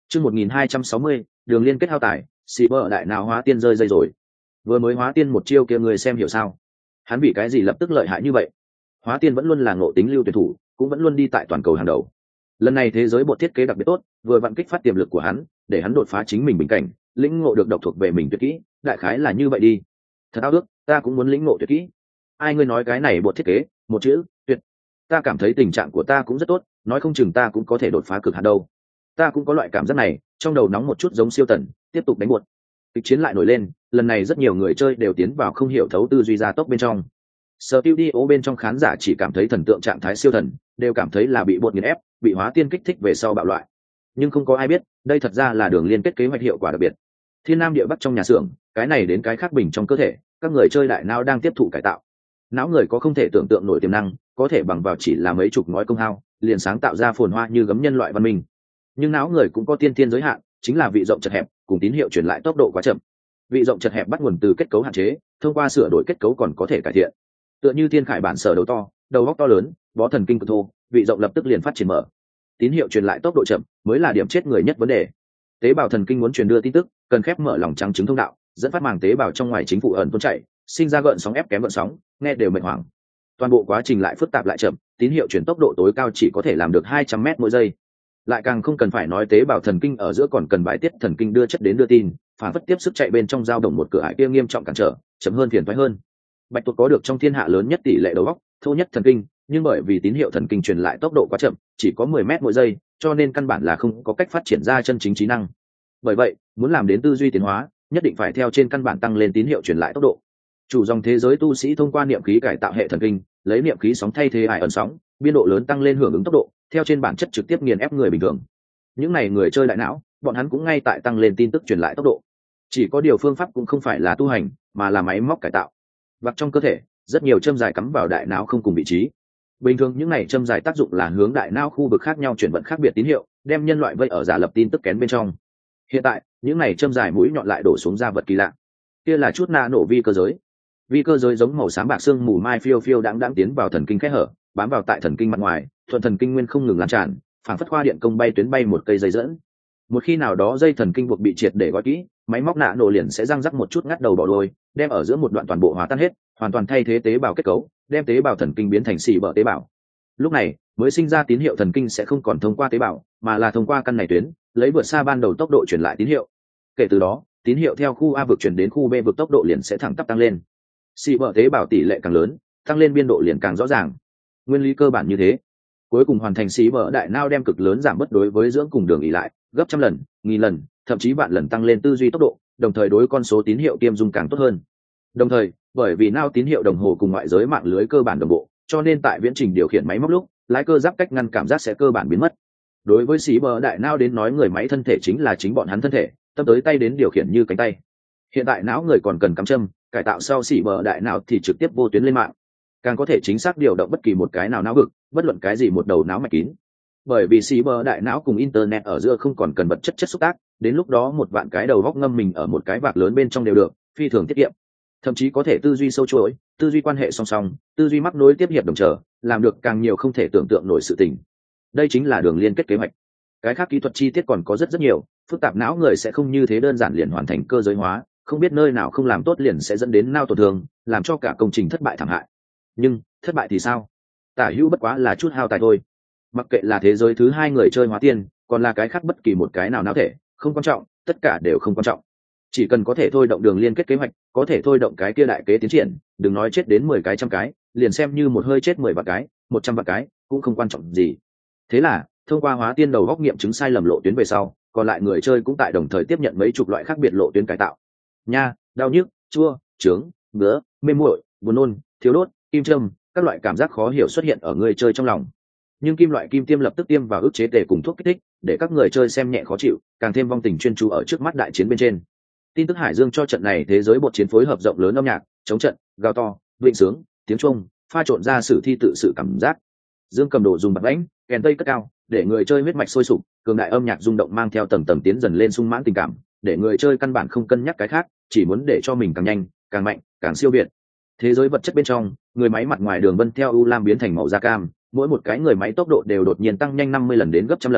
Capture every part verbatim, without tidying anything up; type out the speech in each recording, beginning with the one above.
Chương một nghìn hai trăm sáu mươi, đường liên kết hao tải, xì bờ đại nào hóa tiên rơi dây rồi. Vừa mới hóa tiên một chiêu kia người xem hiểu sao? Hắn bị cái gì lập tức lợi hại như vậy? Hóa tiên vẫn luôn là ngộ tính lưu tuyển thủ, cũng vẫn luôn đi tại toàn cầu hàng đầu. Lần này thế giới bộ thiết kế đặc biệt tốt, vừa vặn kích phát tiềm lực của hắn, để hắn đột phá chính mình bình cảnh, lĩnh ngộ được độc thuộc về mình tuyệt kỹ, đại khái là như vậy đi. Thật ao ước, ta cũng muốn lĩnh ngộ tuyệt kỹ. Ai ngươi nói cái này bộ thiết kế, một chữ, tuyệt. Ta cảm thấy tình trạng của ta cũng rất tốt, nói không chừng ta cũng có thể đột phá cực hạn đâu. Ta cũng có loại cảm giác này, trong đầu nóng một chút giống siêu tần, tiếp tục đánh buột. Kịch chiến lại nổi lên, lần này rất nhiều người chơi đều tiến vào không hiểu thấu tư duy gia tốc bên trong. Studio bên trong khán giả chỉ cảm thấy thần tượng trạng thái siêu thần, đều cảm thấy là bị bột nghiền ép, bị hóa tiên kích thích về sau bạo loại. Nhưng không có ai biết, đây thật ra là đường liên kết kế hoạch hiệu quả đặc biệt. Thiên Nam địa Bắc trong nhà xưởng, cái này đến cái khác bình trong cơ thể, các người chơi đại não đang tiếp thụ cải tạo. Não người có không thể tưởng tượng nổi tiềm năng, có thể bằng vào chỉ là mấy chục ngói công hao, liền sáng tạo ra phồn hoa như gấm nhân loại văn minh. Nhưng não người cũng có tiên thiên giới hạn, chính là vị rộng chật hẹp, cùng tín hiệu truyền lại tốc độ quá chậm. Vị rộng chật hẹp bắt nguồn từ kết cấu hạn chế, thông qua sửa đổi kết cấu còn có thể cải thiện. Tựa như thiên khải bản sở đầu to, đầu góc to lớn, bó thần kinh cực thô, vị rộng lập tức liền phát triển mở. Tín hiệu truyền lại tốc độ chậm, mới là điểm chết người nhất vấn đề. Tế bào thần kinh muốn truyền đưa tin tức, cần khép mở lòng trắng trứng thông đạo, dẫn phát màng tế bào trong ngoài chính phủ ẩn tuôn chảy, sinh ra gợn sóng ép kém gợn sóng, nghe đều mệt hoảng. Toàn bộ quá trình lại phức tạp lại chậm, tín hiệu truyền tốc độ tối cao chỉ có thể làm được hai trăm mét mỗi giây. Lại càng không cần phải nói tế bào thần kinh ở giữa còn cần bài tiết thần kinh đưa chất đến đưa tin, phản phất tiếp sức chạy bên trong dao động một cửa ải kia nghiêm trọng cản trở, chậm hơn phiền toái hơn. Bạch tuộc có được trong thiên hạ lớn nhất tỷ lệ đầu óc, thô nhất thần kinh, nhưng bởi vì tín hiệu thần kinh truyền lại tốc độ quá chậm, chỉ có mười mét mỗi giây, cho nên căn bản là không có cách phát triển ra chân chính trí năng. Bởi vậy, muốn làm đến tư duy tiến hóa, nhất định phải theo trên căn bản tăng lên tín hiệu truyền lại tốc độ. Chủ dòng thế giới tu sĩ thông qua niệm khí cải tạo hệ thần kinh, lấy niệm khí sóng thay thế ải ẩn sóng, biên độ lớn tăng lên hưởng ứng tốc độ, theo trên bản chất trực tiếp nghiền ép người bình thường. Những này người chơi đại não, bọn hắn cũng ngay tại tăng lên tin tức truyền lại tốc độ. Chỉ có điều phương pháp cũng không phải là tu hành, mà là máy móc cải tạo. Vạc trong cơ thể, rất nhiều châm dài cắm vào đại não không cùng vị trí. Bình thường những này châm dài tác dụng là hướng đại não khu vực khác nhau chuyển vận khác biệt tín hiệu, đem nhân loại vây ở giả lập tin tức kén bên trong. Hiện tại, những này châm dài mũi nhọn lại đổ xuống ra vật kỳ lạ. Kia là chút na nổ vi cơ giới. Vi cơ giới giống màu xám bạc xương mù mai phiêu phiêu đãng đãng tiến vào thần kinh kẽ hở, bám vào tại thần kinh mặt ngoài, thuận thần kinh nguyên không ngừng lan tràn, phản phất khoa điện công bay tuyến bay một cây dây dẫn. Một khi nào đó dây thần kinh buộc bị triệt để gói kỹ, máy móc nạ nổ liền sẽ răng rắc một chút ngắt đầu bỏ đuôi, đem ở giữa một đoạn toàn bộ hóa tan hết, hoàn toàn thay thế tế bào kết cấu, đem tế bào thần kinh biến thành xì bờ tế bào. Lúc này mới sinh ra tín hiệu thần kinh sẽ không còn thông qua tế bào, mà là thông qua căn này tuyến, lấy vượt xa ban đầu tốc độ truyền lại tín hiệu. Kể từ đó, tín hiệu theo khu A vực chuyển đến khu B vực tốc độ liền sẽ thẳng tắp tăng lên. Xì bờ tế bào tỷ lệ càng lớn, tăng lên biên độ liền càng rõ ràng. Nguyên lý cơ bản như thế. Cuối cùng hoàn thành xì bờ đại não đem cực lớn giảm bớt đối với dưỡng cùng đường ỉ lại, gấp trăm lần, nghìn lần, thậm chí vạn lần tăng lên tư duy tốc độ, đồng thời đối con số tín hiệu tiêm dung càng tốt hơn. Đồng thời, bởi vì não tín hiệu đồng hồ cùng ngoại giới mạng lưới cơ bản đồng bộ, cho nên tại viễn trình điều khiển máy móc lúc, lái cơ giáp cách ngăn cảm giác sẽ cơ bản biến mất. Đối với xì bờ đại não đến nói người máy thân thể chính là chính bọn hắn thân thể, tâm tới tay đến điều khiển như cánh tay. Hiện tại não người còn cần cắm châm, cải tạo sau xì bờ đại não thì trực tiếp vô tuyến lên mạng, càng có thể chính xác điều động bất kỳ một cái nào não vực, bất luận cái gì một đầu não mạch kín. Bởi vì xì bờ đại não cùng internet ở giữa không còn cần vật chất chất xúc tác, đến lúc đó một vạn cái đầu góc ngâm mình ở một cái vạc lớn bên trong đều được, phi thường tiết kiệm. Thậm chí có thể tư duy sâu chuỗi, tư duy quan hệ song song, tư duy mắc nối tiếp hiệp đồng trở, làm được càng nhiều không thể tưởng tượng nổi sự tình. Đây chính là đường liên kết kế hoạch. Cái khác kỹ thuật chi tiết còn có rất rất nhiều, phức tạp não người sẽ không như thế đơn giản liền hoàn thành cơ giới hóa, không biết nơi nào không làm tốt liền sẽ dẫn đến não tổn thương, làm cho cả công trình thất bại thảm hại. Nhưng thất bại thì sao? Tả hữu bất quá là chút hao tài thôi. Mặc kệ là thế giới thứ hai người chơi hóa tiên, còn là cái khác bất kỳ một cái nào não thể, không quan trọng, tất cả đều không quan trọng. Chỉ cần có thể thôi động đường liên kết kế hoạch, có thể thôi động cái kia đại kế tiến triển, đừng nói chết đến mười cái trăm cái, liền xem như một hơi chết mười vạn cái, một trăm vạn cái, cũng không quan trọng gì. Thế là, thông qua hóa tiên đầu góc nghiệm chứng sai lầm lộ tuyến về sau, còn lại người chơi cũng tại đồng thời tiếp nhận mấy chục loại khác biệt lộ tuyến cải tạo. Nha, đau nhức, chua, trướng, ngứa, mê muội, buồn nôn, thiếu đốt, kim châm, các loại cảm giác khó hiểu xuất hiện ở người chơi trong lòng. Nhưng kim loại kim tiêm lập tức tiêm vào ức chế tề cùng thuốc kích thích, để các người chơi xem nhẹ khó chịu, càng thêm vong tình chuyên chú ở trước mắt đại chiến bên trên. Tin tức hải dương cho trận này thế giới bột chiến phối hợp rộng lớn âm nhạc, chống trận, gào to, vịnh sướng, tiếng trung, pha trộn ra sử thi tự sự cảm giác. Dương cầm đồ dùng bạc lãnh, kèn tây cất cao, để người chơi huyết mạch sôi sục, cường đại âm nhạc rung động mang theo tầng tầng tiến dần lên sung mãn tình cảm, để người chơi căn bản không cân nhắc cái khác, chỉ muốn để cho mình càng nhanh, càng mạnh, càng siêu việt. Thế giới vật chất bên trong, người máy mặt ngoài đường vân theo u lam biến thành màu da cam, mỗi một cái người máy tốc độ đều đột nhiên tăng nhanh năm mươi lần đến gấp trăm lần,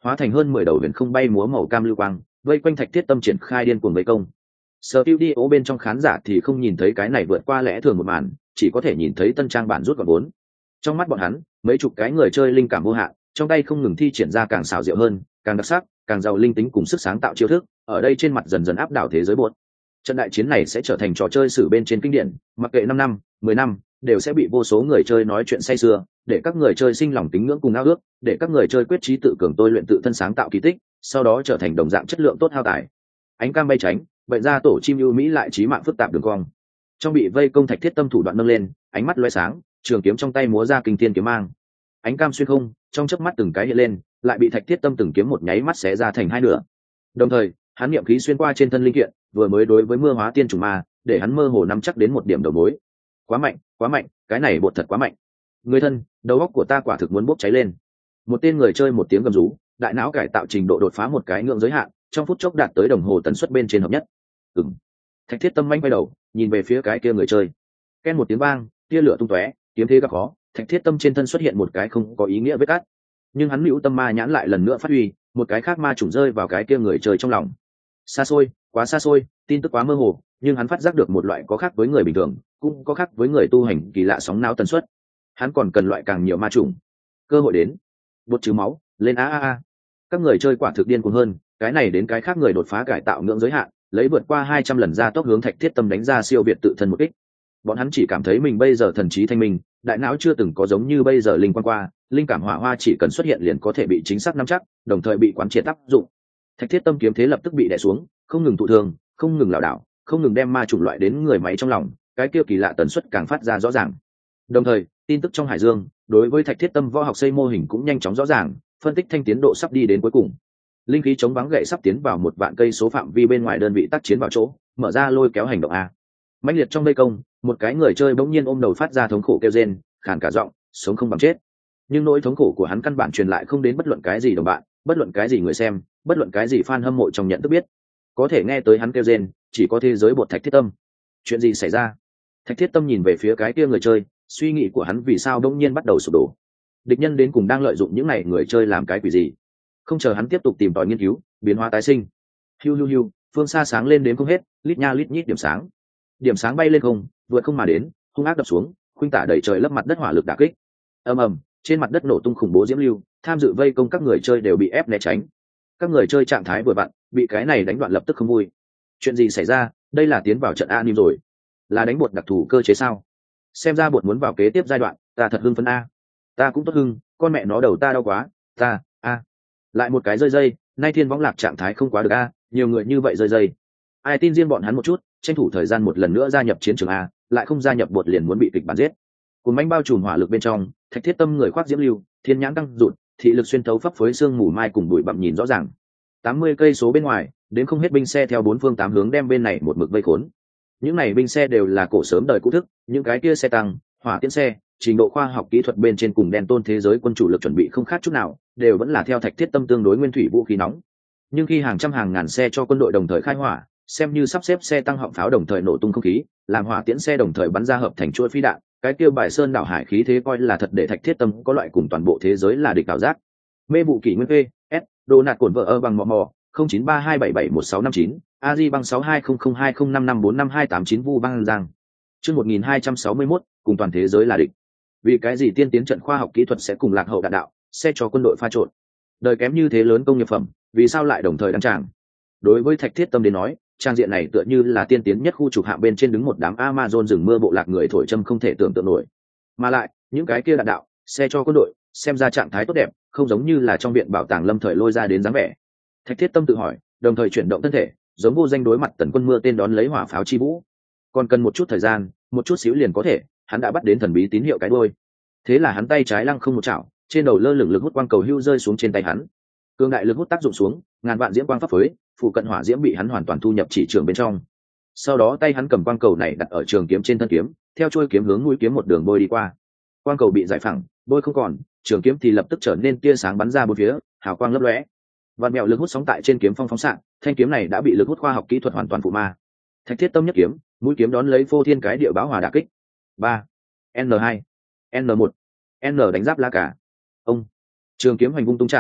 hóa thành hơn mười đầu huyền không bay múa màu cam lưu quang, vây quanh Thạch Thiết Tâm triển khai điên cuồng vây công. Studio bên trong khán giả thì không nhìn thấy cái này vượt qua lẽ thường một màn, chỉ có thể nhìn thấy tân trang bản rút gọn vốn. Trong mắt bọn hắn, mấy chục cái người chơi linh cảm vô hạn, trong tay không ngừng thi triển ra càng xảo diệu hơn, càng đặc sắc, càng giàu linh tính cùng sức sáng tạo chiêu thức, ở đây trên mặt dần dần áp đảo thế giới buốt. Trận đại chiến này sẽ trở thành trò chơi sử bên trên kinh điển, mặc kệ năm năm, mười năm, đều sẽ bị vô số người chơi nói chuyện say sưa, để các người chơi sinh lòng kính ngưỡng cùng ao ước, để các người chơi quyết chí tự cường tôi luyện tự thân sáng tạo kỳ tích, sau đó trở thành đồng dạng chất lượng tốt hao tài. Ánh cam bay tránh, vậy ra tổ chim ưu mỹ lại chí mạng phức tạp đường cong. Trong bị vây công Thạch Thiết Tâm thủ đoạn nâng lên, ánh mắt lóe sáng, trường kiếm trong tay múa ra kinh thiên kiếm mang. Ánh cam xuyên không, trong chớp mắt từng cái hiện lên, lại bị Thạch Thiết Tâm từng kiếm một nháy mắt xé ra thành hai nửa. Đồng thời, hắn niệm khí xuyên qua trên thân linh kiện, vừa mới đối với mưa hóa tiên trùng ma, để hắn mơ hồ nắm chắc đến một điểm đầu mối. Quá mạnh, quá mạnh, cái này bột thật quá mạnh. Người thân, đầu óc của ta quả thực muốn bốc cháy lên. Một tên người chơi một tiếng gầm rú, đại não cải tạo trình độ đột phá một cái ngưỡng giới hạn, trong phút chốc đạt tới đồng hồ tần suất bên trên hợp nhất. Ừm. Thạch Thiết Tâm manh quay đầu, nhìn về phía cái kia người chơi. Ken một tiếng vang, tia lửa tung tóe, kiếm thế gặp khó, Thạch Thiết Tâm trên thân xuất hiện một cái không có ý nghĩa vết cắt. Nhưng hắn hữu tâm ma nhãn lại lần nữa phát huy, một cái khác ma trùng rơi vào cái kia người chơi trong lòng. Xa xôi, quá xa xôi, tin tức quá mơ hồ, nhưng hắn phát giác được một loại có khác với người bình thường, cũng có khác với người tu hành kỳ lạ sóng não tần suất. Hắn còn cần loại càng nhiều ma trùng. Cơ hội đến. Bột trừ máu, lên a a a. Các người chơi quả thực điên cuồng hơn, cái này đến cái khác người đột phá cải tạo ngưỡng giới hạn, lấy vượt qua hai trăm lần ra tốc hướng Thạch Thiết Tâm đánh ra siêu việt tự thân một kích. Bọn hắn chỉ cảm thấy mình bây giờ thần trí thanh minh, đại não chưa từng có giống như bây giờ linh quan qua, linh cảm hỏa hoa chỉ cần xuất hiện liền có thể bị chính xác nắm chắc, đồng thời bị quán triệt áp dụng. Thạch Thiết Tâm kiếm thế lập tức bị đè xuống, không ngừng thụ thương, không ngừng lảo đảo, không ngừng đem ma chủng loại đến người máy trong lòng, cái kia kỳ lạ tần suất càng phát ra rõ ràng. Đồng thời, tin tức trong hải dương, đối với Thạch Thiết Tâm võ học xây mô hình cũng nhanh chóng rõ ràng, phân tích thanh tiến độ sắp đi đến cuối cùng. Linh khí chống vắng gậy sắp tiến vào một vạn cây số phạm vi bên ngoài đơn vị tác chiến vào chỗ, mở ra lôi kéo hành động a. Mãnh liệt trong vây công, một cái người chơi bỗng nhiên ôm đầu phát ra thống khổ kêu rên, khàn cả giọng, sống không bằng chết. Nhưng nỗi thống khổ của hắn căn bản truyền lại không đến bất luận cái gì đồng bạn, bất luận cái gì người xem, bất luận cái gì fan hâm mộ trong nhận thức biết. Có thể nghe tới hắn kêu rên, chỉ có thế giới bột Thạch Thiết Tâm. Chuyện gì xảy ra? Thạch Thiết Tâm nhìn về phía cái kia người chơi, suy nghĩ của hắn vì sao bỗng nhiên bắt đầu sụp đổ. Địch nhân đến cùng đang lợi dụng những này người chơi làm cái quỷ gì? Không chờ hắn tiếp tục tìm tòi nghiên cứu, biến hóa tái sinh. Hiu hiu hiu, phương xa sáng lên đến không hết, lít nha lít nhít điểm sáng. Điểm sáng bay lên không, vượt không mà đến, hung ác đập xuống, khuynh tả đầy trời lấp mặt đất hỏa lực đả kích. Ầm ầm, trên mặt đất nổ tung khủng bố diễm lưu, tham dự vây công các người chơi đều bị ép né tránh. Các người chơi trạng thái vừa vặn, bị cái này đánh đoạn lập tức không vui. Chuyện gì xảy ra? Đây là tiến vào trận anim rồi, là đánh bột đặc thù cơ chế sao? Xem ra bột muốn vào kế tiếp giai đoạn, ta thật hưng phấn a. Ta cũng tốt hưng, con mẹ nó đầu ta đau quá, ta a. Lại một cái rơi dây, nay thiên võng lạc trạng thái không quá được a, nhiều người như vậy rơi dây. Ai tin riêng bọn hắn một chút, tranh thủ thời gian một lần nữa gia nhập chiến trường a, lại không gia nhập bột liền muốn bị kịch bản giết. Cùng manh bao trùm hỏa lực bên trong, Thạch Thiết Tâm người khoác diễm lưu, thiên nhãn tăng rụt, thị lực xuyên thấu phấp phới xương mù mai cùng bụi bặm nhìn rõ ràng. tám mươi cây số bên ngoài, đến không hết binh xe theo bốn phương tám hướng đem bên này một mực vây khốn. Những này binh xe đều là cổ sớm đời cũ thức, những cái kia xe tăng, hỏa tiễn xe, trình độ khoa học kỹ thuật bên trên cùng đen tôn thế giới quân chủ lực chuẩn bị không khác chút nào, đều vẫn là theo Thạch Thiết Tâm tương đối nguyên thủy vũ khí nóng. Nhưng khi hàng trăm hàng ngàn xe cho quân đội đồng thời khai hỏa, xem như sắp xếp xe tăng họng pháo đồng thời nổ tung không khí, làm hỏa tiễn xe đồng thời bắn ra hợp thành chuỗi phi đạn, cái tiêu bài sơn đảo hải khí thế coi là thật để Thạch Thiết Tâm có loại cùng toàn bộ thế giới là địch đảo giác. Mê vụ kỷ nguyên p s đồ nạt cổn vợ ơ bằng mò mò không chín ba hai bảy bảy một sáu năm chín a di băng sáu hai không không hai không năm năm bốn năm hai tám chín vu băng giang chương một nghìn hai trăm sáu mươi mốt cùng toàn thế giới là địch. Vì cái gì tiên tiến trận khoa học kỹ thuật sẽ cùng lạc hậu đạn đạo, xe cho quân đội pha trộn? Đời kém như thế lớn công nghiệp phẩm, vì sao lại đồng thời đăng tràng? Đối với Thạch Thiết Tâm đến nói, trang diện này tựa như là tiên tiến nhất khu trục hạm bên trên đứng một đám Amazon rừng mưa bộ lạc người thổi châm không thể tưởng tượng nổi. Mà lại, những cái kia đạn đạo, xe cho quân đội, xem ra trạng thái tốt đẹp, không giống như là trong viện bảo tàng lâm thời lôi ra đến dáng vẻ. Thạch Thiết Tâm tự hỏi, đồng thời chuyển động thân thể, giống vô danh đối mặt tần quân mưa tên đón lấy hỏa pháo chi vũ. Còn cần một chút thời gian, một chút xíu liền có thể, hắn đã bắt đến thần bí tín hiệu cái đuôi. Thế là hắn tay trái lăng không một chảo, trên đầu lơ lửng lực hút quang cầu hưu rơi xuống trên tay hắn. Cương đại lực hút tác dụng xuống, ngàn vạn diễm quang pháp phới, phụ cận hỏa diễm bị hắn hoàn toàn thu nhập chỉ trường bên trong. Sau đó tay hắn cầm quang cầu này đặt ở trường kiếm trên thân kiếm, theo chuôi kiếm hướng mũi kiếm một đường bôi đi qua. Quang cầu bị giải phẳng, bôi không còn, trường kiếm thì lập tức trở nên tia sáng bắn ra bốn phía, hào quang lấp lóe. Vạn mèo lực hút sóng tại trên kiếm phong phóng xạ, thanh kiếm này đã bị lực hút khoa học kỹ thuật hoàn toàn phụ ma. Thạch Thiết Tâm nhất kiếm, mũi kiếm đón lấy phô thiên cái địa báo hòa đả kích. ba N hai N một N đánh giáp la cả. Ông trường kiếm hoành vung tung chạm,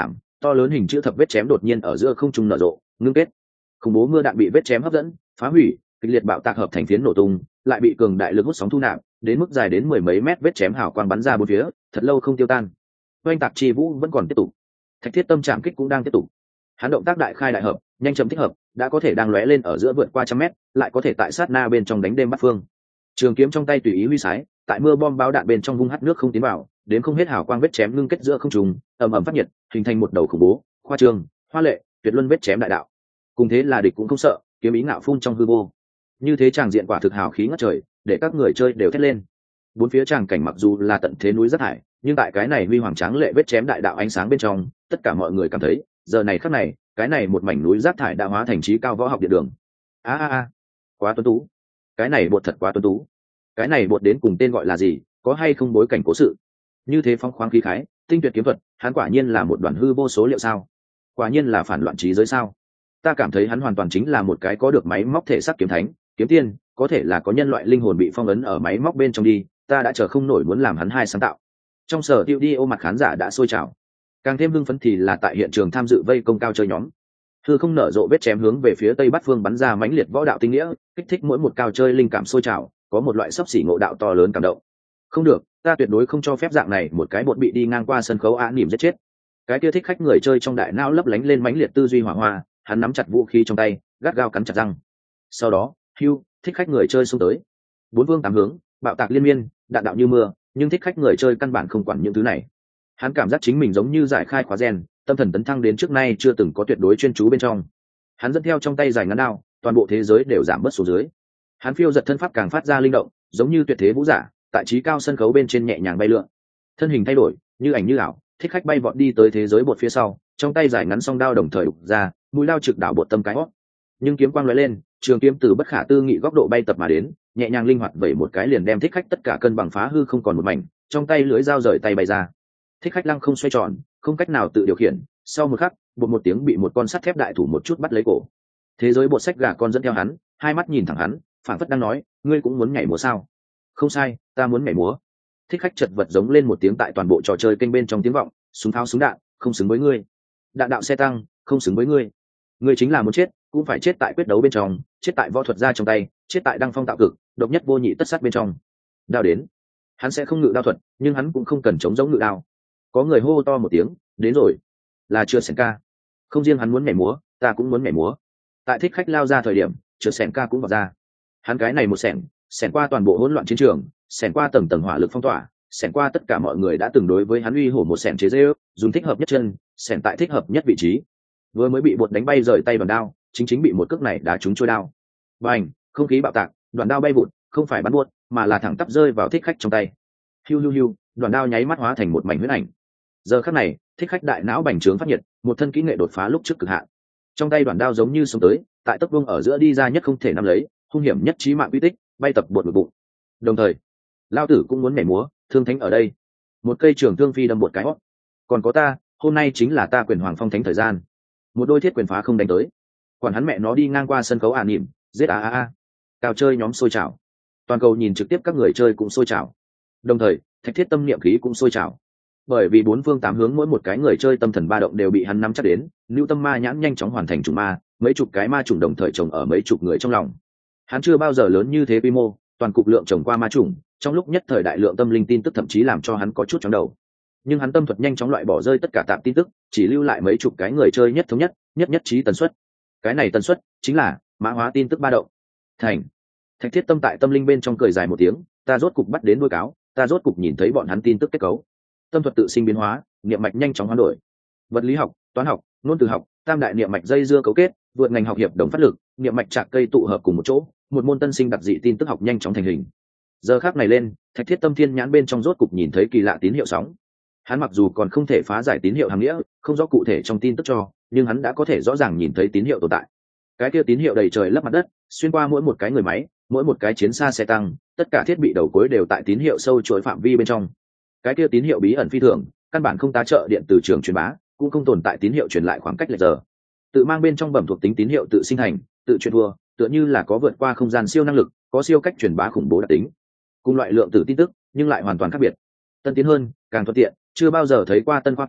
to lớn hình chữ thập vết chém đột nhiên ở giữa không trung nở rộ ngưng kết, khủng bố mưa đạn bị vết chém hấp dẫn phá hủy, kịch liệt bạo tạc hợp thành phiến nổ tung, lại bị cường đại lực hút sóng thu nạp, đến mức dài đến mười mấy mét vết chém hào quang bắn ra bốn phía, thật lâu không tiêu tan. Oanh tạc chi vũ vẫn còn tiếp tục, thạch thiết tâm chạm kích cũng đang tiếp tục. Hắn động tác đại khai đại hợp, nhanh chậm thích hợp, đã có thể đang lóe lên ở giữa vượt qua trăm mét, lại có thể tại sát na bên trong đánh đêm bắt phương. Trường kiếm trong tay tùy ý huy sái, tại mưa bom báo đạn bên trong vung hắt nước không tiến vào, đến không hết hào quang vết chém ngưng kết giữa không trung, ầm ầm phát nhiệt, hình thành một đầu khủng bố, khoa trương, hoa lệ, tuyệt luân vết chém đại đạo. Cùng thế là địch cũng không sợ, kiếm ý ngạo phun trong hư vô. Như thế tràng diện quả thực hào khí ngất trời, để các người chơi đều thét lên. Bốn phía tràng cảnh mặc dù là tận thế núi rất hải, nhưng tại cái này huy hoàng tráng lệ vết chém đại đạo ánh sáng bên trong, tất cả mọi người cảm thấy, giờ này khắc này, cái này một mảnh núi rác thải đã hóa thành trí cao võ học địa đường. A a a, quá tuấn tú. Cái này bột thật quá tuấn tú. Cái này bột đến cùng tên gọi là gì, có hay không bối cảnh cố sự? Như thế phong khoáng khí khái, tinh tuyệt kiếm thuật, hắn quả nhiên là một đoàn hư vô số liệu sao? Quả nhiên là phản loạn trí giới sao? Ta cảm thấy hắn hoàn toàn chính là một cái có được máy móc thể xác kiếm thánh, kiếm tiên, có thể là có nhân loại linh hồn bị phong ấn ở máy móc bên trong đi, ta đã chờ không nổi muốn làm hắn hai sáng tạo. Trong sở tiêu đi ô mặt khán giả đã sôi trào, càng thêm hưng phấn thì là tại hiện trường tham dự vây công cao chơi nhóm. Hư không nở rộ vết chém hướng về phía tây bắc phương bắn ra mãnh liệt võ đạo tinh nghĩa, kích thích mỗi một cao chơi linh cảm sôi trào, có một loại sấp xỉ ngộ đạo to lớn cảm động. Không được, ta tuyệt đối không cho phép dạng này một cái bột bị đi ngang qua sân khấu á nỉm giết chết. Cái kia thích khách người chơi trong đại não lấp lánh lên mãnh liệt tư duy hỏa hoa, hắn nắm chặt vũ khí trong tay, gắt gao cắn chặt răng. Sau đó, hưu, thích khách người chơi xông tới. Bốn phương tám hướng, bạo tạc liên miên, đạn đạo như mưa, nhưng thích khách người chơi căn bản không quản những thứ này. Hắn cảm giác chính mình giống như giải khai khóa gen, tâm thần tấn thăng đến trước nay chưa từng có tuyệt đối chuyên chú bên trong. Hắn dẫn theo trong tay dài ngắn đao, toàn bộ thế giới đều giảm bớt xuống dưới. Hắn phiêu giật thân pháp càng phát ra linh động, giống như tuyệt thế vũ giả, tại trí cao sân khấu bên trên nhẹ nhàng bay lượn. Thân hình thay đổi, như ảnh như ảo, thích khách bay vọt đi tới thế giới bột phía sau, trong tay dài ngắn song đao đồng thời đục ra, mũi đao trực đảo bột tâm cái hót. Nhưng kiếm quang lóe lên, trường kiếm từ bất khả tư nghị góc độ bay tập mà đến, nhẹ nhàng linh hoạt vẩy một cái liền đem thích khách tất cả cân bằng phá hư không còn một mảnh, trong tay lưới dao rời tay bay ra. Thích khách lăng không xoay tròn, không cách nào tự điều khiển, sau một khắc, bột một tiếng bị một con sắt thép đại thủ một chút bắt lấy cổ. Thế giới bột sách gà con dẫn theo hắn, hai mắt nhìn thẳng hắn, phảng phất đang nói, ngươi cũng muốn nhảy múa sao? Không sai, ta muốn nhảy múa. Thích khách chật vật giống lên một tiếng tại toàn bộ trò chơi kênh bên trong tiếng vọng, súng tháo súng đạn, không xứng với ngươi. Đạn đạo xe tăng, không xứng với ngươi. Ngươi chính là muốn chết, cũng phải chết tại quyết đấu bên trong, chết tại võ thuật gia trong tay, chết tại đăng phong tạo cực, độc nhất vô nhị tất sát bên trong. Đao đến, hắn sẽ không ngự đao thuật, nhưng hắn cũng không cần chống giống ngự đao. Có người hô to một tiếng, đến rồi, là chưa sèn ca. Không riêng hắn muốn nhảy múa, ta cũng muốn nhảy múa. Tại thích khách lao ra thời điểm, chưa sèn ca cũng vào ra. Hắn cái này một sèn, sèn qua toàn bộ hỗn loạn chiến trường, sèn qua tầng tầng hỏa lực phong tỏa, sèn qua tất cả mọi người đã từng đối với hắn uy hổ một sèn chế giễu, dùng thích hợp nhất chân, sèn tại thích hợp nhất vị trí. Vừa mới bị bột đánh bay rời tay đoàn đao, chính chính bị một cước này đá trúng trôi đao. Bành, không khí bạo tạc, đoàn đao bay vụt, không phải bắn buốt, mà là thẳng tắp rơi vào thích khách trong tay. Hiu hiu hiu, đoàn đao nháy mắt hóa thành một mảnh huyết ảnh. Giờ khắc này, thích khách đại não bành trướng phát nhiệt, một thân kỹ nghệ đột phá lúc trước cực hạn. Trong tay đoàn đao giống như sống tới, tại tốc vuông ở giữa đi ra nhất không thể nắm lấy, hung hiểm nhất chí mạng uy tích, bay tập bột ngực bụng. Đồng thời, lao tử cũng muốn nhảy múa, thương thánh ở đây. Một cây trường thương phi đâm một cái hót. Còn có ta, hôm nay chính là ta quyền hoàng phong thánh thời gian. Một đôi thiết quyền phá không đánh tới. Quản hắn mẹ nó đi ngang qua sân khấu ả nỉm, giết a a a. Cao chơi nhóm sôi trào. Toàn cầu nhìn trực tiếp các người chơi cũng sôi trào. Đồng thời, thạch thiết tâm niệm khí cũng sôi trào. Bởi vì bốn phương tám hướng mỗi một cái người chơi tâm thần ba động đều bị hắn nắm chắc đến, lưu tâm ma nhãn nhanh chóng hoàn thành trùng ma, mấy chục cái ma trùng đồng thời trồng ở mấy chục người trong lòng. Hắn chưa bao giờ lớn như thế quy mô, toàn cục lượng trồng qua ma trùng, trong lúc nhất thời đại lượng tâm linh tin tức thậm chí làm cho hắn có chút chóng đầu. Nhưng hắn tâm thuật nhanh chóng loại bỏ rơi tất cả tạm tin tức, chỉ lưu lại mấy chục cái người chơi nhất thống nhất, nhất nhất trí tần suất. Cái này tần suất chính là mã hóa tin tức ba động. Thành. Thạch thiết tâm tại tâm linh bên trong cười dài một tiếng, ta rốt cục bắt đến đuôi cáo, ta rốt cục nhìn thấy bọn hắn tin tức kết cấu. Tâm thuật tự sinh biến hóa, niệm mạch nhanh chóng hoán đổi. Vật lý học, toán học, ngôn từ học, tam đại niệm mạch dây dưa cấu kết, vượt ngành học hiệp đồng phát lực, niệm mạch chạc cây tụ hợp cùng một chỗ, một môn tân sinh đặc dị tin tức học nhanh chóng thành hình. Giờ khắc này lên, thạch thiết tâm thiên nhãn bên trong rốt cục nhìn thấy kỳ lạ tín hiệu sóng. Hắn mặc dù còn không thể phá giải tín hiệu hàm nghĩa, không rõ cụ thể trong tin tức cho, nhưng hắn đã có thể rõ ràng nhìn thấy tín hiệu tồn tại. Cái kia tín hiệu đầy trời lấp mặt đất, xuyên qua mỗi một cái người máy, mỗi một cái chiến xa xe tăng, tất cả thiết bị đầu cuối đều tại tín hiệu sâu chuỗi phạm vi bên trong. Cái kia tín hiệu bí ẩn phi thường, căn bản không tá trợ điện từ trường truyền bá, cũng không tồn tại tín hiệu truyền lại khoảng cách lệch giờ. Tự mang bên trong bẩm thuộc tính tín hiệu tự sinh thành, tự truyền thua, tựa như là có vượt qua không gian siêu năng lực, có siêu cách truyền bá khủng bố đặc tính. Cùng loại lượng tử tin tức, nhưng lại hoàn toàn khác biệt. Tân tiến hơn, càng thuận tiện, chưa bao giờ thấy qua tân khoa kỹ,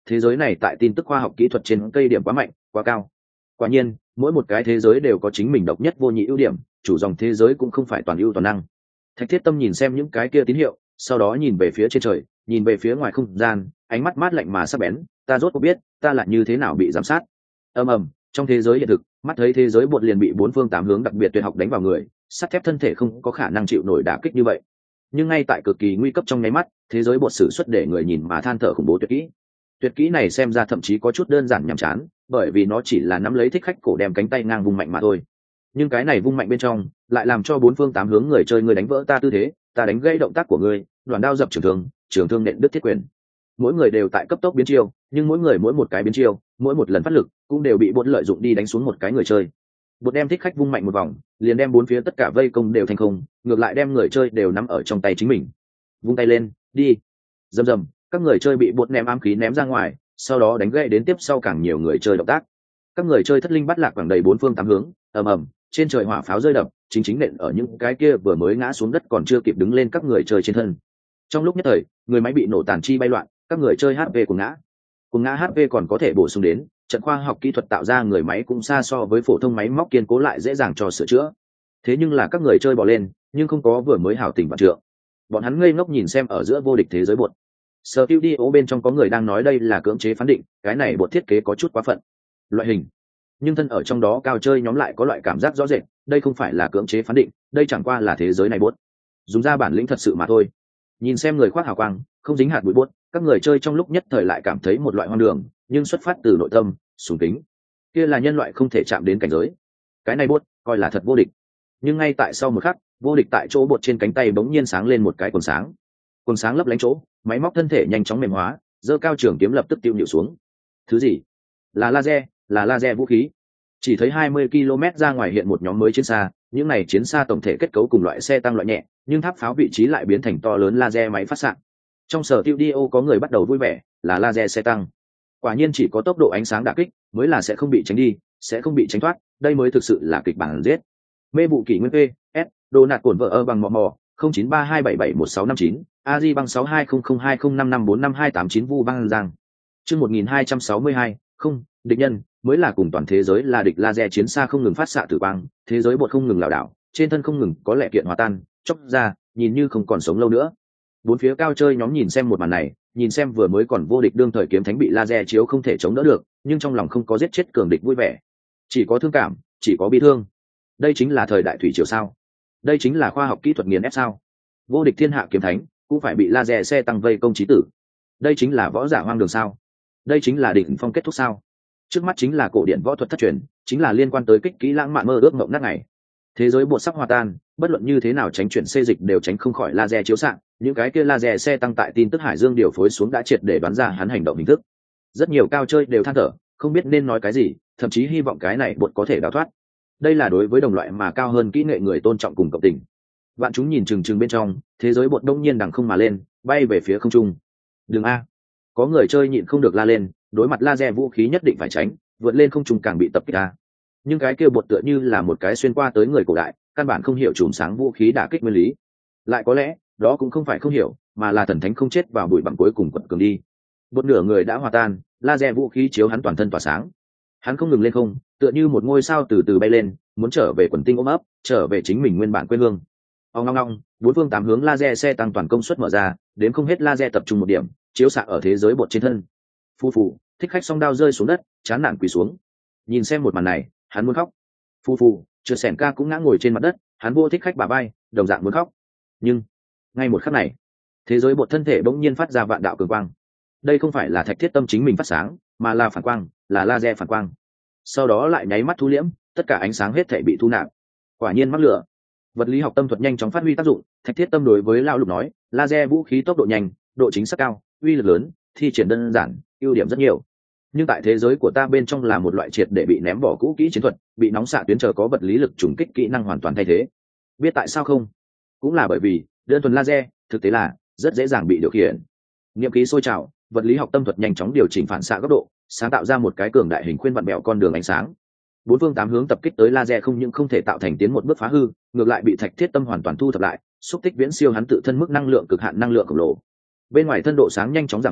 thế giới này tại tin tức khoa học kỹ thuật trên cây điểm quá mạnh quá cao. Quả nhiên mỗi một cái thế giới đều có chính mình độc nhất vô nhị ưu điểm, chủ dòng thế giới cũng không phải toàn ưu toàn năng. Thạch Thiết Tâm nhìn xem những cái kia tín hiệu, sau đó nhìn về phía trên trời, nhìn về phía ngoài không gian, ánh mắt mát lạnh mà sắc bén. Ta rốt cuộc biết ta là như thế nào bị giám sát. Ầm ầm, trong thế giới hiện thực, mắt thấy thế giới bột liền bị bốn phương tám hướng đặc biệt tuyệt học đánh vào người, sắt thép thân thể không có khả năng chịu nổi đả kích như vậy. Nhưng ngay tại cực kỳ nguy cấp trong nháy mắt, thế giới bột sử xuất để người nhìn mà than thở khủng bố tuyệt kỹ. Tuyệt kỹ này xem ra thậm chí có chút đơn giản nhàm chán, bởi vì nó chỉ là nắm lấy thích khách cổ đem cánh tay ngang vung mạnh mà thôi. Nhưng cái này vung mạnh bên trong, lại làm cho bốn phương tám hướng người chơi người đánh vỡ ta tư thế, ta đánh gãy động tác của ngươi, đoàn đao dập trường thương, trường thương nện đứt thiết quyền. Mỗi người đều tại cấp tốc biến chiêu, nhưng mỗi người mỗi một cái biến chiêu, mỗi một lần phát lực cũng đều bị bột lợi dụng đi đánh xuống một cái người chơi. Bột đem thích khách vung mạnh một vòng, liền đem bốn phía tất cả vây công đều thành không, ngược lại đem người chơi đều nắm ở trong tay chính mình. Vung tay lên, đi. Rầm rầm, các người chơi bị bột ném ám khí ném ra ngoài, sau đó đánh gãy đến tiếp sau càng nhiều người chơi động tác. Các người chơi thất linh bắt lạc quảng đầy bốn phương tám hướng, ầm ầm, trên trời hỏa pháo rơi đập, chính chính nện ở những cái kia vừa mới ngã xuống đất còn chưa kịp đứng lên các người chơi trên thân. Trong lúc nhất thời, người máy bị nổ tàn chi bay loạn, các người chơi hát pê của ngã. Cùng ngã hát pê còn có thể bổ sung đến, trận khoa học kỹ thuật tạo ra người máy cũng xa so với phổ thông máy móc kiên cố lại dễ dàng cho sửa chữa. Thế nhưng là các người chơi bỏ lên, nhưng không có vừa mới hảo tình vạn trượng. Bọn hắn ngây ngốc nhìn xem ở giữa vô địch thế giới bột. Studio bên trong có người đang nói đây là cưỡng chế phán định, cái này bột thiết kế có chút quá phận. Loại hình. Nhưng thân ở trong đó cao chơi nhóm lại có loại cảm giác rõ rệt, đây không phải là cưỡng chế phán định, đây chẳng qua là thế giới này bột. Dùng ra bản lĩnh thật sự mà thôi. Nhìn xem người khoác hào quang, không dính hạt bụi bột, các người chơi trong lúc nhất thời lại cảm thấy một loại hoang đường, nhưng xuất phát từ nội tâm, sùng kính. Kia là nhân loại không thể chạm đến cảnh giới. Cái này bột, coi là thật vô địch. Nhưng ngay tại sau một khắc, vô địch tại chỗ bột trên cánh tay bỗng nhiên sáng lên một cái quần sáng. Quần sáng lấp lánh chỗ, máy móc thân thể nhanh chóng mềm hóa, giơ cao trường kiếm lập tức tiêu nhịu xuống. Thứ gì? Là laser, là laser vũ khí. Chỉ thấy hai mươi ki lô mét ra ngoài hiện một nhóm mới chiến xa, những này chiến xa tổng thể kết cấu cùng loại xe tăng loại nhẹ, nhưng tháp pháo vị trí lại biến thành to lớn laser máy phát xạ. Trong sở studio có người bắt đầu vui vẻ, là laser xe tăng. Quả nhiên chỉ có tốc độ ánh sáng đả kích mới là sẽ không bị tránh đi, sẽ không bị tránh thoát, đây mới thực sự là kịch bản giết. Mê vụ kỷ nguyên P, S, đồ nạt cổn vợ ơ bằng mò mò, không chín ba hai bảy bảy một sáu năm chín, a di bằng sáu hai không không hai không năm năm bốn năm hai tám chín vu băng giang. Chương một nghìn hai trăm sáu mươi hai, không, địch nhân mới là cùng toàn thế giới là địch laser chiến xa không ngừng phát xạ tử quang, thế giới bột không ngừng lảo đảo, trên thân không ngừng có lẻ kiện hòa tan, chốc ra, nhìn như không còn sống lâu nữa. Bốn phía cao chơi nhóm nhìn xem một màn này, nhìn xem vừa mới còn vô địch đương thời kiếm thánh bị laser chiếu không thể chống đỡ được, nhưng trong lòng không có giết chết cường địch vui vẻ, chỉ có thương cảm, chỉ có bi thương. Đây chính là thời đại thủy triều sao? Đây chính là khoa học kỹ thuật nghiền ép sao? Vô địch thiên hạ kiếm thánh cũng phải bị laser xe tăng vây công chí tử. Đây chính là võ giả hoang đường sao? Đây chính là đỉnh phong kết thúc sao? Trước mắt chính là cổ điển võ thuật thất truyền, chính là liên quan tới kích kỹ lãng mạn mơ ước mộng nát ngày. Thế giới bột sắp hòa tan, bất luận như thế nào tránh chuyển xê dịch đều tránh không khỏi laser chiếu xạ, những cái kia laser xe tăng tại tin tức hải dương điều phối xuống đã triệt để đoán ra hắn hành động hình thức. Rất nhiều cao chơi đều than thở, không biết nên nói cái gì, thậm chí hy vọng cái này bột có thể đào thoát. Đây là đối với đồng loại mà cao hơn kỹ nghệ người tôn trọng cùng cộng tình. Bạn chúng nhìn chừng chừng bên trong, thế giới bột đông nhiên đằng không mà lên, bay về phía không trung. Đường a, có người chơi nhịn không được la lên, đối mặt laser vũ khí nhất định phải tránh, vượt lên không trung càng bị tập kích a. Nhưng cái kia bột tựa như là một cái xuyên qua tới người cổ đại, căn bản không hiểu chùm sáng vũ khí đả kích nguyên lý. Lại có lẽ đó cũng không phải không hiểu, mà là thần thánh không chết vào bụi bặm cuối cùng quật cường đi. Bột nửa người đã hòa tan, laser vũ khí chiếu hắn toàn thân tỏa sáng. Hắn không ngừng lên không, tựa như một ngôi sao từ từ bay lên, muốn trở về quần tinh ôm ấp, trở về chính mình nguyên bản quê hương. Ong ong ong, bốn phương tám hướng laser xe tăng toàn công suất mở ra, đến không hết laser tập trung một điểm, chiếu xạ ở thế giới bột trên thân. Phu phụ, thích khách song đao rơi xuống đất, chán nản quỳ xuống. Nhìn xem một màn này, hắn muốn khóc. Phu phụ, chưa sẻn ca cũng ngã ngồi trên mặt đất, hắn vô thích khách bà bay, đồng dạng muốn khóc. Nhưng ngay một khắc này, thế giới bột thân thể bỗng nhiên phát ra vạn đạo cường quang. Đây không phải là Thạch Thiết Tâm chính mình phát sáng, mà là phản quang, là laser phản quang. Sau đó lại nháy mắt thu liễm, tất cả ánh sáng hết thảy bị thu nạp. Quả nhiên mắc lửa. Vật lý học tâm thuật nhanh chóng phát huy tác dụng, Thạch Thiết Tâm đối với Lão Lục nói, laser vũ khí tốc độ nhanh, độ chính xác cao, uy lực lớn, thi triển đơn giản, ưu điểm rất nhiều. Nhưng tại thế giới của ta bên trong là một loại triệt để bị ném bỏ cũ kỹ chiến thuật, bị nóng xạ tuyến chờ có vật lý lực trùng kích kỹ năng hoàn toàn thay thế. Biết tại sao không? Cũng là bởi vì đơn thuần laser thực tế là rất dễ dàng bị điều khiển. Niệm khí sôi trào, vật lý học tâm thuật nhanh chóng điều chỉnh phản xạ góc độ, sáng tạo ra một cái cường đại hình khuyên vặn bẹo con đường ánh sáng. Bốn phương tám hướng tập kích tới laser không những không thể tạo thành tiến một bước phá hư, ngược lại bị Thạch Thiết Tâm hoàn toàn thu thập lại, xúc tích viễn siêu hắn tự thân mức năng lượng cực hạn năng lượng khổng lồ. Bên ngoài thân độ sáng nhanh chóng giảm xuống,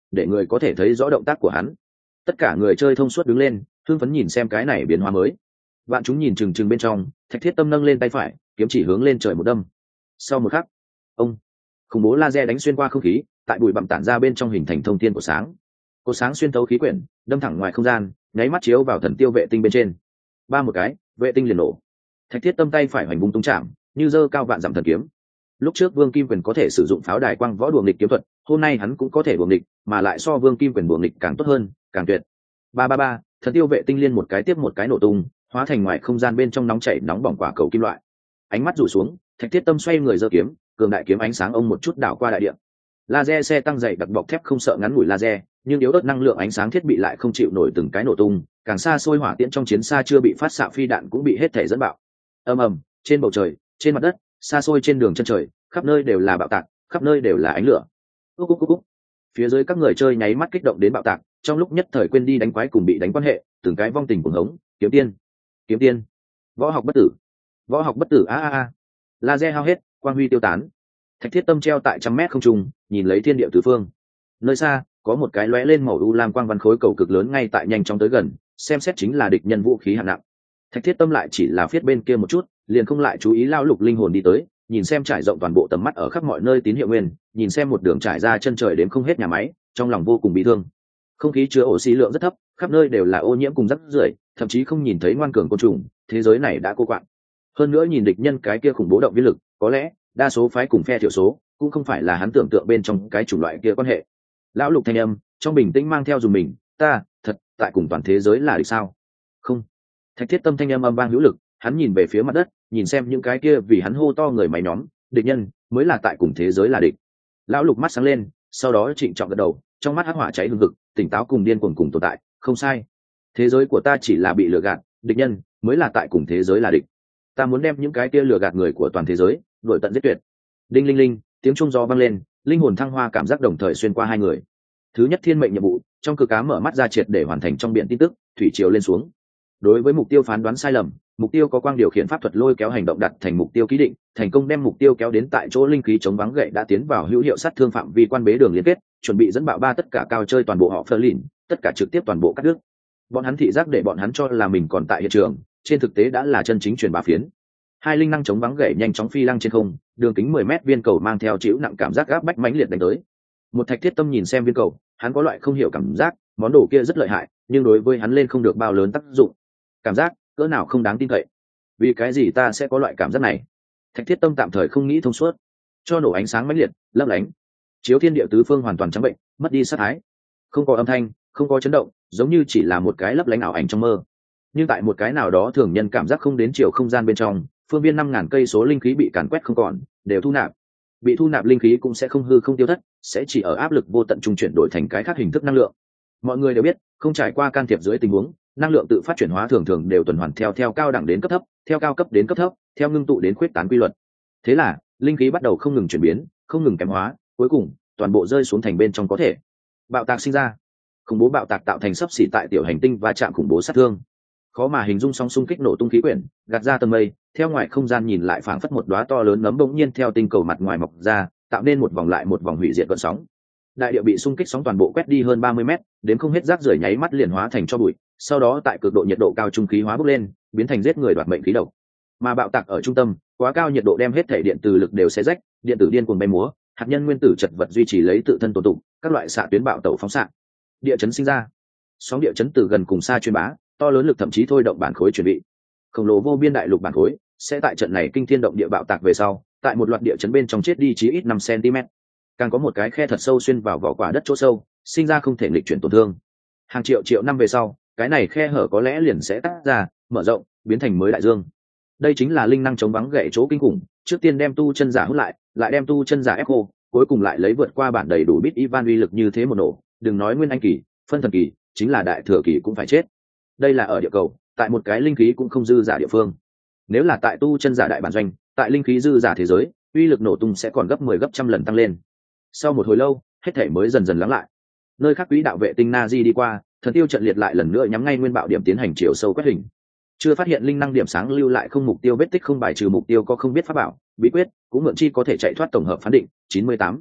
để người có thể thấy rõ động tác của hắn. Tất cả người chơi thông suốt đứng lên, hưng phấn nhìn xem cái này biến hóa mới. Vạn chúng nhìn chừng chừng bên trong, Thạch Thiết Tâm nâng lên tay phải, kiếm chỉ hướng lên trời một đâm. Sau một khắc, ông khủng bố laser đánh xuyên qua không khí, tại bụi bặm tản ra bên trong hình thành thông thiên của sáng. Cột sáng xuyên thấu khí quyển, đâm thẳng ngoài không gian, nháy mắt chiếu vào thần tiêu vệ tinh bên trên. Ba một cái, vệ tinh liền nổ. Thạch Thiết Tâm tay phải hoành bung tung chạm, như dơ cao vạn dặm thần kiếm. Lúc trước Vương Kim Quyền có thể sử dụng pháo đài quang võ đùa nghịch kiếm thuật, hôm nay hắn cũng có thể đùa nghịch, mà lại so Vương Kim Quyền đùa nghịch càng tốt hơn, càng tuyệt. Ba ba ba, thần tiêu vệ tinh liên một cái tiếp một cái nổ tung, hóa thành ngoài không gian bên trong nóng chảy nóng bỏng quả cầu kim loại. Ánh mắt rủ xuống, Thạch Thiết Tâm xoay người giơ kiếm, cường đại kiếm ánh sáng ông một chút đảo qua đại địa. Laser xe tăng dày đặc bọc thép không sợ ngắn ngủi laser, nhưng yếu ớt năng lượng ánh sáng thiết bị lại không chịu nổi từng cái nổ tung, càng xa xôi hỏa tiễn trong chiến xa chưa bị phát xạ phi đạn cũng bị hết thể dẫn bạo. Ầm ầm, trên bầu trời, trên mặt đất, xa xôi trên đường chân trời, khắp nơi đều là bạo tạc, khắp nơi đều là ánh lửa. Cúc cúc cúc cúc. Phía dưới các người chơi nháy mắt kích động đến bạo tạc, trong lúc nhất thời quên đi đánh quái cùng bị đánh quan hệ, từng cái vong tình cuồng hống, kiếm tiên, kiếm tiên, võ học bất tử, võ học bất tử a a a. Laser hao hết, quang huy tiêu tán. Thạch Thiết Tâm treo tại trăm mét không trung, nhìn lấy thiên địa tứ phương. Nơi xa, có một cái lóe lên màu u lam quang văn khối cầu cực lớn ngay tại nhanh chóng tới gần, xem xét chính là địch nhân vũ khí hạng nặng. Thạch Thiết Tâm lại chỉ là phiết bên kia một chút, liền không lại chú ý lao lục linh hồn đi tới, nhìn xem trải rộng toàn bộ tầm mắt ở khắp mọi nơi tín hiệu nguyên, nhìn xem một đường trải ra chân trời đến không hết nhà máy, trong lòng vô cùng bị thương. Không khí chứa oxy lượng rất thấp, khắp nơi đều là ô nhiễm cùng rác rưởi, thậm chí không nhìn thấy ngoan cường côn trùng, thế giới này đã cô quạng. Hơn nữa nhìn địch nhân cái kia khủng bố động viên lực, có lẽ đa số phái cùng phe thiểu số, cũng không phải là hắn tưởng tượng bên trong cái chủng loại kia quan hệ. Lão lục thanh âm trong bình tĩnh mang theo dùng mình, ta thật tại cùng toàn thế giới là địch sao? Không. Thạch Thiết Tâm thanh âm âm vang hữu lực, hắn nhìn về phía mặt đất, nhìn xem những cái kia vì hắn hô to người máy nhóm, địch nhân mới là tại cùng thế giới là địch. Lão lục mắt sáng lên, sau đó trịnh trọng gật đầu, trong mắt hắc hỏa cháy hừng hực, tỉnh táo cùng điên cuồng cùng tồn tại, không sai. Thế giới của ta chỉ là bị lừa gạt, địch nhân mới là tại cùng thế giới là địch. Ta muốn đem những cái kia lừa gạt người của toàn thế giới đuổi tận giết tuyệt. Đinh linh linh, tiếng chuông gió vang lên, linh hồn thăng hoa cảm giác đồng thời xuyên qua hai người. Thứ nhất thiên mệnh nhiệm vụ, trong cực cá mở mắt ra triệt để hoàn thành trong biển tin tức, thủy triều lên xuống. Đối với mục tiêu phán đoán sai lầm, mục tiêu có quang điều khiển pháp thuật lôi kéo hành động đặt thành mục tiêu ký định, thành công đem mục tiêu kéo đến tại chỗ linh khí chống vắng gậy đã tiến vào hữu hiệu sát thương phạm vi quan bế đường liên kết, chuẩn bị dẫn bạo ba tất cả cao chơi toàn bộ họ phơ lìn, tất cả trực tiếp toàn bộ cắt đứt. Bọn hắn thị giác để bọn hắn cho là mình còn tại hiện trường, trên thực tế đã là chân chính truyền bá phiến. Hai linh năng chống vắng gậy nhanh chóng phi lăng trên không, đường kính mười mét viên cầu mang theo chịu nặng cảm giác gáp bách mãnh liệt đánh tới. Một Thạch Thiết Tâm nhìn xem viên cầu, hắn có loại không hiểu cảm giác, món đồ kia rất lợi hại, nhưng đối với hắn lên không được bao lớn tác dụng. Cảm giác cỡ nào không đáng tin cậy. Vì cái gì ta sẽ có loại cảm giác này? Thạch Thiết Tâm tạm thời không nghĩ thông suốt. Cho nổ ánh sáng mãnh liệt, lấp lánh, chiếu thiên địa tứ phương hoàn toàn trắng bệnh, mất đi sát thái. Không có âm thanh, không có chấn động, giống như chỉ là một cái lấp lánh ảo ảnh trong mơ. Nhưng tại một cái nào đó thường nhân cảm giác không đến chiều không gian bên trong, phương viên năm ngàn cây số linh khí bị càn quét không còn, đều thu nạp. Bị thu nạp linh khí cũng sẽ không hư không tiêu thất, sẽ chỉ ở áp lực vô tận trung chuyển đổi thành cái khác hình thức năng lượng. Mọi người đều biết, không trải qua can thiệp dưới tình huống, năng lượng tự phát chuyển hóa thường thường đều tuần hoàn theo theo cao đẳng đến cấp thấp, theo cao cấp đến cấp thấp, theo ngưng tụ đến khuyết tán quy luật. Thế là, linh khí bắt đầu không ngừng chuyển biến, không ngừng kém hóa, cuối cùng, toàn bộ rơi xuống thành bên trong có thể. Bạo tạc sinh ra. Khủng bố bạo tạc tạo thành sấp xỉ tại tiểu hành tinh va chạm khủng bố sát thương. Khó mà hình dung song xung kích nổ tung khí quyển, gạt ra tầng mây, theo ngoài không gian nhìn lại phảng phất một đóa to lớn nấm bỗng nhiên theo tinh cầu mặt ngoài mọc ra, tạo nên một vòng lại một vòng hủy diệt gợn sóng. Đại địa bị xung kích sóng toàn bộ quét đi hơn ba mươi mét, đến không hết rác rưởi nháy mắt liền hóa thành cho bụi, sau đó tại cực độ nhiệt độ cao trung khí hóa bốc lên, biến thành giết người đoạt mệnh khí độc. Mà bạo tạc ở trung tâm, quá cao nhiệt độ đem hết thể điện từ lực đều xé rách, điện tử điên cuồng bay múa, hạt nhân nguyên tử chật vật duy trì lấy tự thân tồn tụ, các loại xạ tuyến bạo tẩu phóng xạ. Địa chấn sinh ra. Sóng địa chấn từ gần cùng xa truyền bá, to lớn lực thậm chí thôi động bản khối chuẩn bị. Khổng lồ vô biên đại lục bản khối sẽ tại trận này kinh thiên động địa bạo tạc về sau, tại một loạt địa chấn bên trong chết đi chí ít năm xăng-ti-mét. Càng có một cái khe thật sâu xuyên vào vỏ quả đất chỗ sâu, sinh ra không thể nghịch chuyển tổn thương. Hàng triệu triệu năm về sau, cái này khe hở có lẽ liền sẽ tách ra, mở rộng, biến thành mới đại dương. Đây chính là linh năng chống vắng gậy chỗ kinh khủng, trước tiên đem tu chân giả hút lại, lại đem tu chân giả ép khô, cuối cùng lại lấy vượt qua bản đầy đủ bit Ivan uy lực như thế một nổ, đừng nói nguyên anh kỳ, phân thần kỳ, chính là đại thừa kỳ cũng phải chết. Đây là ở địa cầu, tại một cái linh khí cũng không dư giả địa phương. Nếu là tại tu chân giả đại bản doanh, tại linh khí dư giả thế giới, uy lực nổ tung sẽ còn gấp mười gấp trăm lần tăng lên. Sau một hồi lâu, hết thể mới dần dần lắng lại. Nơi khác quỹ đạo vệ tinh Nazi đi qua, thần tiêu trận liệt lại lần nữa nhắm ngay nguyên bạo điểm tiến hành chiều sâu quét hình. Chưa phát hiện linh năng điểm sáng lưu lại không mục tiêu vết tích, không bài trừ mục tiêu có không biết pháp bảo bí quyết, cũng mượn chi có thể chạy thoát tổng hợp phán định chín mươi tám.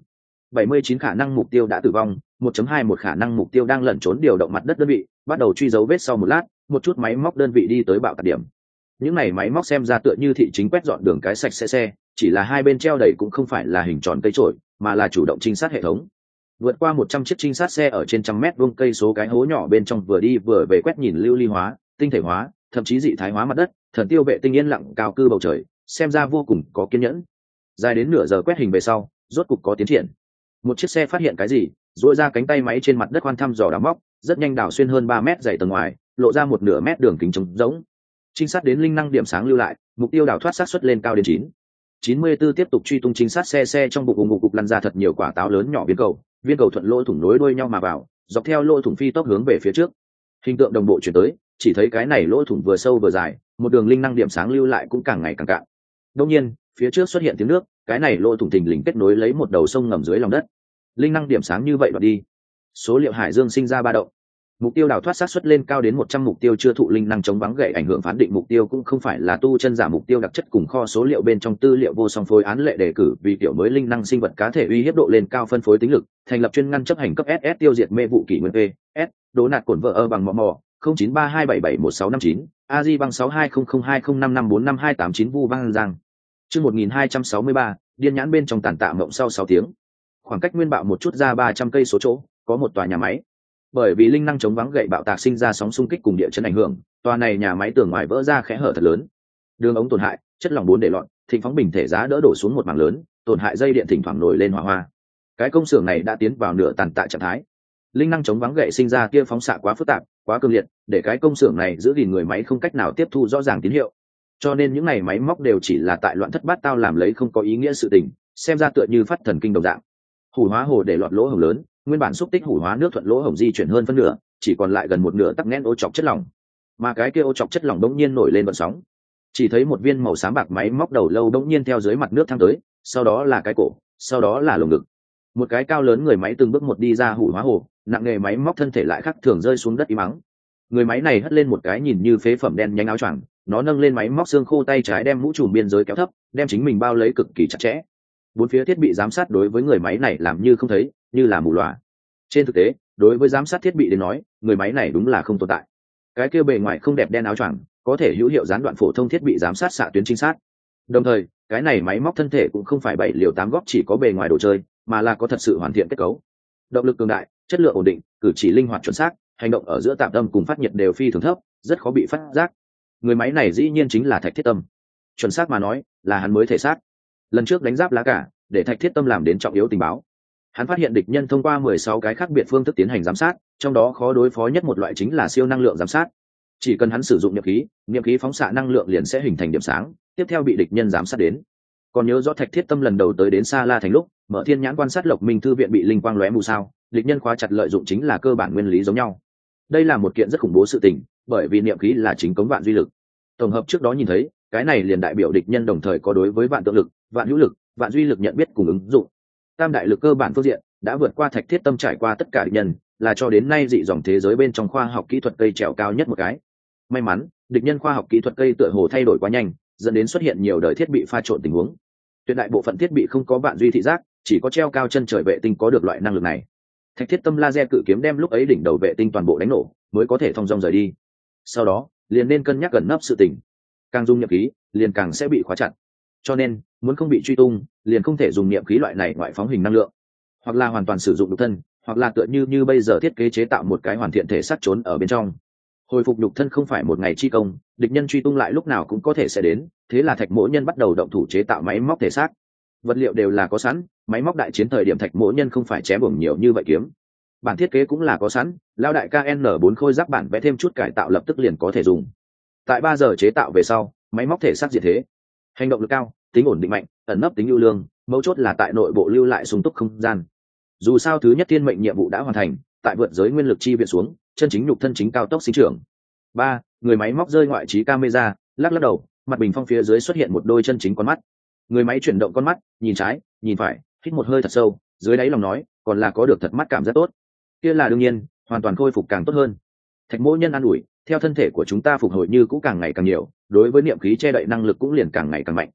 bảy mươi chín khả năng mục tiêu đã tử vong, một chấm hai một khả năng mục tiêu đang lẩn trốn điều động mặt đất đơn vị, bắt đầu truy dấu vết sau một lát, một chút máy móc đơn vị đi tới bạo tạc điểm. Những này máy móc xem ra tựa như thị chính quét dọn đường cái sạch sẽ xe, chỉ là hai bên treo đầy cũng không phải là hình tròn cây trổi, mà là chủ động trinh sát hệ thống. Vượt qua một trăm chiếc trinh sát xe ở trên trăm mét vuông cây số cái hố nhỏ bên trong vừa đi vừa về quét nhìn lưu ly hóa, tinh thể hóa, thậm chí dị thái hóa mặt đất, thần tiêu vệ tinh yên lặng cao cư bầu trời, xem ra vô cùng có kiên nhẫn. Dài đến nửa giờ quét hình về sau, rốt cục có tiến triển. Một chiếc xe phát hiện cái gì, duỗi ra cánh tay máy trên mặt đất khoan thăm dò đào móc, rất nhanh đào xuyên hơn ba mét dày tầng ngoài, lộ ra một nửa mét đường kính trống rỗng. Trinh sát đến linh năng điểm sáng lưu lại, mục tiêu đào thoát sát xuất lên cao đến chín. chín mươi tư tiếp tục truy tung trinh sát xe xe trong bụng ùng ục cục lăn ra thật nhiều quả táo lớn nhỏ viên cầu, viên cầu thuận lỗ thủng nối đuôi nhau mà vào, dọc theo lỗ thủng phi tốc hướng về phía trước. Hình tượng đồng bộ chuyển tới, chỉ thấy cái này lỗ thủng vừa sâu vừa dài, một đường linh năng điểm sáng lưu lại cũng càng ngày càng cạn. Đương nhiên, phía trước xuất hiện tiếng nước, cái này lỗ thủng thình lình kết nối lấy một đầu sông ngầm dưới lòng đất. Linh năng điểm sáng như vậy đoạt đi, số liệu hải dương sinh ra ba động. Mục tiêu đào thoát sát xuất lên cao đến một trăm mục tiêu chưa thụ linh năng chống vắng gậy ảnh hưởng phán định mục tiêu cũng không phải là tu chân giả mục tiêu đặc chất cùng kho số liệu bên trong tư liệu vô song phối án lệ đề cử vì kiểu mới linh năng sinh vật cá thể uy hiếp độ lên cao phân phối tính lực, thành lập chuyên ngăn chấp hành cấp ét ét tiêu diệt mê vụ kỷ nguyên P, S, đố nạt cổn vợ ơ bằng mò mò, không chín ba hai bảy bảy một sáu năm chín, a di bằng sáu hai không không hai không năm năm bốn năm hai tám chín vu vang giang. Chương một nghìn hai trăm sáu mươi ba, điên nhãn bên trong tàn tạ mộng sau sáu tiếng. Khoảng cách nguyên bạo một chút ra ba trăm cây số chỗ, có một tòa nhà máy. Bởi vì linh năng chống vắng gậy bạo tạc sinh ra sóng xung kích cùng địa chấn ảnh hưởng, tòa này nhà máy tường ngoài vỡ ra khẽ hở thật lớn. Đường ống tổn hại, chất lỏng bốn để loạn, thịnh phóng bình thể giá đỡ đổ xuống một mảng lớn, tổn hại dây điện thỉnh thoảng nổi lên hỏa hoa. Cái công xưởng này đã tiến vào nửa tàn tạ trạng thái. Linh năng chống vắng gậy sinh ra kia phóng xạ quá phức tạp, quá cường liệt, để cái công xưởng này giữ gìn người máy không cách nào tiếp thu rõ ràng tín hiệu. Cho nên những này máy móc đều chỉ là tại loạn thất bát tao làm lấy không có ý nghĩa sự tình, xem ra tựa như phát thần kinh đồng dạng. Hủ hóa hồ để lọt lỗ hổng lớn, nguyên bản xúc tích hủ hóa nước thuận lỗ hổng di chuyển hơn phân nửa, chỉ còn lại gần một nửa tắc nghẽn ô chọc chất lỏng. Mà cái kia ô chọc chất lỏng đống nhiên nổi lên vận sóng. Chỉ thấy một viên màu xám bạc máy móc đầu lâu đống nhiên theo dưới mặt nước thăng tới, sau đó là cái cổ, sau đó là lồng ngực. Một cái cao lớn người máy từng bước một đi ra hủ hóa hồ, nặng nghề máy móc thân thể lại khác thường rơi xuống đất im mắng. Người máy này hất lên một cái nhìn như phế phẩm đen nhánh áo choàng, nó nâng lên máy móc xương khô tay trái đem mũ trùm biên giới kéo thấp, đem chính mình bao lấy cực kỳ chặt chẽ. Bốn phía thiết bị giám sát đối với người máy này làm như không thấy, như là mù lòa. Trên thực tế, đối với giám sát thiết bị đến nói, người máy này đúng là không tồn tại. Cái kia bề ngoài không đẹp đen áo choàng, có thể hữu hiệu gián đoạn phổ thông thiết bị giám sát xạ tuyến chính xác. Đồng thời, cái này máy móc thân thể cũng không phải bảy liều tám góc chỉ có bề ngoài đồ chơi, mà là có thật sự hoàn thiện kết cấu. Động lực cường đại, chất lượng ổn định, cử chỉ linh hoạt chuẩn xác, hành động ở giữa tạm tâm cùng phát nhiệt đều phi thường thấp, rất khó bị phát giác. Người máy này dĩ nhiên chính là Thạch Thiết Tâm. Chuẩn xác mà nói, là hắn mới thể xác. Lần trước đánh giáp lá cả, để Thạch Thiết Tâm làm đến trọng yếu tình báo. Hắn phát hiện địch nhân thông qua mười sáu cái khác biệt phương thức tiến hành giám sát, trong đó khó đối phó nhất một loại chính là siêu năng lượng giám sát. Chỉ cần hắn sử dụng niệm khí, niệm khí phóng xạ năng lượng liền sẽ hình thành điểm sáng, tiếp theo bị địch nhân giám sát đến. Còn nhớ rõ Thạch Thiết Tâm lần đầu tới đến Sa La thành lúc, mở thiên nhãn quan sát Lộc Minh thư viện bị linh quang lóe mù sao, địch nhân khóa chặt lợi dụng chính là cơ bản nguyên lý giống nhau. Đây là một kiện rất khủng bố sự tình, bởi vì niệm khí là chính cống vạn duy lực. Tổng hợp trước đó nhìn thấy, cái này liền đại biểu địch nhân đồng thời có đối với vạn tượng lực, vạn hữu lực, vạn duy lực nhận biết cùng ứng dụng. Tam đại lực cơ bản phương diện đã vượt qua Thạch Thiết Tâm trải qua tất cả địch nhân, là cho đến nay dị dòng thế giới bên trong khoa học kỹ thuật cây trèo cao nhất một cái. May mắn, địch nhân khoa học kỹ thuật cây tựa hồ thay đổi quá nhanh, dẫn đến xuất hiện nhiều đời thiết bị pha trộn tình huống. Tuyệt đại bộ phận thiết bị không có vạn duy thị giác, chỉ có treo cao chân trời vệ tinh có được loại năng lực này. Thạch Thiết Tâm laser cự kiếm đem lúc ấy đỉnh đầu vệ tinh toàn bộ đánh nổ, mới có thể thông dong rời đi. Sau đó, liền nên cân nhắc gần nấp sự tình. Càng dùng niệm khí, liền càng sẽ bị khóa chặt. Cho nên, muốn không bị truy tung, liền không thể dùng niệm khí loại này ngoại phóng hình năng lượng, hoặc là hoàn toàn sử dụng nhục thân, hoặc là tựa như như bây giờ thiết kế chế tạo một cái hoàn thiện thể xác trốn ở bên trong. Hồi phục nhục thân không phải một ngày chi công, địch nhân truy tung lại lúc nào cũng có thể sẽ đến, thế là Thạch Mỗ Nhân bắt đầu động thủ chế tạo máy móc thể xác. Vật liệu đều là có sẵn, máy móc đại chiến thời điểm Thạch Mỗ Nhân không phải chém bổng nhiều như vậy kiếm. Bản thiết kế cũng là có sẵn, lao đại K N bốn khôi giáp bản vẽ thêm chút cải tạo lập tức liền có thể dùng. Tại ba giờ chế tạo về sau, máy móc thể xác diệt thế. Hành động lực cao, tính ổn định mạnh, ẩn nấp tính ưu lương, mấu chốt là tại nội bộ lưu lại sung túc không gian. Dù sao thứ nhất thiên mệnh nhiệm vụ đã hoàn thành, tại vượt giới nguyên lực chi viện xuống, chân chính nhục thân chính cao tốc sinh trưởng. Ba, người máy móc rơi ngoại trí camera, lắc lắc đầu, mặt bình phong phía dưới xuất hiện một đôi chân chính con mắt. Người máy chuyển động con mắt, nhìn trái, nhìn phải, hít một hơi thật sâu, dưới đáy lòng nói, còn là có được thật mắt cảm giác tốt. Kia là đương nhiên, hoàn toàn khôi phục càng tốt hơn. Thạch Mỗ Nhân an ủi, theo thân thể của chúng ta phục hồi như cũ càng ngày càng nhiều, đối với niệm khí che đậy năng lực cũng liền càng ngày càng mạnh.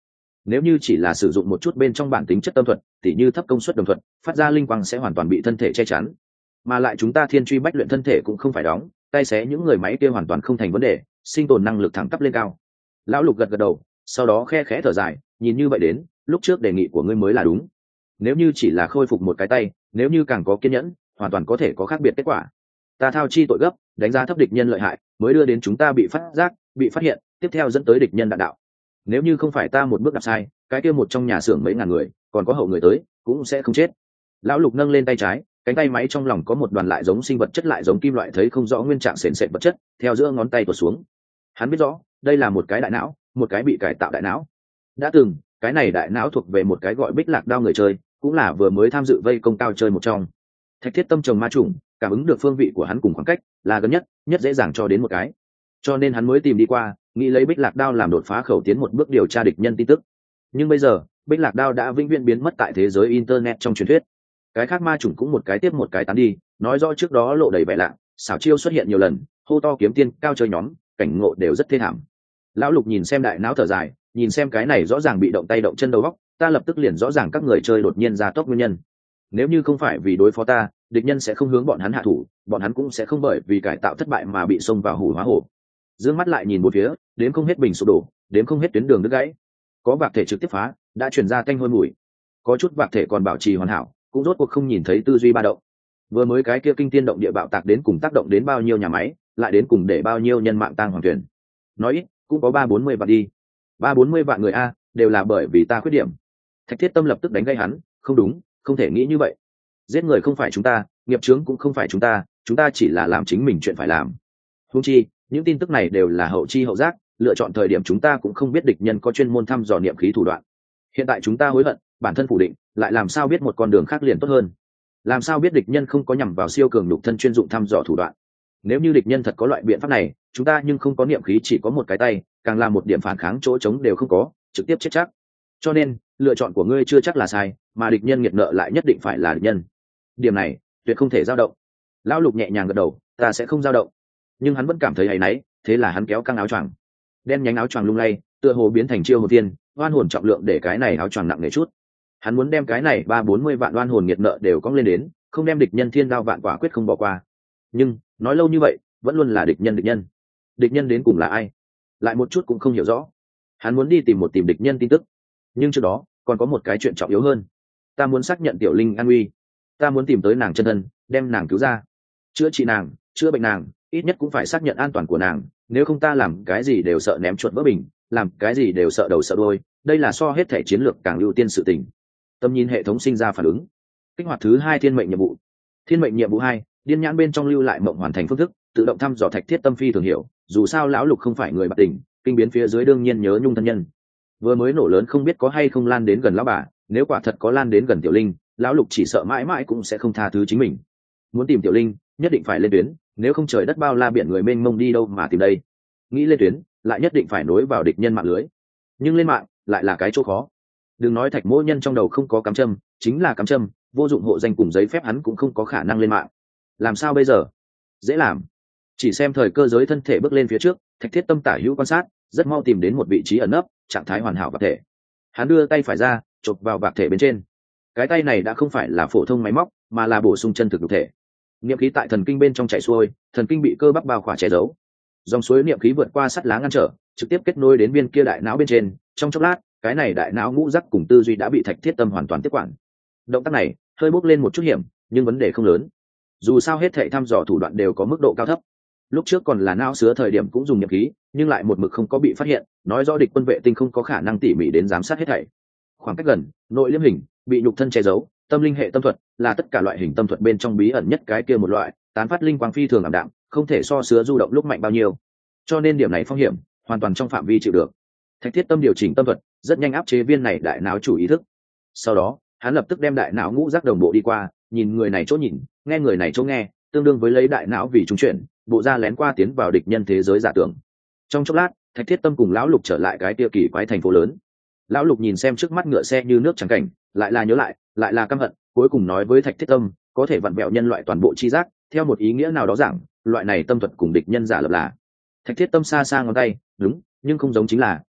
nếu như chỉ là sử dụng một chút bên trong bản tính chất tâm thuật tỉ như thấp công suất đồng thuật, phát ra linh quang sẽ hoàn toàn bị thân thể che chắn. Mà lại chúng ta thiên truy bách luyện thân thể cũng không phải đóng tay xé những người máy kia hoàn toàn không thành vấn đề, sinh tồn năng lực thẳng tắp lên cao. Lão Lục gật gật đầu, sau đó khe khẽ thở dài, nhìn như vậy đến lúc trước đề nghị của ngươi mới là đúng. Nếu như chỉ là khôi phục một cái tay, nếu như càng có kiên nhẫn, hoàn toàn có thể có khác biệt kết quả. Ta thao chi tội gấp, đánh giá thấp địch nhân lợi hại, mới đưa đến chúng ta bị phát giác, bị phát hiện, tiếp theo dẫn tới địch nhân đạn đạo. Nếu như không phải ta một bước đạp sai, cái kia một trong nhà xưởng mấy ngàn người, còn có hậu người tới, cũng sẽ không chết. Lão Lục nâng lên tay trái, cánh tay máy trong lòng có một đoàn lại giống sinh vật chất lại giống kim loại thấy không rõ nguyên trạng sền sệt vật chất, theo giữa ngón tay tuột xuống. Hắn biết rõ, đây là một cái đại não, một cái bị cải tạo đại não. Đã từng, cái này đại não thuộc về một cái gọi Bích Lạc Đao người chơi, cũng là vừa mới tham dự vây công cao chơi một trong. Thạch Thiết Tâm trồng ma trùng, cảm ứng được phương vị của hắn cùng khoảng cách, là gần nhất, nhất dễ dàng cho đến một cái. Cho nên hắn mới tìm đi qua, nghĩ lấy Bích Lạc Đao làm đột phá khẩu tiến một bước điều tra địch nhân tin tức. Nhưng bây giờ, Bích Lạc Đao đã vĩnh viễn biến mất tại thế giới internet trong truyền thuyết. Cái khác ma trùng cũng một cái tiếp một cái tán đi, nói rõ trước đó lộ đầy vẻ lạ, xảo chiêu xuất hiện nhiều lần, hô to kiếm tiên cao chơi nhóm, cảnh ngộ đều rất thê thảm. Lão Lục nhìn xem đại não thở dài, nhìn xem cái này rõ ràng bị động tay động chân đầu góc, ta lập tức liền rõ ràng các người chơi đột nhiên ra tốc nguyên nhân. Nếu như không phải vì đối phó ta, địch nhân sẽ không hướng bọn hắn hạ thủ, bọn hắn cũng sẽ không bởi vì cải tạo thất bại mà bị xông vào hủ hóa hổ. Dương mắt lại nhìn một phía, đếm không hết bình sụp đổ, đếm không hết tuyến đường đứt gãy. Có vạc thể trực tiếp phá, đã truyền ra tanh hôi mùi. Có chút vạc thể còn bảo trì hoàn hảo, cũng rốt cuộc không nhìn thấy tư duy ba động. Vừa mới cái kia kinh tiên động địa bạo tạc đến cùng tác động đến bao nhiêu nhà máy, lại đến cùng để bao nhiêu nhân mạng tang hoàng thuyền. Nói ít, cũng có ba bốn mươi vạn đi. Ba bốn mươi vạn người a, đều là bởi vì ta khuyết điểm. Thạch Thiết Tâm lập tức đánh gây hắn, không đúng, không thể nghĩ như vậy. Giết người không phải chúng ta, nghiệp chướng cũng không phải chúng ta, chúng ta chỉ là làm chính mình chuyện phải làm. Huống chi, những tin tức này đều là hậu chi hậu giác, lựa chọn thời điểm chúng ta cũng không biết địch nhân có chuyên môn thăm dò niệm khí thủ đoạn. Hiện tại chúng ta hối hận, bản thân phủ định, lại làm sao biết một con đường khác liền tốt hơn? Làm sao biết địch nhân không có nhằm vào siêu cường nhục thân chuyên dụng thăm dò thủ đoạn? Nếu như địch nhân thật có loại biện pháp này, chúng ta nhưng không có niệm khí chỉ có một cái tay, càng là một điểm phản kháng chỗ trống đều không có, trực tiếp chết chắc. Cho nên, lựa chọn của ngươi chưa chắc là sai, mà địch nhân nghiệt nợ lại nhất định phải là địch nhân. Điểm này, tuyệt không thể dao động. Lão Lục nhẹ nhàng gật đầu, ta sẽ không dao động. Nhưng hắn vẫn cảm thấy áy náy, thế là hắn kéo căng áo choàng. Đen nhánh áo choàng lung lay, tựa hồ biến thành chiêu hồn tiên, oan hồn trọng lượng để cái này áo choàng nặng nề chút. Hắn muốn đem cái này ba bốn mươi vạn oan hồn nghiệt nợ đều cong lên đến, không đem địch nhân thiên đao vạn quả quyết không bỏ qua. Nhưng, nói lâu như vậy, vẫn luôn là địch nhân địch nhân. Địch nhân đến cùng là ai? Lại một chút cũng không hiểu rõ. Hắn muốn đi tìm một tìm địch nhân tin tức. Nhưng trước đó, còn có một cái chuyện trọng yếu hơn. Ta muốn xác nhận Tiểu Linh an nguy. Ta muốn tìm tới nàng chân thân, đem nàng cứu ra. Chữa trị nàng, chữa bệnh nàng, ít nhất cũng phải xác nhận an toàn của nàng. Nếu không ta làm cái gì đều sợ ném chuột vỡ bình, làm cái gì đều sợ đầu sợ đuôi. Đây là so hết thể chiến lược càng ưu tiên sự tình. Tâm nhìn hệ thống sinh ra phản ứng. Kích hoạt thứ hai thiên mệnh nhiệm vụ. Thiên mệnh nhiệm vụ hai, điên nhãn bên trong lưu lại mộng hoàn thành phương thức, tự động thăm dò Thạch Thiết Tâm phi thường hiểu, dù sao lão Lục không phải người bạc tình, kinh biến phía dưới đương nhiên nhớ nhung thân nhân. Vừa mới nổ lớn không biết có hay không lan đến gần lão bà, nếu quả thật có lan đến gần Tiểu Linh, lão Lục chỉ sợ mãi mãi cũng sẽ không tha thứ chính mình. Muốn tìm Tiểu Linh, nhất định phải lên tuyến, nếu không trời đất bao la biển người mênh mông đi đâu mà tìm đây. Nghĩ lên tuyến, lại nhất định phải nối vào địch nhân mạng lưới. Nhưng lên mạng, lại là cái chỗ khó. Đừng nói Thạch Mỗ Nhân trong đầu không có cắm châm, chính là cắm châm, vô dụng hộ danh cùng giấy phép hắn cũng không có khả năng lên mạng. Làm sao bây giờ? Dễ làm. Chỉ xem thời cơ giới thân thể bước lên phía trước, Thạch Thiết Tâm tả hữu quan sát, rất mau tìm đến một vị trí ẩn nấp, trạng thái hoàn hảo vật thể. Hắn đưa tay phải ra, chộp vào vật thể bên trên. Cái tay này đã không phải là phổ thông máy móc, mà là bổ sung chân thực thực thể. Niệm khí tại thần kinh bên trong chảy xuôi, thần kinh bị cơ bắp bao khỏa che giấu. Dòng suối niệm khí vượt qua sắt lá ngăn trở, trực tiếp kết nối đến viên kia đại não bên trên. Trong chốc lát, cái này đại não ngũ giác cùng tư duy đã bị Thạch Thiết Tâm hoàn toàn tiếp quản. Động tác này hơi bốc lên một chút hiểm, nhưng vấn đề không lớn. Dù sao hết thảy thăm dò thủ đoạn đều có mức độ cao thấp. Lúc trước còn là não sứa thời điểm cũng dùng niệm khí, nhưng lại một mực không có bị phát hiện, nói rõ địch quân vệ tinh không có khả năng tỉ mỉ đến giám sát hết thảy. Khoảng cách gần, nội liêm hình, bị nhục thân che giấu, tâm linh hệ tâm thuật, là tất cả loại hình tâm thuật bên trong bí ẩn nhất cái kia một loại, tán phát linh quang phi thường ảm đạm, không thể so sứa du động lúc mạnh bao nhiêu. Cho nên điểm này phong hiểm hoàn toàn trong phạm vi chịu được. Thạch Thiết Tâm điều chỉnh tâm thuật, rất nhanh áp chế viên này đại não chủ ý thức. Sau đó, hắn lập tức đem đại não ngũ giác đồng bộ đi qua, nhìn người này chỗ nhìn, nghe người này chỗ nghe, tương đương với lấy đại não vì trung chuyển, bộ ra lén qua tiến vào địch nhân thế giới giả tưởng. Trong chốc lát, Thạch Thiết Tâm cùng lão Lục trở lại cái kia kỳ quái thành phố lớn. Lão Lục nhìn xem trước mắt ngựa xe như nước trắng cảnh, lại là nhớ lại, lại là căm hận, cuối cùng nói với Thạch Thiết Tâm, có thể vặn vẹo nhân loại toàn bộ chi giác, theo một ý nghĩa nào đó giảng, loại này tâm thuật cùng địch nhân giả lập là. Thạch Thiết Tâm xa xa ngón tay, đúng, nhưng không giống chính là,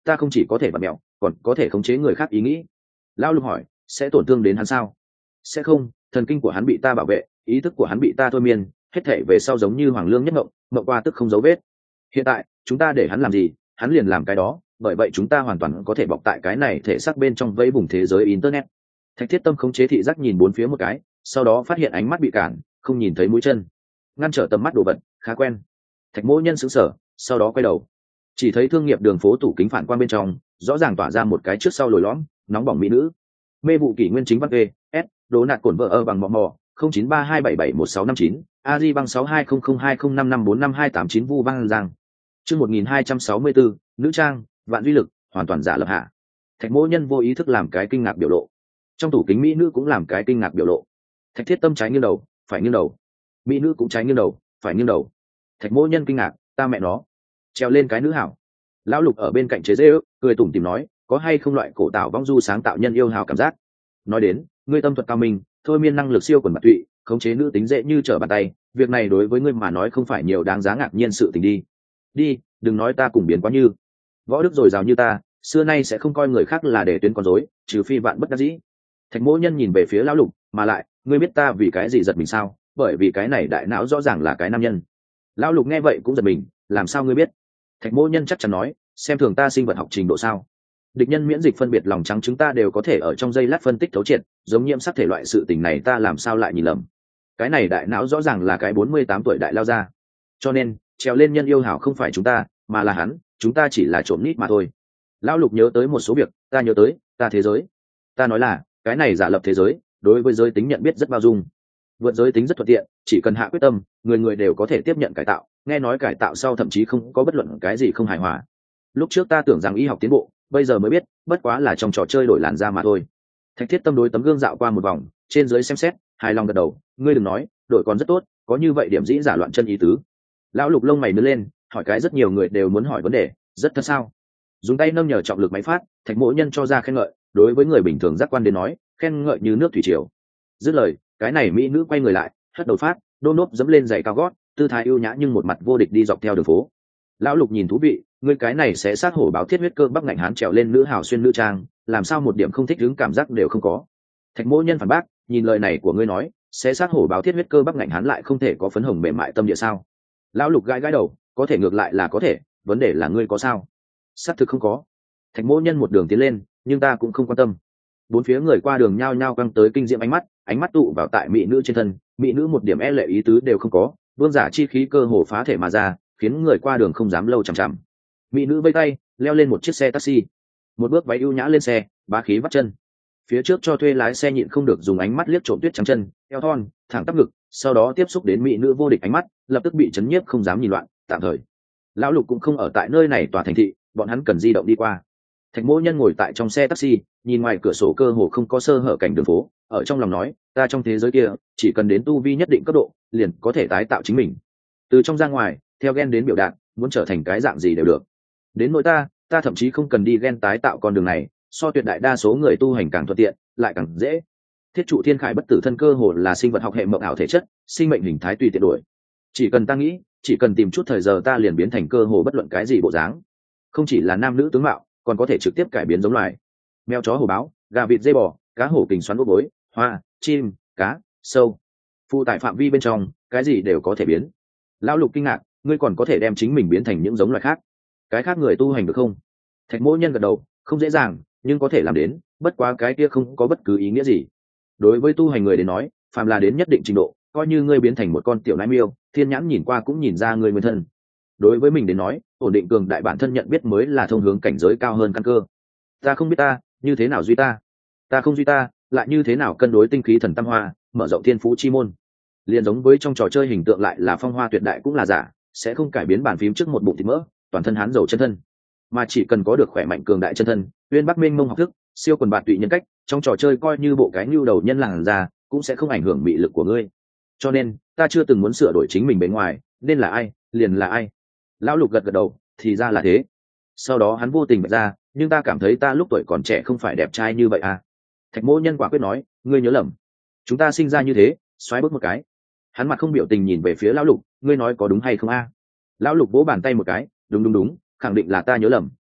ta không chỉ có thể bật mẹo còn có thể khống chế người khác ý nghĩ. Lão Lục hỏi, sẽ tổn thương đến hắn sao? Sẽ không, thần kinh của hắn bị ta bảo vệ, ý thức của hắn bị ta thôi miên, hết thể về sau giống như hoàng lương nhất mộng, mộng qua tức không dấu vết. Hiện tại chúng ta để hắn làm gì hắn liền làm cái đó, bởi vậy chúng ta hoàn toàn có thể bọc tại cái này thể xác bên trong vẫy vùng thế giới internet. Thạch Thiết Tâm khống chế thị giác nhìn bốn phía một cái, sau đó phát hiện ánh mắt bị cản, không nhìn thấy mũi chân, ngăn trở tầm mắt đồ vật khá quen. Thạch Mỗ Nhân sững sờ, sau đó quay đầu, chỉ thấy thương nghiệp đường phố tủ kính phản quang bên trong rõ ràng tỏa ra một cái trước sau lồi lõm nóng bỏng mỹ nữ. Mê vụ kỷ nguyên chính văn e s đố nạt cổn vợ ơ bằng mò mò không chín ba hai bảy bảy một sáu năm chín a di bằng sáu hai không không hai không năm năm bốn năm hai tám chín vu băng giang. Chương một nghìn hai trăm sáu mươi bốn, nữ trang vạn duy lực hoàn toàn giả lập hạ. Thạch Mỗ Nhân vô ý thức làm cái kinh ngạc biểu lộ, trong tủ kính mỹ nữ cũng làm cái kinh ngạc biểu lộ. Thạch Thiết Tâm trái nghiêng đầu phải nghiêng đầu, mỹ nữ cũng trái nghiêng đầu phải nghiêng đầu. Thạch Mỗ Nhân kinh ngạc, ta mẹ nó treo lên cái nữ hảo. Lão Lục ở bên cạnh chế dễ ước cười tủm tỉm nói, có hay không loại cổ tạo vong du sáng tạo nhân yêu hào cảm giác. Nói đến ngươi tâm thuật cao minh, thôi miên năng lực siêu quần bạc tụy, khống chế nữ tính dễ như trở bàn tay, việc này đối với ngươi mà nói không phải nhiều đáng giá ngạc nhiên sự tình đi. Đi, đừng nói ta cùng biến quá như võ đức dồi dào như ta, xưa nay sẽ không coi người khác là để tuyến con rối, trừ phi vạn bất đắc dĩ. Thạch Mỗ Nhân nhìn về phía Lão Lục, mà lại ngươi biết ta vì cái gì giật mình sao? Bởi vì cái này đại não rõ ràng là cái nam nhân. Lão Lục nghe vậy cũng giật mình, làm sao ngươi biết? Thạch Mỗ Nhân chắc chắn nói, xem thường ta sinh vật học trình độ sao? Địch nhân miễn dịch phân biệt lòng trắng chúng ta đều có thể ở trong giây lát phân tích thấu triệt, giống nhiễm sắc thể loại sự tình này ta làm sao lại nhìn lầm? Cái này đại não rõ ràng là cái bốn mươi tám tuổi đại lao ra. Cho nên trèo lên nhân yêu hảo không phải chúng ta, mà là hắn, chúng ta chỉ là trộm nít mà thôi. Lão Lục nhớ tới một số việc, ta nhớ tới, ta thế giới. Ta nói là, cái này giả lập thế giới, đối với giới tính nhận biết rất bao dung. Vượt giới tính rất thuận tiện, chỉ cần hạ quyết tâm, người người đều có thể tiếp nhận cải tạo, nghe nói cải tạo sau thậm chí không có bất luận cái gì không hài hòa. Lúc trước ta tưởng rằng y học tiến bộ, bây giờ mới biết, bất quá là trong trò chơi đổi làn da mà thôi. Thạch Thiết Tâm đối tấm gương dạo qua một vòng, trên dưới xem xét, hài lòng gật đầu, ngươi đừng nói, đổi còn rất tốt, có như vậy điểm dĩ giả loạn chân ý tứ. Lão Lục lông mày nứt lên, hỏi cái rất nhiều người đều muốn hỏi vấn đề, rất thật sao? Dùng tay nâng nhờ trọng lực máy phát, Thạch Mỗ Nhân cho ra khen ngợi, đối với người bình thường giác quan đến nói, khen ngợi như nước thủy triều. Dứt lời, cái này mỹ nữ quay người lại, hất đầu phát, đôn nốt dẫm lên giày cao gót, tư thái ưu nhã nhưng một mặt vô địch đi dọc theo đường phố. Lão Lục nhìn thú vị, ngươi cái này sẽ sát hổ báo thiết huyết cơ bắp ngạnh hán trèo lên nữ hào xuyên nữ trang, làm sao một điểm không thích ứng cảm giác đều không có. Thạch Mỗ Nhân phản bác, nhìn lời này của ngươi nói, sẽ sát hổ báo thiết huyết cơ bắp ngạnh hán lại không thể có phấn hồng mềm mại tâm địa sao? Lão Lục gãi gãi đầu, có thể ngược lại là có thể, vấn đề là ngươi có sao? Xác thực không có. Thạch Mỗ Nhân một đường tiến lên, nhưng ta cũng không quan tâm. Bốn phía người qua đường nhao nhao căng tới kinh diệm ánh mắt, ánh mắt tụ vào tại mỹ nữ trên thân, mỹ nữ một điểm e lệ ý tứ đều không có, vương giả chi khí cơ hồ phá thể mà ra, khiến người qua đường không dám lâu chằm chằm. Mỹ nữ vây tay, leo lên một chiếc xe taxi, một bước váy ưu nhã lên xe, bá khí vắt chân. Phía trước cho thuê lái xe nhịn không được dùng ánh mắt liếc trộm tuyết trắng chân, eo thon, thẳng tắp ngực, sau đó tiếp xúc đến mỹ nữ vô địch ánh mắt, lập tức bị chấn nhiếp không dám nhìn loạn, tạm thời. Lão Lục cũng không ở tại nơi này tòa thành thị, bọn hắn cần di động đi qua. Thạch Mỗ Nhân ngồi tại trong xe taxi, nhìn ngoài cửa sổ cơ hồ không có sơ hở cảnh đường phố, ở trong lòng nói, ta trong thế giới kia, chỉ cần đến tu vi nhất định cấp độ, liền có thể tái tạo chính mình. Từ trong ra ngoài, theo gen đến biểu đạt, muốn trở thành cái dạng gì đều được. Đến nỗi ta, ta thậm chí không cần đi gen tái tạo con đường này, so tuyệt đại đa số người tu hành càng thuận tiện, lại càng dễ. Thiết trụ thiên khải bất tử thân cơ hồ là sinh vật học hệ mộng ảo thể chất, sinh mệnh hình thái tùy tiện đổi. Chỉ cần ta nghĩ, chỉ cần tìm chút thời giờ ta liền biến thành cơ hồ bất luận cái gì bộ dáng. Không chỉ là nam nữ tướng mạo, còn có thể trực tiếp cải biến giống loài. Mèo chó hổ báo, gà vịt dê bò, cá hổ kình xoắn ốc bối, hoa, chim, cá, sâu. Phụ tại phạm vi bên trong, cái gì đều có thể biến. Lão Lục kinh ngạc, ngươi còn có thể đem chính mình biến thành những giống loài khác. Cái khác người tu hành được không? Thạch Mỗ Nhân gật đầu, không dễ dàng, nhưng có thể làm đến, bất quá cái kia không có bất cứ ý nghĩa gì. Đối với tu hành người đến nói, phàm là đến nhất định trình độ, coi như ngươi biến thành một con tiểu nai miêu, thiên nhãn nhìn qua cũng nhìn ra ngươi nguyên thân. Đối với mình đến nói, ổn định cường đại bản thân nhận biết mới là thông hướng cảnh giới cao hơn căn cơ. Ta không biết ta, như thế nào duy ta? Ta không duy ta, lại như thế nào cân đối tinh khí thần tam hoa, mở rộng thiên phú chi môn? Liền giống với trong trò chơi hình tượng lại là phong hoa tuyệt đại cũng là giả, sẽ không cải biến bàn phím trước một bụng thịt mỡ, toàn thân hán dầu chân thân, mà chỉ cần có được khỏe mạnh cường đại chân thân, uyên bắc minh mông học thức, siêu quần bạt tụy nhân cách, trong trò chơi coi như bộ cái nhu đầu nhân làng ra, cũng sẽ không ảnh hưởng mị lực của ngươi. Cho nên, ta chưa từng muốn sửa đổi chính mình bên ngoài, nên là ai, liền là ai. Lão Lục gật gật đầu, thì ra là thế. Sau đó hắn vô tình bật ra, nhưng ta cảm thấy ta lúc tuổi còn trẻ không phải đẹp trai như vậy à. Thạch Mỗ Nhân quả quyết nói, ngươi nhớ lầm. Chúng ta sinh ra như thế, xoáy bước một cái. Hắn mặt không biểu tình nhìn về phía Lão Lục, ngươi nói có đúng hay không a? Lão Lục vỗ bàn tay một cái, đúng đúng đúng, khẳng định là ta nhớ lầm,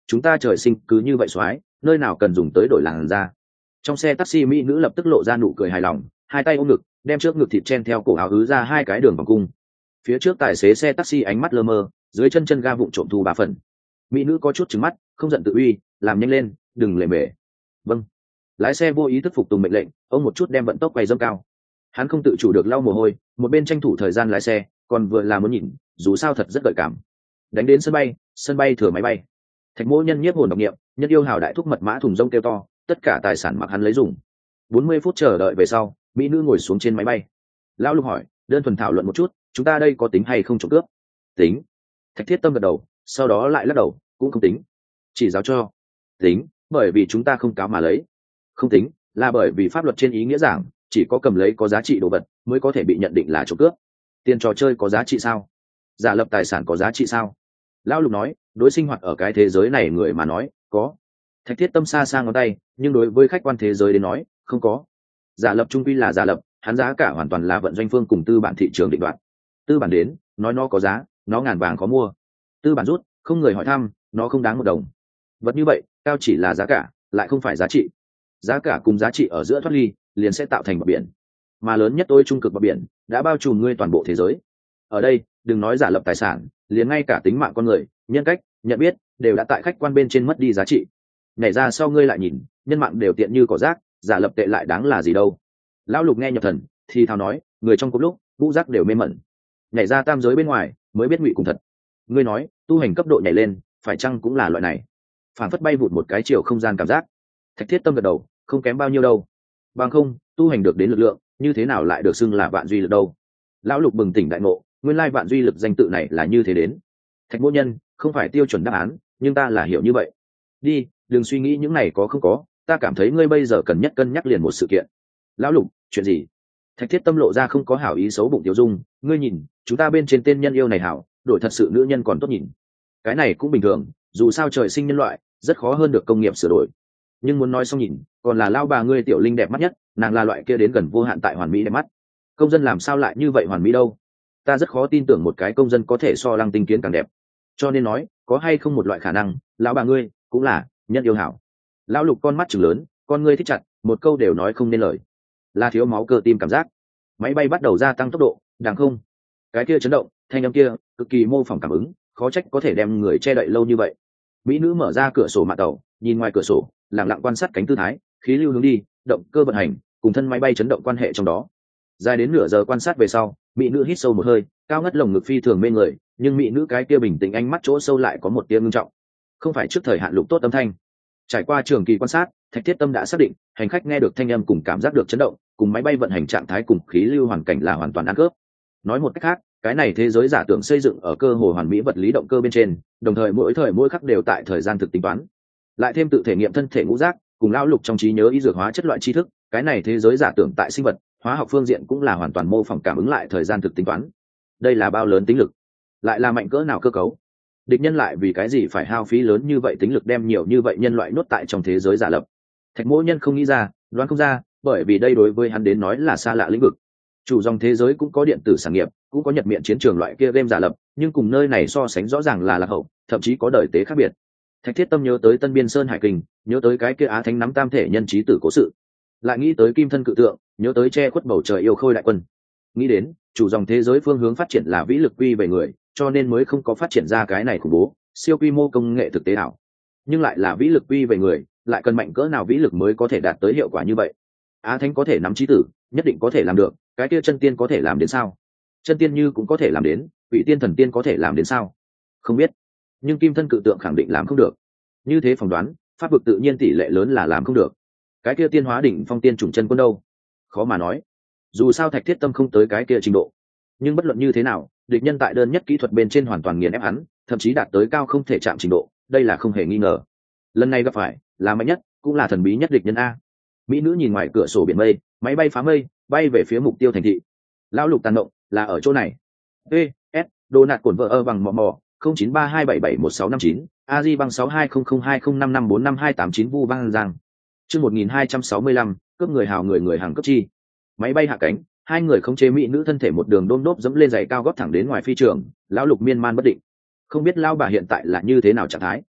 chúng ta trời sinh cứ như vậy soái, nơi nào cần dùng tới đổi làn da. Trong xe taxi mỹ nữ lập tức lộ ra nụ cười hài lòng, hai tay ôm ngực, đem trước ngực thịt chen theo cổ áo ứ ra hai cái đường vòng cung. Phía trước tài xế xe taxi ánh mắt lơ mơ, dưới chân chân ga vụng trộm thu ba phần. Mỹ nữ có chút trừng mắt, không giận tự uy, làm nhanh lên, đừng lề mề. Vâng. Lái xe vô ý thức phục tùng mệnh lệnh, ông một chút đem vận tốc quay dâng cao. Hắn không tự chủ được lau mồ hôi, một bên tranh thủ thời gian lái xe, còn vừa làm muốn nhìn, dù sao thật rất gợi cảm. Đánh đến sân bay, sân bay thừa máy bay. Thạch Mỗ Nhân nhiếp hồn độc niệm, nhân yêu hào đại thúc mật mã thùng rông kêu to, tất cả tài sản mặc hắn lấy dùng. bốn mươi phút chờ đợi về sau, mỹ nữ ngồi xuống trên máy bay. Lão Lục hỏi, đơn thuần thảo luận một chút, chúng ta đây có tính hay không trộm cướp? Tính. Thạch Thiết Tâm gật đầu, sau đó lại lắc đầu, cũng không tính. Chỉ giáo cho. Tính, bởi vì chúng ta không cáo mà lấy. Không tính, là bởi vì pháp luật trên ý nghĩa giảng, chỉ có cầm lấy có giá trị đồ vật mới có thể bị nhận định là trộm cướp. Tiền trò chơi có giá trị sao? Giả lập tài sản có giá trị sao? Lão Lục nói, đối sinh hoạt ở cái thế giới này người mà nói, có. Thạch Thiết Tâm xa xa ngón tay, nhưng đối với khách quan thế giới đến nói, không có. Giả lập trung quy là giả lập, hắn giá cả hoàn toàn là vận doanh phương cùng tư bản thị trường định đoạt. Tư bản đến, nói nó có giá, nó ngàn vàng có mua. Tư bản rút, không người hỏi thăm, nó không đáng một đồng. Vật như vậy, cao chỉ là giá cả, lại không phải giá trị. Giá cả cùng giá trị ở giữa thoát ly, liền sẽ tạo thành bờ biển. Mà lớn nhất tối trung cực bờ biển, đã bao trùm ngươi toàn bộ thế giới. Ở đây, đừng nói giả lập tài sản, liền ngay cả tính mạng con người, nhân cách, nhận biết, đều đã tại khách quan bên trên mất đi giá trị. Nhảy ra sau ngươi lại nhìn, nhân mạng đều tiện như cỏ rác, giả lập tệ lại đáng là gì đâu. Lão Lục nghe nhập thần, thì thào nói, người trong cùng lúc, ngũ giác đều mê mẩn. Nhảy ra tam giới bên ngoài, mới biết ngụy cùng thật. Ngươi nói, tu hành cấp độ nhảy lên, phải chăng cũng là loại này? Phản phất bay vụt một cái chiều không gian cảm giác. Thạch Thiết Tâm gật đầu, không kém bao nhiêu đâu. Bằng không, tu hành được đến lực lượng, như thế nào lại được xưng là vạn duy lực đâu? Lão Lục bừng tỉnh đại ngộ, nguyên lai vạn duy lực danh tự này là như thế đến. Thạch Mỗ Nhân, không phải tiêu chuẩn đáp án, nhưng ta là hiểu như vậy. Đi, đừng suy nghĩ những này có không có, ta cảm thấy ngươi bây giờ cần nhất cân nhắc liền một sự kiện. Lão Lục, chuyện gì? Thạch Thiết Tâm lộ ra không có hảo ý xấu bụng tiêu dung, ngươi nhìn, chúng ta bên trên tên nhân yêu này hảo, đổi thật sự nữ nhân còn tốt nhìn. Cái này cũng bình thường, dù sao trời sinh nhân loại, rất khó hơn được công nghiệp sửa đổi. Nhưng muốn nói xong nhìn, còn là lao bà ngươi tiểu linh đẹp mắt nhất, nàng là loại kia đến gần vô hạn tại hoàn mỹ đẹp mắt. Công dân làm sao lại như vậy hoàn mỹ đâu? Ta rất khó tin tưởng một cái công dân có thể so Lăng Tinh Kiến càng đẹp. Cho nên nói, có hay không một loại khả năng, lão bà ngươi cũng là nhân yêu hảo. Lão Lục con mắt trừng lớn, con ngươi thích chặt, một câu đều nói không nên lời. Là thiếu máu cơ tim cảm giác. Máy bay bắt đầu gia tăng tốc độ, đáng không? Cái kia chấn động, thanh âm kia, cực kỳ mô phỏng cảm ứng, khó trách có thể đem người che đậy lâu như vậy. Mỹ nữ mở ra cửa sổ mạn tàu, nhìn ngoài cửa sổ, lặng lặng quan sát cánh tư thái, khí lưu hướng đi, động cơ vận hành, cùng thân máy bay chấn động quan hệ trong đó. Dài đến nửa giờ quan sát về sau, mỹ nữ hít sâu một hơi, cao ngất lồng ngực phi thường mê người, nhưng mỹ nữ cái kia bình tĩnh ánh mắt chỗ sâu lại có một tia ngưng trọng. Không phải trước thời hạn lục tốt âm thanh. Trải qua trường kỳ quan sát, Thạch Thiết Tâm đã xác định, hành khách nghe được thanh âm cùng cảm giác được chấn động, cùng máy bay vận hành trạng thái cùng khí lưu hoàn cảnh là hoàn toàn ăn khớp. Nói một cách khác, cái này thế giới giả tưởng xây dựng ở cơ hồ hoàn mỹ vật lý động cơ bên trên, đồng thời mỗi thời mỗi khắc đều tại thời gian thực tính toán. Lại thêm tự thể nghiệm thân thể ngũ giác, cùng lão Lục trong trí nhớ y dược hóa chất loại tri thức, cái này thế giới giả tưởng tại sinh vật, hóa học phương diện cũng là hoàn toàn mô phỏng cảm ứng lại thời gian thực tính toán. Đây là bao lớn tính lực, lại là mạnh cỡ nào cơ cấu. Địch nhân lại vì cái gì phải hao phí lớn như vậy tính lực đem nhiều như vậy nhân loại nuốt tại trong thế giới giả lập? Thạch Mỗ Nhân không nghĩ ra, đoán không ra, bởi vì đây đối với hắn đến nói là xa lạ lĩnh vực. Chủ dòng thế giới cũng có điện tử sản nghiệp, cũng có nhật miệng chiến trường loại kia game giả lập, nhưng cùng nơi này so sánh rõ ràng là lạc hậu, thậm chí có đời tế khác biệt. Thạch Thiết Tâm nhớ tới Tân Biên Sơn Hải Kinh, nhớ tới cái kia Á Thánh nắm tam thể nhân trí tử cố sự, lại nghĩ tới Kim Thân Cự Tượng, nhớ tới che khuất bầu trời yêu khôi đại quân. Nghĩ đến, chủ dòng thế giới phương hướng phát triển là vĩ lực quy về người, cho nên mới không có phát triển ra cái này khủng bố, siêu quy mô công nghệ thực tế ảo. Nhưng lại là vĩ lực quy về người, lại cần mạnh cỡ nào vĩ lực mới có thể đạt tới hiệu quả như vậy? Á Thánh có thể nắm trí tử, nhất định có thể làm được, cái kia chân tiên có thể làm đến sao? Chân tiên như cũng có thể làm đến, vị tiên thần tiên có thể làm đến sao? Không biết. Nhưng Kim Thân Cự Tượng khẳng định làm không được. Như thế phỏng đoán, pháp vực tự nhiên tỷ lệ lớn là làm không được. Cái kia tiên hóa đỉnh phong tiên chủng chân quân đâu? Khó mà nói. Dù sao Thạch Thiết Tâm không tới cái kia trình độ. Nhưng bất luận như thế nào, địch nhân tại đơn nhất kỹ thuật bên trên hoàn toàn nghiền ép hắn, thậm chí đạt tới cao không thể chạm trình độ, đây là không hề nghi ngờ. Lần này gặp phải, là mạnh nhất, cũng là thần bí nhất địch nhân a. Mỹ nữ nhìn ngoài cửa sổ biển mây, máy bay phá mây, bay về phía mục tiêu thành thị. Lão Lục tàn động, là ở chỗ này. E, S, đồ nạt cổn vợ ơ bằng mò mò, không chín ba hai bảy bảy một sáu năm chín, a di bằng sáu hai không không hai không năm năm bốn năm hai tám chín vu vang giang. Chương một nghìn hai trăm sáu mươi lăm, cướp người hào người người hàng cấp chi. Máy bay hạ cánh, hai người khống chế mỹ nữ thân thể một đường đôm đốp dẫm lên giày cao gót thẳng đến ngoài phi trường. Lão Lục miên man bất định, không biết lão bà hiện tại là như thế nào trạng thái.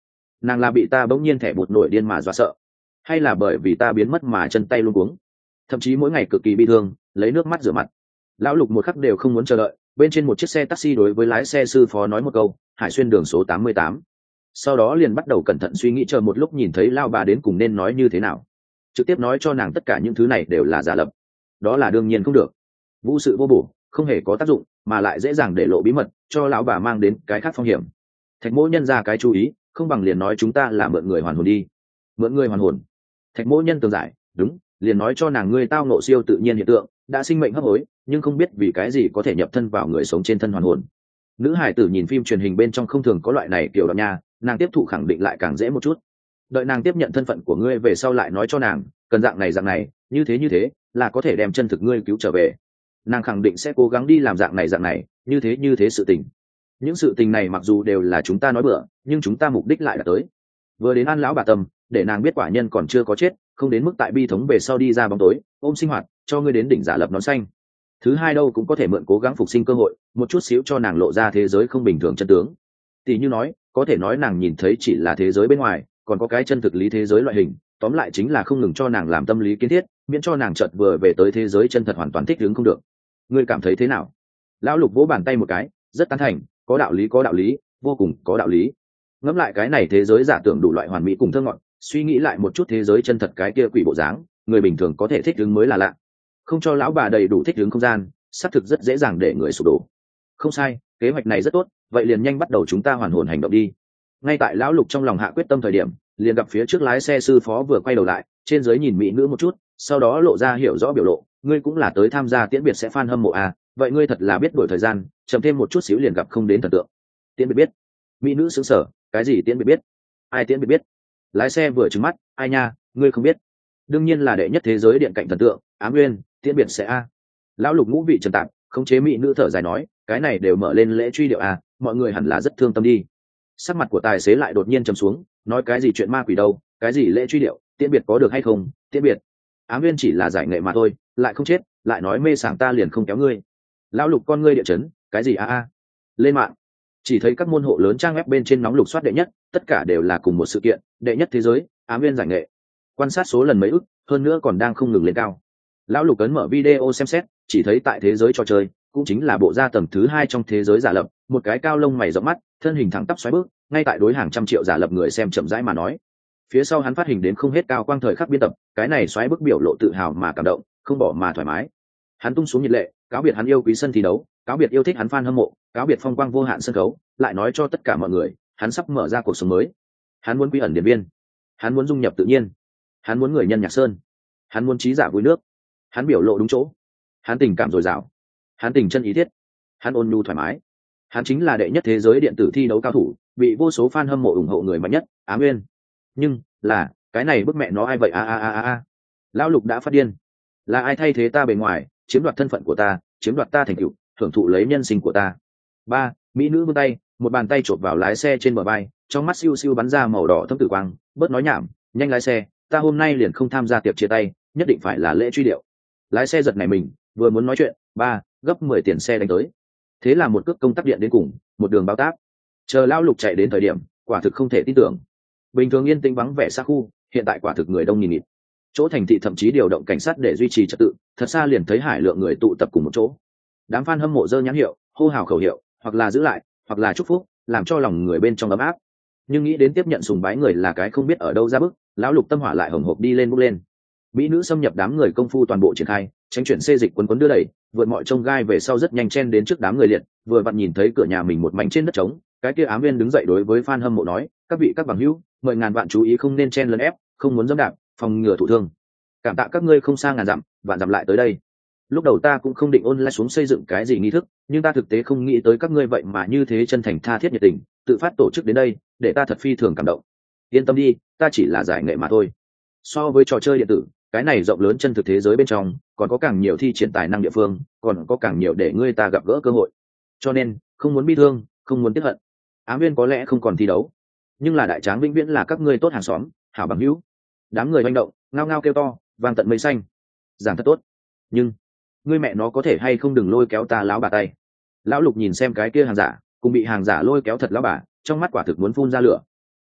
nàng là bị ta bỗng nhiên thẻ bụt nổi điên mà dọa sợ, hay là bởi vì ta biến mất mà chân tay luôn cuống, thậm chí mỗi ngày cực kỳ bi thương lấy nước mắt rửa mặt. Lão Lục một khắc đều không muốn chờ đợi, bên trên một chiếc xe taxi đối với lái xe sư phó nói một câu Hải Xuyên đường số tám mươi tám, sau đó liền bắt đầu cẩn thận suy nghĩ, chờ một lúc nhìn thấy lao bà đến cùng nên nói như thế nào, trực tiếp nói cho nàng tất cả những thứ này đều là giả lập, đó là đương nhiên không được. Vũ sự vô bổ, không hề có tác dụng, mà lại dễ dàng để lộ bí mật, cho lão bà mang đến cái khác phong hiểm. Thạch Mỗ Nhân ra cái chú ý, không bằng liền nói chúng ta là mượn người hoàn hồn đi. Mượn người hoàn hồn? Thạch Mỗ Nhân tường giải, đúng, liền nói cho nàng ngươi tao ngộ siêu tự nhiên hiện tượng, đã sinh mệnh hấp hối, nhưng không biết vì cái gì có thể nhập thân vào người sống trên thân hoàn hồn. Nữ hải tử nhìn phim truyền hình bên trong không thường có loại này kiểu đó nha, nàng tiếp thụ khẳng định lại càng dễ một chút. Đợi nàng tiếp nhận thân phận của ngươi về sau lại nói cho nàng, cần dạng này dạng này, như thế như thế, là có thể đem chân thực ngươi cứu trở về. Nàng khẳng định sẽ cố gắng đi làm dạng này dạng này, như thế như thế sự tình. Những sự tình này mặc dù đều là chúng ta nói bừa, nhưng chúng ta mục đích lại là tới. Vừa đến an lão bà tâm, để nàng biết quả nhân còn chưa có chết, không đến mức tại bi thống về sau đi ra bóng tối, ôm sinh hoạt, cho ngươi đến đỉnh giả lập nón xanh. Thứ hai đâu cũng có thể mượn cố gắng phục sinh cơ hội, một chút xíu cho nàng lộ ra thế giới không bình thường chân tướng. Tỷ như nói, có thể nói nàng nhìn thấy chỉ là thế giới bên ngoài, còn có cái chân thực lý thế giới loại hình, tóm lại chính là không ngừng cho nàng làm tâm lý kiến thiết, miễn cho nàng chợt vừa về tới thế giới chân thật hoàn toàn thích ứng không được. Ngươi cảm thấy thế nào? Lão Lục vỗ bàn tay một cái, rất tán thành, có đạo lý có đạo lý, vô cùng có đạo lý. Ngẫm lại cái này thế giới giả tưởng đủ loại hoàn mỹ cùng thơ ngọt, suy nghĩ lại một chút thế giới chân thật cái kia quỷ bộ dáng, người bình thường có thể thích ứng mới là lạ. Không cho lão bà đầy đủ thích ứng không gian, xác thực rất dễ dàng để người sụp đổ. Không sai, kế hoạch này rất tốt, vậy liền nhanh bắt đầu chúng ta hoàn hồn hành động đi. Ngay tại lão Lục trong lòng hạ quyết tâm thời điểm, liền gặp phía trước lái xe sư phó vừa quay đầu lại, trên dưới nhìn mỹ nữ một chút, sau đó lộ ra hiểu rõ biểu lộ, ngươi cũng là tới tham gia tiễn biệt sẽ fan hâm mộ à, vậy ngươi thật là biết đổi thời gian, chậm thêm một chút xíu liền gặp không đến thần tượng. Tiễn biệt biết? Mỹ nữ sững sờ, cái gì tiễn biệt biết? Ai tiễn biệt biết? Lái xe vừa trừng mắt, ai nha, ngươi không biết? Đương nhiên là đệ nhất thế giới điện cạnh thần tượng, Ám Nguyên, tiễn biệt sẽ a. Lão Lục ngũ vị trần tạp, khống chế mỹ nữ thở dài nói, cái này đều mở lên lễ truy điệu à, mọi người hẳn là rất thương tâm đi. Sắc mặt của tài xế lại đột nhiên trầm xuống, nói cái gì chuyện ma quỷ đâu, cái gì lễ truy điệu, tiễn biệt có được hay không? Tiễn biệt? Ám Nguyên chỉ là giải nghệ mà thôi, lại không chết, lại nói mê sảng ta liền không kéo ngươi. Lão Lục con ngươi địa chấn, cái gì a a? Lên mạng, chỉ thấy các môn hộ lớn trang web bên trên nóng lục soát đệ nhất, tất cả đều là cùng một sự kiện, đệ nhất thế giới, Ám Nguyên giải nghệ. Quan sát số lần mấy ức, hơn nữa còn đang không ngừng lên cao. Lão Lục ấn mở video xem xét, chỉ thấy tại thế giới trò chơi, cũng chính là bộ gia tầng thứ hai trong thế giới giả lập, một cái cao lông mày rộng mắt, thân hình thẳng tắp xoáy bước, ngay tại đối hàng trăm triệu giả lập người xem chậm rãi mà nói. Phía sau hắn phát hình đến không hết cao quang thời khắc biên tập, cái này xoáy bước biểu lộ tự hào mà cảm động, không bỏ mà thoải mái. Hắn tung xuống nhiệt lệ, cáo biệt hắn yêu quý sân thi đấu, cáo biệt yêu thích hắn fan hâm mộ, cáo biệt phong quang vô hạn sân khấu, lại nói cho tất cả mọi người, hắn sắp mở ra cuộc sống mới. Hắn muốn quy ẩn điện biên, hắn muốn dung nhập tự nhiên, hắn muốn người nhân nhạc sơn, hắn muốn trí giả vui nước, hắn biểu lộ đúng chỗ, hắn tình cảm dồi dào, hắn tình chân ý thiết, hắn ôn nhu thoải mái, hắn chính là đệ nhất thế giới điện tử thi đấu cao thủ, bị vô số fan hâm mộ ủng hộ người mạnh nhất, Ám Nguyên. Nhưng là cái này bức mẹ nó ai vậy a a a a. Lão Lục đã phát điên, là ai thay thế ta bề ngoài, chiếm đoạt thân phận của ta, chiếm đoạt ta thành tựu, hưởng thụ lấy nhân sinh của ta. Ba, mỹ nữ vươn tay, một bàn tay chộp vào lái xe trên bờ vai, trong mắt siêu siêu bắn ra màu đỏ thâm tử quang, bớt nói nhảm, nhanh lái xe, ta hôm nay liền không tham gia tiệc chia tay, nhất định phải là lễ truy điệu. Lái xe giật nảy mình, vừa muốn nói chuyện, ba, gấp mười tiền xe đánh tới. Thế là một cước công tắc điện đến cùng, một đường bao táp. Chờ Lão Lục chạy đến thời điểm, quả thực không thể tin tưởng. Bình thường yên tĩnh vắng vẻ xa khu, hiện tại quả thực người đông nghìn nghịt. Chỗ thành thị thậm chí điều động cảnh sát để duy trì trật tự, thật xa liền thấy hải lượng người tụ tập cùng một chỗ. Đám fan hâm mộ giơ nhãn hiệu, hô hào khẩu hiệu, hoặc là giữ lại, hoặc là chúc phúc, làm cho lòng người bên trong ấm áp. Nhưng nghĩ đến tiếp nhận sùng bái người là cái không biết ở đâu ra bức, Lão Lục tâm hỏa lại hồng hộc đi lên bốc lên. Mỹ nữ xâm nhập đám người công phu toàn bộ triển khai, tránh chuyển xê dịch quấn quấn đưa đẩy, vượt mọi trông gai về sau rất nhanh chen đến trước đám người liệt, vừa vặn nhìn thấy cửa nhà mình một mảnh trên đất trống, cái kia Ám Viên đứng dậy đối với fan hâm mộ nói, các vị các bằng hữu, mời ngàn vạn chú ý không nên chen lấn ép, không muốn dẫm đạp, phòng ngừa thụ thương. Cảm tạ các ngươi không xa ngàn dặm, vạn dặm lại tới đây. Lúc đầu ta cũng không định ôn lại xuống xây dựng cái gì nghi thức, nhưng ta thực tế không nghĩ tới các ngươi vậy mà như thế chân thành tha thiết nhiệt tình, tự phát tổ chức đến đây, để ta thật phi thường cảm động. Yên tâm đi, ta chỉ là giải nghệ mà thôi. So với trò chơi điện tử, cái này rộng lớn chân thực thế giới bên trong, còn có càng nhiều thi triển tài năng địa phương, còn có càng nhiều để ngươi ta gặp gỡ cơ hội. Cho nên, không muốn bi thương, không muốn tiếc hận. Ám Viên có lẽ không còn thi đấu, nhưng là đại tráng vĩnh viễn là các ngươi tốt hàng xóm, hảo bằng hữu. Đám người manh động, ngao ngao kêu to, vang tận mây xanh. Giảng thật tốt, nhưng ngươi mẹ nó có thể hay không đừng lôi kéo ta lão bà tay. Lão Lục nhìn xem cái kia hàng giả, cùng bị hàng giả lôi kéo thật lão bà, trong mắt quả thực muốn phun ra lửa.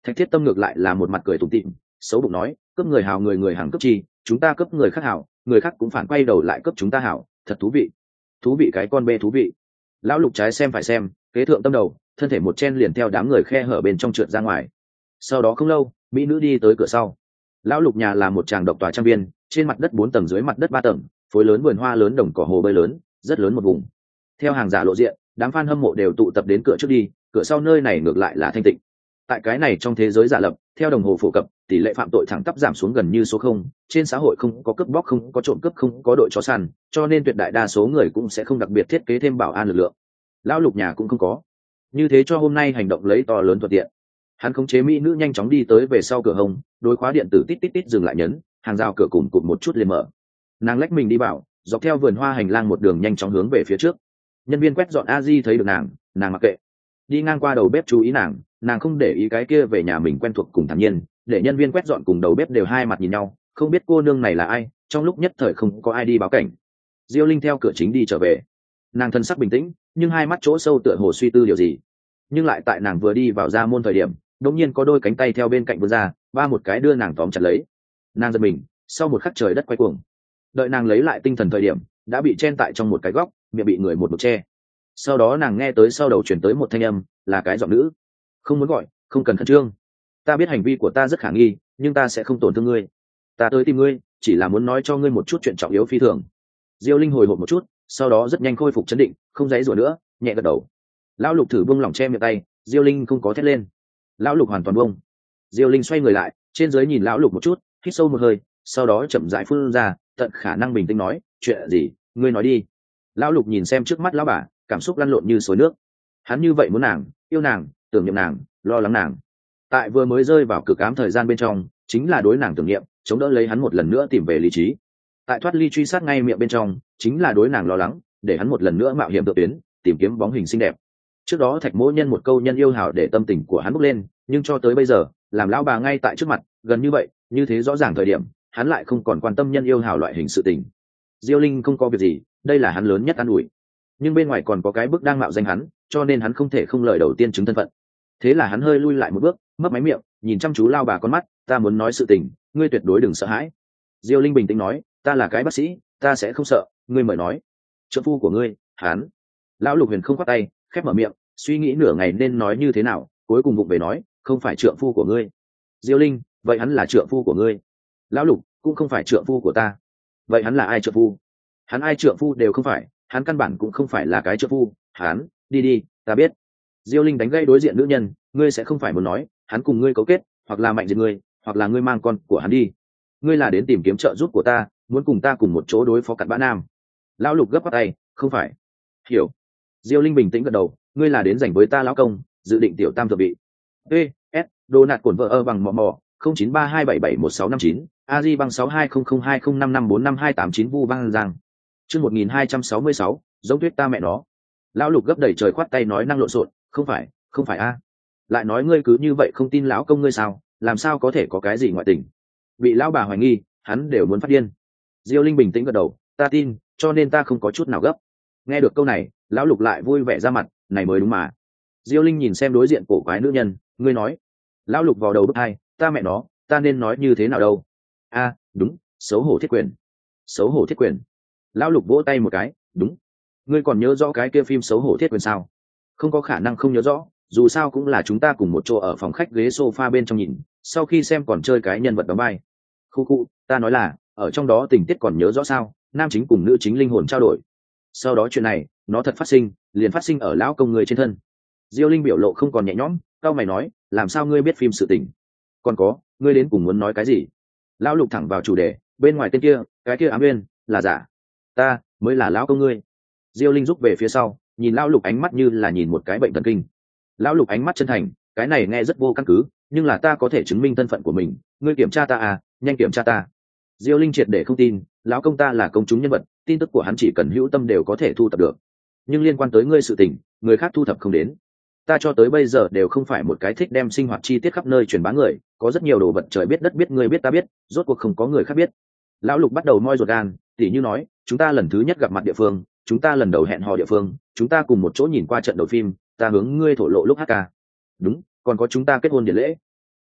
Thạch Thiết Tâm ngược lại là một mặt cười tủm tỉm, xấu bụng nói, cướp người hào người người hàng cướp chi, chúng ta cướp người khác hảo, người khác cũng phản quay đầu lại cướp chúng ta hảo, thật thú vị. Thú vị cái con bê thú vị. Lão Lục trái xem phải xem, kế thượng tâm đầu, thân thể một chen liền theo đám người khe hở bên trong trượt ra ngoài. Sau đó không lâu, mỹ nữ đi tới cửa sau. Lão Lục nhà là một tràng độc tòa trang viên, trên mặt đất bốn tầng, dưới mặt đất ba tầng, phối lớn vườn hoa lớn, đồng cỏ hồ bơi lớn, rất lớn một vùng. Theo hàng giả lộ diện, đám fan hâm mộ đều tụ tập đến cửa trước đi, cửa sau nơi này ngược lại là thanh tịnh. Tại cái này trong thế giới giả lập, theo đồng hồ phổ cập, tỷ lệ phạm tội thẳng tắp giảm xuống gần như số không, trên xã hội không có cướp bóc, không có trộm cướp, không có đội chó săn, cho nên tuyệt đại đa số người cũng sẽ không đặc biệt thiết kế thêm bảo an lực lượng. Lão Lục nhà cũng không có. Như thế cho hôm nay hành động lấy to lớn thuận tiện. Hắn khống chế mỹ nữ nhanh chóng đi tới về sau cửa hông, đối khóa điện tử tít tít tít dừng lại nhấn, hàng rào cửa cùng cụt một chút liền mở. Nàng lách mình đi vào, dọc theo vườn hoa hành lang một đường nhanh chóng hướng về phía trước. Nhân viên quét dọn a di thấy được nàng, nàng mặc kệ. Đi ngang qua đầu bếp chú ý nàng, nàng không để ý cái kia về nhà mình quen thuộc cùng thản nhiên, để nhân viên quét dọn cùng đầu bếp đều hai mặt nhìn nhau, không biết cô nương này là ai, trong lúc nhất thời không có ai đi báo cảnh. Diêu Linh theo cửa chính đi trở về, nàng thân sắc bình tĩnh, nhưng hai mắt chỗ sâu tựa hồ suy tư điều gì. Nhưng lại tại nàng vừa đi vào ra môn thời điểm, đột nhiên có đôi cánh tay theo bên cạnh vươn ra, ba một cái đưa nàng tóm chặt lấy. Nàng giật mình, sau một khắc trời đất quay cuồng. Đợi nàng lấy lại tinh thần thời điểm, đã bị chen tại trong một cái góc, miệng bị người một mực che. Sau đó nàng nghe tới sau đầu chuyển tới một thanh âm, là cái giọng nữ. Không muốn gọi, không cần khẩn trương. Ta biết hành vi của ta rất khả nghi, nhưng ta sẽ không tổn thương ngươi. Ta tới tìm ngươi, chỉ là muốn nói cho ngươi một chút chuyện trọng yếu phi thường. Diêu Linh hồi hộp một chút, sau đó rất nhanh khôi phục chấn định, không giãy giụa nữa, nhẹ gật đầu. Lão Lục thử buông lỏng che miệng tay, Diêu Linh không có thét lên. Lão Lục hoàn toàn buông. Diêu Linh xoay người lại, trên dưới nhìn Lão Lục một chút, hít sâu một hơi, sau đó chậm rãi phun ra, tận khả năng bình tĩnh nói, chuyện gì, ngươi nói đi. Lão Lục nhìn xem trước mắt lão bà, cảm xúc lăn lộn như suối nước. Hắn như vậy muốn nàng, yêu nàng, tưởng niệm nàng, lo lắng nàng. Tại vừa mới rơi vào cực ám thời gian bên trong, chính là đối nàng tưởng niệm, chống đỡ lấy hắn một lần nữa tìm về lý trí. Tại thoát ly truy sát ngay miệng bên trong, chính là đối nàng lo lắng, để hắn một lần nữa mạo hiểm tự tuyến, tìm kiếm bóng hình xinh đẹp. Trước đó Thạch Mỗ Nhân một câu nhân yêu hảo để tâm tình của hắn bốc lên, nhưng cho tới bây giờ, làm lão bà ngay tại trước mặt, gần như vậy, như thế rõ ràng thời điểm, hắn lại không còn quan tâm nhân yêu hảo loại hình sự tình. Diêu Linh không có việc gì, đây là hắn lớn nhất an ủi. Nhưng bên ngoài còn có cái bức đang mạo danh hắn, cho nên hắn không thể không lời đầu tiên chứng thân phận. Thế là hắn hơi lui lại một bước, mấp máy miệng, nhìn chăm chú lao bà con mắt, ta muốn nói sự tình, ngươi tuyệt đối đừng sợ hãi. Diêu Linh bình tĩnh nói, ta là cái bác sĩ, ta sẽ không sợ, ngươi mời nói. Trợ phu của ngươi, hắn. Lão Lục Huyền không quát tay, khép mở miệng, suy nghĩ nửa ngày nên nói như thế nào, cuối cùng vụng về nói, không phải trượng phu của ngươi. Diêu Linh, vậy hắn là trượng phu của ngươi. Lão Lục, cũng không phải trượng phu của ta. Vậy hắn là ai trượng phu? Hắn ai trượng phu đều không phải, hắn căn bản cũng không phải là cái trượng phu, hắn, đi đi, ta biết. Diêu Linh đánh gây đối diện nữ nhân, ngươi sẽ không phải muốn nói, hắn cùng ngươi cấu kết, hoặc là mạnh diệt ngươi, hoặc là ngươi mang con của hắn đi. Ngươi là đến tìm kiếm trợ giúp của ta, muốn cùng ta cùng một chỗ đối phó cặn bã nam. Lão Lục gấp bắt tay, không phải. Hiểu. Diêu Linh bình tĩnh gật đầu, ngươi là đến giành với ta lão công, dự định tiểu tam thập vị. E, S, đồ nạt cổn vợ ơ bằng mò mò, không chín ba hai bảy bảy một sáu năm chín, a di bằng sáu hai không không hai không năm năm bốn năm hai tám chín vu vang giang. Chương một nghìn hai trăm sáu mươi sáu, giống tuyết ta mẹ nó. Lão Lục gấp đẩy trời khoát tay nói năng lộn xộn, không phải, không phải a. Lại nói ngươi cứ như vậy không tin lão công ngươi sao, làm sao có thể có cái gì ngoại tình. Bị lão bà hoài nghi, hắn đều muốn phát điên. Diêu Linh bình tĩnh gật đầu, ta tin, cho nên ta không có chút nào gấp. Nghe được câu này, Lão Lục lại vui vẻ ra mặt, này mới đúng mà. Diêu Linh nhìn xem đối diện cổ quái nữ nhân, ngươi nói. Lão Lục vào đầu bức hai, ta mẹ nó, ta nên nói như thế nào đâu. A, đúng, xấu hổ thiết quyền. Xấu hổ thiết quyền. Lão Lục vỗ tay một cái, đúng. Ngươi còn nhớ rõ cái kia phim xấu hổ thiết quyền sao? Không có khả năng không nhớ rõ, dù sao cũng là chúng ta cùng một chỗ ở phòng khách ghế sofa bên trong nhìn, sau khi xem còn chơi cái nhân vật đóng vai. Khu khu, ta nói là, ở trong đó tình tiết còn nhớ rõ sao, nam chính cùng nữ chính linh hồn trao đổi. Sau đó chuyện này, nó thật phát sinh, liền phát sinh ở lão công người trên thân. Diêu Linh biểu lộ không còn nhẹ nhõm, cao mày nói, làm sao ngươi biết phim sự tình? Còn có, ngươi đến cùng muốn nói cái gì? Lão Lục thẳng vào chủ đề, bên ngoài tên kia, cái kia ám nguyên, là giả. Ta mới là lão công ngươi. Diêu Linh rút về phía sau, nhìn Lão Lục ánh mắt như là nhìn một cái bệnh thần kinh. Lão Lục ánh mắt chân thành, cái này nghe rất vô căn cứ, nhưng là ta có thể chứng minh thân phận của mình, ngươi kiểm tra ta à, nhanh kiểm tra ta. Diêu Linh triệt để không tin, lão công ta là công chúng nhân vật, tin tức của hắn chỉ cần hữu tâm đều có thể thu thập được, nhưng liên quan tới ngươi sự tình, người khác thu thập không đến. Ta cho tới bây giờ đều không phải một cái thích đem sinh hoạt chi tiết khắp nơi truyền bá người, có rất nhiều đồ vật trời biết đất biết ngươi biết ta biết, rốt cuộc không có người khác biết. Lão Lục bắt đầu moi ruột gan, tỉ như nói, chúng ta lần thứ nhất gặp mặt địa phương, chúng ta lần đầu hẹn hò địa phương, chúng ta cùng một chỗ nhìn qua trận đầu phim, ta hướng ngươi thổ lộ lúc hát ca. Đúng, còn có chúng ta kết hôn điển lễ.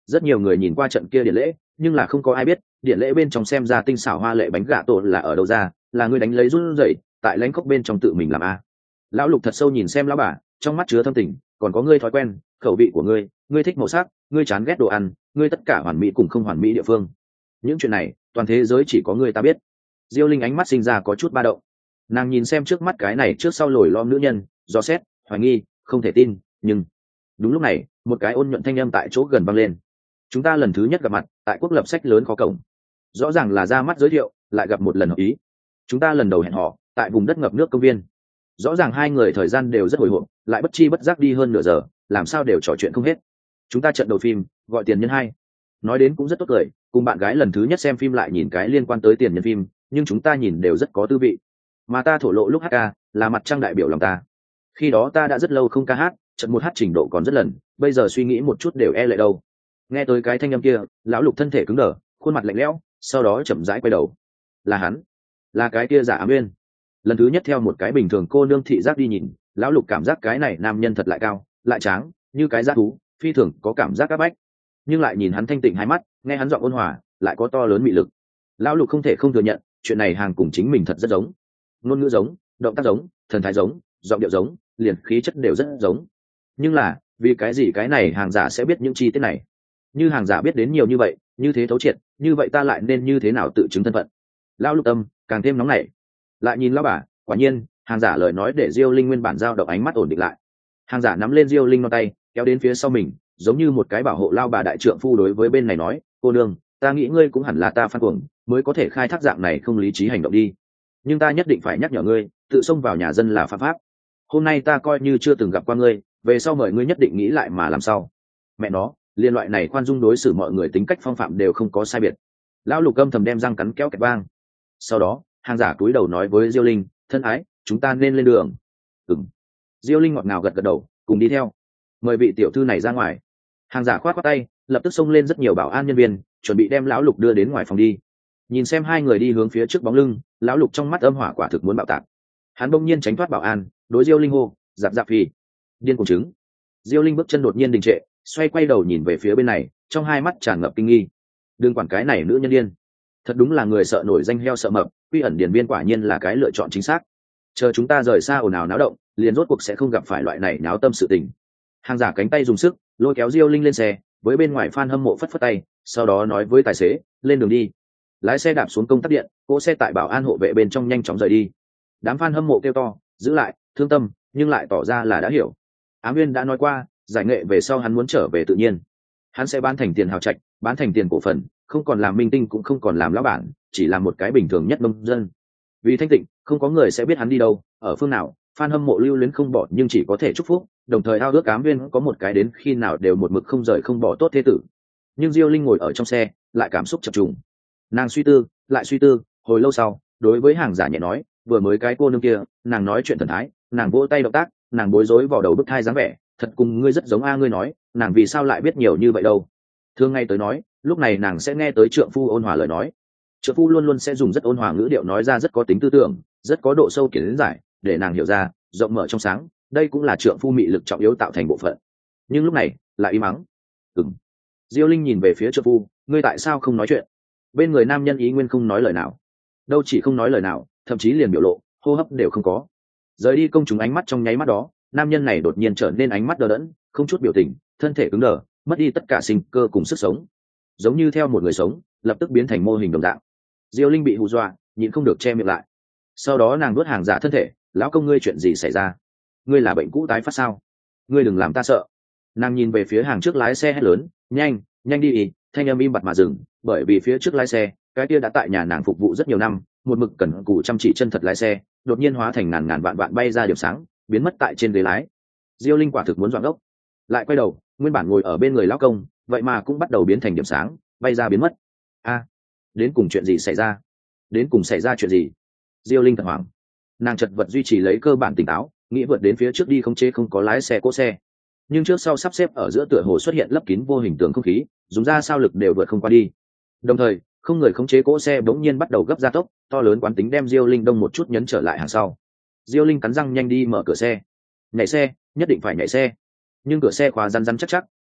Rất nhiều người nhìn qua trận kia điện lễ, nhưng là không có ai biết điện lễ bên trong xem ra tinh xảo hoa lệ bánh gà tổ là ở đâu ra, là ngươi đánh lấy run rẩy tại lãnh cốc bên trong tự mình làm a. Lão Lục thật sâu nhìn xem lão bà, trong mắt chứa thâm tình, còn có ngươi thói quen, khẩu vị của ngươi, ngươi thích màu sắc, ngươi chán ghét đồ ăn, ngươi tất cả hoàn mỹ cùng không hoàn mỹ địa phương. Những chuyện này, toàn thế giới chỉ có ngươi ta biết. Diêu Linh ánh mắt sinh ra có chút ba động. Nàng nhìn xem trước mắt cái này trước sau lồi lom nữ nhân, dò xét, hoài nghi, không thể tin, nhưng đúng lúc này, một cái ôn nhuận thanh âm tại chỗ gần vang lên. Chúng ta lần thứ nhất gặp mặt, tại Quốc lập sách lớn khó cổng. Rõ ràng là ra mắt giới thiệu, lại gặp một lần hợp ý. Chúng ta lần đầu hẹn hò, tại vùng đất ngập nước công viên. Rõ ràng hai người thời gian đều rất hồi hộp, lại bất chi bất giác đi hơn nửa giờ, làm sao đều trò chuyện không hết. Chúng ta trận đầu phim, gọi tiền nhân hai. Nói đến cũng rất tốt cười, cùng bạn gái lần thứ nhất xem phim lại nhìn cái liên quan tới tiền nhân phim, nhưng chúng ta nhìn đều rất có tư vị. Mà ta thổ lộ lúc hát ca, là mặt trăng đại biểu lòng ta. Khi đó ta đã rất lâu không ca hát, trận một hát trình độ còn rất lần, bây giờ suy nghĩ một chút đều e lệ đâu. Nghe tới cái thanh âm kia, lão Lục thân thể cứng đờ, khuôn mặt lạnh lẽo, sau đó chậm rãi quay đầu. Là hắn, là cái kia giả Ám Nguyên. Lần thứ nhất theo một cái bình thường cô nương thị giác đi nhìn, lão Lục cảm giác cái này nam nhân thật lại cao, lại tráng, như cái dã thú, phi thường có cảm giác áp bách. Nhưng lại nhìn hắn thanh tịnh hai mắt, nghe hắn giọng ôn hòa, lại có to lớn mị lực. Lão Lục không thể không thừa nhận, chuyện này hàng cùng chính mình thật rất giống. Ngôn ngữ giống, động tác giống, thần thái giống, giọng điệu giống, liền khí chất đều rất giống. Nhưng là, vì cái gì cái này hàng giả sẽ biết những chi tiết này? Như hàng giả biết đến nhiều như vậy, như thế thấu triệt, như vậy ta lại nên như thế nào tự chứng thân phận? Lão Lục tâm càng thêm nóng nảy. Lại nhìn lão bà, quả nhiên, hàng giả lời nói để Diêu Linh nguyên bản dao động ánh mắt ổn định lại. Hàng giả nắm lên Diêu Linh non tay, kéo đến phía sau mình, giống như một cái bảo hộ lao bà đại trượng phu đối với bên này nói, cô nương, ta nghĩ ngươi cũng hẳn là ta phan cuồng, mới có thể khai thác dạng này không lý trí hành động đi. Nhưng ta nhất định phải nhắc nhở ngươi, tự xông vào nhà dân là phạm pháp. Hôm nay ta coi như chưa từng gặp qua ngươi, về sau mời ngươi nhất định nghĩ lại mà làm sao. Mẹ nó, liên loại này khoan dung đối xử mọi người tính cách phong phạm đều không có sai biệt. Lão Lục âm thầm đem răng cắn kéo kẹt vang. Sau đó, hàng giả cúi đầu nói với Diêu Linh, thân ái, chúng ta nên lên đường. Ừm. Diêu Linh ngọt ngào gật gật đầu, cùng đi theo. Mời vị tiểu thư này ra ngoài. Hàng giả khoát khoát tay, lập tức xông lên rất nhiều bảo an nhân viên, chuẩn bị đem lão Lục đưa đến ngoài phòng đi. Nhìn xem hai người đi hướng phía trước bóng lưng, lão Lục trong mắt âm hỏa quả thực muốn bạo tạc. Hắn bỗng nhiên tránh thoát bảo an, đối Diêu Linh hô, giáp giáp phi. Điên cuồng chứng. Diêu Linh bước chân đột nhiên đình trệ, xoay quay đầu nhìn về phía bên này, trong hai mắt tràn ngập kinh nghi. Đừng quản cái này nữ nhân điên. Thật đúng là người sợ nổi danh heo sợ mập, quy ẩn điển viên quả nhiên là cái lựa chọn chính xác. Chờ chúng ta rời xa ồn ào náo động, liền rốt cuộc sẽ không gặp phải loại này náo tâm sự tình. Hàng giả cánh tay dùng sức, lôi kéo Diêu Linh lên xe, với bên ngoài fan hâm mộ phất phất tay, sau đó nói với tài xế, lên đường đi. Lái xe đạp xuống công tắc điện, cỗ xe tại bảo an hộ vệ bên trong nhanh chóng rời đi. Đám fan hâm mộ kêu to, giữ lại, thương tâm, nhưng lại tỏ ra là đã hiểu. Ám Nguyên đã nói qua, giải nghệ về sau hắn muốn trở về tự nhiên. Hắn sẽ bán thành tiền hào trạch, bán thành tiền cổ phần, không còn làm minh tinh cũng không còn làm lão bản, chỉ là một cái bình thường nhất nông dân. Vì thanh tịnh, không có người sẽ biết hắn đi đâu, ở phương nào, fan hâm mộ lưu luyến không bỏ nhưng chỉ có thể chúc phúc, đồng thời ao ước Ám Nguyên có một cái đến khi nào đều một mực không rời không bỏ tốt thế tử. Nhưng Diêu Linh ngồi ở trong xe, lại cảm xúc chập trùng. Nàng suy tư, lại suy tư, hồi lâu sau, đối với hàng giả nhẹ nói, vừa mới cái cô nương kia, nàng nói chuyện thần thái, nàng vỗ tay động tác, nàng bối rối vào đầu bức thai dáng vẻ, thật cùng ngươi rất giống a. Ngươi nói, nàng vì sao lại biết nhiều như vậy đâu? Thương ngay tới nói, lúc này nàng sẽ nghe tới trượng phu ôn hòa lời nói. Trượng phu luôn luôn sẽ dùng rất ôn hòa ngữ điệu nói ra rất có tính tư tưởng, rất có độ sâu kiến giải, để nàng hiểu ra, rộng mở trong sáng, đây cũng là trượng phu mị lực trọng yếu tạo thành bộ phận. Nhưng lúc này, lại im mắng. Ừm. Diêu Linh nhìn về phía trượng phu, ngươi tại sao không nói chuyện? Bên người nam nhân ý nguyên không nói lời nào. Đâu chỉ không nói lời nào, thậm chí liền biểu lộ, hô hấp đều không có. Rời đi công chúng ánh mắt trong nháy mắt đó, nam nhân này đột nhiên trở nên ánh mắt đờ đẫn, không chút biểu tình, thân thể cứng đờ, mất đi tất cả sinh cơ cùng sức sống, giống như theo một người sống lập tức biến thành mô hình đồng dạng. Diêu Linh bị hù dọa, nhịn không được che miệng lại. Sau đó nàng nuốt hàng giả thân thể, lão công ngươi chuyện gì xảy ra? Ngươi là bệnh cũ tái phát sao? Ngươi đừng làm ta sợ. Nàng nhìn về phía hàng trước lái xe hét lớn, nhanh, nhanh đi ý, thanh âm im bặt mà dừng, bởi vì phía trước lái xe, cái kia đã tại nhà nàng phục vụ rất nhiều năm, một mực cẩn cù chăm chỉ chân thật lái xe, đột nhiên hóa thành ngàn ngàn vạn vạn bay ra điểm sáng, biến mất tại trên ghế lái. Diêu Linh quả thực muốn doạng ốc, lại quay đầu, nguyên bản ngồi ở bên người lão công, vậy mà cũng bắt đầu biến thành điểm sáng, bay ra biến mất. A, đến cùng chuyện gì xảy ra? Đến cùng xảy ra chuyện gì? Diêu Linh thật hoảng, nàng chật vật duy trì lấy cơ bản tỉnh táo, nghĩ vượt đến phía trước đi không chế không có lái xe cỗ xe, nhưng trước sau sắp xếp ở giữa tựa hồ xuất hiện lấp kín vô hình tường không khí, dùng ra sao lực đều vượt không qua đi. Đồng thời, không người khống chế cỗ xe bỗng nhiên bắt đầu gấp gia tốc, to lớn quán tính đem Diêu Linh đông một chút nhấn trở lại hàng sau. Diêu Linh cắn răng nhanh đi mở cửa xe, nhảy xe, nhất định phải nhảy xe. Nhưng cửa xe khóa rắn rắn chắc chắc,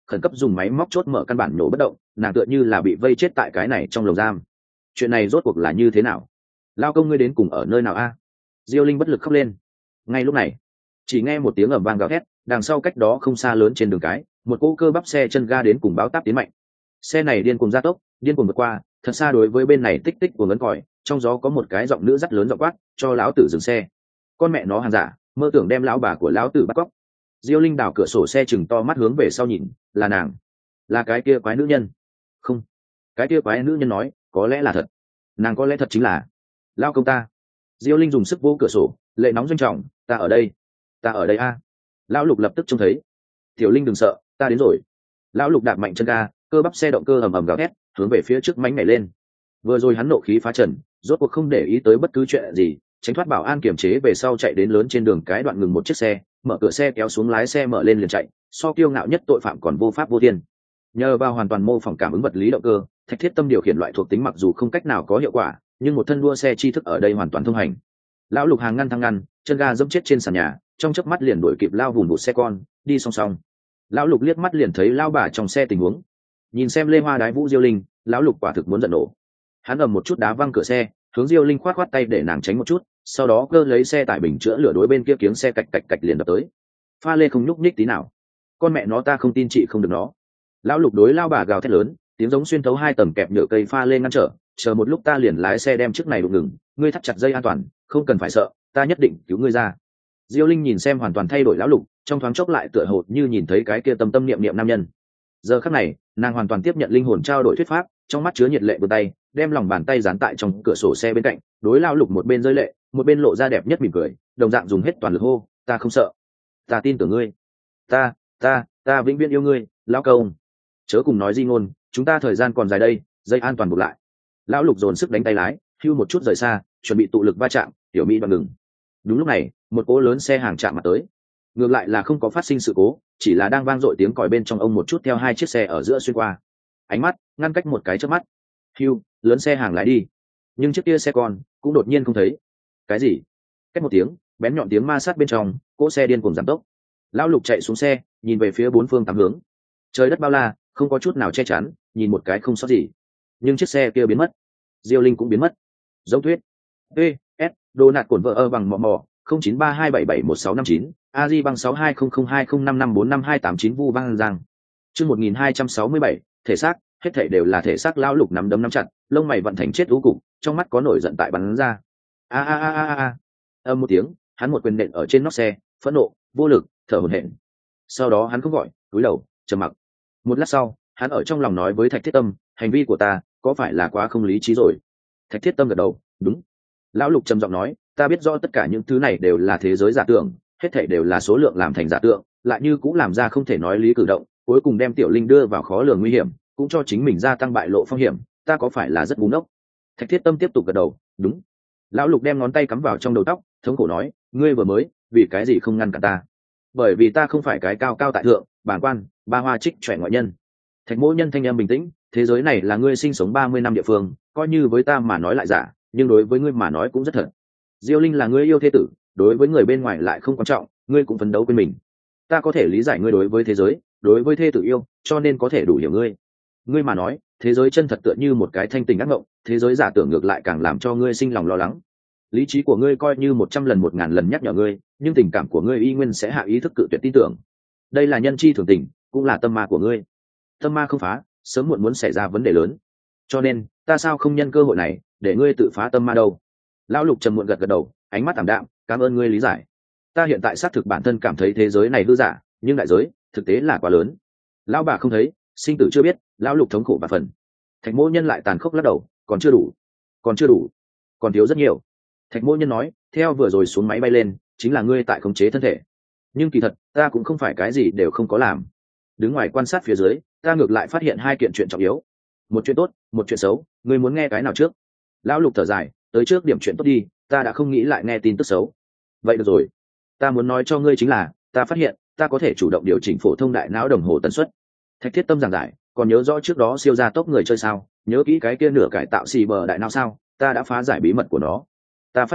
khẩn cấp dùng máy móc chốt mở căn bản nổ bất động, nàng tựa như là bị vây chết tại cái này trong lồng giam. Chuyện này rốt cuộc là như thế nào? Lao công ngươi đến cùng ở nơi nào a? Diêu Linh bất lực khóc lên. Ngay lúc này, chỉ nghe một tiếng ầm vang gào thét, đằng sau cách đó không xa lớn trên đường cái, một cỗ cơ bắp xe chân ga đến cùng báo táp tiến mạnh. Xe này điên cuồng gia tốc, điên cuồng vượt qua, thật xa đối với bên này tích tích của ngấn còi, trong gió có một cái giọng nữ rất lớn giọng quát, cho lão tử dừng xe. Con mẹ nó hàng giả, mơ tưởng đem lão bà của lão tử bắt cóc. Diêu Linh đảo cửa sổ xe chừng to mắt hướng về sau nhìn, là nàng, là cái kia quái nữ nhân. Không, cái kia quái nữ nhân nói, có lẽ là thật. Nàng có lẽ thật chính là lao công ta. Diêu Linh dùng sức vô cửa sổ, lệ nóng doanh trọng, ta ở đây, ta ở đây a. Lão Lục lập tức trông thấy. Tiểu Linh đừng sợ, ta đến rồi. Lão Lục đạp mạnh chân ga, cơ bắp xe động cơ ầm ầm gào thét, hướng về phía trước mánh nhảy lên. Vừa rồi hắn nộ khí phá trần, rốt cuộc không để ý tới bất cứ chuyện gì, tránh thoát bảo an kiểm chế về sau chạy đến lớn trên đường cái đoạn ngừng một chiếc xe, mở cửa xe kéo xuống lái xe mở lên liền chạy, so kiêu ngạo nhất tội phạm còn vô pháp vô thiên. Nhờ vào hoàn toàn mô phỏng cảm ứng vật lý động cơ, Thạch Thiết Tâm điều khiển loại thuộc tính mặc dù không cách nào có hiệu quả, nhưng một thân đua xe tri thức ở đây hoàn toàn thông hành. Lão Lục hàng ngăn thăng ngăn, chân ga dẫm chết trên sàn nhà, trong chớp mắt liền đuổi kịp lao vùng vụt xe con, đi song song. Lão Lục liếc mắt liền thấy lao bà trong xe tình huống, nhìn xem Lê Hoa đái vũ Diêu Linh, lão Lục quả thực muốn giận nổ. Hắn ầm một chút đá văng cửa xe, hướng Diêu Linh khoát khoát tay để nàng tránh một chút, sau đó cơ lấy xe tải bình chữa lửa đối bên kia kiếng xe cạch cạch cạch liền đập tới. Pha lê không nhúc nhích tí nào. Con mẹ nó ta không tin chị không được nó. Lão Lục đối lao bà gào thét lớn, tiếng giống xuyên thấu hai tầng kẹp nhựa cây pha lê ngăn trở, chờ một lúc ta liền lái xe đem chiếc này đụng ngừng, ngươi thắt chặt dây an toàn, không cần phải sợ, ta nhất định cứu ngươi ra. Diêu Linh nhìn xem hoàn toàn thay đổi lão Lục, trong thoáng chốc lại tựa hồ như nhìn thấy cái kia tâm tâm niệm niệm nam nhân. Giờ khắc này, nàng hoàn toàn tiếp nhận linh hồn trao đổi thuyết pháp, trong mắt chứa nhiệt lệ vươn tay, đem lòng bàn tay dán tại trong cửa sổ xe bên cạnh, đối lao Lục một bên rơi lệ, một bên lộ ra đẹp nhất mỉm cười, đồng dạng dùng hết toàn lực hô, ta không sợ, ta tin tưởng ngươi, ta, ta, ta vĩnh viễn yêu ngươi, lão công. Chớ cùng nói di ngôn, chúng ta thời gian còn dài đây, dây an toàn buộc lại. Lão Lục dồn sức đánh tay lái, hưu một chút rời xa, chuẩn bị tụ lực va chạm, tiểu mỹ đoạn ngừng. Đúng lúc này, một cỗ lớn xe hàng chạm mặt tới. Ngược lại là không có phát sinh sự cố, chỉ là đang vang dội tiếng còi bên trong ông một chút theo hai chiếc xe ở giữa xuyên qua. Ánh mắt ngăn cách một cái chớp mắt. Hưu, lớn xe hàng lái đi. Nhưng chiếc kia xe con cũng đột nhiên không thấy. Cái gì? Cách một tiếng, bén nhọn tiếng ma sát bên trong, cỗ xe điên cuồng giảm tốc. Lão Lục chạy xuống xe, nhìn về phía bốn phương tám hướng. Trời đất bao la, không có chút nào che chắn, nhìn một cái không sót gì. Nhưng chiếc xe kia biến mất, Diêu Linh cũng biến mất. Giống thuyết. E, S, đồ nạt cổn vợ ơ bằng mò mò, không chín ba hai bảy bảy một sáu năm chín, a di bằng sáu hai không không hai không năm năm bốn năm hai tám chín vu vang giang. Chương một nghìn hai trăm sáu mươi bảy, thể xác, hết thảy đều là thể xác. Lão Lục nắm đấm nắm chặt, lông mày vận thành chết u cục, trong mắt có nổi giận tại bắn ra. A a a a a. Âm một tiếng, hắn một quyền nện ở trên nóc xe, phẫn nộ, vô lực, thở hổn hển. Sau đó hắn không gọi, cúi đầu, trầm mặc. Một lát sau, hắn ở trong lòng nói với Thạch Thiết Tâm, hành vi của ta có phải là quá không lý trí rồi? Thạch Thiết Tâm gật đầu, đúng. Lão Lục trầm giọng nói, ta biết rõ tất cả những thứ này đều là thế giới giả tưởng, hết thảy đều là số lượng làm thành giả tượng, lại như cũng làm ra không thể nói lý cử động, cuối cùng đem Tiểu Linh đưa vào khó lường nguy hiểm, cũng cho chính mình gia tăng bại lộ phong hiểm, ta có phải là rất ngu ngốc? Thạch Thiết Tâm tiếp tục gật đầu, đúng. Lão Lục đem ngón tay cắm vào trong đầu tóc, thống khổ nói, ngươi vừa mới vì cái gì không ngăn cản ta? Bởi vì ta không phải cái cao cao tại thượng, bản quan, ba hoa trích trẻ ngoại nhân. Thạch Mỗ Nhân thanh em bình tĩnh, thế giới này là ngươi sinh sống ba mươi năm địa phương, coi như với ta mà nói lại giả, nhưng đối với ngươi mà nói cũng rất thật. Diêu Linh là ngươi yêu thế tử, đối với người bên ngoài lại không quan trọng, ngươi cũng phấn đấu quên mình. Ta có thể lý giải ngươi đối với thế giới, đối với thê tử yêu, cho nên có thể đủ hiểu ngươi. Ngươi mà nói, thế giới chân thật tựa như một cái thanh tình ác mộng, thế giới giả tưởng ngược lại càng làm cho ngươi sinh lòng lo lắng. Lý trí của ngươi coi như một trăm lần một ngàn lần nhắc nhở ngươi, nhưng tình cảm của ngươi y nguyên sẽ hạ ý thức cự tuyệt tin tưởng. Đây là nhân chi thường tình, cũng là tâm ma của ngươi. Tâm ma không phá, sớm muộn muốn xảy ra vấn đề lớn. Cho nên, ta sao không nhân cơ hội này để ngươi tự phá tâm ma đâu? Lão Lục trầm muộn gật gật đầu, ánh mắt ảm đạm, cảm ơn ngươi lý giải. Ta hiện tại xác thực bản thân cảm thấy thế giới này hư giả, nhưng đại giới thực tế là quá lớn. Lão bà không thấy, sinh tử chưa biết, Lão Lục thống khổ và phần. Thạch Mỗ Nhân lại tàn khốc lắc đầu, còn chưa đủ, còn chưa đủ, còn thiếu rất nhiều. Thạch Mỗ Nhân nói, theo vừa rồi xuống máy bay lên, chính là ngươi tại khống chế thân thể. Nhưng kỳ thật, ta cũng không phải cái gì đều không có làm. Đứng ngoài quan sát phía dưới, ta ngược lại phát hiện hai kiện chuyện trọng yếu. Một chuyện tốt, một chuyện xấu, ngươi muốn nghe cái nào trước? Lão Lục thở dài, tới trước điểm chuyện tốt đi, ta đã không nghĩ lại nghe tin tức xấu. Vậy được rồi, ta muốn nói cho ngươi chính là, ta phát hiện, ta có thể chủ động điều chỉnh phổ thông đại não đồng hồ tần suất. Thạch Thiết Tâm giảng giải, còn nhớ rõ trước đó siêu gia tốc người chơi sao? Nhớ kỹ cái kia nửa cải tạo xì bờ đại não sao? Ta đã phá giải bí mật của nó. Ta phát hiện,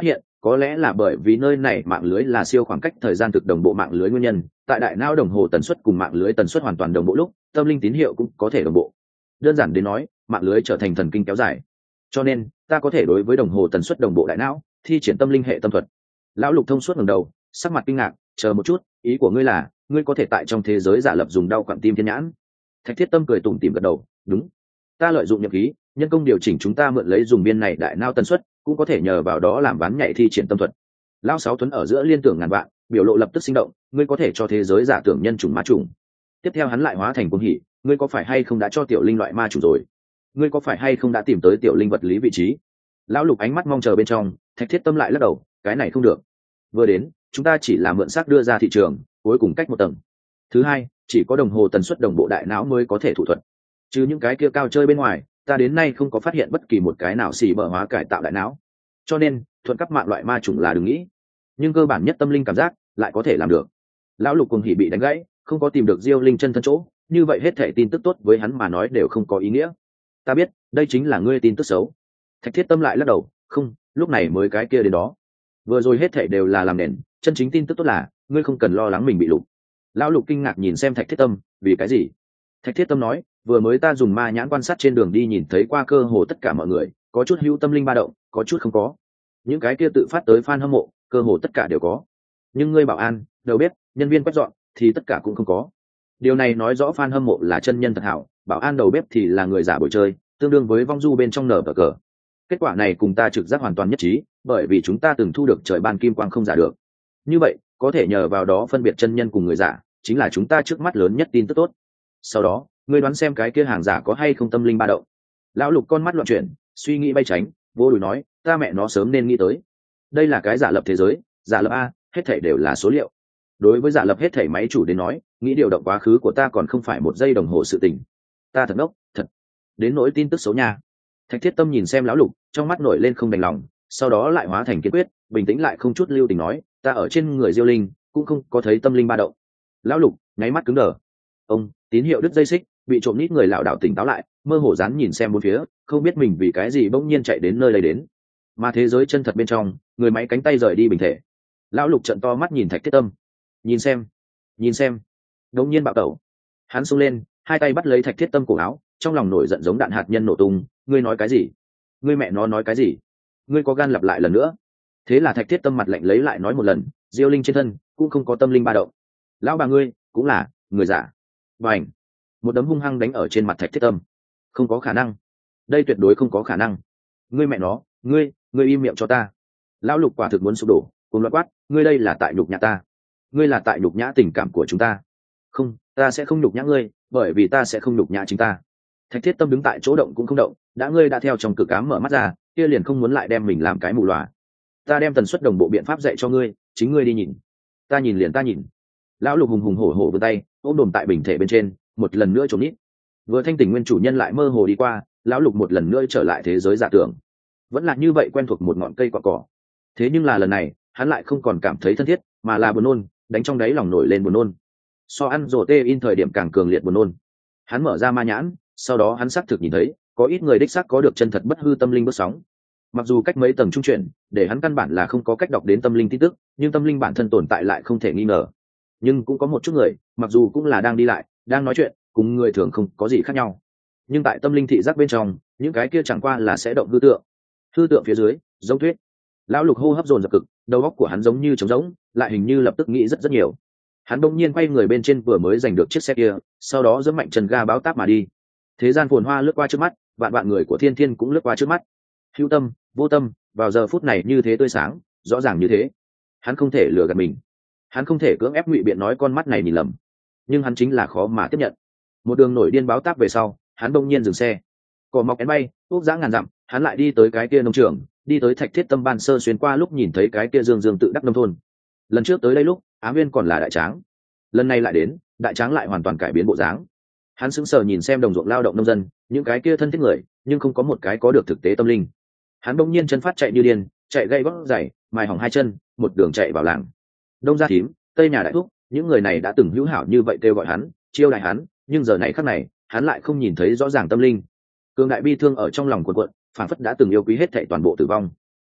Có lẽ là bởi vì nơi này mạng lưới là siêu khoảng cách thời gian thực đồng bộ mạng lưới nguyên nhân, tại đại não đồng hồ tần suất cùng mạng lưới tần suất hoàn toàn đồng bộ lúc, tâm linh tín hiệu cũng có thể đồng bộ. Đơn giản đến nói, mạng lưới trở thành thần kinh kéo dài. Cho nên, ta có thể đối với đồng hồ tần suất đồng bộ đại não, thi triển tâm linh hệ tâm thuật. Lão Lục thông suốt ngẩng đầu, sắc mặt kinh ngạc, chờ một chút, ý của ngươi là, ngươi có thể tại trong thế giới giả lập dùng đau quặn tim thiên nhãn? Thạch Thiết Tâm cười tủm tỉm gật đầu, đúng. Ta lợi dụng nhập khí, nhân công điều chỉnh chúng ta mượn lấy dùng biên này đại não tần suất, cũng có thể nhờ vào đó làm ván nhảy thi triển tâm thuật. Lão Sáu Tuấn ở giữa liên tưởng ngàn vạn, biểu lộ lập tức sinh động, ngươi có thể cho thế giới giả tưởng nhân chủng ma chủng. Tiếp theo hắn lại hóa thành cuồng hỉ, ngươi có phải hay không đã cho tiểu linh loại ma chủng rồi? Ngươi có phải hay không đã tìm tới tiểu linh vật lý vị trí? Lão Lục ánh mắt mong chờ bên trong, Thạch Thiết Tâm lại lắc đầu, cái này không được. Vừa đến, chúng ta chỉ là mượn xác đưa ra thị trường, cuối cùng cách một tầng. Thứ hai, chỉ có đồng hồ tần suất đồng bộ đại não mới có thể thủ thuật. Chứ những cái kia cao chơi bên ngoài, ta đến nay không có phát hiện bất kỳ một cái nào xì bở hóa cải tạo đại não. Cho nên, thuận cấp mạng loại ma chủng là đừng nghĩ. Nhưng cơ bản nhất tâm linh cảm giác lại có thể làm được. Lão Lục cùng hỉ bị đánh gãy, không có tìm được Diêu Linh chân thân chỗ, như vậy hết thảy tin tức tốt với hắn mà nói đều không có ý nghĩa. Ta biết, đây chính là ngươi tin tức xấu. Thạch Thiết Tâm lại lắc đầu, không, lúc này mới cái kia đến đó. Vừa rồi hết thảy đều là làm nền, chân chính tin tức tốt là, ngươi không cần lo lắng mình bị lục. Lão Lục kinh ngạc nhìn xem Thạch Thiết Tâm, vì cái gì? Thạch Thiết Tâm nói, vừa mới ta dùng ma nhãn quan sát trên đường đi nhìn thấy qua cơ hồ tất cả mọi người, có chút hữu tâm linh ba động, có chút không có. Những cái kia tự phát tới fan hâm mộ, cơ hồ tất cả đều có. Nhưng ngươi bảo an, đầu bếp, nhân viên quét dọn thì tất cả cũng không có. Điều này nói rõ fan hâm mộ là chân nhân thật hảo, bảo an đầu bếp thì là người giả buổi chơi, tương đương với vong du bên trong nở cờ. Kết quả này cùng ta trực giác hoàn toàn nhất trí, bởi vì chúng ta từng thu được trời ban kim quang không giả được. Như vậy, có thể nhờ vào đó phân biệt chân nhân cùng người giả, chính là chúng ta trước mắt lớn nhất tin tức tốt. Sau đó, ngươi đoán xem cái kia hàng giả có hay không tâm linh ba động. Lão Lục con mắt loạn chuyển, suy nghĩ bay tránh, vô đùi nói, ta mẹ nó sớm nên nghĩ tới. Đây là cái giả lập thế giới, giả lập a, hết thảy đều là số liệu. Đối với giả lập hết thảy máy chủ đến nói, nghĩ điều động quá khứ của ta còn không phải một giây đồng hồ sự tình. Ta thật ngốc, thật. Đến nỗi tin tức xấu nha. Thạch Thiết Tâm nhìn xem Lão Lục, trong mắt nổi lên không đành lòng, sau đó lại hóa thành kiên quyết, bình tĩnh lại không chút lưu tình nói, ta ở trên người Diêu Linh, cũng không có thấy tâm linh ba động. Lão Lục nháy mắt cứng đờ. Ông tín hiệu đứt dây xích, bị trộm nít người lảo đảo tỉnh táo lại, mơ hồ dán nhìn xem bốn phía, không biết mình vì cái gì bỗng nhiên chạy đến nơi đây đến. Mà thế giới chân thật bên trong, người máy cánh tay rời đi bình thể. Lão Lục trợn to mắt nhìn Thạch Thiết Tâm. Nhìn xem, nhìn xem. Đống nhiên bạo tẩu. Hắn xông lên, hai tay bắt lấy Thạch Thiết Tâm cổ áo, trong lòng nổi giận giống đạn hạt nhân nổ tung, ngươi nói cái gì? Ngươi mẹ nó nói cái gì? Ngươi có gan lặp lại lần nữa? Thế là Thạch Thiết Tâm mặt lạnh lấy lại nói một lần, Diêu Linh trên thân cũng không có tâm linh ba động. Lão bà ngươi cũng là người giả. Bành! Một đấm hung hăng đánh ở trên mặt Thạch Thiết Tâm. Không có khả năng. Đây tuyệt đối không có khả năng. Ngươi mẹ nó, ngươi, ngươi im miệng cho ta. Lão Lục quả thực muốn sụp đổ, cùng loạt quát, ngươi đây là tại nhục nhã ta. Ngươi là tại nhục nhã tình cảm của chúng ta. Không, ta sẽ không nhục nhã ngươi, bởi vì ta sẽ không nhục nhã chính ta. Thạch Thiết Tâm đứng tại chỗ động cũng không động, đã ngươi đã theo trong cực ám mở mắt ra, kia liền không muốn lại đem mình làm cái mù lòa. Ta đem tần suất đồng bộ biện pháp dạy cho ngươi, chính ngươi đi nhìn. Ta nhìn liền ta nhìn. Lão Lục hùng hùng hổ hổ vươn tay, ôm đồm tại bình thể bên trên, một lần nữa trốn nít. Vừa thanh tỉnh nguyên chủ nhân lại mơ hồ đi qua, lão Lục một lần nữa trở lại thế giới giả tưởng. Vẫn là như vậy quen thuộc một ngọn cây cỏ cỏ. Thế nhưng là lần này, hắn lại không còn cảm thấy thân thiết, mà là buồn nôn, đánh trong đáy lòng nổi lên buồn nôn. So ăn rồ tê in thời điểm càng cường liệt buồn nôn. Hắn mở ra ma nhãn, sau đó hắn xác thực nhìn thấy, có ít người đích xác có được chân thật bất hư tâm linh bước sóng. Mặc dù cách mấy tầng trung chuyển, để hắn căn bản là không có cách đọc đến tâm linh tin tức, nhưng tâm linh bản thân tồn tại lại không thể nghi ngờ. Nhưng cũng có một chút người, mặc dù cũng là đang đi lại, đang nói chuyện, cùng người thường không có gì khác nhau. Nhưng tại tâm linh thị giác bên trong, những cái kia chẳng qua là sẽ động hư tượng. Hư tượng phía dưới, giống thuyết. Lão Lục hô hấp dồn dập cực, đầu óc của hắn giống như trống rỗng, lại hình như lập tức nghĩ rất rất nhiều. Hắn đột nhiên quay người bên trên vừa mới giành được chiếc xe kia, sau đó giẫm mạnh chân ga báo táp mà đi. Thế gian phồn hoa lướt qua trước mắt, vạn vạn người của thiên thiên cũng lướt qua trước mắt. Hữu tâm, vô tâm, vào giờ phút này như thế tươi sáng, rõ ràng như thế. Hắn không thể lừa gạt mình, hắn không thể cưỡng ép ngụy biện nói con mắt này nhìn lầm, nhưng hắn chính là khó mà tiếp nhận. Một đường nổi điên báo táp về sau, hắn đột nhiên dừng xe. Cỏ mọc én bay, úp dã ngàn dặm, hắn lại đi tới cái kia nông trường, đi tới Thạch Thiết Tâm ban sơ xuyên qua lúc nhìn thấy cái kia dương dương tự đắc nông thôn. Lần trước tới đây lúc, Ám Viên còn là đại tráng, lần này lại đến, đại tráng lại hoàn toàn cải biến bộ dáng. Hắn sững sờ nhìn xem đồng ruộng lao động nông dân, những cái kia thân thiết người, nhưng không có một cái có được thực tế tâm linh. Hắn bỗng nhiên chân phát chạy như điên, chạy gây gót giày, mài hỏng hai chân, một đường chạy vào làng. Đông gia thím, tây nhà đại thúc, những người này đã từng hữu hảo như vậy kêu gọi hắn, chiêu đại hắn, nhưng giờ này khắc này, hắn lại không nhìn thấy rõ ràng tâm linh. Cường đại bi thương ở trong lòng cuộn cuộn, phản phất đã từng yêu quý hết thảy toàn bộ tử vong.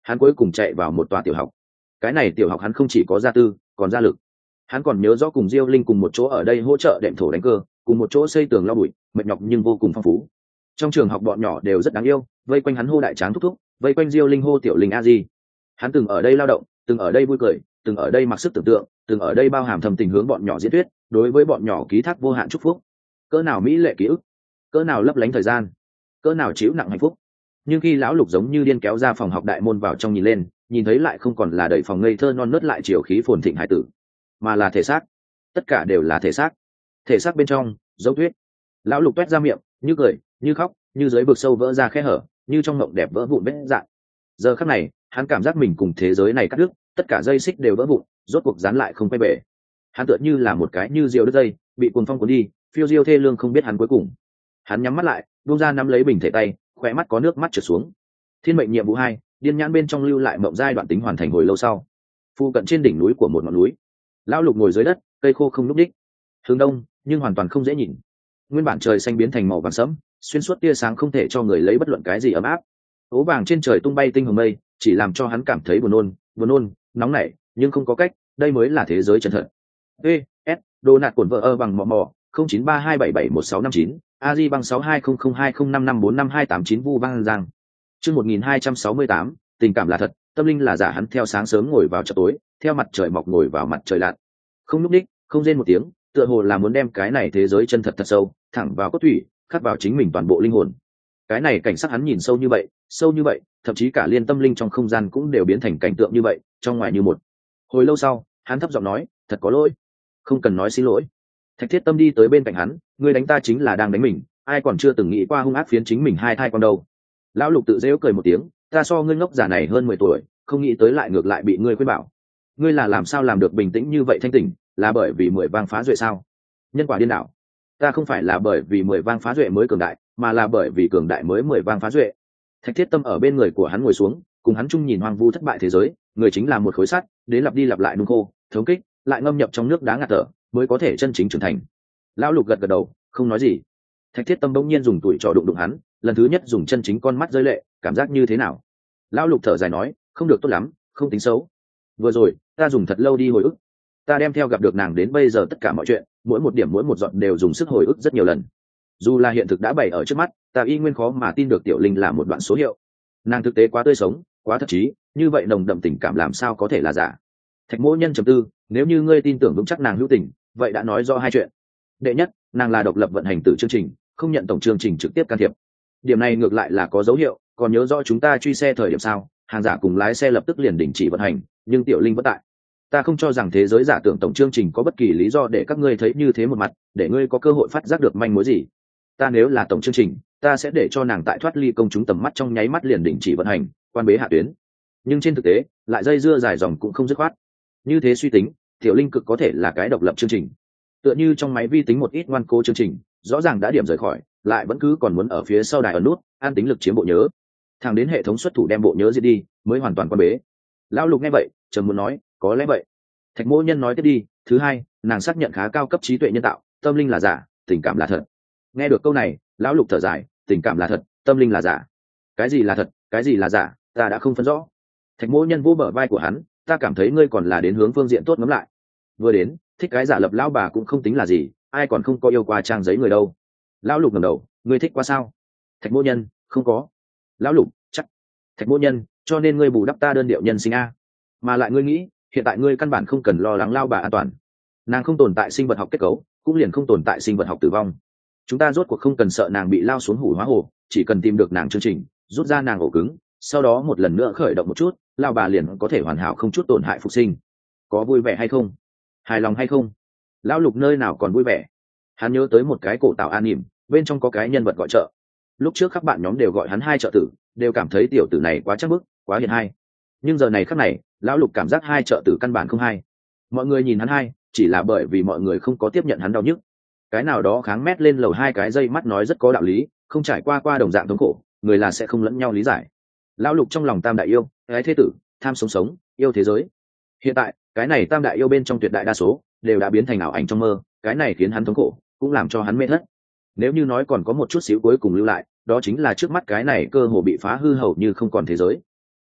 hắn cuối cùng chạy vào một tòa tiểu học. Cái này tiểu học hắn không chỉ có gia tư còn gia lực. Hắn còn nhớ rõ cùng Diêu Linh cùng một chỗ ở đây hỗ trợ đệm thổ đánh cơ, cùng một chỗ xây tường lau bụi, mệt nhọc nhưng vô cùng phong phú. Trong trường học bọn nhỏ đều rất đáng yêu, vây quanh hắn hô đại tráng thúc thúc, vây quanh Diêu Linh hô tiểu Linh a di. Hắn từng ở đây lao động, từng ở đây vui cười, từng ở đây mặc sức tưởng tượng, từng ở đây bao hàm thầm tình hướng bọn nhỏ diễn thuyết, đối với bọn nhỏ ký thác vô hạn chúc phúc. Cỡ nào mỹ lệ ký ức, cỡ nào lấp lánh thời gian, cỡ nào chịu nặng hạnh phúc. Nhưng khi lão Lục giống như điên kéo ra phòng học đại môn vào trong nhìn lên, nhìn thấy lại không còn là đầy phòng ngây thơ non nớt lại chiều khí phồn thịnh hải tử, mà là thể xác. Tất cả đều là thể xác. Thể xác bên trong dấu tuyết. Lão Lục toét ra miệng, như cười, như khóc, như dưới vực sâu vỡ ra khe hở, như trong mộng đẹp vỡ vụn vết dạn. Giờ khắc này, hắn cảm giác mình cùng thế giới này cắt đứt, tất cả dây xích đều vỡ vụn, rốt cuộc dán lại không quay về. Hắn tựa như là một cái như diều đứt dây, bị cuồng phong cuốn đi, phiêu diêu thê lương không biết hắn cuối cùng. Hắn nhắm mắt lại, buông ra nắm lấy bình thể tay, khóe mắt có nước mắt trượt xuống. Thiên mệnh nhiệm vụ hai, điên nhãn bên trong lưu lại mộng giai đoạn tính hoàn thành hồi lâu sau. Phu cận trên đỉnh núi của một ngọn núi, lão Lục ngồi dưới đất, cây khô không lúc đích. Hướng đông, nhưng hoàn toàn không dễ nhìn. Nguyên bản trời xanh biến thành màu vàng sẫm, xuyên suốt tia sáng không thể cho người lấy bất luận cái gì ấm áp. Ố vàng trên trời tung bay tinh hồng mây, chỉ làm cho hắn cảm thấy buồn nôn, buồn nôn, nóng nảy, nhưng không có cách, đây mới là thế giới chân thật. E, S, đồ nạt cuộn vợ ơ bằng mò mò, không chín ba hai bảy bảy một sáu năm chín, a di bằng sáu hai không không hai không năm năm bốn năm hai tám chín vu vang giang. Chương một nghìn hai trăm sáu mươi tám, tình cảm là thật, tâm linh là giả. Hắn theo sáng sớm ngồi vào chợ tối, theo mặt trời mọc ngồi vào mặt trời lặn. Không lúc đích, không rên một tiếng, tựa hồ là muốn đem cái này thế giới chân thật thật sâu, thẳng vào cốt thủy, khắc vào chính mình toàn bộ linh hồn. Cái này cảnh sắc hắn nhìn sâu như vậy, sâu như vậy, thậm chí cả liên tâm linh trong không gian cũng đều biến thành cảnh tượng như vậy, trong ngoài như một. Hồi lâu sau, hắn thấp giọng nói, thật có lỗi. Không cần nói xin lỗi. Thạch Thiết Tâm đi tới bên cạnh hắn, ngươi đánh ta chính là đang đánh mình, ai còn chưa từng nghĩ qua hung ác phiến chính mình hai thai con đâu. Lão Lục tự giễu cười một tiếng, ta so ngươi ngốc giả này hơn mười tuổi, không nghĩ tới lại ngược lại bị ngươi khuyên bảo. Ngươi là làm sao làm được bình tĩnh như vậy thanh tỉnh, là bởi vì mười vang phá duệ sao? Nhân quả điên đảo. Ta không phải là bởi vì mười vang phá duệ mới cường đại, mà là bởi vì cường đại mới mười vang phá duệ. Thạch Thiết Tâm ở bên người của hắn ngồi xuống, cùng hắn chung nhìn hoang vu thất bại thế giới, người chính là một khối sắt, đến lặp đi lặp lại nung khô, thống kích, lại ngâm nhập trong nước đá ngạt thở, mới có thể chân chính trưởng thành. Lão Lục gật gật đầu, không nói gì. Thạch Thiết Tâm bỗng nhiên dùng tuổi trò đụng đụng hắn, lần thứ nhất dùng chân chính con mắt rơi lệ, cảm giác như thế nào? Lão Lục thở dài nói, không được tốt lắm, không tính xấu. Vừa rồi, ta dùng thật lâu đi hồi ức. Ta đem theo gặp được nàng đến bây giờ tất cả mọi chuyện, mỗi một điểm mỗi một giọt đều dùng sức hồi ức rất nhiều lần. Dù là hiện thực đã bày ở trước mắt, ta y nguyên khó mà tin được Tiểu Linh là một đoạn số hiệu. Nàng thực tế quá tươi sống, quá thật chí, như vậy nồng đậm tình cảm làm sao có thể là giả? Thạch Mỗ Nhân trầm tư, nếu như ngươi tin tưởng vững chắc nàng hữu tình, vậy đã nói rõ hai chuyện. Đệ nhất, nàng là độc lập vận hành từ chương trình, không nhận tổng chương trình trực tiếp can thiệp. Điểm này ngược lại là có dấu hiệu, còn nhớ rõ chúng ta truy xe thời điểm sao? Hàng giả cùng lái xe lập tức liền đình chỉ vận hành, nhưng Tiểu Linh vẫn tại. Ta không cho rằng thế giới giả tưởng tổng chương trình có bất kỳ lý do để các ngươi thấy như thế một mặt, để ngươi có cơ hội phát giác được manh mối gì. Ta nếu là tổng chương trình, ta sẽ để cho nàng tại thoát ly công chúng tầm mắt trong nháy mắt liền đình chỉ vận hành, quan bế hạ tuyến. Nhưng trên thực tế, lại dây dưa dài dòng cũng không dứt khoát. Như thế suy tính, Tiểu Linh cực có thể là cái độc lập chương trình. Tựa như trong máy vi tính một ít ngoan cố chương trình, rõ ràng đã điểm rời khỏi, lại vẫn cứ còn muốn ở phía sau đài ẩn nút, an tính lực chiếm bộ nhớ. Thằng đến hệ thống xuất thủ đem bộ nhớ diệt đi, mới hoàn toàn quan bế. Lão Lục nghe vậy, trầm muốn nói, có lẽ vậy. Thạch Mỗ Nhân nói tiếp đi, thứ hai, nàng xác nhận khá cao cấp trí tuệ nhân tạo, tâm linh là giả, tình cảm là thật. Nghe được câu này, Lão Lục thở dài, tình cảm là thật, tâm linh là giả. Cái gì là thật, cái gì là giả, ta đã không phân rõ. Thạch Mỗ Nhân vô bờ vai của hắn, ta cảm thấy ngươi còn là đến hướng phương diện tốt ngắm lại. Vừa đến, thích cái giả lập lão bà cũng không tính là gì, ai còn không có yêu qua trang giấy người đâu. Lão Lục ngẩng đầu, ngươi thích qua sao? Thạch Mỗ Nhân, không có. Lão Lục, chắc. Thạch Mỗ Nhân, cho nên ngươi bù đắp ta đơn điệu nhân sinh a. Mà lại ngươi nghĩ, hiện tại ngươi căn bản không cần lo lắng lao bà an toàn. Nàng không tồn tại sinh vật học kết cấu, cũng liền không tồn tại sinh vật học tử vong. Chúng ta rốt cuộc không cần sợ nàng bị lao xuống hủ hóa hồ, chỉ cần tìm được nàng chương trình, rút ra nàng ổ cứng, sau đó một lần nữa khởi động một chút, lao bà liền có thể hoàn hảo không chút tổn hại phục sinh. Có vui vẻ hay không? Hài lòng hay không? Lão Lục nơi nào còn vui vẻ? Hắn nhớ tới một cái cổ tạo an nỉm, bên trong có cái nhân vật gọi trợ. Lúc trước các bạn nhóm đều gọi hắn hai trợ tử, đều cảm thấy tiểu tử này quá chắc bức, quá hiền hay. Nhưng giờ này khắc này, Lão Lục cảm giác hai trợ tử căn bản không hay. Mọi người nhìn hắn hay, chỉ là bởi vì mọi người không có tiếp nhận hắn đau nhức. Cái nào đó kháng mét lên lầu hai cái dây mắt nói rất có đạo lý, không trải qua qua đồng dạng thống khổ, người là sẽ không lẫn nhau lý giải. Lão Lục trong lòng tam đại yêu, gái thế tử, tham sống sống, yêu thế giới. Hiện tại, cái này tam đại yêu bên trong tuyệt đại đa số đều đã biến thành ảo ảnh trong mơ, cái này khiến hắn thống khổ, cũng làm cho hắn mê thất. Nếu như nói còn có một chút xíu cuối cùng lưu lại, đó chính là trước mắt cái này cơ hồ bị phá hư hầu như không còn thế giới.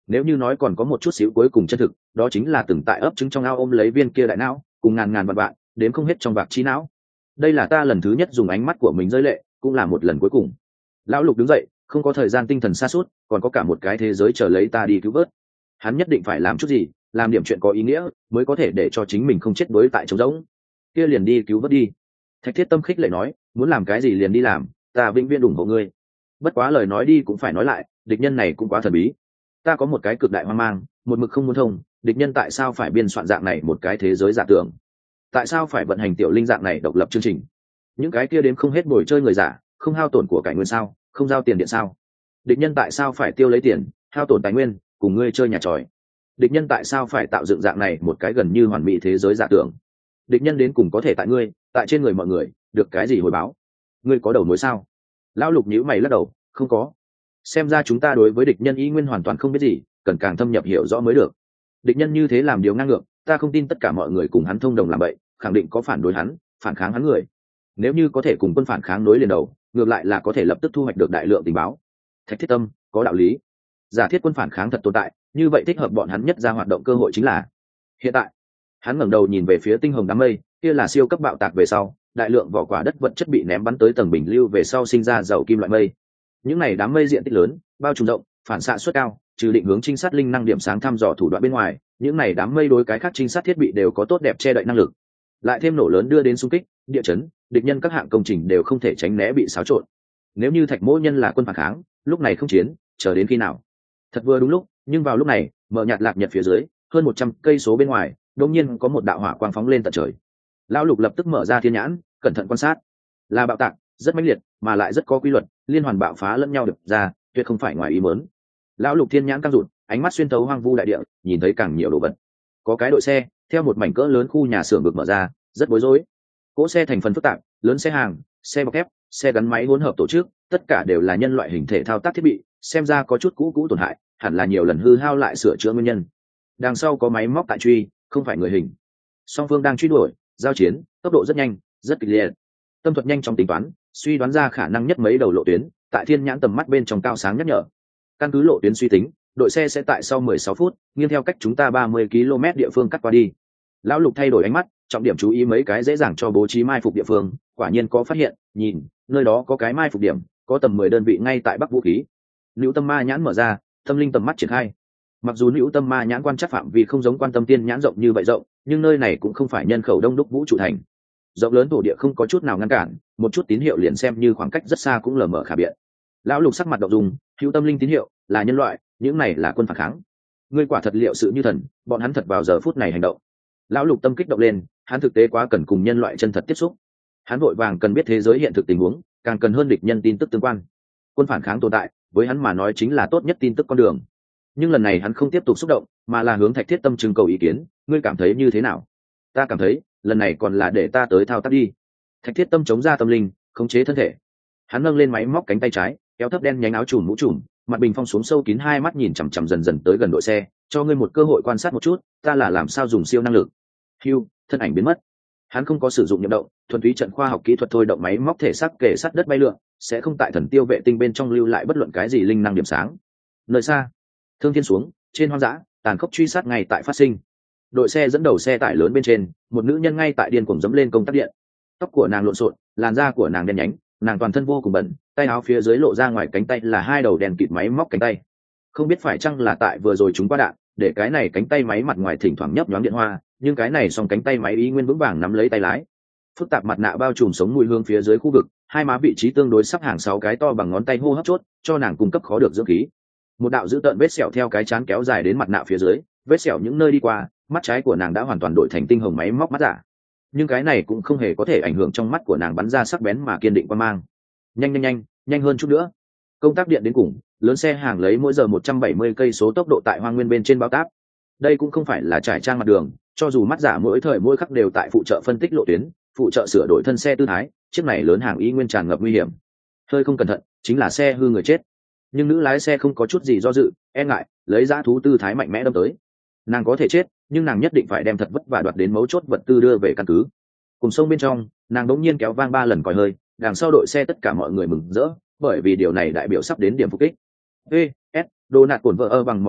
Nếu như nói còn có một chút xíu cuối cùng chân thực, đó chính là từng tại ấp trứng trong ao ôm lấy viên kia đại não cùng ngàn ngàn vạn vạn đếm không hết trong vạc trí não. Đây là ta lần thứ nhất dùng ánh mắt của mình rơi lệ, cũng là một lần cuối cùng. Lão Lục đứng dậy, không có thời gian tinh thần xa suốt, còn có cả một cái thế giới chờ lấy ta đi cứu vớt. Hắn nhất định phải làm chút gì, làm điểm chuyện có ý nghĩa, mới có thể để cho chính mình không chết đuối tại trống rỗng. Kia liền đi cứu vớt đi. Thạch Thiết Tâm khích lệ nói, muốn làm cái gì liền đi làm, ta vĩnh viễn ủng hộ ngươi. Bất quá lời nói đi cũng phải nói lại, địch nhân này cũng quá thần bí. Ta có một cái cực đại hoang mang, một mực không muốn thông, địch nhân tại sao phải biên soạn dạng này một cái thế giới giả tưởng? Tại sao phải vận hành tiểu linh dạng này độc lập chương trình? Những cái kia đến không hết bồi chơi người giả, không hao tổn của cải nguyên sao, không giao tiền điện sao? Địch nhân tại sao phải tiêu lấy tiền, hao tổn tài nguyên, cùng ngươi chơi nhà tròi? Địch nhân tại sao phải tạo dựng dạng này một cái gần như hoàn mỹ thế giới giả tưởng? Địch nhân đến cùng có thể tại ngươi, tại trên người mọi người, được cái gì hồi báo? Ngươi có đầu mối sao? Lão Lục nhíu mày lắc đầu, không có. Xem ra chúng ta đối với địch nhân ý nguyên hoàn toàn không biết gì, cần càng thâm nhập hiểu rõ mới được. Địch nhân như thế làm điều ngang ngược, ta không tin tất cả mọi người cùng hắn thông đồng làm vậy, khẳng định có phản đối hắn, phản kháng hắn người. Nếu như có thể cùng quân phản kháng nối liền đầu, ngược lại là có thể lập tức thu hoạch được đại lượng tình báo. Thạch Thiết Tâm có đạo lý. Giả thiết quân phản kháng thật tồn tại, như vậy thích hợp bọn hắn nhất ra hoạt động cơ hội chính là hiện tại. Hắn ngẩng đầu nhìn về phía tinh hồng đám mây, kia là siêu cấp bạo tạc về sau, đại lượng vỏ quả đất vật chất bị ném bắn tới tầng bình lưu về sau sinh ra dầu kim loại mây. Những này đám mây diện tích lớn, bao trùm rộng, phản xạ suất cao, trừ định hướng trinh sát linh năng điểm sáng thăm dò thủ đoạn bên ngoài, những này đám mây đối cái khác trinh sát thiết bị đều có tốt đẹp che đậy năng lực. Lại thêm nổ lớn đưa đến xung kích, địa chấn, địch nhân các hạng công trình đều không thể tránh né bị xáo trộn. Nếu như Thạch Mỗ Nhân là quân phản kháng, lúc này không chiến, chờ đến khi nào? Thật vừa đúng lúc, nhưng vào lúc này, mở nhạt lạc nhật phía dưới, hơn một trăm cây số bên ngoài, đột nhiên có một đạo hỏa quang phóng lên tận trời. Lão Lục lập tức mở ra thiên nhãn, cẩn thận quan sát. Là bạo tạc, rất mãnh liệt, mà lại rất có quy luật, liên hoàn bạo phá lẫn nhau được ra, tuyệt không phải ngoài ý muốn. Lão Lục thiên nhãn căng rụt, ánh mắt xuyên tấu hoang vu đại địa, nhìn thấy càng nhiều đồ vật. Có cái đội xe, theo một mảnh cỡ lớn khu nhà xưởng được mở ra, rất bối rối. Cỗ xe thành phần phức tạp, lớn xe hàng, xe bọc thép, xe gắn máy hỗn hợp tổ chức, tất cả đều là nhân loại hình thể thao tác thiết bị, xem ra có chút cũ cũ tổn hại, hẳn là nhiều lần hư hao lại sửa chữa nguyên nhân. Đằng sau có máy móc tại truy, không phải người hình. Song phương đang truy đuổi, giao chiến, tốc độ rất nhanh, rất kịch liệt. Tâm thuật nhanh trong tính toán, suy đoán ra khả năng nhất mấy đầu lộ tuyến, tại thiên nhãn tầm mắt bên trong cao sáng nhắc nhở. Căn cứ lộ tuyến suy tính, đội xe sẽ tại sau mười sáu phút, nghiêng theo cách chúng ta ba mươi ki lô mét địa phương cắt qua đi. Lão Lục thay đổi ánh mắt, trọng điểm chú ý mấy cái dễ dàng cho bố trí mai phục địa phương, quả nhiên có phát hiện, nhìn, nơi đó có cái mai phục điểm, có tầm mười đơn vị ngay tại Bắc vũ khí. Nữu Tâm Ma nhãn mở ra, tâm linh tầm mắt triển khai. Mặc dù Nữu Tâm Ma nhãn quan trắc phạm vi không giống Quan Tâm Tiên nhãn rộng như vậy rộng, nhưng nơi này cũng không phải nhân khẩu đông đúc vũ trụ thành. Rộng lớn thổ địa không có chút nào ngăn cản, một chút tín hiệu liền xem như khoảng cách rất xa cũng lờ mờ khả biện. Lão Lục sắc mặt động dung, hữu tâm linh tín hiệu, là nhân loại, những này là quân phản kháng. Ngươi quả thật liệu sự như thần, bọn hắn thật vào giờ phút này hành động. Lão Lục tâm kích động lên, hắn thực tế quá cần cùng nhân loại chân thật tiếp xúc. Hắn vội vàng cần biết thế giới hiện thực tình huống, càng cần hơn địch nhân tin tức tương quan. Quân phản kháng tồn tại, với hắn mà nói chính là tốt nhất tin tức con đường. Nhưng lần này hắn không tiếp tục xúc động, mà là hướng Thạch Thiết Tâm trưng cầu ý kiến, ngươi cảm thấy như thế nào? Ta cảm thấy, lần này còn là để ta tới thao tác đi. Thạch Thiết Tâm chống ra tâm linh, khống chế thân thể. Hắn nâng lên máy móc cánh tay trái, kéo thấp đen nhánh áo trùm mũ trùm, mặt bình phong xuống sâu kín hai mắt nhìn chằm chằm dần dần tới gần đội xe, cho ngươi một cơ hội quan sát một chút, ta là làm sao dùng siêu năng lực. Hưu, thân ảnh biến mất. Hắn không có sử dụng nhậm động, thuần túy trận khoa học kỹ thuật thôi động máy móc thể xác kề sát đất bay lượn, sẽ không tại thần tiêu vệ tinh bên trong lưu lại bất luận cái gì linh năng điểm sáng. Nơi xa, thương thiên xuống, trên hoang dã, tàn khốc truy sát ngay tại phát sinh. Đội xe dẫn đầu xe tải lớn bên trên, một nữ nhân ngay tại điên cuồng dẫm lên công tắc điện. Tóc của nàng lộn xộn, làn da của nàng đen nhánh, nàng toàn thân vô cùng bẩn, tay áo phía dưới lộ ra ngoài cánh tay là hai đầu đèn kịt máy móc cánh tay. Không biết phải chăng là tại vừa rồi chúng qua đạn, để cái này cánh tay máy mặt ngoài thỉnh thoảng nhấp nhoáng điện hoa, nhưng cái này song cánh tay máy ý nguyên vững vàng nắm lấy tay lái. Phức tạp mặt nạ bao trùm sống mùi hương phía dưới khu vực, hai má vị trí tương đối sắp hàng sáu cái to bằng ngón tay hô hấp chốt, cho nàng cung cấp khó được dưỡng khí. Một đạo dữ tợn vết sẹo theo cái trán kéo dài đến mặt nạ phía dưới, vết sẹo những nơi đi qua, mắt trái của nàng đã hoàn toàn đổi thành tinh hồng máy móc mắt giả. Nhưng cái này cũng không hề có thể ảnh hưởng trong mắt của nàng bắn ra sắc bén mà kiên định quan mang. Nhanh nhanh nhanh, nhanh hơn chút nữa. Công tác điện đến cùng, lớn xe hàng lấy mỗi giờ một trăm bảy mươi cây số tốc độ tại hoang nguyên bên trên bao táp. Đây cũng không phải là trải trang mặt đường, cho dù mắt giả mỗi thời mỗi khắc đều tại phụ trợ phân tích lộ tuyến, phụ trợ sửa đổi thân xe tư thái, chiếc này lớn hàng y nguyên tràn ngập nguy hiểm. Hơi không cẩn thận, chính là xe hư người chết. Nhưng nữ lái xe không có chút gì do dự, e ngại, lấy dã thú tư thái mạnh mẽ đâm tới. Nàng có thể chết, nhưng nàng nhất định phải đem thật vất vả đoạt đến mấu chốt vật tư đưa về căn cứ. Cùng sông bên trong, nàng đống nhiên kéo vang ba lần còi hơi, đằng sau đội xe tất cả mọi người mừng rỡ, bởi vì điều này đại biểu sắp đến điểm phục kích. E, S, đồ nạt cồn vợ ơ bằng mò mò,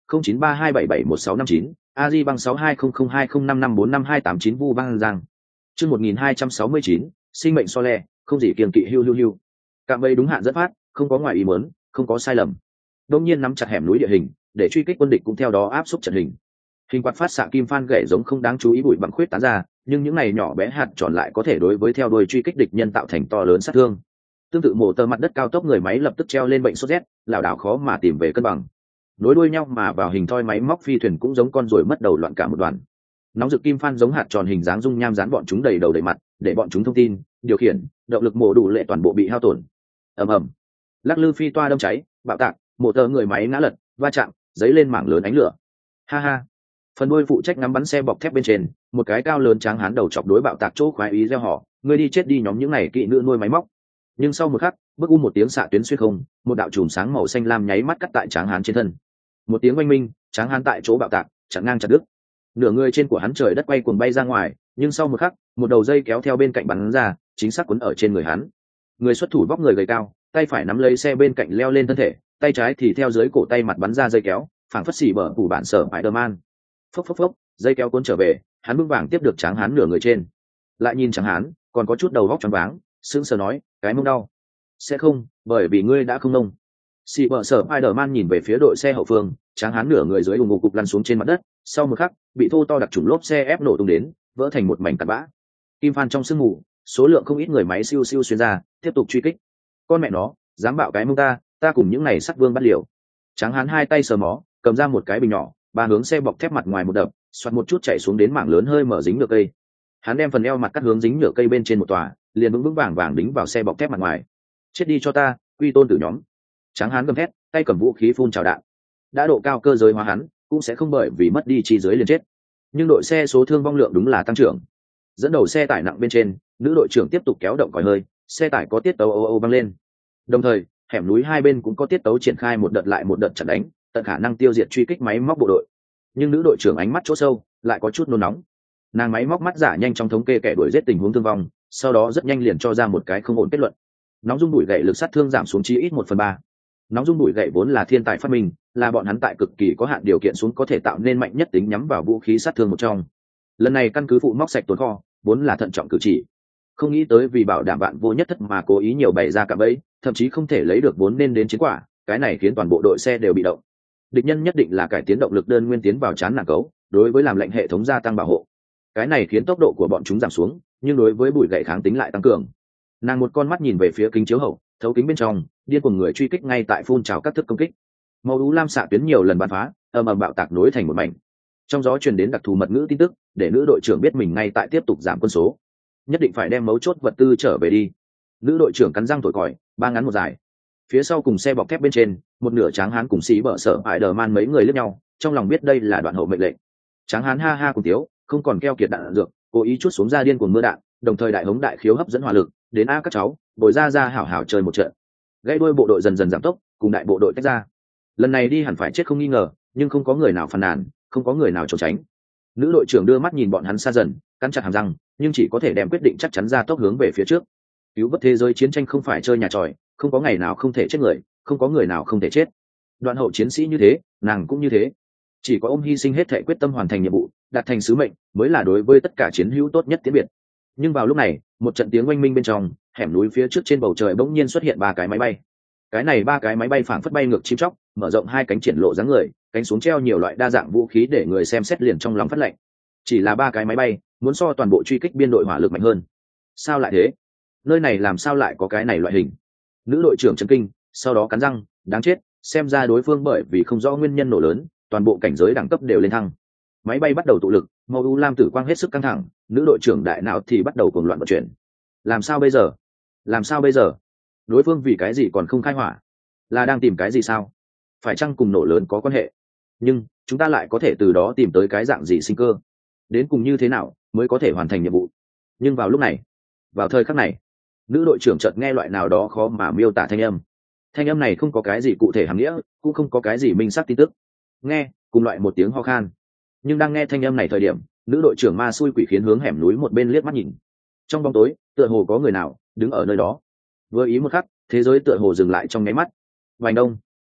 không chín ba hai bảy bảy một sáu năm chín, a di băng sáu hai không không hai không năm năm bốn năm hai tám chín vu băng giang. Chương một nghìn hai trăm sáu mươi chín, sinh mệnh so le, không gì kiêng kỵ hưu hưu hưu. Cạm bẫy đúng hạn dẫn phát, không có ngoài ý muốn, không có sai lầm. Đông nhiên nắm chặt hẻm núi địa hình, để truy kích quân địch cũng theo đó áp xúc trận hình. Hình quạt phát xạ kim phan gậy giống không đáng chú ý bụi bặm khuyết tán ra, nhưng những này nhỏ bé hạt tròn lại có thể đối với theo đuôi truy kích địch nhân tạo thành to lớn sát thương. Tương tự mổ tơ mặt đất cao tốc người máy lập tức treo lên bệnh sốt rét, lảo đảo khó mà tìm về cân bằng. Nối đuôi nhau mà vào hình thoi máy móc phi thuyền cũng giống con ruồi mất đầu loạn cả một đoàn. Nóng rực kim phan giống hạt tròn hình dáng dung nham dán bọn chúng đầy đầu đầy mặt, để bọn chúng thông tin, điều khiển, động lực mổ đủ lệ toàn bộ bị hao tổn. Ầm ầm, lắc lư phi toa đâm cháy, bạo tạc, mổ tơ người máy ngã lật, va chạm, giấy lên mảng lớn ánh lửa. Ha ha. Phần đuôi phụ trách ngắm bắn xe bọc thép bên trên, một cái cao lớn tráng hán đầu chọc đối bạo tạc chỗ khoái ý reo hò, người đi chết đi nhóm những này kỵ nữ nuôi máy móc. Nhưng sau một khắc, bức u một tiếng xạ tuyến xuyên không, một đạo chùm sáng màu xanh lam nháy mắt cắt tại tráng hán trên thân. Một tiếng oanh minh, tráng hán tại chỗ bạo tạc, chặn ngang chặt đứt. Nửa người trên của hắn trời đất quay cuồng bay ra ngoài, nhưng sau một khắc, một đầu dây kéo theo bên cạnh bắn ra, chính xác quấn ở trên người hắn. Người xuất thủ vóc người gầy cao, tay phải nắm lấy xe bên cạnh leo lên thân thể, tay trái thì theo dưới cổ tay mặt bắn ra dây kéo, phảng phất xỉ bờ phủ bản sở Spider-Man. Phốc phốc phốc, dây kéo cuốn trở về, hắn vững vàng tiếp được tráng hán nửa người trên. Lại nhìn tráng hán, còn có chút đầu vóc choáng váng, sững sờ nói, cái mông đau. Sẽ không, bởi vì ngươi đã không nông. Xỉ bờ sở Spider-Man nhìn về phía đội xe hậu phương, tráng hán nửa người dưới ùng ục cục lăn xuống trên mặt đất, sau một khắc, bị thô to đặc trùng lốp xe ép nổ tung đến, vỡ thành một mảnh tàn bã. Kim phan trong sương mù, số lượng không ít người máy siêu siêu xuyên ra, tiếp tục truy kích. Con mẹ nó, dám bạo cái mông ta, ta cùng những này sắt vương bắt liều. Tráng hán hai tay sờ mó, cầm ra một cái bình nhỏ, ba hướng xe bọc thép mặt ngoài một đập, xoát một chút chạy xuống đến mảng lớn hơi mở dính nhựa cây. Hắn đem phần eo mặt cắt hướng dính nhựa cây bên trên một tòa, liền vững vững vàng vàng đính vào xe bọc thép mặt ngoài. Chết đi cho ta, quy tôn tử nhóm. Tráng hán gầm thét, tay cầm vũ khí phun trào đạn. Đã độ cao cơ giới hóa hắn, cũng sẽ không bởi vì mất đi chi giới liền chết. Nhưng đội xe số thương vong lượng đúng là tăng trưởng. Dẫn đầu xe tải nặng bên trên, nữ đội trưởng tiếp tục kéo động còi hơi, xe tải có tiết tấu ô ô vang lên. Đồng thời, hẻm núi hai bên cũng có tiết tấu triển khai một đợt lại một đợt chặn đánh, tận khả năng tiêu diệt truy kích máy móc bộ đội. Nhưng nữ đội trưởng ánh mắt chỗ sâu lại có chút nôn nóng. Nàng máy móc mắt giả nhanh trong thống kê kẻ đuổi giết tình huống thương vong, sau đó rất nhanh liền cho ra một cái không ổn kết luận. Nóng dung bụi gậy lực sát thương giảm xuống chí ít một phần ba. Nóng dung bụi gậy vốn là thiên tài phát minh, là bọn hắn tại cực kỳ có hạn điều kiện xuống có thể tạo nên mạnh nhất tính nhắm vào vũ khí sát thương một trong. Lần này căn cứ phụ móc sạch tồn kho, vốn là thận trọng cử chỉ. Không nghĩ tới vì bảo đảm bạn vô nhất thất mà cố ý nhiều bày ra cạm bẫy, thậm chí không thể lấy được vốn nên đến chiến quả, cái này khiến toàn bộ đội xe đều bị động. Địch nhân nhất định là cải tiến động lực đơn nguyên tiến vào chán nặng cấu, đối với làm lệnh hệ thống gia tăng bảo hộ. Cái này khiến tốc độ của bọn chúng giảm xuống, nhưng đối với bụi gậy kháng tính lại tăng cường. Nàng một con mắt nhìn về phía kính chiếu hậu, thấu kính bên trong, điên cuồng người truy kích ngay tại phun trào các thức công kích. Màu ú lam xạ tuyến nhiều lần bắn phá, ầm ầm bạo tạc nối thành một mảnh. Trong gió truyền đến đặc thù mật ngữ tin tức, để nữ đội trưởng biết mình ngay tại tiếp tục giảm quân số, nhất định phải đem mấu chốt vật tư trở về đi. Nữ đội trưởng cắn răng thổi còi, ba ngắn một dài. Phía sau cùng xe bọc thép bên trên, một nửa tráng hán cùng sĩ bợ sợ hại đờ man mấy người liếc nhau, trong lòng biết đây là đoạn hậu mệnh lệnh. Tráng hán ha ha cùng tiếu, không còn keo kiệt đạn dược, cố ý chút xuống ra điên cuồng mưa đạn, đồng thời đại hống đại khiếu hấp dẫn hỏa lực, đến a các cháu, bồi ra ra hảo hảo chơi một trận. Gãy đuôi bộ đội dần dần giảm tốc, cùng đại bộ đội tách ra. Lần này đi hẳn phải chết không nghi ngờ, nhưng không có người nào phàn nàn, không có người nào trốn tránh. Nữ đội trưởng đưa mắt nhìn bọn hắn xa dần, cắn chặt hàm răng, nhưng chỉ có thể đem quyết định chắc chắn ra tốc hướng về phía trước. Cứu vớt thế giới chiến tranh không phải chơi nhà tròi, không có ngày nào không thể chết người, không có người nào không thể chết. Đoạn hậu chiến sĩ như thế, nàng cũng như thế. Chỉ có ông hy sinh hết thể quyết tâm hoàn thành nhiệm vụ, đạt thành sứ mệnh, mới là đối với tất cả chiến hữu tốt nhất tiến biệt. Nhưng vào lúc này, một trận tiếng oanh minh bên trong, hẻm núi phía trước trên bầu trời bỗng nhiên xuất hiện ba cái máy bay. Cái này ba cái máy bay phảng phất bay ngược chim chóc, mở rộng hai cánh triển lộ dáng người, cánh xuống treo nhiều loại đa dạng vũ khí để người xem xét liền trong lòng phát lạnh. Chỉ là ba cái máy bay, muốn so toàn bộ truy kích biên đội hỏa lực mạnh hơn. Sao lại thế? Nơi này làm sao lại có cái này loại hình? Nữ đội trưởng chấn kinh, sau đó cắn răng, đáng chết, xem ra đối phương bởi vì không rõ nguyên nhân nổ lớn, toàn bộ cảnh giới đẳng cấp đều lên thăng. Máy bay bắt đầu tụ lực, màu u lam tử quang hết sức căng thẳng, nữ đội trưởng đại não thì bắt đầu cuồng loạn vận chuyển. Làm sao bây giờ? Làm sao bây giờ? Đối phương vì cái gì còn không khai hỏa? Là đang tìm cái gì sao? Phải chăng cùng nổ lớn có quan hệ? Nhưng chúng ta lại có thể từ đó tìm tới cái dạng gì sinh cơ? Đến cùng như thế nào mới có thể hoàn thành nhiệm vụ? Nhưng vào lúc này, vào thời khắc này, nữ đội trưởng chợt nghe loại nào đó khó mà miêu tả thanh âm. Thanh âm này không có cái gì cụ thể hàm nghĩa, cũng không có cái gì minh xác tin tức. Nghe cùng loại một tiếng ho khan. Nhưng đang nghe thanh âm này thời điểm, nữ đội trưởng ma xui quỷ khiến hướng hẻm núi một bên liếc mắt nhìn. Trong bóng tối, tựa hồ có người nào đứng ở nơi đó. Vừa ý một khắc, thế giới tựa hồ dừng lại trong nháy mắt. Vành đông,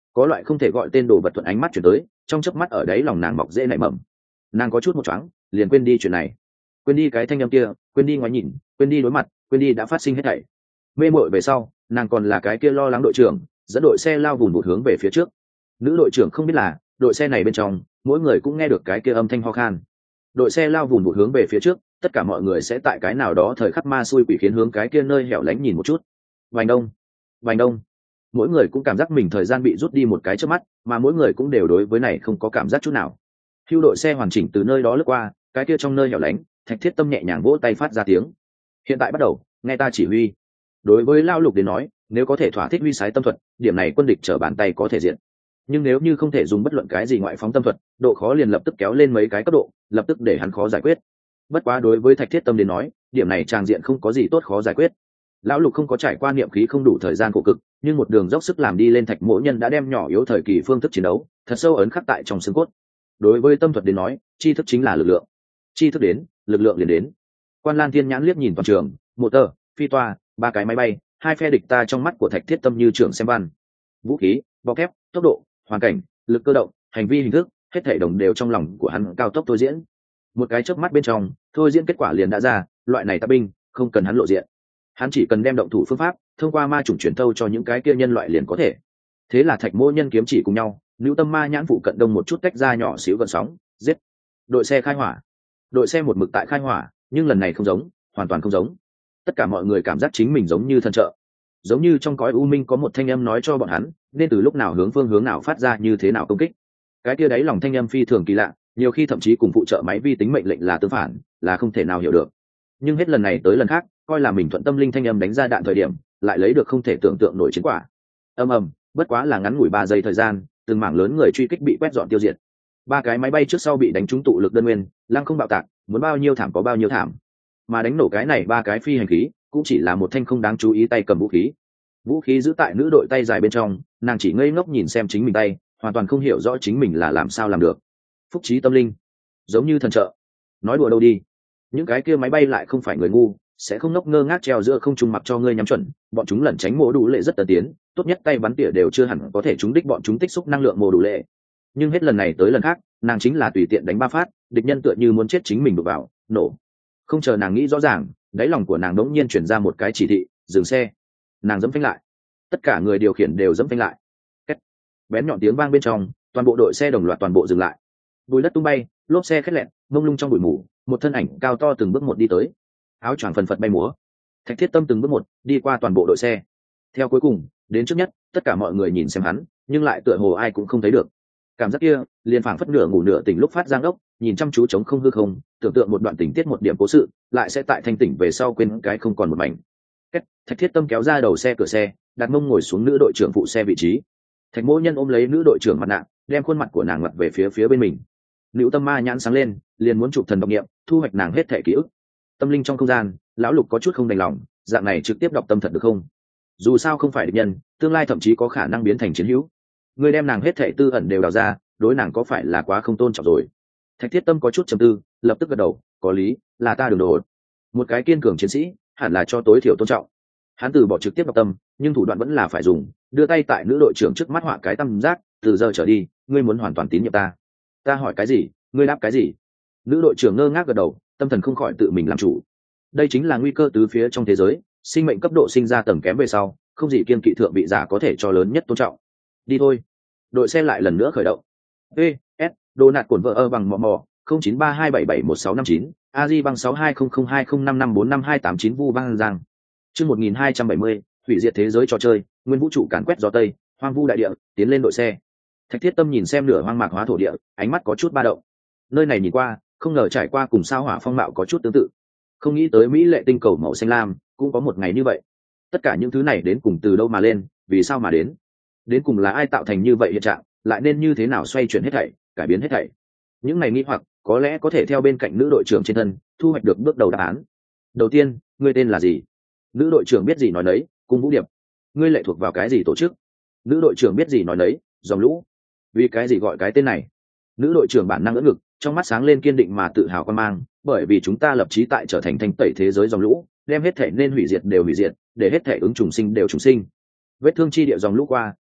có loại không thể gọi tên đồ vật thuận ánh mắt chuyển tới, trong chớp mắt ở đấy lòng nàng mọc dễ nảy mầm. Nàng có chút một choáng, liền quên đi chuyện này, quên đi cái thanh âm kia, quên đi ngoái nhìn, quên đi đối mặt, quên đi đã phát sinh hết thảy. Mê mội về sau, nàng còn là cái kia lo lắng đội trưởng, dẫn đội xe lao vùn vụt hướng về phía trước. Nữ đội trưởng không biết là đội xe này bên trong mỗi người cũng nghe được cái kia âm thanh ho khan. Đội xe lao vùn vụt hướng về phía trước, tất cả mọi người sẽ tại cái nào đó thời khắc ma xui quỷ khiến hướng cái kia nơi hẻo lánh nhìn một chút. Vành đông, vành đông. Mỗi người cũng cảm giác mình thời gian bị rút đi một cái trước mắt, mà mỗi người cũng đều đối với này không có cảm giác chút nào. Hưu đội xe hoàn chỉnh từ nơi đó lướt qua, cái kia trong nơi hẻo lánh, Thạch Thiết Tâm nhẹ nhàng vỗ tay phát ra tiếng. Hiện tại bắt đầu, nghe ta chỉ huy. Đối với Lao Lục đến nói, nếu có thể thỏa thích huy sái tâm thuật, điểm này quân địch trở bàn tay có thể diện. Nhưng nếu như không thể dùng bất luận cái gì ngoại phóng tâm thuật, độ khó liền lập tức kéo lên mấy cái cấp độ, lập tức để hắn khó giải quyết. Bất quá đối với Thạch Thiết Tâm đến nói, điểm này tràng diện không có gì tốt khó giải quyết. Lão Lục không có trải qua niệm khí không đủ thời gian khổ cực, nhưng một đường dốc sức làm đi lên Thạch Mỗ Nhân đã đem nhỏ yếu thời kỳ phương thức chiến đấu thật sâu ấn khắc tại trong xương cốt. Đối với tâm thuật đến nói, tri thức chính là lực lượng. Tri thức đến, lực lượng liền đến. Quan Lan Thiên nhãn liếc nhìn toàn trường, một tờ, phi toa, ba cái máy bay, hai phe địch ta trong mắt của Thạch Thiết Tâm như trưởng xem văn. Vũ khí, bọc thép, tốc độ, hoàn cảnh, lực cơ động, hành vi hình thức, hết thảy đồng đều trong lòng của hắn cao tốc thôi diễn. Một cái chớp mắt bên trong, thôi diễn kết quả liền đã ra, loại này ta binh, không cần hắn lộ diện. Hắn chỉ cần đem động thủ phương pháp thông qua ma chủng truyền thâu cho những cái kia nhân loại liền có thể. Thế là Thạch Mỗ Nhân kiếm chỉ cùng nhau, Nữu Tâm Ma nhãn phụ cận đông một chút tách ra nhỏ xíu gần sóng, giết. Đội xe khai hỏa. Đội xe một mực tại khai hỏa, nhưng lần này không giống, hoàn toàn không giống. Tất cả mọi người cảm giác chính mình giống như thần trợ, giống như trong cõi u minh có một thanh âm nói cho bọn hắn, nên từ lúc nào hướng phương hướng nào phát ra như thế nào công kích. Cái kia đáy lòng thanh âm phi thường kỳ lạ, nhiều khi thậm chí cùng phụ trợ máy vi tính mệnh lệnh là tương phản, là không thể nào hiểu được. Nhưng hết lần này tới lần khác, coi là mình thuận tâm linh thanh âm đánh ra đạn thời điểm, lại lấy được không thể tưởng tượng nổi chiến quả. Ầm ầm, bất quá là ngắn ngủi ba giây thời gian, từng mảng lớn người truy kích bị quét dọn tiêu diệt. Ba cái máy bay trước sau bị đánh trúng tụ lực đơn nguyên, lăng không bạo tạc, muốn bao nhiêu thảm có bao nhiêu thảm. Mà đánh nổ cái này ba cái phi hành khí, cũng chỉ là một thanh không đáng chú ý tay cầm vũ khí. Vũ khí giữ tại nữ đội tay dài bên trong, nàng chỉ ngây ngốc nhìn xem chính mình tay, hoàn toàn không hiểu rõ chính mình là làm sao làm được. Phúc trí tâm linh, giống như thần trợ. Nói đùa đâu đi, những cái kia máy bay lại không phải người ngu, sẽ không ngốc ngơ ngác treo giữa không trung mặc cho ngươi nhắm chuẩn, bọn chúng lẩn tránh mổ đủ lệ rất tân tiến, tốt nhất tay bắn tỉa đều chưa hẳn có thể trúng đích bọn chúng tích xúc năng lượng mổ đủ lệ. Nhưng hết lần này tới lần khác, nàng chính là tùy tiện đánh ba phát, địch nhân tựa như muốn chết chính mình đụng vào, nổ. Không chờ nàng nghĩ rõ ràng, đáy lòng của nàng đống nhiên chuyển ra một cái chỉ thị, dừng xe. Nàng dẫm phanh lại, tất cả người điều khiển đều dẫm phanh lại. Két. Bén nhọn tiếng vang bên trong, toàn bộ đội xe đồng loạt toàn bộ dừng lại. Bùi đất tung bay, lốp xe khét lẹn, mông lung trong bụi mù, một thân ảnh cao to từng bước một đi tới, áo choàng phần phật bay múa. Thạch Thiết Tâm từng bước một đi qua toàn bộ đội xe, theo cuối cùng đến trước nhất, tất cả mọi người nhìn xem hắn, nhưng lại tựa hồ ai cũng không thấy được. Cảm giác kia liền phảng phất nửa ngủ nửa tỉnh lúc phát giang ốc, nhìn chăm chú trống không hư không, tưởng tượng một đoạn tình tiết một điểm cố sự, lại sẽ tại thanh tỉnh về sau quên cái không còn một mảnh. Kết, Thạch Thiết Tâm kéo ra đầu xe cửa xe, đặt mông ngồi xuống nữ đội trưởng phụ xe vị trí. Thạch Mỗ Nhân ôm lấy nữ đội trưởng mặt nạ, đem khuôn mặt của nàng ngặt về phía phía bên mình. Nữu Tâm Ma nhãn sáng lên, liền muốn chụp thần độc niệm, thu hoạch nàng hết thể ký ức. Tâm linh trong không gian, lão Lục có chút không đành lòng, dạng này trực tiếp đọc tâm thật được không? Dù sao không phải địch nhân, tương lai thậm chí có khả năng biến thành chiến hữu. Người đem nàng hết thể tư ẩn đều đào ra, đối nàng có phải là quá không tôn trọng rồi? Thạch Thiết Tâm có chút trầm tư, lập tức gật đầu, có lý, là ta đường đột. Một cái kiên cường chiến sĩ, hẳn là cho tối thiểu tôn trọng. Hắn từ bỏ trực tiếp đọc tâm, nhưng thủ đoạn vẫn là phải dùng, đưa tay tại nữ đội trưởng trước mắt họa cái tâm giác, từ giờ trở đi, ngươi muốn hoàn toàn tín nhiệm ta. Ta hỏi cái gì, ngươi đáp cái gì? Nữ đội trưởng ngơ ngác gật đầu, tâm thần không khỏi tự mình làm chủ. Đây chính là nguy cơ tứ phía trong thế giới, sinh mệnh cấp độ sinh ra tầng kém về sau, không gì kiên kỵ thượng vị giả có thể cho lớn nhất tôn trọng. Đi thôi. Đội xe lại lần nữa khởi động. E S đồ nạt cổn vợ ơ bằng mò mò không chín ba hai bảy bảy một sáu năm chín, a di bằng sáu hai không không hai không năm năm bốn năm hai tám chín vu băng giang. Chương một nghìn hai trăm bảy mươi, hủy diệt thế giới trò chơi, nguyên vũ trụ càn quét gió tây, hoang vu đại địa, tiến lên đội xe. Thạch Thiết Tâm nhìn xem nửa hoang mạc hóa thổ địa, ánh mắt có chút ba động. Nơi này nhìn qua, không ngờ trải qua cùng sao hỏa phong mạo có chút tương tự. Không nghĩ tới mỹ lệ tinh cầu màu xanh lam cũng có một ngày như vậy. Tất cả những thứ này đến cùng từ đâu mà lên, vì sao mà đến? Đến cùng là ai tạo thành như vậy hiện trạng, lại nên như thế nào xoay chuyển hết thảy, cải biến hết thảy? Những này nghi hoặc, có lẽ có thể theo bên cạnh nữ đội trưởng trên thân, thu hoạch được bước đầu đáp án. Đầu tiên, ngươi tên là gì? Nữ đội trưởng biết gì nói nấy, Cung Vũ Điệp. Ngươi lệ thuộc vào cái gì tổ chức? Nữ đội trưởng biết gì nói nấy, Dòng Lũ. Vì cái gì gọi cái tên này? Nữ đội trưởng bản năng ưỡn ngực, trong mắt sáng lên kiên định mà tự hào quan mang, bởi vì chúng ta lập chí tại trở thành thanh tẩy thế giới dòng lũ, đem hết thể nên hủy diệt đều hủy diệt, để hết thể ứng trùng sinh đều trùng sinh. Vết thương chi địa dòng lũ qua,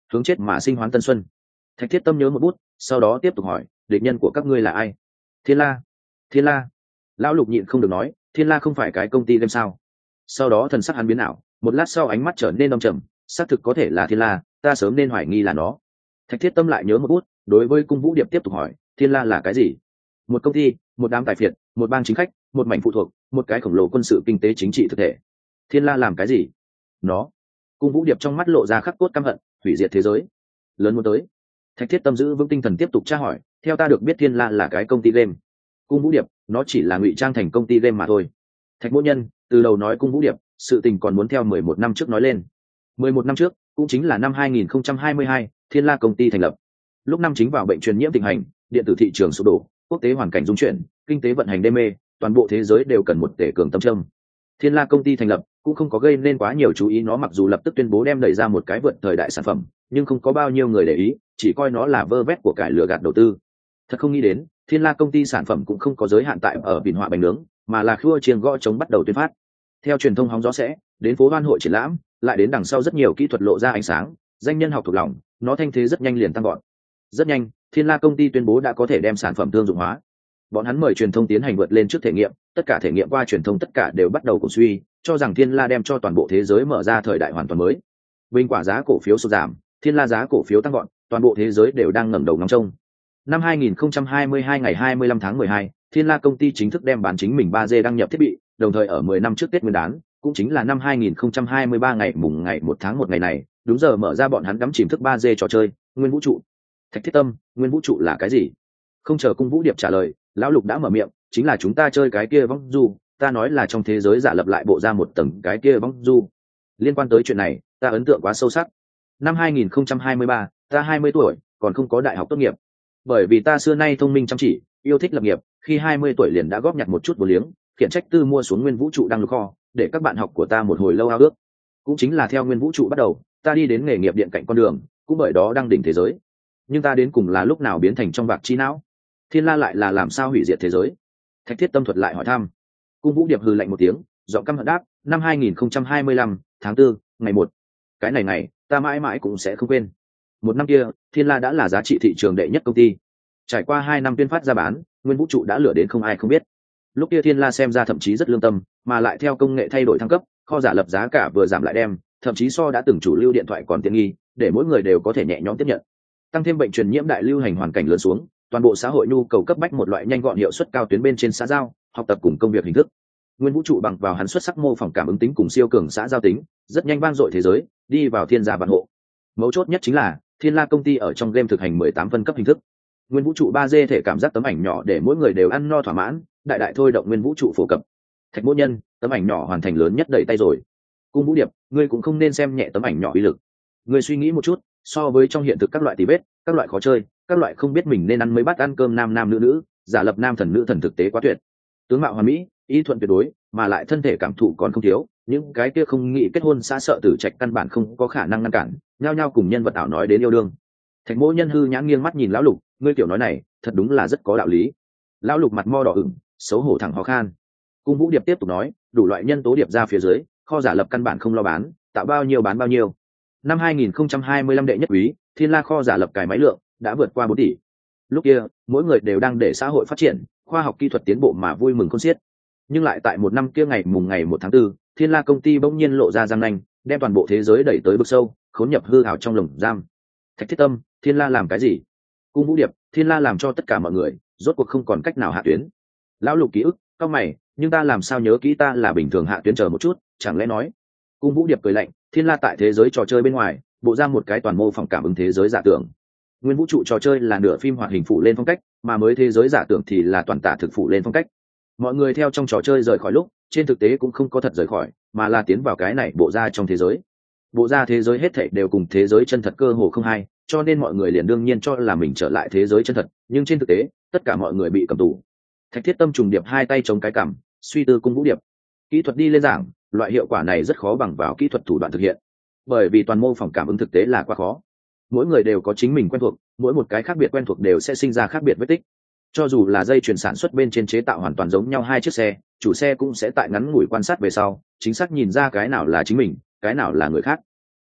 hướng chết mà sinh hoán tân xuân. Thạch Thiết Tâm nhớ một bút, sau đó tiếp tục hỏi, địch nhân của các ngươi là ai? Thiên La. Thiên La. Lão Lục nhịn không được nói, Thiên La không phải cái công ty game sao? Sau đó thần sắc hắn biến ảo, một lát sau ánh mắt trở nên đông trầm, xác thực có thể là Thiên La, ta sớm nên hoài nghi là nó. Thạch Thiết Tâm lại nhớ một bút, đối với Cung Vũ Điệp tiếp tục hỏi, Thiên La là cái gì? Một công ty, một đám tài phiệt, một bang chính khách, một mảnh phụ thuộc, một cái khổng lồ quân sự kinh tế chính trị thực thể. Thiên La làm cái gì? Nó. Cung Vũ Điệp trong mắt lộ ra khắc cốt căm hận, hủy diệt thế giới. Lớn muốn tới. Thạch Thiết Tâm giữ vững tinh thần tiếp tục tra hỏi, theo ta được biết Thiên La là cái công ty game. Cung Vũ Điệp, nó chỉ là ngụy trang thành công ty game mà thôi. Thạch Mỗ Nhân từ đầu nói Cung Vũ Điệp, sự tình còn muốn theo mười một năm trước nói lên. mười một năm trước, cũng chính là năm hai nghìn không trăm hai mươi hai, Thiên La công ty thành lập. Lúc năm chính vào bệnh truyền nhiễm tình hành, điện tử thị trường sụp đổ, quốc tế hoàn cảnh dung chuyển, kinh tế vận hành đê mê, toàn bộ thế giới đều cần một tể cường tâm châm. Thiên La công ty thành lập cũng không có gây nên quá nhiều chú ý, nó mặc dù lập tức tuyên bố đem đẩy ra một cái vượt thời đại sản phẩm, nhưng không có bao nhiêu người để ý, chỉ coi nó là vơ vét của cải lừa gạt đầu tư. Thật không nghĩ đến, Thiên La công ty sản phẩm cũng không có giới hạn tại ở biển họa bánh nướng, mà là khua chiêng gõ chống bắt đầu tuyên phát. Theo truyền thông hóng gió sẽ, đến phố hoan hội triển lãm, lại đến đằng sau rất nhiều kỹ thuật lộ ra ánh sáng, danh nhân học thuộc lòng, nó thanh thế rất nhanh liền tăng gọn. Rất nhanh, Thiên La công ty tuyên bố đã có thể đem sản phẩm thương dụng hóa. Bọn hắn mời truyền thông tiến hành vượt lên trước thể nghiệm, tất cả thể nghiệm qua truyền thông tất cả đều bắt đầu cổ suy, cho rằng Thiên La đem cho toàn bộ thế giới mở ra thời đại hoàn toàn mới. Bình quả giá cổ phiếu sụt giảm, Thiên La giá cổ phiếu tăng gọn, toàn bộ thế giới đều đang ngẩng đầu ngóng trông. Năm hai nghìn không trăm hai mươi hai ngày hai mươi lăm tháng mười hai, Thiên La công ty chính thức đem bán chính mình ba G đăng nhập thiết bị, đồng thời ở mười năm trước Tết Nguyên đán, cũng chính là năm hai nghìn không trăm hai mươi ba ngày mùng ngày một tháng một ngày này, đúng giờ mở ra bọn hắn đắm chìm thức ba G trò chơi, Nguyên Vũ trụ. Thạch Thiết Tâm, Nguyên Vũ trụ là cái gì? Không chờ Cung Vũ Điệp trả lời, lão Lục đã mở miệng, chính là chúng ta chơi cái kia vong du, ta nói là trong thế giới giả lập lại bộ ra một tầng cái kia vong du. Liên quan tới chuyện này, ta ấn tượng quá sâu sắc. Năm hai nghìn không trăm hai mươi ba, ta hai mươi tuổi, còn không có đại học tốt nghiệp. Bởi vì ta xưa nay thông minh chăm chỉ, yêu thích lập nghiệp, khi hai mươi tuổi liền đã góp nhặt một chút vô liếng, khiển trách tư mua xuống Nguyên Vũ trụ đăng lục kho, để các bạn học của ta một hồi lâu ao ước. Cũng chính là theo Nguyên Vũ trụ bắt đầu, ta đi đến nghề nghiệp điện cạnh con đường, cũng bởi đó đăng đỉnh thế giới. Nhưng ta đến cùng là lúc nào biến thành trong bạc chi não? Thiên La lại là làm sao hủy diệt thế giới? Thạch Thiết Tâm thuật lại hỏi thăm. Cung Vũ Điệp hừ lạnh một tiếng, giọng căm hận đáp, năm hai nghìn không trăm hai mươi lăm, tháng tư, ngày một. Cái này này, ta mãi mãi cũng sẽ không quên. Một năm kia, Thiên La đã là giá trị thị trường đệ nhất công ty. Trải qua hai năm tuyên phát ra bán, Nguyên Vũ trụ đã lửa đến không ai không biết. Lúc kia Thiên La xem ra thậm chí rất lương tâm, mà lại theo công nghệ thay đổi thăng cấp, kho giả lập giá cả vừa giảm lại đem, thậm chí so đã từng chủ lưu điện thoại còn tiện nghi, để mỗi người đều có thể nhẹ nhõm tiếp nhận. Tăng thêm bệnh truyền nhiễm đại lưu hành hoàn cảnh lớn xuống, toàn bộ xã hội nhu cầu cấp bách một loại nhanh gọn hiệu suất cao tuyến bên trên xã giao, học tập cùng công việc hình thức. Nguyên Vũ trụ bằng vào hắn xuất sắc mô phỏng cảm ứng tính cùng siêu cường xã giao tính, rất nhanh vang dội thế giới, đi vào thiên gia vạn hộ. Mấu chốt nhất chính là, Thiên La công ty ở trong game thực hành mười tám phân cấp hình thức. Nguyên Vũ trụ ba D thể cảm giác tấm ảnh nhỏ để mỗi người đều ăn no thỏa mãn, đại đại thôi động Nguyên Vũ trụ phổ cập. Thạch Mỗ Nhân, tấm ảnh nhỏ hoàn thành lớn nhất đẩy tay rồi. Cung Vũ Điệp, ngươi cũng không nên xem nhẹ tấm ảnh nhỏ uy lực. Ngươi suy nghĩ một chút, so với trong hiện thực các loại tì vết, các loại khó chơi, các loại không biết mình nên ăn mấy bát ăn cơm nam nam nữ nữ, giả lập nam thần nữ thần thực tế quá tuyệt. Tướng mạo hoàn mỹ, ý thuận tuyệt đối, mà lại thân thể cảm thụ còn không thiếu, những cái kia không nghĩ kết hôn xa sợ tử trạch căn bản không có khả năng ngăn cản, nhao nhao cùng nhân vật ảo nói đến yêu đương. Thạch Mỗ Nhân hư nhãn nghiêng mắt nhìn lão Lục, ngươi tiểu nói này, thật đúng là rất có đạo lý. Lão Lục mặt mo đỏ ửng, xấu hổ thẳng ho khan. Cung Vũ Điệp tiếp tục nói, đủ loại nhân tố điệp ra phía dưới, kho giả lập căn bản không lo bán, tạo bao nhiêu bán bao nhiêu. Năm hai nghìn không trăm hai mươi lăm đệ nhất quý, Thiên La kho giả lập cài máy lượng đã vượt qua bốn tỷ. Lúc kia, mỗi người đều đang để xã hội phát triển, khoa học kỹ thuật tiến bộ mà vui mừng khôn xiết. Nhưng lại tại một năm kia ngày mùng ngày một tháng tư, Thiên La công ty bỗng nhiên lộ ra răng nanh, đem toàn bộ thế giới đẩy tới vực sâu, khốn nhập hư ảo trong lồng giam. Thạch Thiết Tâm, Thiên La làm cái gì? Cung Vũ Điệp, Thiên La làm cho tất cả mọi người rốt cuộc không còn cách nào hạ tuyến. Lão Lục ký ức, cao mày, nhưng ta làm sao nhớ kỹ ta là bình thường hạ tuyến, chờ một chút, chẳng lẽ nói? Cung Vũ Điệp cười lạnh, Thiên La tại thế giới trò chơi bên ngoài, bộ ra một cái toàn mô phỏng cảm ứng thế giới giả tưởng. Nguyên Vũ trụ trò chơi là nửa phim hoạt hình phụ lên phong cách, mà mới thế giới giả tưởng thì là toàn tả thực phụ lên phong cách. Mọi người theo trong trò chơi rời khỏi lúc, trên thực tế cũng không có thật rời khỏi, mà là tiến vào cái này bộ ra trong thế giới. Bộ ra thế giới hết thảy đều cùng thế giới chân thật cơ hồ không hai, cho nên mọi người liền đương nhiên cho là mình trở lại thế giới chân thật, nhưng trên thực tế, tất cả mọi người bị cầm tù. Thạch Thiết Tâm trùng điệp hai tay chống cái cằm, suy tư Cung Vũ Điệp. Kỹ thuật đi lên giảng, loại hiệu quả này rất khó bằng vào kỹ thuật thủ đoạn thực hiện, bởi vì toàn mô phỏng cảm ứng thực tế là quá khó. Mỗi người đều có chính mình quen thuộc, mỗi một cái khác biệt quen thuộc đều sẽ sinh ra khác biệt vết tích. Cho dù là dây chuyền sản xuất bên trên chế tạo hoàn toàn giống nhau hai chiếc xe, chủ xe cũng sẽ tại ngắn ngủi quan sát về sau, chính xác nhìn ra cái nào là chính mình, cái nào là người khác.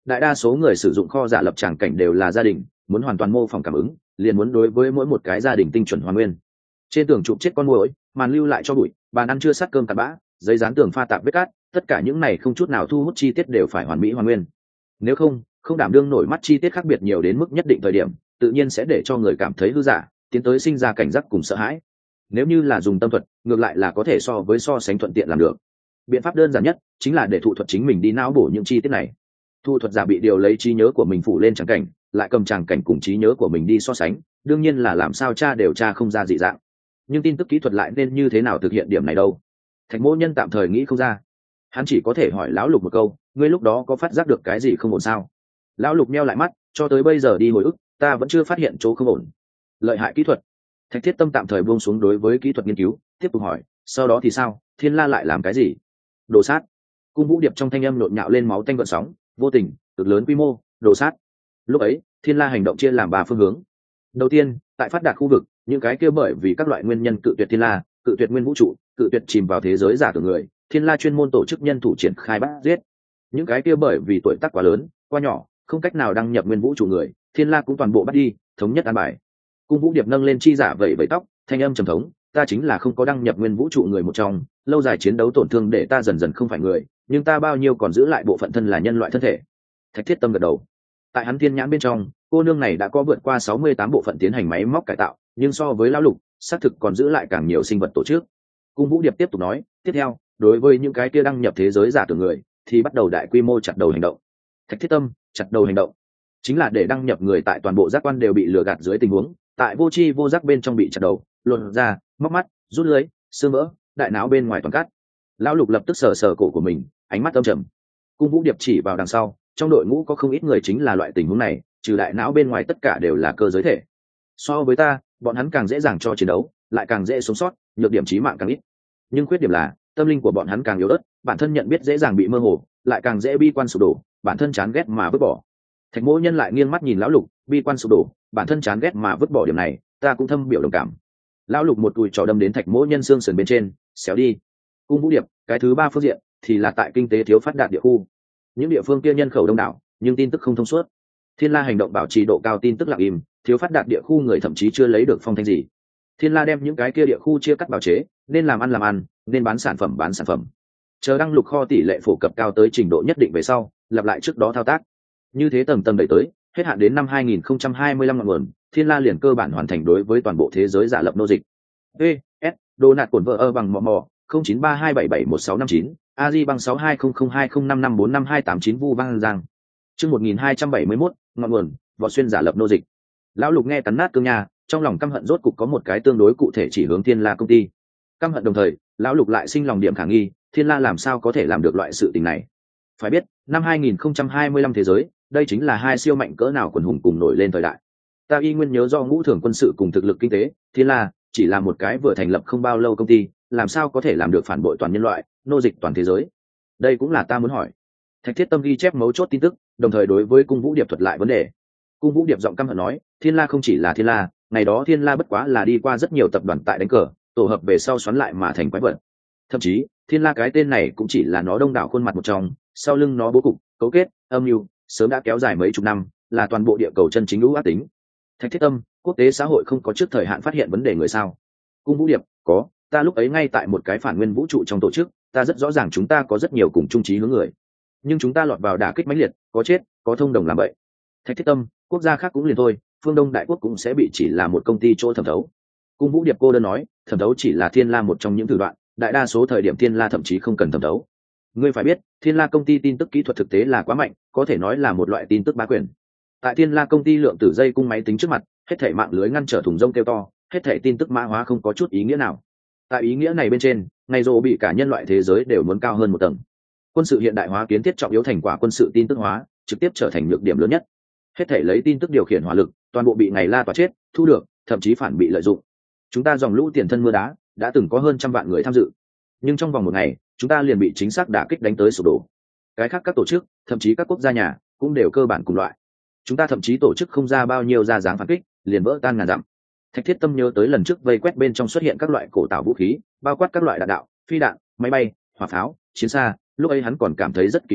đại đa số người sử dụng kho giả lập tràng cảnh đều là gia đình, muốn hoàn toàn mô phỏng cảm ứng liền muốn đối với mỗi một cái gia đình tinh chuẩn hoàn nguyên. Trên tường chụp chết con muỗi, màn lưu lại cho bụi, bàn ăn chưa sát cơm cặn bã, giấy dán tường pha tạp vết cát, tất cả những này không chút nào thu hút chi tiết đều phải hoàn mỹ hoàn nguyên. Nếu không không đảm đương nổi mắt chi tiết khác biệt nhiều đến mức nhất định thời điểm, tự nhiên sẽ để cho người cảm thấy hư giả, tiến tới sinh ra cảnh giác cùng sợ hãi. Nếu như là dùng tâm thuật, ngược lại là có thể so với so sánh thuận tiện làm được. Biện pháp đơn giản nhất chính là để thụ thuật chính mình đi não bổ những chi tiết này. Thu thuật giả bị điều lấy trí nhớ của mình phủ lên tràng cảnh, lại cầm tràng cảnh cùng trí nhớ của mình đi so sánh, đương nhiên là làm sao tra đều tra không ra dị dạng. Nhưng tin tức kỹ thuật lại nên như thế nào thực hiện điểm này đâu? Thạch Mỗ Nhân tạm thời nghĩ không ra. Hắn chỉ có thể hỏi lão Lục một câu, ngươi lúc đó có phát giác được cái gì không ổn sao? Lão Lục meo lại mắt, cho tới bây giờ đi hồi ức, ta vẫn chưa phát hiện chỗ không ổn. Lợi hại kỹ thuật. Thạch Thiết Tâm tạm thời buông xuống đối với kỹ thuật nghiên cứu, tiếp tục hỏi, sau đó thì sao? Thiên La lại làm cái gì? Đồ sát. Cung Vũ Điệp trong thanh âm nhộn nhạo lên máu tanh gợn sóng, vô tình, cực lớn quy mô, đồ sát. Lúc ấy, Thiên La hành động chia làm ba phương hướng. Đầu tiên, tại phát đạt khu vực, những cái kia bởi vì các loại nguyên nhân cự tuyệt Thiên La, cự tuyệt nguyên vũ trụ, cự tuyệt chìm vào thế giới giả tưởng người, Thiên La chuyên môn tổ chức nhân thủ triển khai bắt giết. Những cái kia bởi vì tuổi tác quá lớn, quá nhỏ, không cách nào đăng nhập nguyên vũ trụ người, Thiên La cũng toàn bộ bắt đi, thống nhất an bài. Cung Vũ Điệp nâng lên chi giả vẩy vẩy tóc, thanh âm trầm thống, ta chính là không có đăng nhập nguyên vũ trụ người một trong, lâu dài chiến đấu tổn thương để ta dần dần không phải người, nhưng ta bao nhiêu còn giữ lại bộ phận thân là nhân loại thân thể. Thạch Thiết Tâm gật đầu. Tại hắn thiên nhãn bên trong, cô nương này đã có vượt qua sáu mươi tám bộ phận tiến hành máy móc cải tạo, nhưng so với lão Lục, xác thực còn giữ lại càng nhiều sinh vật tổ chức. Cung Vũ Điệp tiếp tục nói, tiếp theo, đối với những cái kia đăng nhập thế giới giả tưởng người, thì bắt đầu đại quy mô chặt đầu hành động. Thạch Thiết Tâm, chặt đầu hành động, chính là để đăng nhập người tại toàn bộ giác quan đều bị lừa gạt dưới tình huống, tại vô tri vô giác bên trong bị chặt đầu, luồn ra, móc mắt, rút lưới, xương vỡ, đại não bên ngoài toàn cắt. Lão Lục lập tức sờ sờ cổ của mình, ánh mắt âm trầm. Cung Vũ Điệp chỉ vào đằng sau, trong đội ngũ có không ít người chính là loại tình huống này, trừ đại não bên ngoài tất cả đều là cơ giới thể. So với ta, bọn hắn càng dễ dàng cho chiến đấu, lại càng dễ sống sót, nhược điểm chí mạng càng ít. Nhưng khuyết điểm là tâm linh của bọn hắn càng yếu ớt, bản thân nhận biết dễ dàng bị mơ hồ, lại càng dễ bi quan sụp đổ, bản thân chán ghét mà vứt bỏ. Thạch Mỗ Nhân lại nghiêng mắt nhìn lão Lục, bi quan sụp đổ, bản thân chán ghét mà vứt bỏ điểm này, ta cũng thâm biểu đồng cảm. Lão Lục một cùi trò đâm đến Thạch Mỗ Nhân xương sườn bên trên, xéo đi. Cung Vũ Điệp, cái thứ ba phương diện thì là tại kinh tế thiếu phát đạt địa khu. Những địa phương kia nhân khẩu đông đảo, nhưng tin tức không thông suốt. Thiên La hành động bảo trì độ cao tin tức lặng im, thiếu phát đạt địa khu người thậm chí chưa lấy được phong thanh gì. Thiên La đem những cái kia địa khu chia cắt bào chế, nên làm ăn làm ăn, nên bán sản phẩm bán sản phẩm. Chờ đăng lục kho tỷ lệ phổ cập cao tới trình độ nhất định về sau, lặp lại trước đó thao tác. Như thế tầng tầng đẩy tới, hết hạn đến năm hai nghìn không trăm hai mươi lăm ngọn nguồn, Thiên La liền cơ bản hoàn thành đối với toàn bộ thế giới giả lập nô dịch. E, S, đồ nạt cuộn vợ ơ bằng mò mò, không chín ba hai bảy bảy một sáu năm chín, a di bằng sáu hai không không hai không năm năm bốn năm hai tám chín vu vang giang. Chương một nghìn hai trăm bảy mươi mốt, ngọn nguồn, vỏ xuyên giả lập nô dịch. Lão Lục nghe cắn nát cương nha, trong lòng căm hận rốt cục có một cái tương đối cụ thể chỉ hướng Thiên La công ty. Căm hận đồng thời, lão Lục lại sinh lòng điểm khả nghi, Thiên La làm sao có thể làm được loại sự tình này? Phải biết, năm hai nghìn không trăm hai mươi lăm thế giới, đây chính là hai siêu mạnh cỡ nào quần hùng cùng nổi lên thời đại. Ta y nguyên nhớ do ngũ thường quân sự cùng thực lực kinh tế, Thiên La chỉ là một cái vừa thành lập không bao lâu công ty, làm sao có thể làm được phản bội toàn nhân loại, nô dịch toàn thế giới? Đây cũng là ta muốn hỏi. Thạch Thiết Tâm ghi chép mấu chốt tin tức, đồng thời đối với Cung Vũ Điệp thuật lại vấn đề. Cung Vũ Điệp giọng căm hận nói, Thiên La không chỉ là Thiên La, ngày đó Thiên La bất quá là đi qua rất nhiều tập đoàn tại đánh cờ, tổ hợp về sau xoắn lại mà thành quái vật. Thậm chí, Thiên La cái tên này cũng chỉ là nó đông đảo khuôn mặt một trong, sau lưng nó bố cục, cấu kết, âm mưu, sớm đã kéo dài mấy chục năm, là toàn bộ địa cầu chân chính lũ ác tính. Thạch Thiết Tâm, quốc tế xã hội không có trước thời hạn phát hiện vấn đề người sao? Cung Vũ Điệp, có, ta lúc ấy ngay tại một cái phản nguyên vũ trụ trong tổ chức, ta rất rõ ràng chúng ta có rất nhiều cùng chung chí hướng người, nhưng chúng ta lọt vào đả kích mãnh liệt, có chết, có thông đồng làm vậy. Thạch Thiết Tâm, quốc gia khác cũng liền thôi, phương Đông đại quốc cũng sẽ bị chỉ là một công ty chỗ thẩm thấu. Cung Vũ Điệp cô đơn nói, thẩm thấu chỉ là Thiên La một trong những thủ đoạn, đại đa số thời điểm Thiên La thậm chí không cần thẩm thấu. Ngươi phải biết, Thiên La công ty tin tức kỹ thuật thực tế là quá mạnh, có thể nói là một loại tin tức bá quyền. Tại Thiên La công ty lượng tử dây cung máy tính trước mặt, hết thảy mạng lưới ngăn trở thùng rông kêu to, hết thảy tin tức mã hóa không có chút ý nghĩa nào. Tại ý nghĩa này bên trên, ngày rồ bị cả nhân loại thế giới đều muốn cao hơn một tầng. Quân sự hiện đại hóa kiến thiết trọng yếu thành quả quân sự tin tức hóa, trực tiếp trở thành nhược điểm lớn nhất. Hết thảy lấy tin tức điều khiển hỏa lực, toàn bộ bị ngày la tỏa chết, thu được, thậm chí phản bị lợi dụng. Chúng ta dòng lũ tiền thân mưa đá, đã từng có hơn trăm vạn người tham dự, nhưng trong vòng một ngày, chúng ta liền bị chính xác đả kích đánh tới sụp đổ. Cái khác các tổ chức, thậm chí các quốc gia nhà, cũng đều cơ bản cùng loại. Chúng ta thậm chí tổ chức không ra bao nhiêu ra dáng phản kích, liền vỡ tan ngàn dặm. Thạch Thiết Tâm nhớ tới lần trước vây quét bên trong xuất hiện các loại cổ tạo vũ khí, bao quát các loại đạn đạo, phi đạn, máy bay, hỏa pháo, chiến xa, lúc ấy hắn còn cảm thấy rất kỳ quái,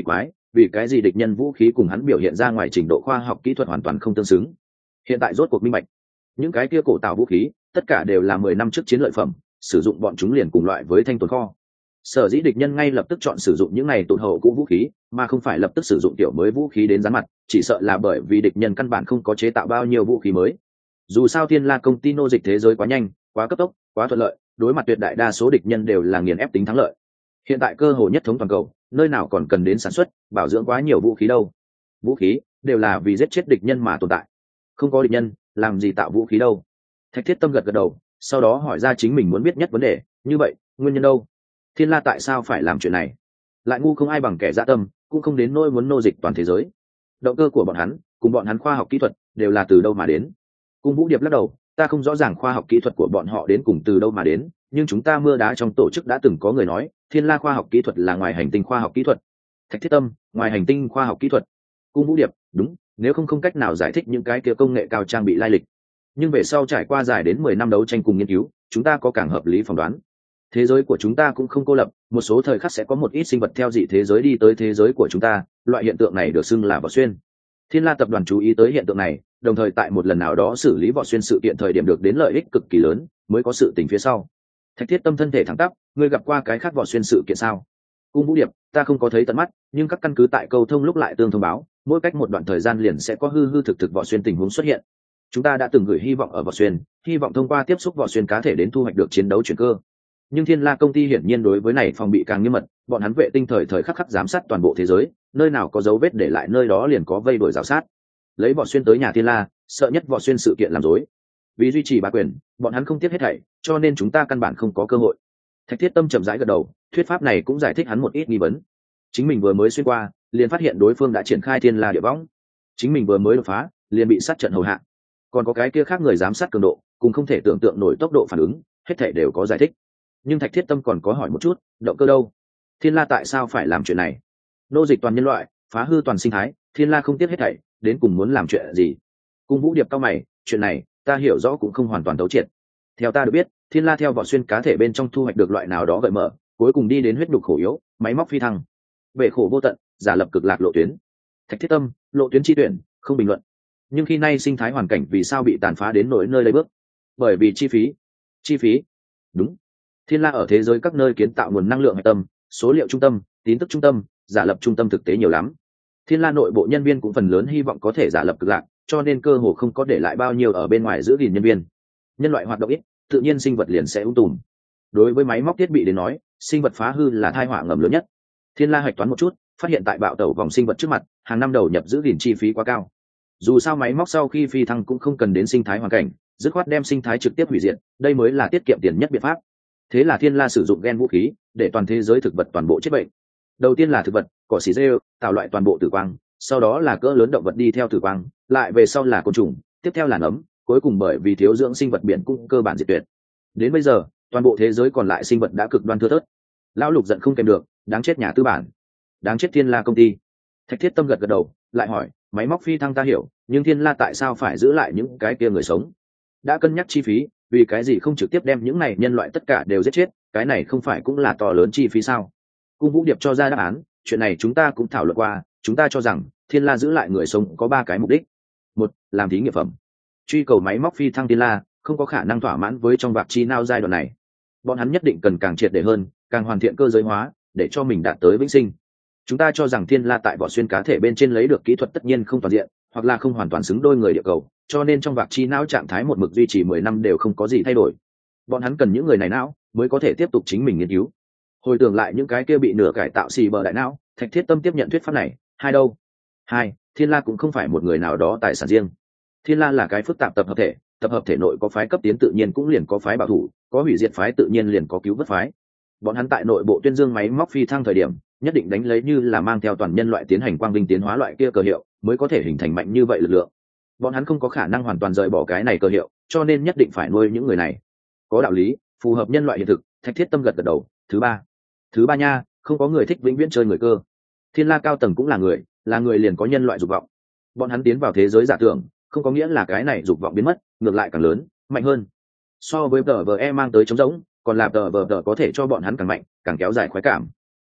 vì cái gì địch nhân vũ khí cùng hắn biểu hiện ra ngoài trình độ khoa học kỹ thuật hoàn toàn không tương xứng. Hiện tại rốt cuộc minh bạch, những cái kia cổ tạo vũ khí tất cả đều là mười năm trước chiến lợi phẩm, sử dụng bọn chúng liền cùng loại với thanh tồn kho. Sở dĩ địch nhân ngay lập tức chọn sử dụng những này tụt hậu cũ vũ khí, mà không phải lập tức sử dụng tiểu mới vũ khí đến dán mặt, chỉ sợ là bởi vì địch nhân căn bản không có chế tạo bao nhiêu vũ khí mới. Dù sao Thiên La công ty nô dịch thế giới quá nhanh, quá cấp tốc, quá thuận lợi, đối mặt tuyệt đại đa số địch nhân đều là nghiền ép tính thắng lợi. Hiện tại cơ hội nhất thống toàn cầu, nơi nào còn cần đến sản xuất, bảo dưỡng quá nhiều vũ khí đâu. Vũ khí đều là vì giết chết địch nhân mà tồn tại. Không có địch nhân, làm gì tạo vũ khí đâu. Thạch Thiết Tâm gật gật đầu, sau đó hỏi ra chính mình muốn biết nhất vấn đề, như vậy, nguyên nhân đâu? Thiên La tại sao phải làm chuyện này? Lại ngu không ai bằng kẻ dã tâm, cũng không đến nỗi muốn nô dịch toàn thế giới. Động cơ của bọn hắn, cùng bọn hắn khoa học kỹ thuật, đều là từ đâu mà đến? Cung Vũ Điệp lắc đầu, ta không rõ ràng khoa học kỹ thuật của bọn họ đến cùng từ đâu mà đến, nhưng chúng ta mưa đá trong tổ chức đã từng có người nói, Thiên La khoa học kỹ thuật là ngoài hành tinh khoa học kỹ thuật. Thạch Thiết Tâm, ngoài hành tinh khoa học kỹ thuật. Cung Vũ Điệp, đúng, nếu không không cách nào giải thích những cái kia công nghệ cao trang bị lai lịch. Nhưng về sau trải qua dài đến mười năm đấu tranh cùng nghiên cứu, chúng ta có càng hợp lý phỏng đoán. Thế giới của chúng ta cũng không cô lập, một số thời khắc sẽ có một ít sinh vật theo dị thế giới đi tới thế giới của chúng ta, loại hiện tượng này được xưng là vỏ xuyên. Thiên La tập đoàn chú ý tới hiện tượng này, đồng thời tại một lần nào đó xử lý vỏ xuyên sự kiện thời điểm được đến lợi ích cực kỳ lớn, mới có sự tình phía sau. Thạch Thiết Tâm thân thể thẳng tắp, ngươi gặp qua cái khác vỏ xuyên sự kiện sao? Cung Vũ Điệp, ta không có thấy tận mắt, nhưng các căn cứ tại câu thông lúc lại tương thông báo, mỗi cách một đoạn thời gian liền sẽ có hư hư thực thực vỏ xuyên tình huống xuất hiện. Chúng ta đã từng gửi hy vọng ở vỏ xuyên, hy vọng thông qua tiếp xúc vỏ xuyên cá thể đến thu hoạch được chiến đấu chuyển cơ. Nhưng Thiên La công ty hiển nhiên đối với này phòng bị càng nghiêm mật, bọn hắn vệ tinh thời thời khắc khắc giám sát toàn bộ thế giới, nơi nào có dấu vết để lại nơi đó liền có vây đuổi rào sát. Lấy vỏ xuyên tới nhà Thiên La, sợ nhất vỏ xuyên sự kiện làm rối. Vì duy trì bá quyền, bọn hắn không tiếc hết thảy, cho nên chúng ta căn bản không có cơ hội. Thạch Thiết Tâm chậm rãi gật đầu, thuyết pháp này cũng giải thích hắn một ít nghi vấn. Chính mình vừa mới xuyên qua, liền phát hiện đối phương đã triển khai Thiên La địa võng. Chính mình vừa mới đột phá, liền bị sát trận hầu hạ. Còn có cái kia khác người giám sát cường độ, cùng không thể tưởng tượng nổi tốc độ phản ứng, hết thảy đều có giải thích. Nhưng Thạch Thiết Tâm còn có hỏi một chút, động cơ đâu? Thiên La tại sao phải làm chuyện này? Nô dịch toàn nhân loại, phá hư toàn sinh thái, Thiên La không tiếc hết thảy, đến cùng muốn làm chuyện gì? Cung Vũ Điệp cao mày, chuyện này ta hiểu rõ cũng không hoàn toàn thấu triệt. Theo ta được biết, Thiên La theo vỏ xuyên cá thể bên trong thu hoạch được loại nào đó gợi mở, cuối cùng đi đến huyết đục khổ yếu, máy móc phi thăng, bệ khổ vô tận, giả lập cực lạc lộ tuyến. Thạch Thiết Tâm, lộ tuyến chi tuyển, không bình luận. Nhưng khi nay sinh thái hoàn cảnh vì sao bị tàn phá đến nỗi nơi đây bước? Bởi vì chi phí. Chi phí? Đúng. Thiên La ở thế giới các nơi kiến tạo nguồn năng lượng hạch tâm, số liệu trung tâm, tín tức trung tâm, giả lập trung tâm thực tế nhiều lắm. Thiên La nội bộ nhân viên cũng phần lớn hy vọng có thể giả lập cực lạc, cho nên cơ hồ không có để lại bao nhiêu ở bên ngoài giữ gìn nhân viên. Nhân loại hoạt động ít, tự nhiên sinh vật liền sẽ ung tùm. Đối với máy móc thiết bị đến nói, sinh vật phá hư là tai họa ngầm lớn nhất. Thiên La hạch toán một chút, phát hiện tại bạo tẩu vòng sinh vật trước mặt, hàng năm đầu nhập giữ gìn chi phí quá cao. Dù sao máy móc sau khi phi thăng cũng không cần đến sinh thái hoàn cảnh, dứt khoát đem sinh thái trực tiếp hủy diệt, đây mới là tiết kiệm tiền nhất biện pháp. Thế là Thiên La sử dụng gen vũ khí để toàn thế giới thực vật toàn bộ chết bệnh. Đầu tiên là thực vật, cỏ xỉ rêu, tạo loại toàn bộ tử quang, sau đó là cỡ lớn động vật đi theo tử quang, lại về sau là côn trùng, tiếp theo là nấm, cuối cùng bởi vì thiếu dưỡng sinh vật biển cũng cơ bản diệt tuyệt. Đến bây giờ, toàn bộ thế giới còn lại sinh vật đã cực đoan thưa thớt. Lão Lục giận không kèm được, đáng chết nhà tư bản, đáng chết Thiên La công ty. Thạch Thiết Tâm gật gật đầu, lại hỏi, máy móc phi thăng ta hiểu, nhưng Thiên La tại sao phải giữ lại những cái kia người sống? Đã cân nhắc chi phí, vì cái gì không trực tiếp đem những này nhân loại tất cả đều giết chết, cái này không phải cũng là to lớn chi phí sao? Cung Vũ Điệp cho ra đáp án, chuyện này chúng ta cũng thảo luận qua, chúng ta cho rằng Thiên La giữ lại người sống có ba cái mục đích. Một, làm thí nghiệm phẩm. Truy cầu máy móc phi thăng Thiên La không có khả năng thỏa mãn với trong vạc chi nao giai đoạn này. Bọn hắn nhất định cần càng triệt để hơn, càng hoàn thiện cơ giới hóa, để cho mình đạt tới vĩnh sinh. Chúng ta cho rằng Thiên La tại vỏ xuyên cá thể bên trên lấy được kỹ thuật tất nhiên không toàn diện, hoặc là không hoàn toàn xứng đôi người địa cầu, cho nên trong vạc chi não trạng thái một mực duy trì mười năm đều không có gì thay đổi. Bọn hắn cần những người này não mới có thể tiếp tục chính mình nghiên cứu. Hồi tưởng lại những cái kia bị nửa cải tạo xì bờ đại não, Thạch Thiết Tâm tiếp nhận thuyết pháp này. Hai đâu? Hai, Thiên La cũng không phải một người nào đó tài sản riêng. Thiên La là cái phức tạp tập hợp thể, tập hợp thể nội có phái cấp tiến tự nhiên cũng liền có phái bảo thủ, có hủy diệt phái tự nhiên liền có cứu vớt phái. Bọn hắn tại nội bộ tuyên dương máy móc phi thăng thời điểm, nhất định đánh lấy như là mang theo toàn nhân loại tiến hành quang vinh tiến hóa loại kia cơ hiệu, mới có thể hình thành mạnh như vậy lực lượng. Bọn hắn không có khả năng hoàn toàn rời bỏ cái này cơ hiệu, cho nên nhất định phải nuôi những người này. Có đạo lý, phù hợp nhân loại hiện thực. Thạch Thiết Tâm gật gật đầu. Thứ ba, thứ ba nha, không có người thích vĩnh viễn chơi người cơ. Thiên La cao tầng cũng là người, là người liền có nhân loại dục vọng. Bọn hắn tiến vào thế giới giả tưởng, không có nghĩa là cái này dục vọng biến mất, ngược lại càng lớn, mạnh hơn. So với tờ vờ e mang tới trống rỗng, còn là tờ vờ tờ có thể cho bọn hắn càng mạnh, càng kéo dài khoái cảm.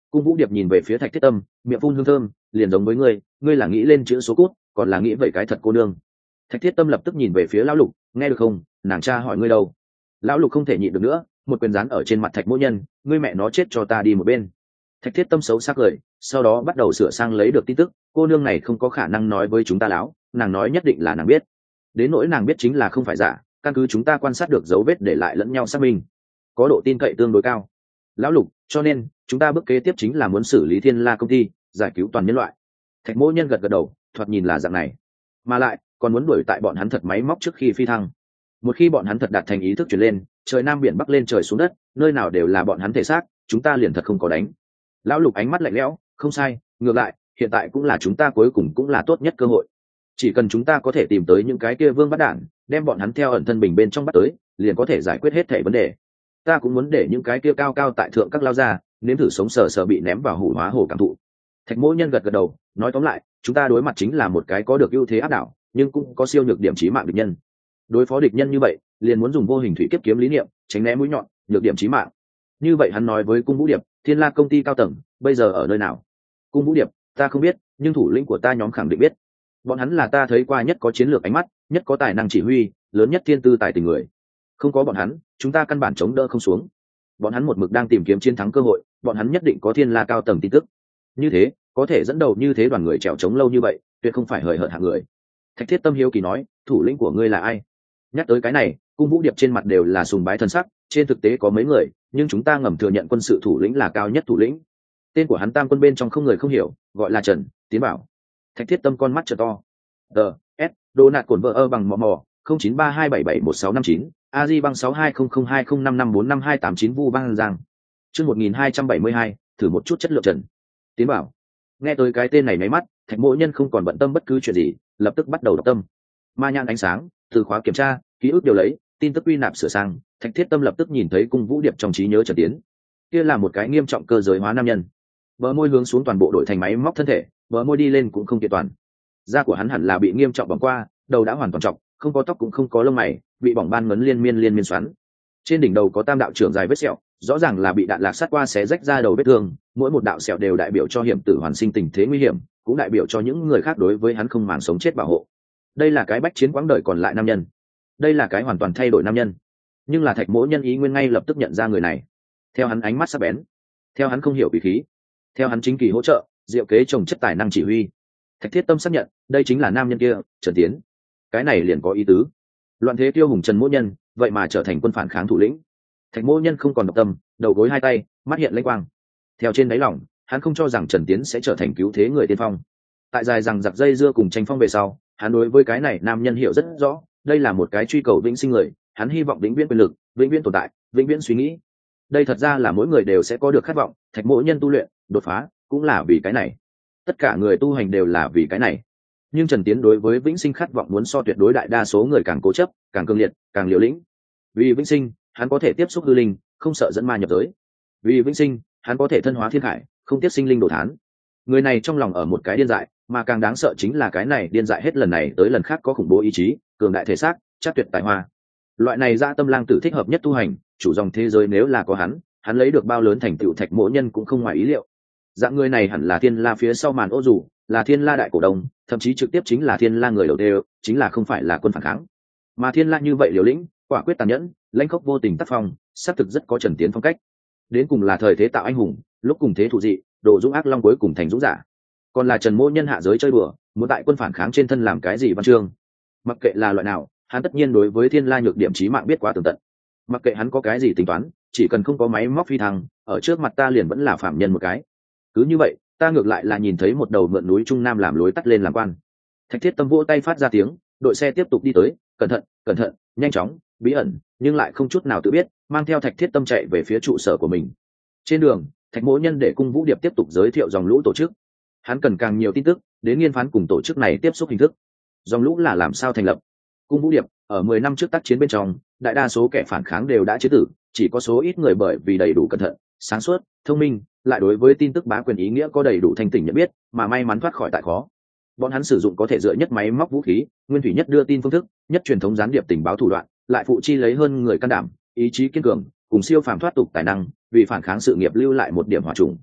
Cung Vũ Điệp nhìn về phía Thạch Thiết Tâm, miệng phun hương thơm, liền giống với ngươi, ngươi là nghĩ lên chữ số cút, còn là nghĩ vậy cái thật cô nương. Thạch Thiết Tâm lập tức nhìn về phía lão lục, nghe được không, nàng cha hỏi ngươi đâu. Lão lục không thể nhịn được nữa, một quyền rán ở trên mặt Thạch Mỗ Nhân, ngươi mẹ nó chết cho ta đi một bên. Thạch Thiết Tâm xấu sắc cười, sau đó bắt đầu sửa sang lấy được tin tức, cô nương này không có khả năng nói với chúng ta láo, nàng nói nhất định là nàng biết. Đến nỗi nàng biết chính là không phải giả, căn cứ chúng ta quan sát được dấu vết để lại lẫn nhau xác minh, có độ tin cậy tương đối cao. Lão lục, cho nên chúng ta bước kế tiếp chính là muốn xử lý Thiên La công ty, giải cứu toàn nhân loại. Thạch Mỗ Nhân gật gật đầu, thoạt nhìn là dạng này, mà lại còn muốn đuổi tại bọn hắn thật máy móc trước khi phi thăng. Một khi bọn hắn thật đạt thành ý thức chuyển lên, trời nam biển bắc lên trời xuống đất, nơi nào đều là bọn hắn thể xác, chúng ta liền thật không có đánh. Lão lục ánh mắt lạnh lẽo, không sai, ngược lại hiện tại cũng là chúng ta cuối cùng cũng là tốt nhất cơ hội. Chỉ cần chúng ta có thể tìm tới những cái kia vương bắt đản, đem bọn hắn theo ẩn thân bình bên trong bắt tới, liền có thể giải quyết hết thảy vấn đề. Ta cũng muốn để những cái kia cao cao tại thượng các lao ra, nếm thử sống sờ sờ bị ném vào hủ hóa hồ cảm thụ. Thạch Mỗ Nhân gật gật đầu, nói tóm lại, chúng ta đối mặt chính là một cái có được ưu thế áp đảo, nhưng cũng có siêu nhược điểm chí mạng địch nhân. Đối phó địch nhân như vậy, liền muốn dùng vô hình thủy kiếp kiếm lý niệm, tránh né mũi nhọn, nhược điểm chí mạng. Như vậy hắn nói với Cung Vũ Điệp, Thiên La công ty cao tầng bây giờ ở nơi nào? Cung Vũ Điệp, ta không biết, nhưng thủ lĩnh của ta nhóm khẳng định biết. Bọn hắn là ta thấy qua nhất có chiến lược ánh mắt, nhất có tài năng chỉ huy, lớn nhất thiên tư tài tình người. Không có bọn hắn, chúng ta căn bản chống đỡ không xuống. Bọn hắn một mực đang tìm kiếm chiến thắng cơ hội, bọn hắn nhất định có Thiên La cao tầng tin tức. Như thế, có thể dẫn đầu như thế đoàn người trèo chống lâu như vậy, tuyệt không phải hời hợt hạng người. Thạch Thiết Tâm hiếu kỳ nói, thủ lĩnh của ngươi là ai? Nhắc tới cái này, Cung Vũ Điệp trên mặt đều là sùng bái thân sắc, trên thực tế có mấy người, nhưng chúng ta ngầm thừa nhận quân sự thủ lĩnh là cao nhất thủ lĩnh. Tên của hắn tam quân bên trong không người không hiểu, gọi là Trần Tiến Bảo. Thạch Thiết Tâm con mắt trợ to. Tờ S, đồ nạt cổn vợ ơ bằng mò mò, không chín ba hai bảy bảy một sáu năm chín, a di băng sáu hai không không hai không năm năm bốn năm hai tám chín vu băng giang. Chương một nghìn hai trăm bảy mươi hai, thử một chút chất lượng Trần Tiến Bảo. Nghe tới cái tên này nháy mắt, Thạch Mỗ Nhân không còn bận tâm bất cứ chuyện gì, lập tức bắt đầu đọc tâm. Ma nhãn ánh sáng, từ khóa kiểm tra, ký ức điều lấy, tin tức quy nạp sửa sang. Thạch Thiết Tâm lập tức nhìn thấy Cung Vũ Điệp trong trí nhớ Trần Tiến. Kia là một cái nghiêm trọng cơ giới hóa nam nhân. Bờ môi hướng xuống toàn bộ đổi thành máy móc thân thể, bờ môi đi lên cũng không kiện toàn. Da của hắn hẳn là bị nghiêm trọng bỏng qua, đầu đã hoàn toàn trọc, không có tóc cũng không có lông mày, bị bỏng ban ngấn liên miên liên miên xoắn. Trên đỉnh đầu có tam đạo trưởng dài vết sẹo, rõ ràng là bị đạn lạc sát qua xé rách ra đầu vết thương, mỗi một đạo sẹo đều đại biểu cho hiểm tử hoàn sinh tình thế nguy hiểm, cũng đại biểu cho những người khác đối với hắn không màng sống chết bảo hộ. Đây là cái bách chiến quãng đời còn lại nam nhân. Đây là cái hoàn toàn thay đổi nam nhân. Nhưng là Thạch Mỗ Nhân ý nguyên ngay lập tức nhận ra người này. Theo hắn ánh mắt sắc bén, theo hắn không hiểu bí khí, theo hắn chính kỳ hỗ trợ, diệu kế trồng chất tài năng chỉ huy. Thạch Thiết Tâm xác nhận, đây chính là nam nhân kia, Trần Tiến. Cái này liền có ý tứ. Loạn thế tiêu hùng Trần Mỗ Nhân, vậy mà trở thành quân phản kháng thủ lĩnh. Thạch Mỗ Nhân không còn độc tâm, đầu gối hai tay, mắt hiện lênh quang. Theo trên đáy lòng, hắn không cho rằng Trần Tiến sẽ trở thành cứu thế người tiên phong. Tại dài rằng giặc dây dưa cùng tranh phong về sau, hắn đối với cái này nam nhân hiểu rất rõ, đây là một cái truy cầu vĩnh sinh người, hắn hy vọng vĩnh viễn quyền lực, vĩnh viễn tồn tại, vĩnh viễn suy nghĩ. Đây thật ra là mỗi người đều sẽ có được khát vọng, Thạch Mỗ Nhân tu luyện, đột phá, cũng là vì cái này. Tất cả người tu hành đều là vì cái này. Nhưng Trần Tiến đối với vĩnh sinh khát vọng muốn so tuyệt đối đại đa số người càng cố chấp, càng cương liệt, càng liều lĩnh. Vì vĩnh sinh, hắn có thể tiếp xúc hư linh, không sợ dẫn ma nhập giới. Vì vĩnh sinh, hắn có thể thân hóa thiên hải, không tiếp sinh linh đồ thán. Người này trong lòng ở một cái điên dại, mà càng đáng sợ chính là cái này điên dại hết lần này tới lần khác có khủng bố ý chí, cường đại thể xác, chắc tuyệt tài hoa. Loại này dã tâm lang tử thích hợp nhất tu hành, chủ dòng thế giới nếu là có hắn, hắn lấy được bao lớn thành tựu Thạch Mỗ Nhân cũng không ngoài ý liệu. Dạng người này hẳn là Thiên La phía sau màn ô dù, là Thiên La đại cổ đông, thậm chí trực tiếp chính là Thiên La người đầu tiên, chính là không phải là quân phản kháng. Mà Thiên La như vậy liều lĩnh, quả quyết tàn nhẫn, lãnh khốc vô tình tác phong, xác thực rất có Trần Tiến phong cách. Đến cùng là thời thế tạo anh hùng, lúc cùng thế thủ dị, độ dũng ác long cuối cùng thành dũng giả. Còn là Trần Mỗ Nhân hạ giới chơi bừa, muốn tại quân phản kháng trên thân làm cái gì văn chương. Mặc kệ là loại nào, hắn tất nhiên đối với Thiên La nhược điểm chí mạng biết quá tường tận. Mặc kệ hắn có cái gì tính toán, chỉ cần không có máy móc phi thăng, ở trước mặt ta liền vẫn là phạm nhân một cái. Cứ như vậy, ta ngược lại là nhìn thấy một đầu mượn núi Trung Nam làm lối tắt lên làm quan. Thạch Thiết Tâm vỗ tay phát ra tiếng, đội xe tiếp tục đi tới, cẩn thận, cẩn thận, nhanh chóng, bí ẩn, nhưng lại không chút nào tự biết, mang theo Thạch Thiết Tâm chạy về phía trụ sở của mình. Trên đường, Thạch Mỗ Nhân để Cung Vũ Điệp tiếp tục giới thiệu dòng lũ tổ chức. Hắn cần càng nhiều tin tức, đến nghiên phán cùng tổ chức này tiếp xúc hình thức. Dòng lũ là làm sao thành lập? Cung Vũ Điệp, ở mười năm trước tác chiến bên trong, đại đa số kẻ phản kháng đều đã chết tử, chỉ có số ít người bởi vì đầy đủ cẩn thận, sáng suốt, thông minh, lại đối với tin tức bá quyền ý nghĩa có đầy đủ thanh tỉnh nhận biết, mà may mắn thoát khỏi tại khó. Bọn hắn sử dụng có thể dựa nhất máy móc vũ khí, nguyên thủy nhất đưa tin phương thức, nhất truyền thống gián điệp tình báo thủ đoạn, lại phụ chi lấy hơn người can đảm, ý chí kiên cường, cùng siêu phàm thoát tục tài năng, vì phản kháng sự nghiệp lưu lại một điểm hỏa trùng.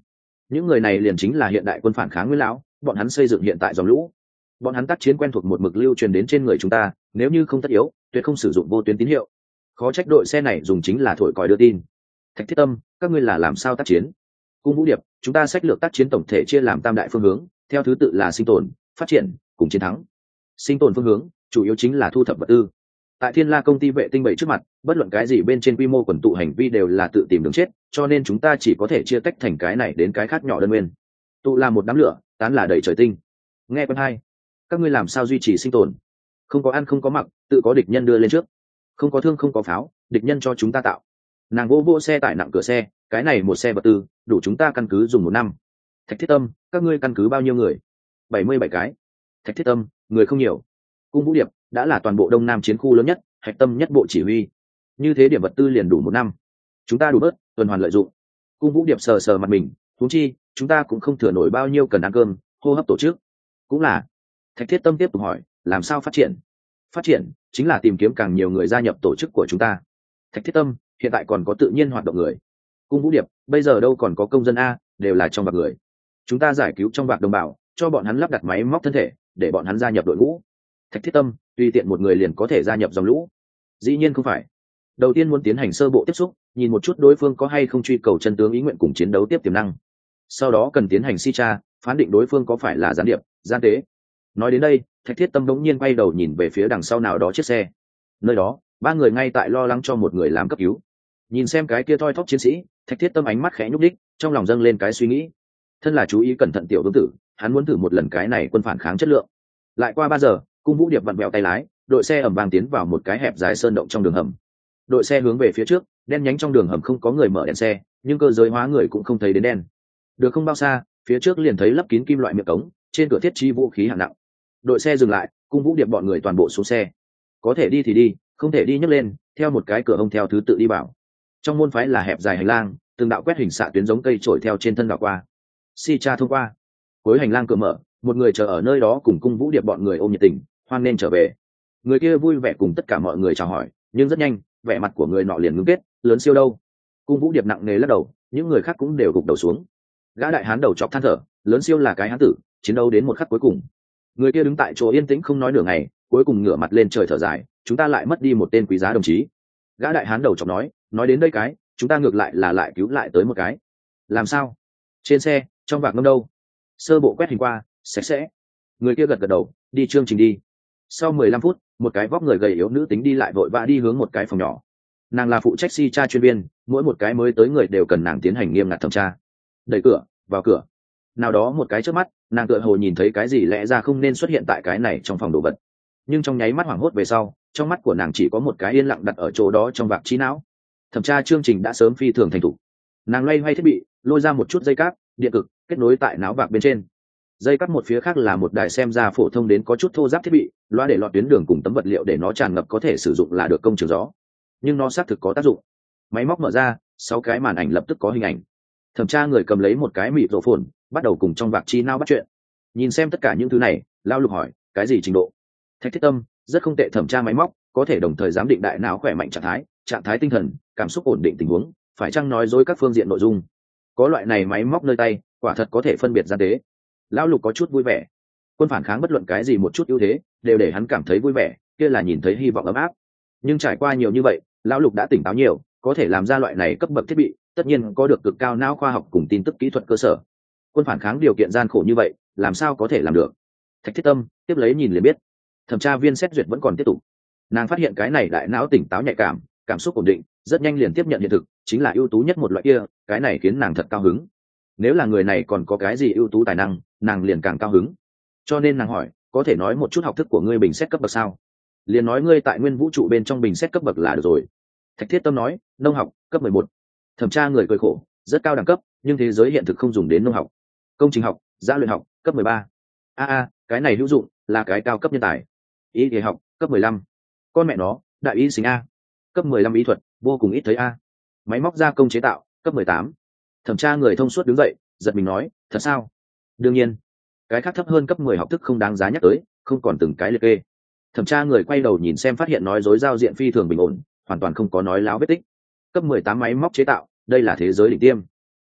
những người này liền chính là hiện đại quân phản kháng nguyên lão, bọn hắn xây dựng hiện tại dòng lũ, bọn hắn tác chiến quen thuộc một mực lưu truyền đến trên người chúng ta, nếu như không tất yếu tuyệt không sử dụng vô tuyến tín hiệu. Khó trách đội xe này dùng chính là thổi còi đưa tin. Thạch Thiết Tâm, các ngươi là làm sao tác chiến? Cung Vũ Điệp, chúng ta sách lược tác chiến tổng thể chia làm tam đại phương hướng, theo thứ tự là sinh tồn, phát triển cùng chiến thắng. Sinh tồn phương hướng chủ yếu chính là thu thập vật tư. Tại Thiên La công ty vệ tinh bảy trước mặt, bất luận cái gì bên trên quy mô quần tụ hành vi đều là tự tìm đường chết, cho nên chúng ta chỉ có thể chia tách thành cái này đến cái khác nhỏ đơn nguyên. Tụ là một đám lửa, tán là đầy trời tinh. Nghe quen hay? Các ngươi làm sao duy trì sinh tồn? Không có ăn không có mặc, tự có địch nhân đưa lên trước. Không có thương không có pháo, địch nhân cho chúng ta tạo. Nàng vô vô xe tải nặng cửa xe, cái này một xe vật tư đủ chúng ta căn cứ dùng một năm. Thạch Thiết Tâm, các ngươi căn cứ bao nhiêu người? Bảy mươi bảy cái. Thạch Thiết Tâm, người không nhiều. Cung Vũ Điệp, đã là toàn bộ đông nam chiến khu lớn nhất, hạch tâm nhất bộ chỉ huy, như thế điểm vật tư liền đủ một năm, chúng ta đủ bớt tuần hoàn lợi dụng. Cung Vũ Điệp sờ sờ mặt mình, huống chi chúng ta cũng không thừa nổi bao nhiêu cần ăn cơm hô hấp tổ chức. Cũng là. Thạch Thiết Tâm tiếp tục hỏi, làm sao phát triển? Phát triển chính là tìm kiếm càng nhiều người gia nhập tổ chức của chúng ta. Thạch Thiết Tâm, hiện tại còn có tự nhiên hoạt động người. Cung Vũ Điệp, bây giờ đâu còn có công dân a, đều là trong vạc người. Chúng ta giải cứu trong vạc đồng bào, cho bọn hắn lắp đặt máy móc thân thể, để bọn hắn gia nhập đội ngũ. Thạch Thiết Tâm, tùy tiện một người liền có thể gia nhập dòng lũ? Dĩ nhiên không phải. Đầu tiên muốn tiến hành sơ bộ tiếp xúc, nhìn một chút đối phương có hay không truy cầu chân tướng ý nguyện cùng chiến đấu tiếp tiềm năng. Sau đó cần tiến hành si tra, phán định đối phương có phải là gián điệp, gian tế. Nói đến đây, Thạch Thiết Tâm đống nhiên quay đầu nhìn về phía đằng sau nào đó chiếc xe. Nơi đó, ba người ngay tại lo lắng cho một người làm cấp cứu. Nhìn xem cái kia thoi thóp chiến sĩ, Thạch Thiết Tâm ánh mắt khẽ nhúc đích, trong lòng dâng lên cái suy nghĩ. Thân là chú ý cẩn thận tiểu vương tử, hắn muốn thử một lần cái này quân phản kháng chất lượng. Lại qua ba giờ, Cung Vũ Điệp vặn vẹo tay lái, đội xe ầm vang tiến vào một cái hẹp dài sơn động trong đường hầm. Đội xe hướng về phía trước, đen nhánh trong đường hầm không có người mở đèn xe, nhưng cơ giới hóa người cũng không thấy đến đen. Được không bao xa, phía trước liền thấy lấp kín kim loại miệng cống, trên cửa thiết trí vũ khí hạng nặng. Đội xe dừng lại, Cung Vũ Điệp bọn người toàn bộ xuống xe. Có thể đi thì đi, không thể đi nhấc lên, theo một cái cửa hông theo thứ tự đi vào. Trong môn phái là hẹp dài hành lang, từng đạo quét hình xạ tuyến giống cây trổi theo trên thân đảo qua. Si cha thông qua. Cuối hành lang cửa mở, một người chờ ở nơi đó cùng Cung Vũ Điệp bọn người ôm nhiệt tình, hoan nên trở về. Người kia vui vẻ cùng tất cả mọi người chào hỏi, nhưng rất nhanh, vẻ mặt của người nọ liền ngưng kết, lớn siêu đâu. Cung Vũ Điệp nặng nề lắc đầu, những người khác cũng đều gục đầu xuống. Gã đại hán đầu chọc than thở, lớn siêu là cái hán tử, chiến đấu đến một khắc cuối cùng. Người kia đứng tại chỗ yên tĩnh không nói nửa ngày, cuối cùng ngửa mặt lên trời thở dài, chúng ta lại mất đi một tên quý giá đồng chí. Gã đại hán đầu chọc nói, nói đến đây cái, chúng ta ngược lại là lại cứu lại tới một cái. Làm sao? Trên xe, trong vạc ngâm đâu? Sơ bộ quét hình qua, sạch sẽ. Người kia gật gật đầu, đi chương trình đi. Sau mười lăm phút, một cái vóc người gầy yếu nữ tính đi lại vội vã đi hướng một cái phòng nhỏ. Nàng là phụ trách si tra chuyên viên, mỗi một cái mới tới người đều cần nàng tiến hành nghiêm ngặt thẩm tra. Đẩy cửa, vào cửa. Nào đó một cái trước mắt, nàng tựa hồ nhìn thấy cái gì lẽ ra không nên xuất hiện tại cái này trong phòng đồ vật. Nhưng trong nháy mắt hoảng hốt về sau, trong mắt của nàng chỉ có một cái yên lặng đặt ở chỗ đó trong vạc trí não. Thẩm tra chương trình đã sớm phi thường thành thục. Nàng loay hoay thiết bị, lôi ra một chút dây cáp, điện cực, kết nối tại não vạc bên trên. Dây cáp một phía khác là một đài xem ra phổ thông đến có chút thô ráp thiết bị, loa để lọt tuyến đường cùng tấm vật liệu để nó tràn ngập có thể sử dụng là được công trường gió. Nhưng nó xác thực có tác dụng. Máy móc mở ra, sáu cái màn ảnh lập tức có hình ảnh. Thẩm tra người cầm lấy một cái mịt rổ phồn, bắt đầu cùng trong vạc chi não bắt chuyện. Nhìn xem tất cả những thứ này, Lao Lục hỏi, cái gì trình độ? Thạch Thiết Tâm, rất không tệ. Thẩm tra máy móc có thể đồng thời giám định đại não khỏe mạnh trạng thái, trạng thái tinh thần, cảm xúc ổn định tình huống, phải chăng nói dối các phương diện nội dung. Có loại này máy móc nơi tay, quả thật có thể phân biệt gian tế. Lão Lục có chút vui vẻ. Quân phản kháng bất luận cái gì một chút ưu thế đều để hắn cảm thấy vui vẻ, kia là nhìn thấy hy vọng ấm áp. Nhưng trải qua nhiều như vậy, Lão Lục đã tỉnh táo nhiều, có thể làm ra loại này cấp bậc thiết bị, tất nhiên có được cực cao não khoa học cùng tin tức kỹ thuật cơ sở. Quân phản kháng điều kiện gian khổ như vậy, làm sao có thể làm được? Thạch Thiết Tâm tiếp lấy nhìn liền biết. Thẩm tra viên xét duyệt vẫn còn tiếp tục. Nàng phát hiện cái này đại não tỉnh táo nhạy cảm, cảm xúc ổn định, rất nhanh liền tiếp nhận hiện thực, chính là ưu tú nhất một loại kia, cái này khiến nàng thật cao hứng. Nếu là người này còn có cái gì ưu tú tài năng, nàng liền càng cao hứng. Cho nên nàng hỏi, có thể nói một chút học thức của ngươi bình xét cấp bậc sao? Liền nói ngươi tại nguyên vũ trụ bên trong bình xét cấp bậc là được rồi. Thạch Thiết Tâm nói, nông học cấp mười một. Thẩm tra người cười khổ, rất cao đẳng cấp, nhưng thế giới hiện thực không dùng đến nông học. Công trình học, gia luyện học cấp mười ba. A a, cái này hữu dụng, là cái cao cấp nhân tài. Y y học cấp mười lăm. Con mẹ nó, đại y sinh a. Cấp mười lăm ý thuật, vô cùng ít thấy a. Máy móc gia công chế tạo, cấp mười tám. Thẩm tra người thông suốt đứng dậy, giật mình nói, thật sao? Đương nhiên, cái khác thấp hơn cấp mười học thức không đáng giá nhắc tới, không còn từng cái liệt kê. Thẩm tra người quay đầu nhìn xem phát hiện nói dối giao diện phi thường bình ổn, hoàn toàn không có nói láo vết tích. Cấp mười tám máy móc chế tạo, đây là thế giới đỉnh tiêm.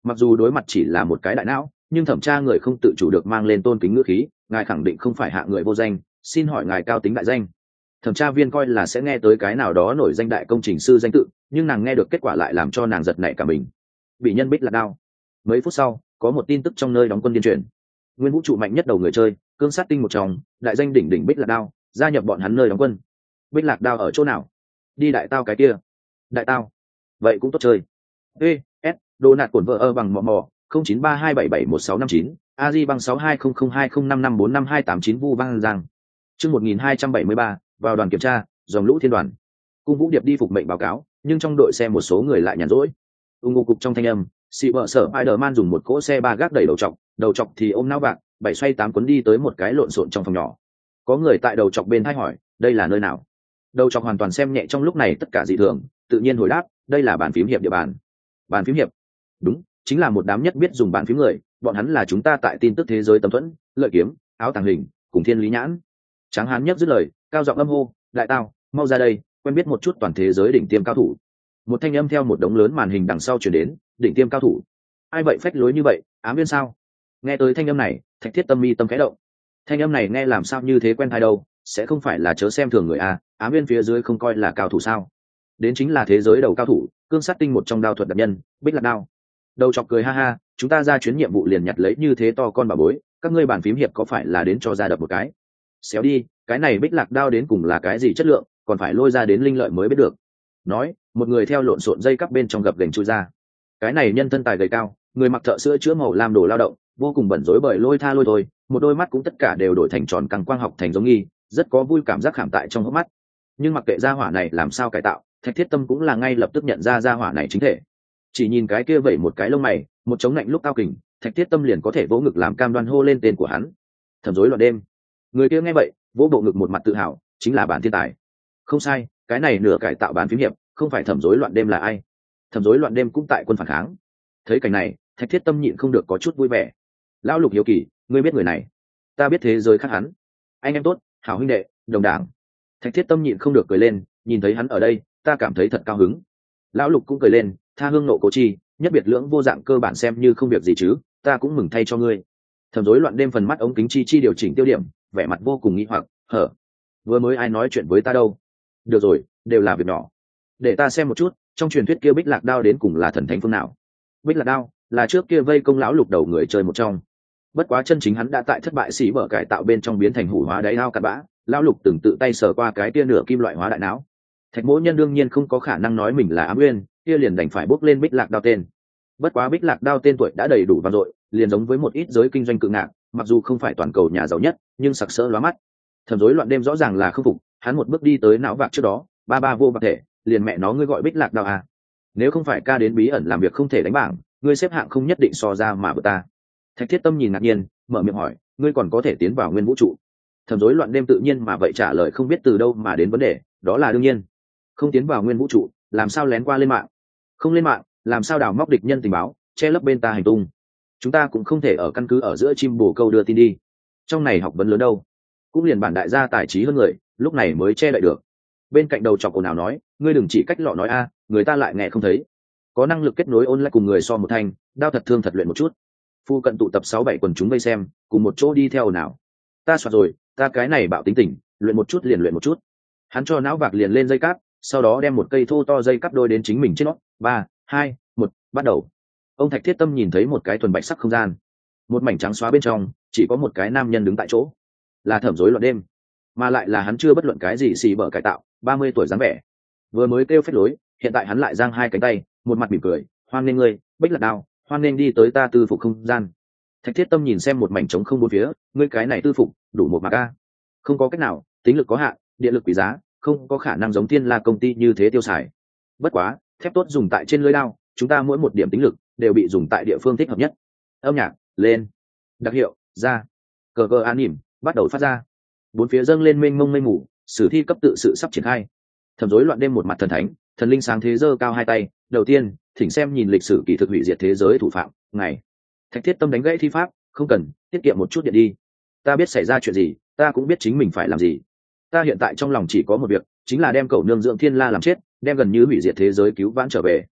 Mặc dù đối mặt chỉ là một cái đại não, nhưng thẩm tra người không tự chủ được mang lên tôn kính ngữ khí, ngài khẳng định không phải hạ người vô danh, xin hỏi ngài cao tính đại danh. Thẩm tra viên coi là sẽ nghe tới cái nào đó nổi danh đại công trình sư danh tự, nhưng nàng nghe được kết quả lại làm cho nàng giật nảy cả mình. Bị nhân Bích Lạc Đao. Mấy phút sau, có một tin tức trong nơi đóng quân điên truyền. Nguyên vũ trụ mạnh nhất đầu người chơi, cương sát tinh một trong, đại danh đỉnh đỉnh Bích Lạc Đao, gia nhập bọn hắn nơi đóng quân. Bích Lạc Đao ở chỗ nào? Đi đại tao cái kia. Đại tao? Vậy cũng tốt chơi. E, S, đồ nạt cuộn vợ ơ bằng mò mò, không chín ba hai bảy bảy một sáu năm chín, a di bằng sáu hai không không hai không năm năm bốn năm hai tám chín vu băng giang. Chương một nghìn hai trăm bảy mươi ba, vào đoàn kiểm tra, dòng lũ thiên đoàn. Cung Vũ Điệp đi phục mệnh báo cáo, nhưng trong đội xe một số người lại nhàn rỗi. Ung ngô cục trong thanh âm, xì vợ sở Spider-Man dùng một cỗ xe ba gác đẩy đầu trọc, đầu trọc thì ôm não bạc, bảy xoay tám cuốn đi tới một cái lộn xộn trong phòng nhỏ. Có người tại đầu trọc bên thay hỏi, đây là nơi nào? Đầu trọc hoàn toàn xem nhẹ trong lúc này tất cả dị thường, tự nhiên hồi đáp, đây là bàn phím hiệp địa bàn. Bàn phím hiệp? Đúng, chính là một đám nhất biết dùng bàn phím người, bọn hắn là chúng ta tại tin tức thế giới tấm thuẫn, lợi kiếm, áo tàng hình, cùng thiên lý nhãn. Tráng hán nhấc dứt lời, cao giọng âm hô, đại tao, mau ra đây, quen biết một chút toàn thế giới đỉnh tiêm cao thủ. Một thanh âm theo một đống lớn màn hình đằng sau chuyển đến, đỉnh tiêm cao thủ. Ai vậy phách lối như vậy, ám viên sao? Nghe tới thanh âm này, Thạch Thiết Tâm mi tâm khẽ động. Thanh âm này nghe làm sao như thế quen tai đâu, sẽ không phải là chớ xem thường người à, ám viên phía dưới không coi là cao thủ sao? Đến chính là thế giới đầu cao thủ, cương sát tinh một trong đao thuật đặc nhân, Bích Lạc Đao. Đầu chọc cười ha ha, chúng ta ra chuyến nhiệm vụ liền nhặt lấy như thế to con bà bối, các ngươi bàn phím hiệp có phải là đến cho ra đập một cái? Xéo đi, cái này Bích Lạc Đao đến cùng là cái gì chất lượng, còn phải lôi ra đến linh lợi mới biết được. Nói, một người theo lộn xộn dây cắp bên trong gập gành chui ra. Cái này nhân thân tài gầy cao, người mặc thợ sữa chữa màu làm đồ lao động, vô cùng bẩn rối bởi lôi tha lôi thôi, một đôi mắt cũng tất cả đều đổi thành tròn căng quang học thành giống nghi, rất có vui cảm giác khảm tại trong hốc mắt. Nhưng mặc kệ gia hỏa này làm sao cải tạo, Thạch Thiết Tâm cũng là ngay lập tức nhận ra gia hỏa này chính thể. Chỉ nhìn cái kia vẩy một cái lông mày, một chống lạnh lúc cao kình, Thạch Thiết Tâm liền có thể vỗ ngực làm cam đoan hô lên tên của hắn. Thẩm Rối Loạn Đêm. Người kia nghe vậy, vỗ bộ ngực một mặt tự hào, chính là bản thiên tài. Không sai, cái này nửa cải tạo bán phím hiệp, không phải Thẩm Rối Loạn Đêm là ai? Thẩm Rối Loạn Đêm cũng tại quân phản kháng. Thấy cảnh này, Thạch Thiết Tâm nhịn không được có chút vui vẻ. Lão Lục hiếu kỳ, ngươi biết người này? Ta biết thế giới khác hắn. Anh em tốt, hảo huynh đệ, đồng đảng. Thạch Thiết Tâm nhịn không được cười lên, nhìn thấy hắn ở đây, ta cảm thấy thật cao hứng. Lão Lục cũng cười lên, tha hương nộ cố chi, nhất biệt lưỡng vô dạng cơ bản xem như không việc gì chứ, ta cũng mừng thay cho ngươi. Thẩm Rối Loạn Đêm phần mắt ống kính chi chi điều chỉnh tiêu điểm, vẻ mặt vô cùng nghi hoặc, hở, vừa mới ai nói chuyện với ta đâu? Được rồi, đều là việc nhỏ. Để ta xem một chút, trong truyền thuyết kia Bích Lạc Đao đến cùng là thần thánh phương nào? Bích Lạc Đao là trước kia vây công lão Lục đầu người chơi một trong. Bất quá chân chính hắn đã tại thất bại xỉ bở cải tạo bên trong biến thành hủ hóa đáy ao cặn bã, lão Lục từng tự tay sờ qua cái kia nửa kim loại hóa đại não. Thạch Mỗ Nhân đương nhiên không có khả năng nói mình là ám nguyên, kia liền đành phải bốc lên Bích Lạc Đao tên. Bất quá Bích Lạc Đao tên tuổi đã đầy đủ vang dội, liền giống với một ít giới kinh doanh cự ngạc, mặc dù không phải toàn cầu nhà giàu nhất, nhưng sặc sỡ lóa mắt. Thẩm Rối Loạn Đêm rõ ràng là không phục, hắn một bước đi tới não vạc trước đó, ba ba vô bạc thể, liền mẹ nó ngươi gọi Bích Lạc Đao à? Nếu không phải ca đến bí ẩn làm việc không thể đánh bảng, ngươi xếp hạng không nhất định so ra mà bờ ta. Thạch Thiết Tâm nhìn ngạc nhiên, mở miệng hỏi, ngươi còn có thể tiến vào nguyên vũ trụ? Thẩm Rối Loạn Đêm tự nhiên mà vậy trả lời không biết từ đâu mà đến vấn đề, đó là đương nhiên. Không tiến vào nguyên vũ trụ, làm sao lén qua lên mạng? Không lên mạng, làm sao đào móc địch nhân tình báo, che lấp bên ta hành tung? Chúng ta cũng không thể ở căn cứ ở giữa chim bồ câu đưa tin đi. Trong này học vấn lớn đâu? Cũng liền bản đại gia tài trí hơn người, lúc này mới che đậy được. Bên cạnh đầu chọc ồn ào nói, ngươi đừng chỉ cách lọ nói a, người ta lại nghe không thấy. Có năng lực kết nối online cùng người so một thanh, đao thật thương thật luyện một chút. Phu cận tụ tập sáu bảy quần chúng vây xem, cùng một chỗ đi theo ồn ào. Ta soạt rồi, ta cái này bạo tính tình, luyện một chút liền luyện một chút. Hắn cho não vạc liền lên dây cáp, sau đó đem một cây thô to dây cáp đôi đến chính mình trên nó. Ba, hai, một, bắt đầu. Ông Thạch Thiết Tâm nhìn thấy một cái thuần bạch sắc không gian, một mảnh trắng xóa bên trong, chỉ có một cái nam nhân đứng tại chỗ, là Thẩm Rối Loạn Đêm, mà lại là hắn chưa bất luận cái gì xì bở cải tạo, ba mươi tuổi dáng vẻ, vừa mới kêu phách lối, hiện tại hắn lại giang hai cánh tay, một mặt mỉm cười, hoan nghênh ngươi, Bích Lạc Đao, hoan nghênh đi tới ta tư phục không gian. Thạch Thiết Tâm nhìn xem một mảnh trống không bốn phía, ngươi cái này tư phục, đủ một mạc a. Không có cách nào, tính lực có hạn, điện lực quý giá, không có khả năng giống Thiên La công ty như thế tiêu xài. Bất quá, thép tốt dùng tại trên lưỡi đao, chúng ta mỗi một điểm tính lực đều bị dùng tại địa phương thích hợp nhất. Âm nhạc lên, đặc hiệu ra, cờ cờ an nỉm bắt đầu phát ra, bốn phía dâng lên mênh mông mây mù, sử thi cấp tự sự sắp triển khai. Thẩm Rối Loạn Đêm một mặt thần thánh, thần linh sáng thế giơ cao hai tay, đầu tiên thỉnh xem nhìn lịch sử kỳ thực hủy diệt thế giới thủ phạm ngày. Thạch Thiết Tâm đánh gãy thi pháp, không cần, tiết kiệm một chút điện đi. Ta biết xảy ra chuyện gì, ta cũng biết chính mình phải làm gì. Ta hiện tại trong lòng chỉ có một việc, chính là đem cậu nương dưỡng Thiên La làm chết, đem gần như hủy diệt thế giới cứu vãn trở về.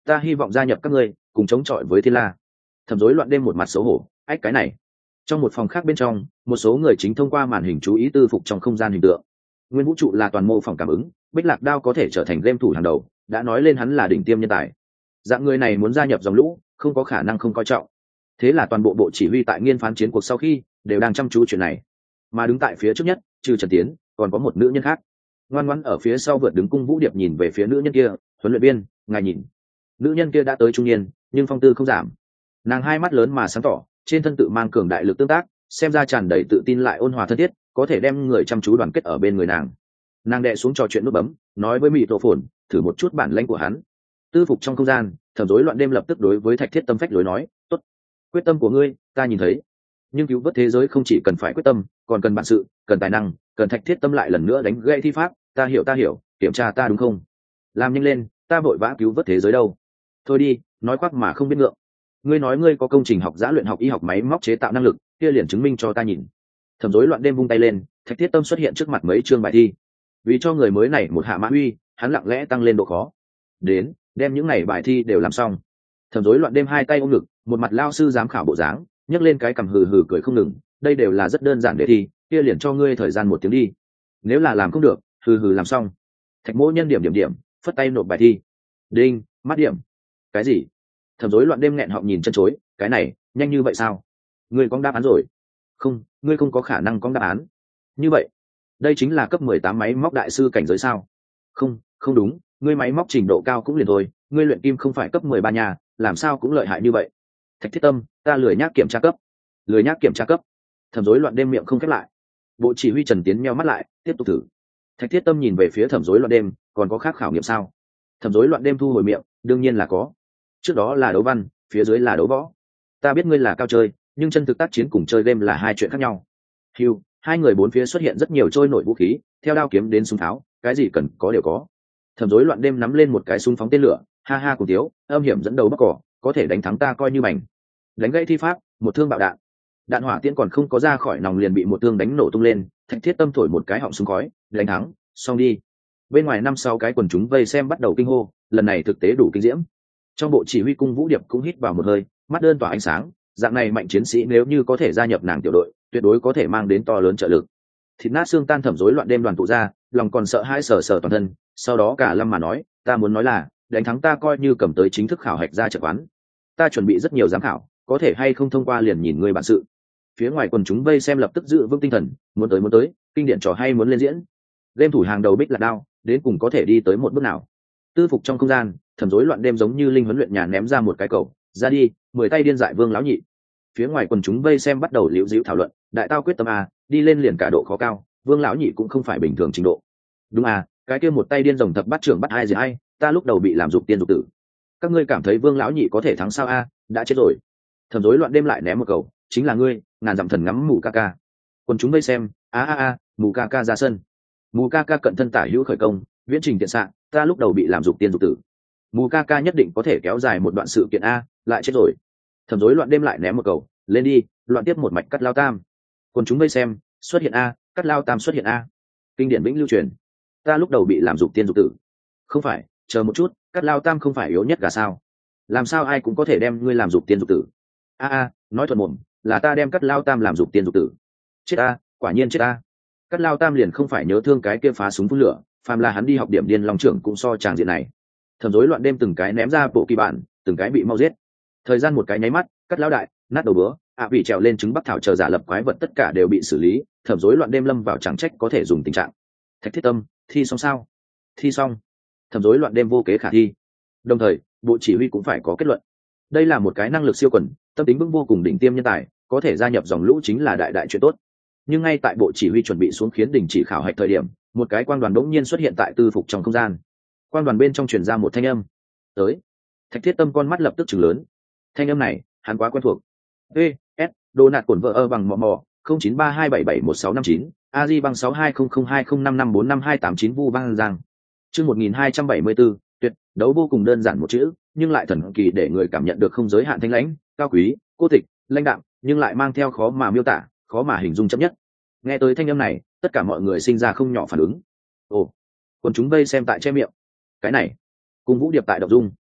ta hy vọng gia nhập các ngươi cùng chống chọi với thiên la. Thẩm rối loạn đêm một mặt xấu hổ, ách cái này. Trong một phòng khác bên trong, một số người chính thông qua màn hình chú ý tư phục trong không gian hình tượng. Nguyên vũ trụ là toàn mô phỏng cảm ứng, Bích Lạc Đao có thể trở thành game thủ hàng đầu, đã nói lên hắn là đỉnh tiêm nhân tài. Dạng người này muốn gia nhập dòng lũ, không có khả năng không coi trọng. Thế là toàn bộ bộ chỉ huy tại nghiên phán chiến cuộc sau khi đều đang chăm chú chuyện này. Mà đứng tại phía trước nhất, trừ Trần Tiến, còn có một nữ nhân khác. Ngoan ngoãn ở phía sau vượt đứng Cung Vũ Điệp nhìn về phía nữ nhân kia, huấn luyện viên, ngài nhìn. Nữ nhân kia đã tới trung niên, nhưng phong tư không giảm. Nàng hai mắt lớn mà sáng tỏ, trên thân tự mang cường đại lực tương tác, xem ra tràn đầy tự tin lại ôn hòa thân thiết, có thể đem người chăm chú đoàn kết ở bên người nàng. Nàng đệ xuống trò chuyện nút bấm, nói với mịt rộ phồn, thử một chút bản lĩnh của hắn. Tư phục trong không gian, Thẩm rối loạn đêm lập tức đối với Thạch Thiết Tâm phách lối nói, tốt, quyết tâm của ngươi ta nhìn thấy, nhưng cứu vớt thế giới không chỉ cần phải quyết tâm, còn cần bản sự, cần tài năng, cần Thạch Thiết Tâm lại lần nữa đánh gãy thi pháp, ta hiểu ta hiểu, kiểm tra ta đúng không? Làm nhanh lên, ta vội vã cứu vớt thế giới đâu. Thôi đi, nói khoác mà không biết ngượng. Ngươi nói ngươi có công trình học giã luyện học y học máy móc chế tạo năng lực, kia liền chứng minh cho ta nhìn. Thẩm rối loạn đêm vung tay lên, Thạch Thiết Tâm xuất hiện trước mặt mấy chương bài thi. Vì cho người mới này một hạ mã uy, hắn lặng lẽ tăng lên độ khó. Đến, đem những ngày bài thi đều làm xong. Thẩm rối loạn đêm hai tay ôm ngực, một mặt lao sư giám khảo bộ dáng, nhấc lên cái cằm hừ hừ cười không ngừng. Đây đều là rất đơn giản đề thi, kia liền cho ngươi thời gian một tiếng đi. Nếu là làm không được, hừ hừ làm xong. Thạch Mỗ nhân điểm điểm điểm, phất tay nộp bài thi. Đinh, mắt điểm. Cái gì? Thẩm rối loạn đêm nghẹn họng nhìn chân chối, cái này nhanh như vậy sao? Ngươi có đáp án rồi? Không, ngươi không có khả năng có đáp án. Như vậy, đây chính là cấp mười tám máy móc đại sư cảnh giới sao? Không, không đúng, ngươi máy móc trình độ cao cũng liền thôi, ngươi luyện kim không phải cấp mười ba nhà, làm sao cũng lợi hại như vậy? Thạch Thiết Tâm, ta lười nhác kiểm tra cấp. Lười nhác kiểm tra cấp. Thẩm rối loạn đêm miệng không khép lại. Bộ chỉ huy Trần Tiến meo mắt lại, tiếp tục thử. Thạch Thiết Tâm nhìn về phía Thẩm rối loạn đêm, còn có khác khảo nghiệm sao? Thẩm rối loạn đêm thu hồi miệng, đương nhiên là có. Trước đó là đấu văn, phía dưới là đấu võ. Ta biết ngươi là cao chơi, nhưng chân thực tác chiến cùng chơi game là hai chuyện khác nhau. Hugh, hai người bốn phía xuất hiện rất nhiều trôi nổi vũ khí, theo đao kiếm đến súng tháo, cái gì cần có đều có. Thẩm rối loạn đêm nắm lên một cái súng phóng tên lửa, ha ha cùng tiếu, âm hiểm dẫn đầu bắc cỏ, có thể đánh thắng ta coi như mảnh. Đánh gãy thi pháp, một thương bạo đạn. Đạn hỏa tiễn còn không có ra khỏi nòng liền bị một thương đánh nổ tung lên, Thạch Thiết Tâm thổi một cái họng súng khói, đánh thắng, xong đi. Bên ngoài năm sáu cái quần chúng vây xem bắt đầu kinh hô, lần này thực tế đủ kinh diễm. Trong bộ chỉ huy Cung Vũ Điệp cũng hít vào một hơi, mắt đơn tỏa ánh sáng, dạng này mạnh chiến sĩ nếu như có thể gia nhập nàng tiểu đội, tuyệt đối có thể mang đến to lớn trợ lực. Thịt nát xương tan Thẩm rối loạn đêm đoàn tụ ra, lòng còn sợ hãi sờ sờ toàn thân, sau đó cả lâm mà nói, ta muốn nói là, đánh thắng ta coi như cầm tới chính thức khảo hạch ra trận quán. Ta chuẩn bị rất nhiều giám khảo, có thể hay không thông qua liền nhìn ngươi bản sự. Phía ngoài quần chúng vây xem lập tức giữ vững tinh thần, muốn tới muốn tới, kinh điển trò hay muốn lên diễn. Game thủ hàng đầu Bích Lạc Đao, đến cùng có thể đi tới một bước nào? Tư phục trong không gian, Thẩm rối loạn đêm giống như linh huấn luyện nhà ném ra một cái cầu, ra đi, mười tay điên dại Vương lão nhị. Phía ngoài quần chúng vây xem bắt đầu liễu díu thảo luận, đại tao quyết tâm à, đi lên liền cả độ khó cao, Vương lão nhị cũng không phải bình thường trình độ. Đúng à, cái kia một tay điên rồng thập bắt trưởng bắt ai gì ai, ta lúc đầu bị làm dục tiên dục tử. Các ngươi cảm thấy Vương lão nhị có thể thắng sao a? Đã chết rồi. Thẩm rối loạn đêm lại ném một cầu, chính là ngươi, ngàn dặm thần ngắm mù ca ca. Quần chúng vây xem, a a a, mù ca ca ra sân. Mù ca ca cận thân tả hữu khởi công, viễn trình tiện xạ, ta lúc đầu bị làm dục tiên dục tử. Mù ca ca nhất định có thể kéo dài một đoạn sự kiện a, lại chết rồi. Thẩm rối loạn đêm lại ném một cầu, lên đi, loạn tiếp một mạch cắt lao tam. Quần chúng vây xem, xuất hiện a, cắt lao tam xuất hiện a. Kinh điển vĩnh lưu truyền. Ta lúc đầu bị làm dục tiên dục tử. Không phải, chờ một chút, cắt lao tam không phải yếu nhất cả sao? Làm sao ai cũng có thể đem ngươi làm dục tiên dục tử? A a, nói thuận mồm, là ta đem cắt lao tam làm dục tiên dục tử. Chết a, quả nhiên chết a. Cắt lao tam liền không phải nhớ thương cái kia phá súng phun lửa, phàm là hắn đi học điểm điên long trưởng cũng so tràng diện này. Thẩm rối loạn đêm từng cái ném ra bộ kỳ bản, từng cái bị mau giết. Thời gian một cái nháy mắt, cắt lao đại, nát đầu bữa, ạ à, vị trèo lên trứng bắc thảo chờ giả lập quái vật tất cả đều bị xử lý. Thẩm rối loạn đêm lâm vào chẳng trách có thể dùng tình trạng. Thạch Thiết Tâm, thi xong sao? Thi xong. Thẩm rối loạn đêm vô kế khả thi. Đồng thời, bộ chỉ huy cũng phải có kết luận. Đây là một cái năng lực siêu quần, tâm tính vững vô cùng đỉnh tiêm nhân tài, có thể gia nhập dòng lũ chính là đại đại chuyện tốt. Nhưng ngay tại bộ chỉ huy chuẩn bị xuống khiến đình chỉ khảo hạch thời điểm, một cái quang đoàn đống nhiên xuất hiện tại tư phục trong không gian. Quang đoàn bên trong truyền ra một thanh âm. Tới. Thạch Thiết Tâm con mắt lập tức trừng lớn. Thanh âm này, hắn quá quen thuộc. E, S, đồ nạt cổn vợ ơ bằng mò mò, không chín ba hai bảy bảy một sáu năm chín, a di bằng sáu hai không không hai không năm năm bốn năm hai tám chín vu băng giang. Chương một nghìn hai trăm bảy mươi bốn, tuyệt, đấu vô cùng đơn giản một chữ, nhưng lại thần kỳ để người cảm nhận được không giới hạn thanh lãnh, cao quý, cô tịch, lãnh đạm, nhưng lại mang theo khó mà miêu tả, khó mà hình dung chấp nhất. Nghe tới thanh âm này, tất cả mọi người sinh ra không nhỏ phản ứng. Ồ, còn chúng vây xem tại che miệng. Cái này, Cung Vũ Điệp tại động dung.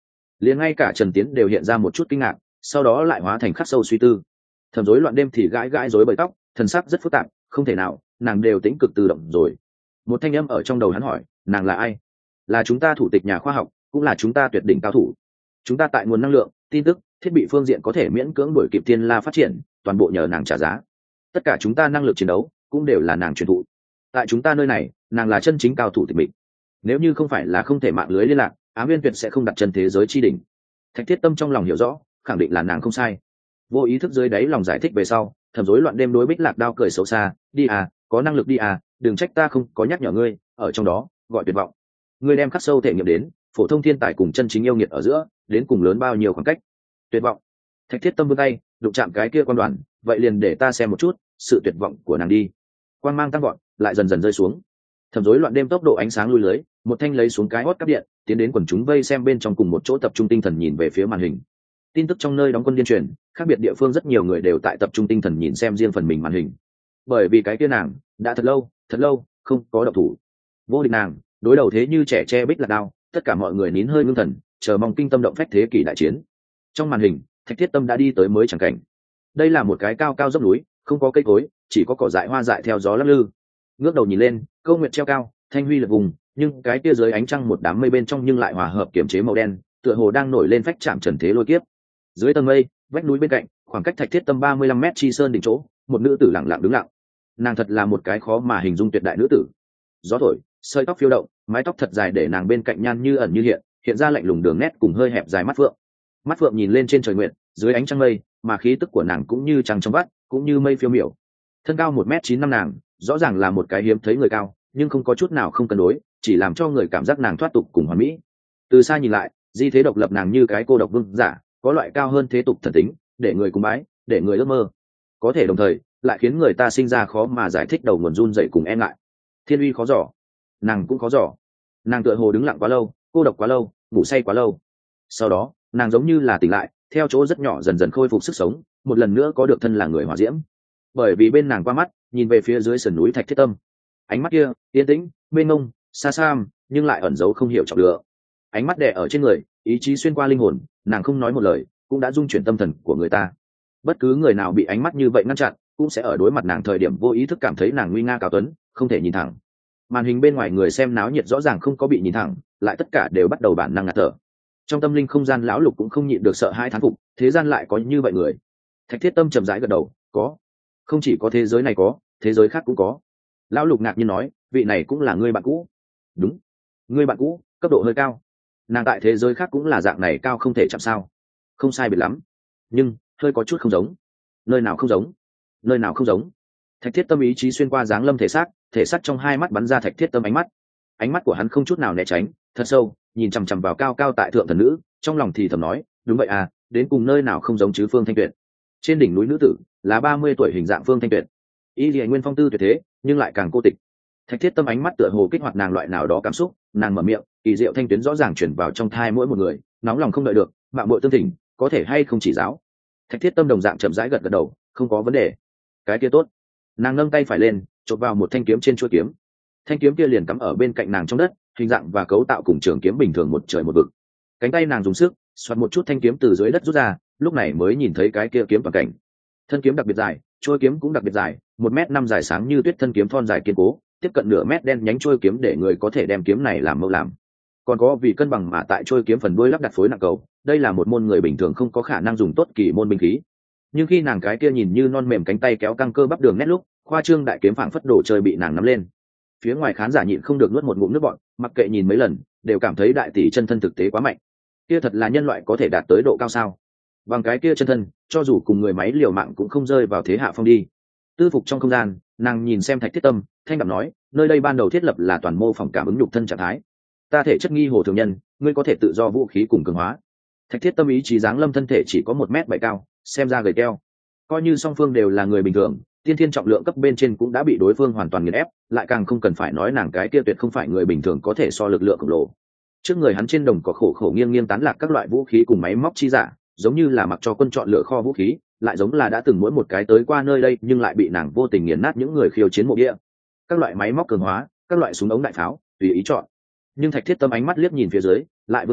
liền ngay cả Trần Tiến đều hiện ra một chút kinh ngạc, sau đó lại hóa thành khắc sâu suy tư. Thẩm rối loạn đêm thì gãi gãi rối bời tóc, thần sắc rất phức tạp, không thể nào, nàng đều tĩnh cực tự động rồi. Một thanh âm ở trong đầu hắn hỏi, nàng là ai? Là chúng ta thủ tịch nhà khoa học, cũng là chúng ta tuyệt đỉnh cao thủ. Chúng ta tại nguồn năng lượng, tin tức, thiết bị phương diện có thể miễn cưỡng đuổi kịp Thiên La phát triển, toàn bộ nhờ nàng trả giá. Tất cả chúng ta năng lực chiến đấu cũng đều là nàng truyền thụ. Tại chúng ta nơi này, nàng là chân chính cao thủ tịch mịch. Nếu như không phải là không thể mạng lưới liên lạc, Ám Viên Tuyệt sẽ không đặt chân thế giới chi đỉnh. Thạch Thiết Tâm trong lòng hiểu rõ, khẳng định là nàng không sai. Vô ý thức dưới đáy lòng giải thích về sau, Thẩm rối loạn đêm đối Bích Lạc Đao cười xấu xa, đi à, có năng lực đi à, đừng trách ta không có nhắc nhở ngươi, ở trong đó gọi tuyệt vọng. Ngươi đem khắc sâu thể nghiệm đến, phổ thông thiên tài cùng chân chính yêu nghiệt ở giữa, đến cùng lớn bao nhiêu khoảng cách. Tuyệt vọng. Thạch Thiết Tâm vươn tay, đụng chạm cái kia quan đoàn, vậy liền để ta xem một chút sự tuyệt vọng của nàng đi. Quang mang tăng vọt, lại dần dần rơi xuống. Thẩm rối loạn đêm tốc độ ánh sáng lui lưới, một thanh lấy xuống cái hót cắp điện, tiến đến quần chúng vây xem bên trong cùng một chỗ tập trung tinh thần nhìn về phía màn hình. Tin tức trong nơi đóng quân điên truyền, khác biệt địa phương rất nhiều người đều tại tập trung tinh thần nhìn xem riêng phần mình màn hình. Bởi vì cái kia nàng đã thật lâu, thật lâu không có động thủ. Vô địch nàng, đối đầu thế như trẻ tre Bích Lạc Đao, tất cả mọi người nín hơi ngưng thần, chờ mong kinh tâm động phách thế kỷ đại chiến. Trong màn hình, Thạch Thiết Tâm đã đi tới mới chẳng cảnh. Đây là một cái cao cao dốc núi, không có cây cối, chỉ có cỏ dại hoa dại theo gió lắc lư. Ngước đầu nhìn lên, câu nguyệt treo cao, thanh huy lượn vùng, nhưng cái kia dưới ánh trăng một đám mây bên trong nhưng lại hòa hợp kiểm chế màu đen, tựa hồ đang nổi lên phách chạm trần thế lôi kiếp. Dưới tầng mây, vách núi bên cạnh, khoảng cách Thạch Thiết Tâm ba mươi lăm mét chi sơn đỉnh chỗ, một nữ tử lặng lặng đứng lặng. Nàng thật là một cái khó mà hình dung tuyệt đại nữ tử. Gió thổi, sợi tóc phiêu động, mái tóc thật dài để nàng bên cạnh nhan như ẩn như hiện, hiện ra lạnh lùng đường nét cùng hơi hẹp dài mắt phượng. Mắt phượng nhìn lên trên trời nguyện, dưới ánh trăng mây, mà khí tức của nàng cũng như trăng trong vắt, cũng như mây phiêu miểu. Thân cao một mét chín năm nàng, rõ ràng là một cái hiếm thấy người cao, nhưng không có chút nào không cân đối, chỉ làm cho người cảm giác nàng thoát tục cùng hoàn mỹ. Từ xa nhìn lại, di thế độc lập nàng như cái cô độc vương giả, có loại cao hơn thế tục thần tính, để người cung bái, để người ước mơ. Có thể đồng thời, lại khiến người ta sinh ra khó mà giải thích đầu nguồn run dậy cùng e ngại. Thiên uy khó dò, nàng cũng khó dò. Nàng tựa hồ đứng lặng quá lâu, cô độc quá lâu, ngủ say quá lâu. Sau đó, nàng giống như là tỉnh lại, theo chỗ rất nhỏ dần dần khôi phục sức sống, một lần nữa có được thân là người hỏa diễm. Bởi vì bên nàng qua mắt, nhìn về phía dưới sườn núi Thạch Thiết Tâm, ánh mắt kia yên tĩnh, mênh mông, xa xăm, nhưng lại ẩn giấu không hiểu trọng lượng. Ánh mắt đè ở trên người, ý chí xuyên qua linh hồn, nàng không nói một lời, cũng đã dung chuyển tâm thần của người ta. Bất cứ người nào bị ánh mắt như vậy ngăn chặn, cũng sẽ ở đối mặt nàng thời điểm vô ý thức cảm thấy nàng nguy nga cao tuấn, không thể nhìn thẳng. Màn hình bên ngoài người xem náo nhiệt rõ ràng không có bị nhìn thẳng, lại tất cả đều bắt đầu bản năng ngạt thở. Trong tâm linh không gian lão lục cũng không nhịn được sợ hai thán phục, thế gian lại có như vậy người. Thạch Thiết Tâm chậm rãi gật đầu, có. Không chỉ có thế giới này có, thế giới khác cũng có. Lão lục ngạc nhiên nói, vị này cũng là người bạn cũ. Đúng, người bạn cũ, cấp độ hơi cao. Nàng tại thế giới khác cũng là dạng này cao không thể chạm sao. Không sai biệt lắm, nhưng hơi có chút không giống. Nơi nào không giống? Nơi nào không giống? Thạch Thiết Tâm ý chí xuyên qua dáng lâm thể xác, thể xác trong hai mắt bắn ra Thạch Thiết Tâm ánh mắt. Ánh mắt của hắn không chút nào né tránh, thật sâu, nhìn chằm chằm vào cao cao tại thượng thần nữ, trong lòng thì thầm nói, đúng vậy à, đến cùng nơi nào không giống chứ Phương Thanh Tuyệt. Trên đỉnh núi nữ tử, là ba mươi tuổi hình dạng Phương Thanh Tuyệt. Y Liễu Nguyên phong tư tuyệt thế, nhưng lại càng cô tịch. Thạch Thiết Tâm ánh mắt tựa hồ kích hoạt nàng loại nào đó cảm xúc, nàng mở miệng, kỳ diệu thanh tuyến rõ ràng truyền vào trong thai mỗi một người, nóng lòng không đợi được, mạo muội tương thỉnh, có thể hay không chỉ giáo. Thạch Thiết Tâm đồng dạng chậm rãi gật gật đầu, không có vấn đề. Cái kia tốt. Nàng nâng tay phải lên, chộp vào một thanh kiếm trên chuôi kiếm. Thanh kiếm kia liền cắm ở bên cạnh nàng trong đất, hình dạng và cấu tạo cùng trường kiếm bình thường một trời một vực. Cánh tay nàng dùng sức xoắn một chút thanh kiếm từ dưới đất rút ra, lúc này mới nhìn thấy cái kia kiếm toàn cảnh. Thân kiếm đặc biệt dài, chuôi kiếm cũng đặc biệt dài, một mét năm dài sáng như tuyết, thân kiếm thon dài kiên cố, tiếp cận nửa mét đen nhánh chuôi kiếm để người có thể đem kiếm này làm mẫu làm. Còn có vì cân bằng mà tại chuôi kiếm phần đuôi lắp đặt phối nặng cầu, đây là một môn người bình thường không có khả năng dùng tốt kỳ môn binh khí. Nhưng khi nàng cái kia nhìn như non mềm cánh tay kéo căng cơ bắp đường nét lúc, khoa trương đại kiếm phảng phất đồ chơi bị nàng nắm lên. Phía ngoài khán giả nhịn không được nuốt một ngụm nước bọt, mặc kệ nhìn mấy lần, đều cảm thấy đại tỷ chân thân thực tế quá mạnh. Kia thật là nhân loại có thể đạt tới độ cao sao? Bằng cái kia chân thân, cho dù cùng người máy liều mạng cũng không rơi vào thế hạ phong đi. Tư phục trong không gian, nàng nhìn xem Thạch Thiết Tâm, thanh đạm nói, nơi đây ban đầu thiết lập là toàn mô phỏng cảm ứng nhục thân trạng thái. Ta thể chất nghi hồ thường nhân, ngươi có thể tự do vũ khí cùng cường hóa. Thạch Thiết Tâm ý chí dáng lâm thân thể chỉ có một mét bảy cao, xem ra gầy teo. Coi như song phương đều là người bình thường, tiên thiên trọng lượng cấp bên trên cũng đã bị đối phương hoàn toàn nghiền ép, lại càng không cần phải nói nàng cái kia tuyệt không phải người bình thường có thể so lực lượng khổng lồ. Trước người hắn trên đồng có khổ khổ nghiêng nghiêng tán lạc các loại vũ khí cùng máy móc chi giả, giống như là mặc cho quân chọn lựa kho vũ khí, lại giống là đã từng mỗi một cái tới qua nơi đây nhưng lại bị nàng vô tình nghiền nát những người khiêu chiến mộ địa. Các loại máy móc cường hóa, các loại súng ống đại pháo, tùy ý chọn. Nhưng Thạch Thiết Tâm ánh mắt liếc nhìn phía dưới, lại vươn tay,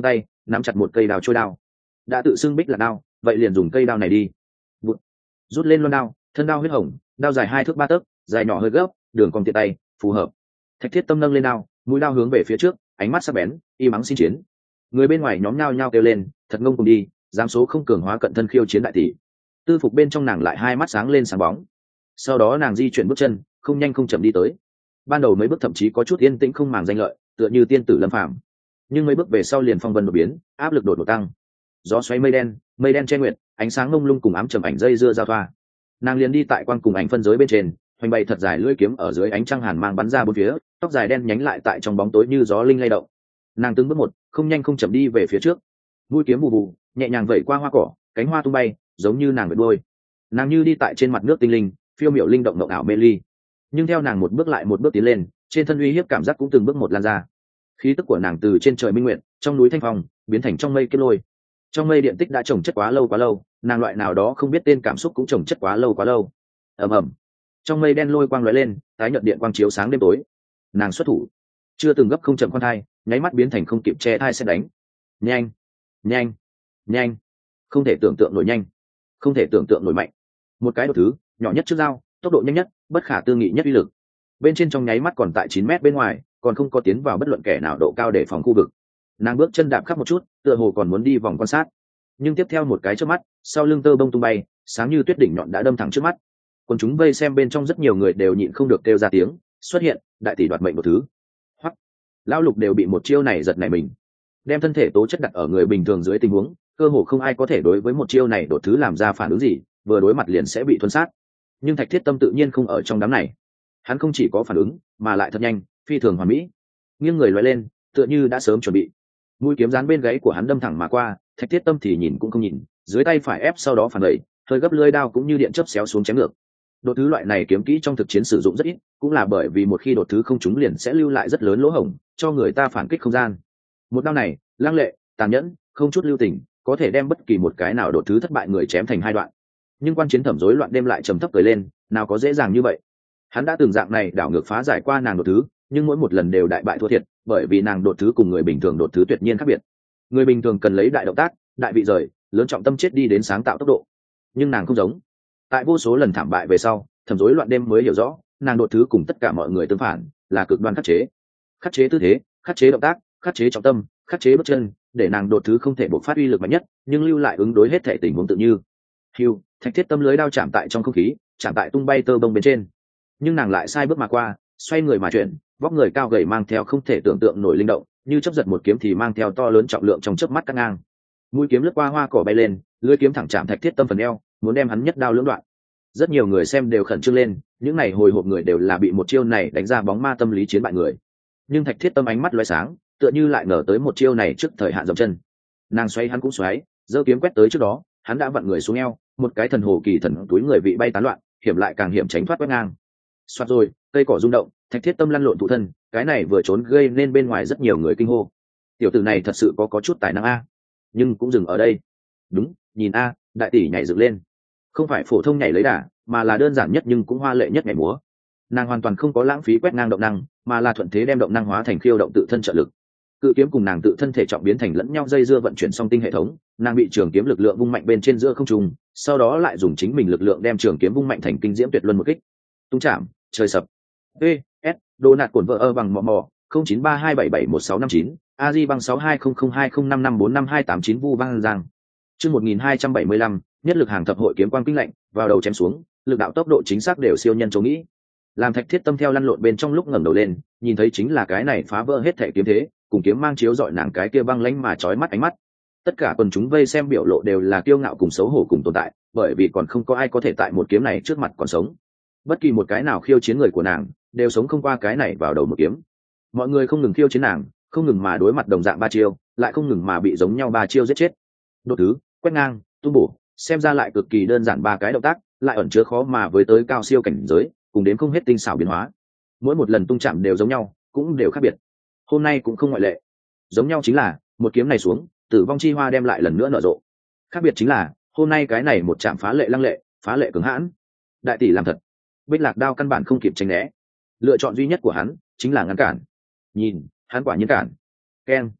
nắm chặt một cây đao trôi đao. Đã tự xưng bích là đao, vậy liền dùng cây đao này đi. Bụt. Rút lên loan đao, thân đao huyết hồng, đao dài hai thước ba tấc, dài nhỏ hơi gấp, đường cong tiện tay, phù hợp. Thạch Thiết Tâm nâng lên đao, mũi đao hướng về phía trước, ánh mắt sắc bén, y mắng xin chiến. Người bên ngoài nhóm nhao nhao kêu lên, thật ngông cùng đi, dám số không cường hóa cận thân khiêu chiến đại tỷ. Tư Phục bên trong nàng lại hai mắt sáng lên sáng bóng. Sau đó nàng di chuyển bước chân, không nhanh không chậm đi tới. Ban đầu mấy bước thậm chí có chút yên tĩnh không màng danh lợi, tựa như tiên tử lâm phàm. Nhưng mấy bước về sau liền phong vân đột biến, áp lực đột ngột tăng. Gió xoáy mây đen, mây đen che nguyệt, ánh sáng mông lung cùng ám trầm ảnh dây dưa giao thoa. Nàng liền đi tại quang cùng ảnh phân giới bên trên, hoành bày thật dài lưỡi kiếm ở dưới ánh trăng hàn mang bắn ra bốn phía, tóc dài đen nhánh lại tại trong bóng tối như gió linh lay động. Nàng từng bước một, không nhanh không chậm đi về phía trước. Mũi kiếm bù bù, nhẹ nhàng vẩy qua hoa cỏ, cánh hoa tung bay, giống như nàng vượt đuôi. Nàng như đi tại trên mặt nước tinh linh, phiêu miểu linh động ngộng ảo mê ly. Nhưng theo nàng một bước lại một bước tiến lên, trên thân uy hiếp cảm giác cũng từng bước một lan ra. Khí tức của nàng từ trên trời minh nguyện, trong núi thanh phong, biến thành trong mây kiếp lôi. Trong mây điện tích đã trồng chất quá lâu quá lâu, nàng loại nào đó không biết tên cảm xúc cũng trồng chất quá lâu quá lâu. Ầm ầm. Trong mây đen lôi quang lóe lên, tái nhợt điện quang chiếu sáng đêm tối. Nàng xuất thủ, chưa từng gấp không chậm khoan thai, nháy mắt biến thành không kịp che thai sẽ đánh. Nhanh, nhanh, nhanh, không thể tưởng tượng nổi nhanh, không thể tưởng tượng nổi mạnh. Một cái đột thứ, nhỏ nhất trước dao, tốc độ nhanh nhất, bất khả tư nghị nhất uy lực. Bên trên trong nháy mắt còn tại chín mét bên ngoài, còn không có tiến vào bất luận kẻ nào độ cao để phòng khu vực. Nàng bước chân đạp khắp một chút, tựa hồ còn muốn đi vòng quan sát. Nhưng tiếp theo một cái trước mắt, sau lưng tơ bông tung bay, sáng như tuyết đỉnh nhọn đã đâm thẳng trước mắt. Còn chúng vây xem bên trong rất nhiều người đều nhịn không được kêu ra tiếng, xuất hiện, đại tỷ đoạt mệnh một thứ. Hoặc, lão Lục đều bị một chiêu này giật nảy mình. Đem thân thể tố chất đặt ở người bình thường dưới tình huống, cơ hồ không ai có thể đối với một chiêu này đột thứ làm ra phản ứng gì, vừa đối mặt liền sẽ bị thuần sát. Nhưng Thạch Thiết Tâm tự nhiên không ở trong đám này. Hắn không chỉ có phản ứng, mà lại thật nhanh, phi thường hoàn mỹ. Nghiêng người lóe lên, tựa như đã sớm chuẩn bị. Mũi kiếm dán bên gáy của hắn đâm thẳng mà qua, Thạch Thiết Tâm thì nhìn cũng không nhìn, dưới tay phải ép sau đó phản đẩy, hơi gấp lưỡi đao cũng như điện chớp xéo xuống chém ngược. Đột thứ loại này kiếm kỹ trong thực chiến sử dụng rất ít, cũng là bởi vì một khi đột thứ không trúng liền sẽ lưu lại rất lớn lỗ hổng, cho người ta phản kích không gian. Một đao này, lăng lệ, tàn nhẫn, không chút lưu tình, có thể đem bất kỳ một cái nào đột thứ thất bại người chém thành hai đoạn. Nhưng quan chiến thẩm rối loạn đêm lại trầm thấp cười lên, nào có dễ dàng như vậy. Hắn đã từng dạng này đảo ngược phá giải qua nàng đột thứ, nhưng mỗi một lần đều đại bại thua thiệt, bởi vì nàng đột thứ cùng người bình thường đột thứ tuyệt nhiên khác biệt. Người bình thường cần lấy đại động tác, đại vị rời, lớn trọng tâm chết đi đến sáng tạo tốc độ, nhưng nàng không giống. Tại vô số lần thảm bại về sau, thẩm rối loạn đêm mới hiểu rõ, nàng đột thứ cùng tất cả mọi người tương phản, là cực đoan khắc chế. Khắc chế tư thế, khắc chế động tác, khắc chế trọng tâm, khắc chế bước chân, để nàng đột thứ không thể bộc phát uy lực mạnh nhất, nhưng lưu lại ứng đối hết thể tình huống tự như. Hưu, Thạch Thiết Tâm lưới đao chạm tại trong không khí, chạm tại tung bay tơ bông bên trên. Nhưng nàng lại sai bước mà qua, xoay người mà chuyển, vóc người cao gầy mang theo không thể tưởng tượng nổi linh động, như chớp giật một kiếm thì mang theo to lớn trọng lượng trong chớp mắt cắt ngang. Mũi kiếm lướt qua hoa cỏ bay lên, lưỡi kiếm thẳng chạm Thạch Thiết Tâm phần eo, muốn đem hắn nhất đao lưỡng đoạn. Rất nhiều người xem đều khẩn trương lên, những này hồi hộp người đều là bị một chiêu này đánh ra bóng ma tâm lý chiến bại người. Nhưng Thạch Thiết Tâm ánh mắt lóe sáng, tựa như lại ngờ tới một chiêu này trước thời hạn dậm chân. Nàng xoay hắn cũng xoáy, giơ kiếm quét tới trước đó, hắn đã vặn người xuống eo, một cái thần hồ kỳ thần túi người vị bay tán loạn, hiểm lại càng hiểm tránh thoát quét ngang. Xoát rồi, cây cỏ rung động, Thạch Thiết Tâm lăn lộn thụ thân, cái này vừa trốn gây nên bên ngoài rất nhiều người kinh hô. Tiểu tử này thật sự có có chút tài năng a. Nhưng cũng dừng ở đây. Đúng, nhìn a, đại tỷ nhảy dựng lên. Không phải phổ thông nhảy lấy đà, mà là đơn giản nhất nhưng cũng hoa lệ nhất nhảy múa. Nàng hoàn toàn không có lãng phí quét ngang động năng, mà là thuận thế đem động năng hóa thành khiêu động tự thân trợ lực. Cự kiếm cùng nàng tự thân thể trọng biến thành lẫn nhau dây dưa vận chuyển song tinh hệ thống, nàng bị trường kiếm lực lượng vung mạnh bên trên giữa không trung, sau đó lại dùng chính mình lực lượng đem trường kiếm vung mạnh thành kinh diễm tuyệt luân một kích. Tung chạm, trời sập. E, S, đồ nạt cuộn vợ ơ bằng mò mò, không chín ba hai bảy bảy một sáu năm chín, a di bằng sáu hai không không hai không năm năm bốn năm hai tám chín vu băng giang. Chương một nghìn hai trăm bảy mươi lăm, nhất lực hàng thập hội kiếm quang kinh lạnh, vào đầu chém xuống, lực đạo tốc độ chính xác đều siêu nhân chỗ nghĩ. Làm Thạch Thiết Tâm theo lăn lộn bên trong lúc ngẩng đầu lên, nhìn thấy chính là cái này phá vỡ hết thể kiếm thế, cùng kiếm mang chiếu dọi nàng cái kia băng lãnh mà chói mắt ánh mắt. Tất cả quần chúng vây xem biểu lộ đều là kiêu ngạo cùng xấu hổ cùng tồn tại, bởi vì còn không có ai có thể tại một kiếm này trước mặt còn sống. Bất kỳ một cái nào khiêu chiến người của nàng, đều sống không qua cái này vào đầu một kiếm. Mọi người không ngừng khiêu chiến nàng, không ngừng mà đối mặt đồng dạng ba chiêu, lại không ngừng mà bị giống nhau ba chiêu giết chết. Đột thứ, quét ngang, tung bổ, xem ra lại cực kỳ đơn giản ba cái động tác, lại ẩn chứa khó mà với tới cao siêu cảnh giới, cùng đến không hết tinh xảo biến hóa. Mỗi một lần tung chạm đều giống nhau, cũng đều khác biệt. Hôm nay cũng không ngoại lệ. Giống nhau chính là một kiếm này xuống, tử vong chi hoa đem lại lần nữa nở rộ. Khác biệt chính là hôm nay cái này một chạm phá lệ lăng lệ, phá lệ cứng hãn. Đại tỷ làm thật. Bích Lạc Đao căn bản không kịp tránh né. Lựa chọn duy nhất của hắn chính là ngăn cản. Nhìn, hắn quả nhiên cản. Keng.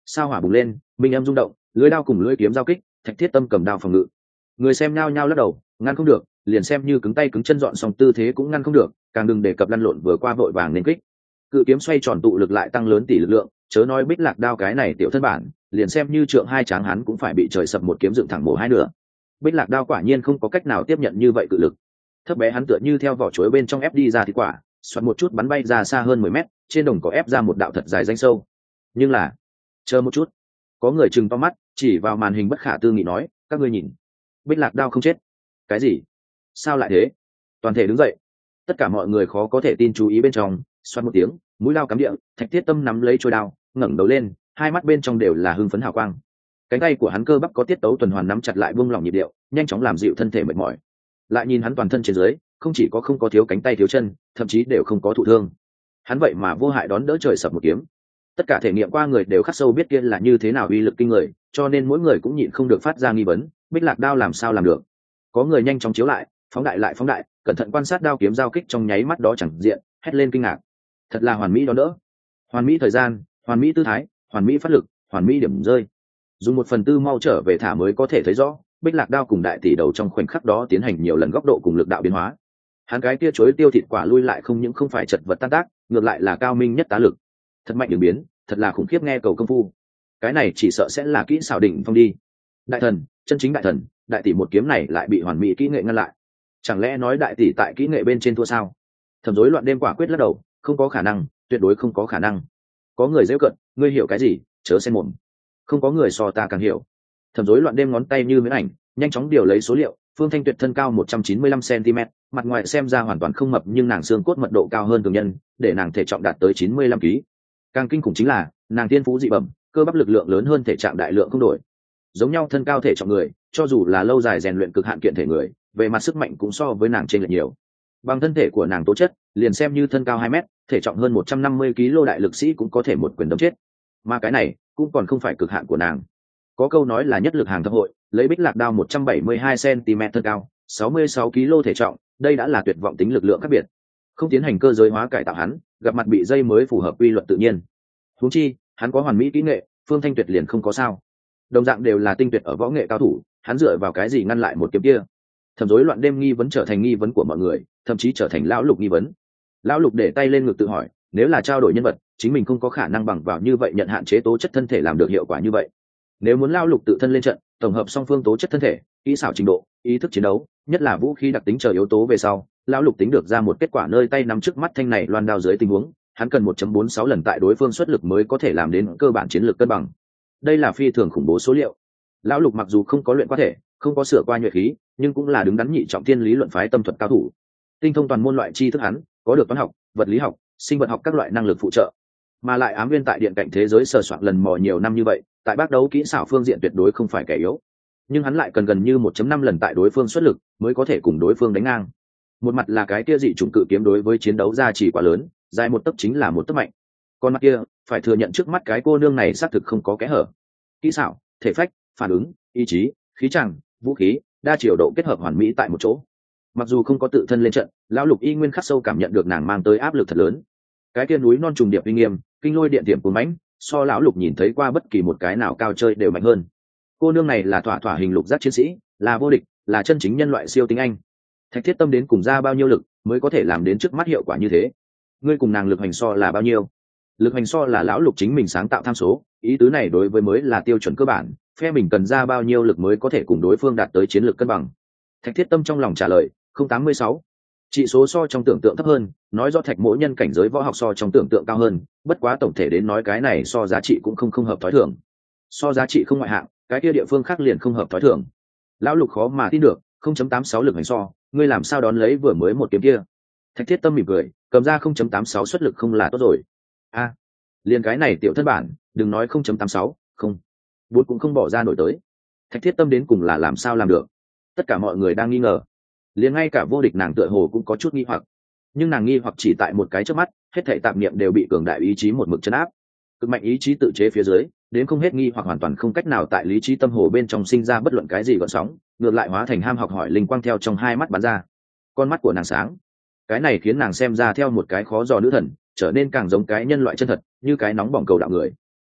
sao hỏa bùng lên, minh âm rung động, lưỡi đao cùng lưỡi kiếm giao kích, Thạch Thiết Tâm cầm đao phòng ngự. Người xem nhao nhao lắc đầu, ngăn không được, liền xem như cứng tay cứng chân dọn xong tư thế cũng ngăn không được, càng đừng đề cập lăn lộn vừa qua vội vàng nên kích. Cự kiếm xoay tròn tụ lực lại tăng lớn tỷ lực lượng, chớ nói Bích Lạc đao cái này tiểu thân bản, liền xem như trượng hai tráng hắn cũng phải bị trời sập một kiếm dựng thẳng mổ hai nửa. Bích Lạc đao quả nhiên không có cách nào tiếp nhận như vậy cự lực. Thấp bé hắn tựa như theo vỏ chuối bên trong ép đi ra thì quả, xoắn một chút bắn bay ra xa hơn mười mét, trên đồng cỏ ép ra một đạo thật dài rãnh sâu. Nhưng là, chờ một chút, có người trừng to mắt, chỉ vào màn hình bất khả tư nghị nói, các ngươi nhìn, Bích Lạc đao không chết. Cái gì? Sao lại thế? Toàn thể đứng dậy. Tất cả mọi người khó có thể tin chú ý bên trong, xoắn một tiếng, mũi lao cắm địa, Thạch Thiết Tâm nắm lấy trôi đao, ngẩng đầu lên, hai mắt bên trong đều là hưng phấn hào quang. Cánh tay của hắn cơ bắp có tiết tấu tuần hoàn nắm chặt lại buông lỏng nhịp điệu, nhanh chóng làm dịu thân thể mệt mỏi. Lại nhìn hắn toàn thân trên dưới, không chỉ có không có thiếu cánh tay thiếu chân, thậm chí đều không có thụ thương. Hắn vậy mà vô hại đón đỡ trời sập một kiếm. Tất cả thể nghiệm qua người đều khắc sâu biết kia là như thế nào uy lực kinh người, cho nên mỗi người cũng nhịn không được phát ra nghi vấn, Bích Lạc đao làm sao làm được? Có người nhanh chóng chiếu lại, phóng đại lại phóng đại, cẩn thận quan sát đao kiếm giao kích trong nháy mắt đó chẳng diện, hét lên kinh ngạc. Thật là hoàn mỹ đón đỡ, hoàn mỹ thời gian, hoàn mỹ tư thái, hoàn mỹ phát lực, hoàn mỹ điểm rơi. Dùng một phần tư mau trở về thả mới có thể thấy rõ, Bích Lạc đao cùng đại tỷ đầu trong khoảnh khắc đó tiến hành nhiều lần góc độ cùng lực đạo biến hóa. Hắn cái kia chối tiêu thịt quả lui lại không những không phải chật vật tan tác, ngược lại là cao minh nhất tá lực. Thật mạnh đường biến, thật là khủng khiếp nghe cầu công phu. Cái này chỉ sợ sẽ là kỹ xảo đỉnh phong đi. Đại thần, chân chính đại thần, đại tỷ một kiếm này lại bị hoàn mỹ kỹ nghệ ngăn lại. Chẳng lẽ nói đại tỷ tại kỹ nghệ bên trên thua sao? Thẩm Rối Loạn đêm quả quyết lắc đầu, không có khả năng, tuyệt đối không có khả năng. Có người giễu cận, ngươi hiểu cái gì, chớ xen mồm. Không có người so ta càng hiểu. Thẩm Rối Loạn đêm ngón tay như miếng ảnh, nhanh chóng điều lấy số liệu. Phương Thanh Tuyệt thân cao một trăm chín mươi lăm xăng-ti-mét, mặt ngoài xem ra hoàn toàn không mập nhưng nàng xương cốt mật độ cao hơn thường nhân, để nàng thể trọng đạt tới chín mươi lăm ki lô gam. Càng kinh khủng chính là, nàng tiên phú dị bẩm, cơ bắp lực lượng lớn hơn thể trạng đại lượng không đổi. Giống nhau thân cao thể trọng người, cho dù là lâu dài rèn luyện cực hạn kiện thể người, về mặt sức mạnh cũng so với nàng trên lệch nhiều. Bằng thân thể của nàng tố chất, liền xem như thân cao hai mét, thể trọng hơn một trăm năm mươi ki lô gam đại lực sĩ cũng có thể một quyền đấm chết. Mà cái này, cũng còn không phải cực hạn của nàng. Có câu nói là nhất lực hàng thập hội, lấy Bích Lạc đao một trăm bảy mươi hai xăng-ti-mét thân cao, sáu mươi sáu ki lô gam thể trọng, đây đã là tuyệt vọng tính lực lượng khác biệt. Không tiến hành cơ giới hóa cải tạo hắn, gặp mặt bị dây mới phù hợp quy luật tự nhiên. Huống chi, hắn có hoàn mỹ kỹ nghệ, Phương Thanh Tuyệt liền không có sao. Đồng dạng đều là tinh tuyệt ở võ nghệ cao thủ, hắn dựa vào cái gì ngăn lại một kiếm kia? Thẩm Rối Loạn đêm nghi vấn trở thành nghi vấn của mọi người, thậm chí trở thành lão Lục nghi vấn. Lão Lục để tay lên ngực tự hỏi, nếu là trao đổi nhân vật, chính mình không có khả năng bằng vào như vậy nhận hạn chế tố chất thân thể làm được hiệu quả như vậy. Nếu muốn lão Lục tự thân lên trận, tổng hợp song phương tố chất thân thể, kỹ xảo trình độ, ý thức chiến đấu, nhất là vũ khí đặc tính chờ yếu tố về sau, lão Lục tính được ra một kết quả nơi tay nắm trước mắt thanh này loan đao dưới tình huống, hắn cần một phẩy bốn sáu lần tại đối phương xuất lực mới có thể làm đến cơ bản chiến lược cân bằng. Đây là phi thường khủng bố số liệu. Lão Lục mặc dù không có luyện qua thể, không có sửa qua nhuệ khí, nhưng cũng là đứng đắn nhị trọng thiên lý luận phái tâm thuật cao thủ. Tinh thông toàn môn loại tri thức hắn, có được toán học, vật lý học, sinh vật học các loại năng lực phụ trợ, mà lại ám viên tại điện cạnh thế giới sờ soạn lần mò nhiều năm như vậy, tại bác đấu kỹ xảo phương diện tuyệt đối không phải kẻ yếu. Nhưng hắn lại cần gần như một phẩy năm lần tại đối phương xuất lực mới có thể cùng đối phương đánh ngang. Một mặt là cái kia dị chủng cự kiếm đối với chiến đấu ra chỉ quá lớn, dài một tấc chính là một tấc mạnh. Còn mặt kia, phải thừa nhận trước mắt cái cô nương này xác thực không có kẽ hở. Kỹ xảo, thể phách, phản ứng, ý chí, khí chàng, vũ khí, đa chiều độ kết hợp hoàn mỹ tại một chỗ. Mặc dù không có tự thân lên trận, lão Lục y nguyên khắc sâu cảm nhận được nàng mang tới áp lực thật lớn. Cái kia núi non trùng điệp uy nghiêm, kinh lôi điện tiệm cuốn mãnh, so lão Lục nhìn thấy qua bất kỳ một cái nào cao chơi đều mạnh hơn. Cô nương này là thỏa thỏa hình lục giác chiến sĩ, là vô địch, là chân chính nhân loại siêu tinh anh. Thạch Thiết Tâm đến cùng ra bao nhiêu lực mới có thể làm đến trước mắt hiệu quả như thế? Ngươi cùng nàng lực hành so là bao nhiêu? Lực hành so là lão Lục chính mình sáng tạo tham số, ý tứ này đối với mới là tiêu chuẩn cơ bản, phe mình cần ra bao nhiêu lực mới có thể cùng đối phương đạt tới chiến lược cân bằng. Thạch Thiết Tâm trong lòng trả lời, không tám mươi sáu. Trị số so trong tưởng tượng thấp hơn, nói do Thạch mỗi nhân cảnh giới võ học so trong tưởng tượng cao hơn, bất quá tổng thể đến nói cái này so giá trị cũng không không hợp thói thường. So giá trị không ngoại hạng, cái kia địa phương khác liền không hợp thói thường. Lão Lục khó mà tin được, không chấm tám sáu lực hành so, ngươi làm sao đón lấy vừa mới một kiếm kia? Thạch Thiết Tâm mỉm cười, cầm ra không chấm tám sáu xuất lực không là tốt rồi. A, à, liền cái này tiểu thân bản, đừng nói không chấm tám sáu, không. Bốn cũng không bỏ ra nổi tới. Thạch Thiết Tâm đến cùng là làm sao làm được? Tất cả mọi người đang nghi ngờ. Liền ngay cả vô địch nàng tựa hồ cũng có chút nghi hoặc. Nhưng nàng nghi hoặc chỉ tại một cái trước mắt, hết thảy tạp niệm đều bị cường đại ý chí một mực trấn áp. Cực mạnh ý chí tự chế phía dưới, đến không hết nghi hoặc hoàn toàn không cách nào tại lý trí tâm hồ bên trong sinh ra bất luận cái gì gợn sóng, ngược lại hóa thành ham học hỏi linh quang theo trong hai mắt bắn ra. Con mắt của nàng sáng. Cái này khiến nàng xem ra theo một cái khó dò nữ thần, trở nên càng giống cái nhân loại chân thật, như cái nóng bỏng cầu đạo người.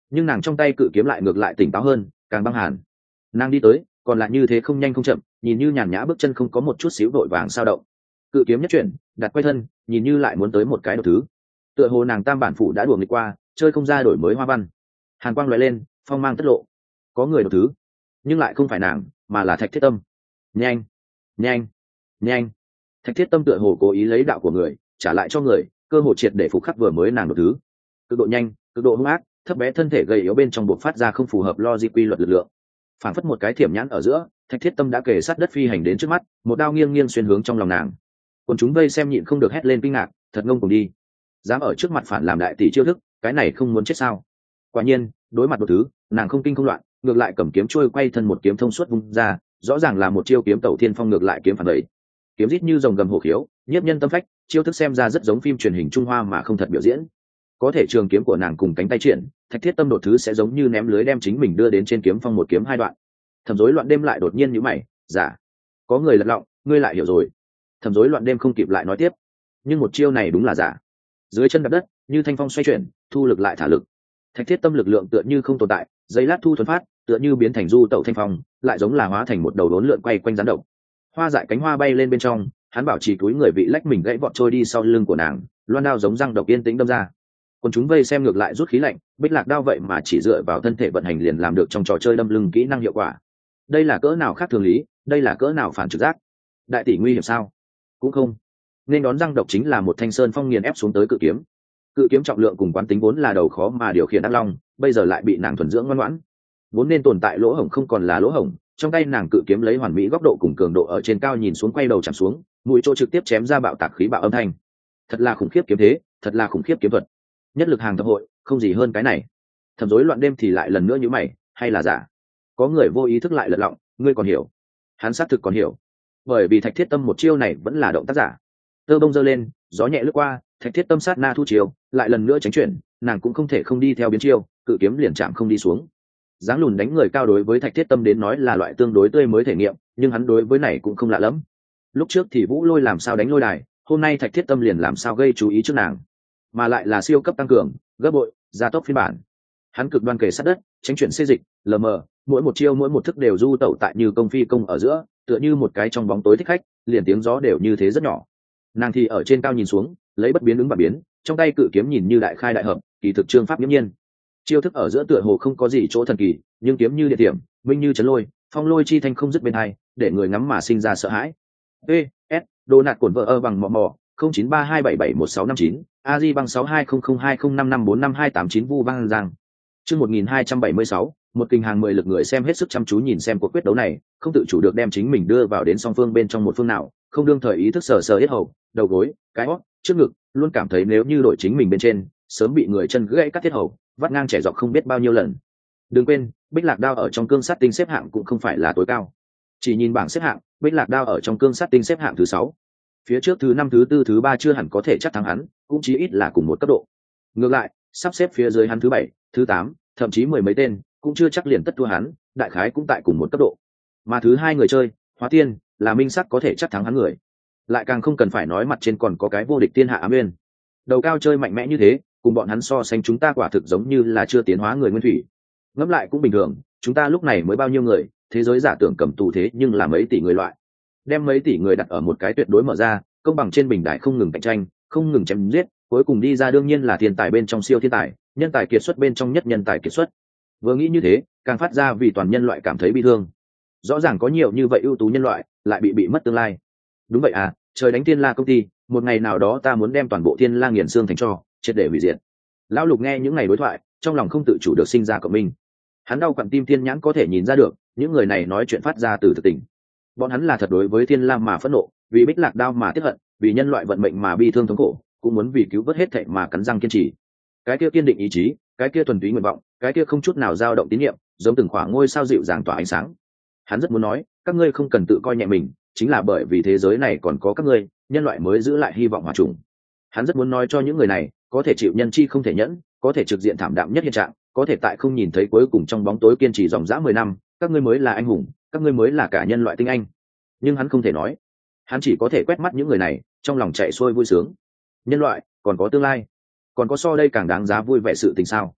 nhưng nàng trong tay cự kiếm lại ngược lại tỉnh táo hơn, càng băng hàn. Nàng đi tới, còn lại như thế không nhanh không chậm, nhìn như nhàn nhã bước chân không có một chút xíu vội vàng sao động. Cự kiếm nhất chuyển, đặt quay thân, nhìn như lại muốn tới một cái đầu thứ. Tựa hồ nàng tam bản phủ đã đuổi nghịch qua, chơi không ra đổi mới hoa văn. Hàn quang lóe lên, phong mang tất lộ. Có người đầu thứ, nhưng lại không phải nàng, mà là Thạch Thiết Tâm. Nhanh, nhanh, nhanh. Thạch Thiết Tâm tựa hồ cố ý lấy đạo của người, trả lại cho người, cơ hội triệt để phục khắc vừa mới nàng đầu thứ. Cực độ nhanh, cực độ hung ác, thấp bé thân thể gầy yếu bên trong buộc phát ra không phù hợp logic quy luật lực lượng. Phản phất một cái thiểm nhãn ở giữa, Thạch Thiết Tâm đã kề sát đất phi hành đến trước mắt, một đao nghiêng nghiêng xuyên hướng trong lòng nàng. Còn chúng vây xem nhịn không được hét lên kinh ngạc, thật ngông cuồng đi, dám ở trước mặt phản làm đại tỷ chiêu thức, cái này không muốn chết sao? Quả nhiên, đối mặt một thứ, nàng không kinh không loạn, ngược lại cầm kiếm trôi quay thân một kiếm thông suốt vung ra, rõ ràng là một chiêu kiếm tẩu thiên phong ngược lại kiếm phản đẩy. Kiếm rít như rồng gầm hổ khiếu, nhiếp nhân tâm phách, chiêu thức xem ra rất giống phim truyền hình Trung Hoa mà không thật biểu diễn. Có thể trường kiếm của nàng cùng cánh tay triển, Thạch Thiết Tâm đột thứ sẽ giống như ném lưới đem chính mình đưa đến trên kiếm phong một kiếm hai đoạn. Thẩm Rối Loạn Đêm lại đột nhiên nhíu mày, giả, có người lật lọng, ngươi lại hiểu rồi. Thẩm Rối Loạn Đêm không kịp lại nói tiếp, nhưng một chiêu này đúng là giả. Dưới chân đạp đất, như thanh phong xoay chuyển, thu lực lại thả lực. Thạch Thiết Tâm lực lượng tựa như không tồn tại, giây lát thu thuần phát, tựa như biến thành du tẩu thanh phong, lại giống là hóa thành một đầu đốn lượn quay quanh gián động. Hoa dại cánh hoa bay lên bên trong, hắn bảo trì túi người vị lách mình gãy vọt trôi đi sau lưng của nàng, loan đao giống răng độc yên tĩnh đâm ra. Còn chúng vây xem ngược lại rút khí lạnh, Bích Lạc đao vậy mà chỉ dựa vào thân thể vận hành liền làm được trong trò chơi đâm lưng kỹ năng hiệu quả. Đây là cỡ nào khác thường lý, đây là cỡ nào phản trực giác. Đại tỷ nguy hiểm sao? Cũng không. Nên đón răng độc chính là một thanh sơn phong nghiền ép xuống tới cự kiếm. Cự kiếm trọng lượng cùng quán tính vốn là đầu khó mà điều khiển ác long, bây giờ lại bị nàng thuần dưỡng ngoan ngoãn. Vốn nên tồn tại lỗ hổng không còn là lỗ hổng, trong tay nàng cự kiếm lấy hoàn mỹ góc độ cùng cường độ ở trên cao nhìn xuống quay đầu chạm xuống, mũi chỗ trực tiếp chém ra bạo tạc khí bạo âm thanh. Thật là khủng khiếp kiếm thế, thật là khủng khiếp kiếm thuật. Nhất lực hàng thập hội, không gì hơn cái này. Thẩm Rối Loạn Đêm thì lại lần nữa như mày, hay là giả? Có người vô ý thức lại lật lọng, ngươi còn hiểu? Hắn xác thực còn hiểu, bởi vì Thạch Thiết Tâm một chiêu này vẫn là động tác giả. Tơ bông giơ lên, gió nhẹ lướt qua, Thạch Thiết Tâm sát na thu chiêu, lại lần nữa tránh chuyển, nàng cũng không thể không đi theo biến chiêu, cự kiếm liền chạm không đi xuống. Dáng lùn đánh người cao đối với Thạch Thiết Tâm đến nói là loại tương đối tươi mới thể nghiệm, nhưng hắn đối với này cũng không lạ lắm. Lúc trước thì Vũ Lôi làm sao đánh lôi đài, hôm nay Thạch Thiết Tâm liền làm sao gây chú ý trước nàng, mà lại là siêu cấp tăng cường, gấp bội, gia tốc phiên bản. Hắn cực đoan kề sát đất, tránh chuyển xê dịch, lờ mờ, mỗi một chiêu mỗi một thức đều du tẩu tại như công phi công ở giữa, tựa như một cái trong bóng tối thích khách, liền tiếng gió đều như thế rất nhỏ. Nàng thì ở trên cao nhìn xuống, lấy bất biến ứng và biến, trong tay cự kiếm nhìn như đại khai đại hợp, kỳ thực trương pháp nghiêm nhiên. Chiêu thức ở giữa tựa hồ không có gì chỗ thần kỳ, nhưng kiếm như địa điểm, minh như chấn lôi, phong lôi chi thanh không dứt bên hai, để người ngắm mà sinh ra sợ hãi. E S đồ nạt cổn vợ ơ bằng mò mò không chín ba hai bảy bảy một sáu năm chín, a di bằng sáu hai không không hai không năm năm bốn năm hai tám chín vu băng giang. Chương một nghìn hai trăm bảy mươi sáu, một kinh hàng mười lực người xem hết sức chăm chú nhìn xem cuộc quyết đấu này, không tự chủ được đem chính mình đưa vào đến song phương bên trong một phương nào, không đương thời ý thức sờ sờ hết hầu, đầu gối, cái hót, trước ngực, luôn cảm thấy nếu như đội chính mình bên trên, sớm bị người chân gãy cắt thiết hầu, vắt ngang trẻ dọc không biết bao nhiêu lần. Đừng quên, Bích Lạc đao ở trong cương sát tinh xếp hạng cũng không phải là tối cao. Chỉ nhìn bảng xếp hạng, Bích Lạc đao ở trong cương sát tinh xếp hạng thứ sáu. Phía trước thứ năm, thứ tư, thứ ba chưa hẳn có thể chắc thắng hắn, cũng chí ít là cùng một cấp độ. Ngược lại, sắp xếp phía dưới hắn thứ bảy, thứ tám, thậm chí mười mấy tên, cũng chưa chắc liền tất thua hắn, đại khái cũng tại cùng một cấp độ. Mà thứ hai người chơi, Hóa Tiên, là minh sắc có thể chắc thắng hắn người. Lại càng không cần phải nói mặt trên còn có cái vô địch thiên hạ Ám Nguyên. Đầu cao chơi mạnh mẽ như thế, cùng bọn hắn so sánh chúng ta quả thực giống như là chưa tiến hóa người nguyên thủy. Ngẫm lại cũng bình thường, chúng ta lúc này mới bao nhiêu người, thế giới giả tưởng cầm tù thế nhưng là mấy tỷ người loại. Đem mấy tỷ người đặt ở một cái tuyệt đối mở ra, công bằng trên bình đại không ngừng cạnh tranh, không ngừng chém giết, cuối cùng đi ra đương nhiên là thiên tài bên trong siêu thiên tài, nhân tài kiệt xuất bên trong nhất nhân tài kiệt xuất. Vừa nghĩ như thế, càng phát ra vì toàn nhân loại cảm thấy bi thương. Rõ ràng có nhiều như vậy ưu tú nhân loại, lại bị bị mất tương lai. Đúng vậy à, trời đánh Thiên La công ty, một ngày nào đó ta muốn đem toàn bộ Thiên La nghiền xương thành tro, triệt để hủy diệt. Lão Lục nghe những ngày đối thoại, trong lòng không tự chủ được sinh ra cộng minh. Hắn đau quặn tim thiên nhãn có thể nhìn ra được, những người này nói chuyện phát ra từ thực tình. Bọn hắn là thật đối với Thiên La mà phẫn nộ, vì Bích Lạc đao mà tiếc hận, vì nhân loại vận mệnh mà bi thương thống khổ, cũng muốn vì cứu vớt hết thảy mà cắn răng kiên trì. Cái kia kiên định ý chí, cái kia thuần túy nguyện vọng, cái kia không chút nào dao động tín nhiệm, giống từng khoảng ngôi sao dịu dàng tỏa ánh sáng. Hắn rất muốn nói, các ngươi không cần tự coi nhẹ mình, chính là bởi vì thế giới này còn có các ngươi, nhân loại mới giữ lại hy vọng hòa trùng. Hắn rất muốn nói cho những người này, có thể chịu nhân chi không thể nhẫn, có thể trực diện thảm đạm nhất hiện trạng, có thể tại không nhìn thấy cuối cùng trong bóng tối kiên trì dòng dã mười năm, các ngươi mới là anh hùng, các ngươi mới là cả nhân loại tinh anh. Nhưng hắn không thể nói, hắn chỉ có thể quét mắt những người này, trong lòng chạy xuôi vui sướng. Nhân loại còn có tương lai, còn có so đây càng đáng giá vui vẻ sự tình sao?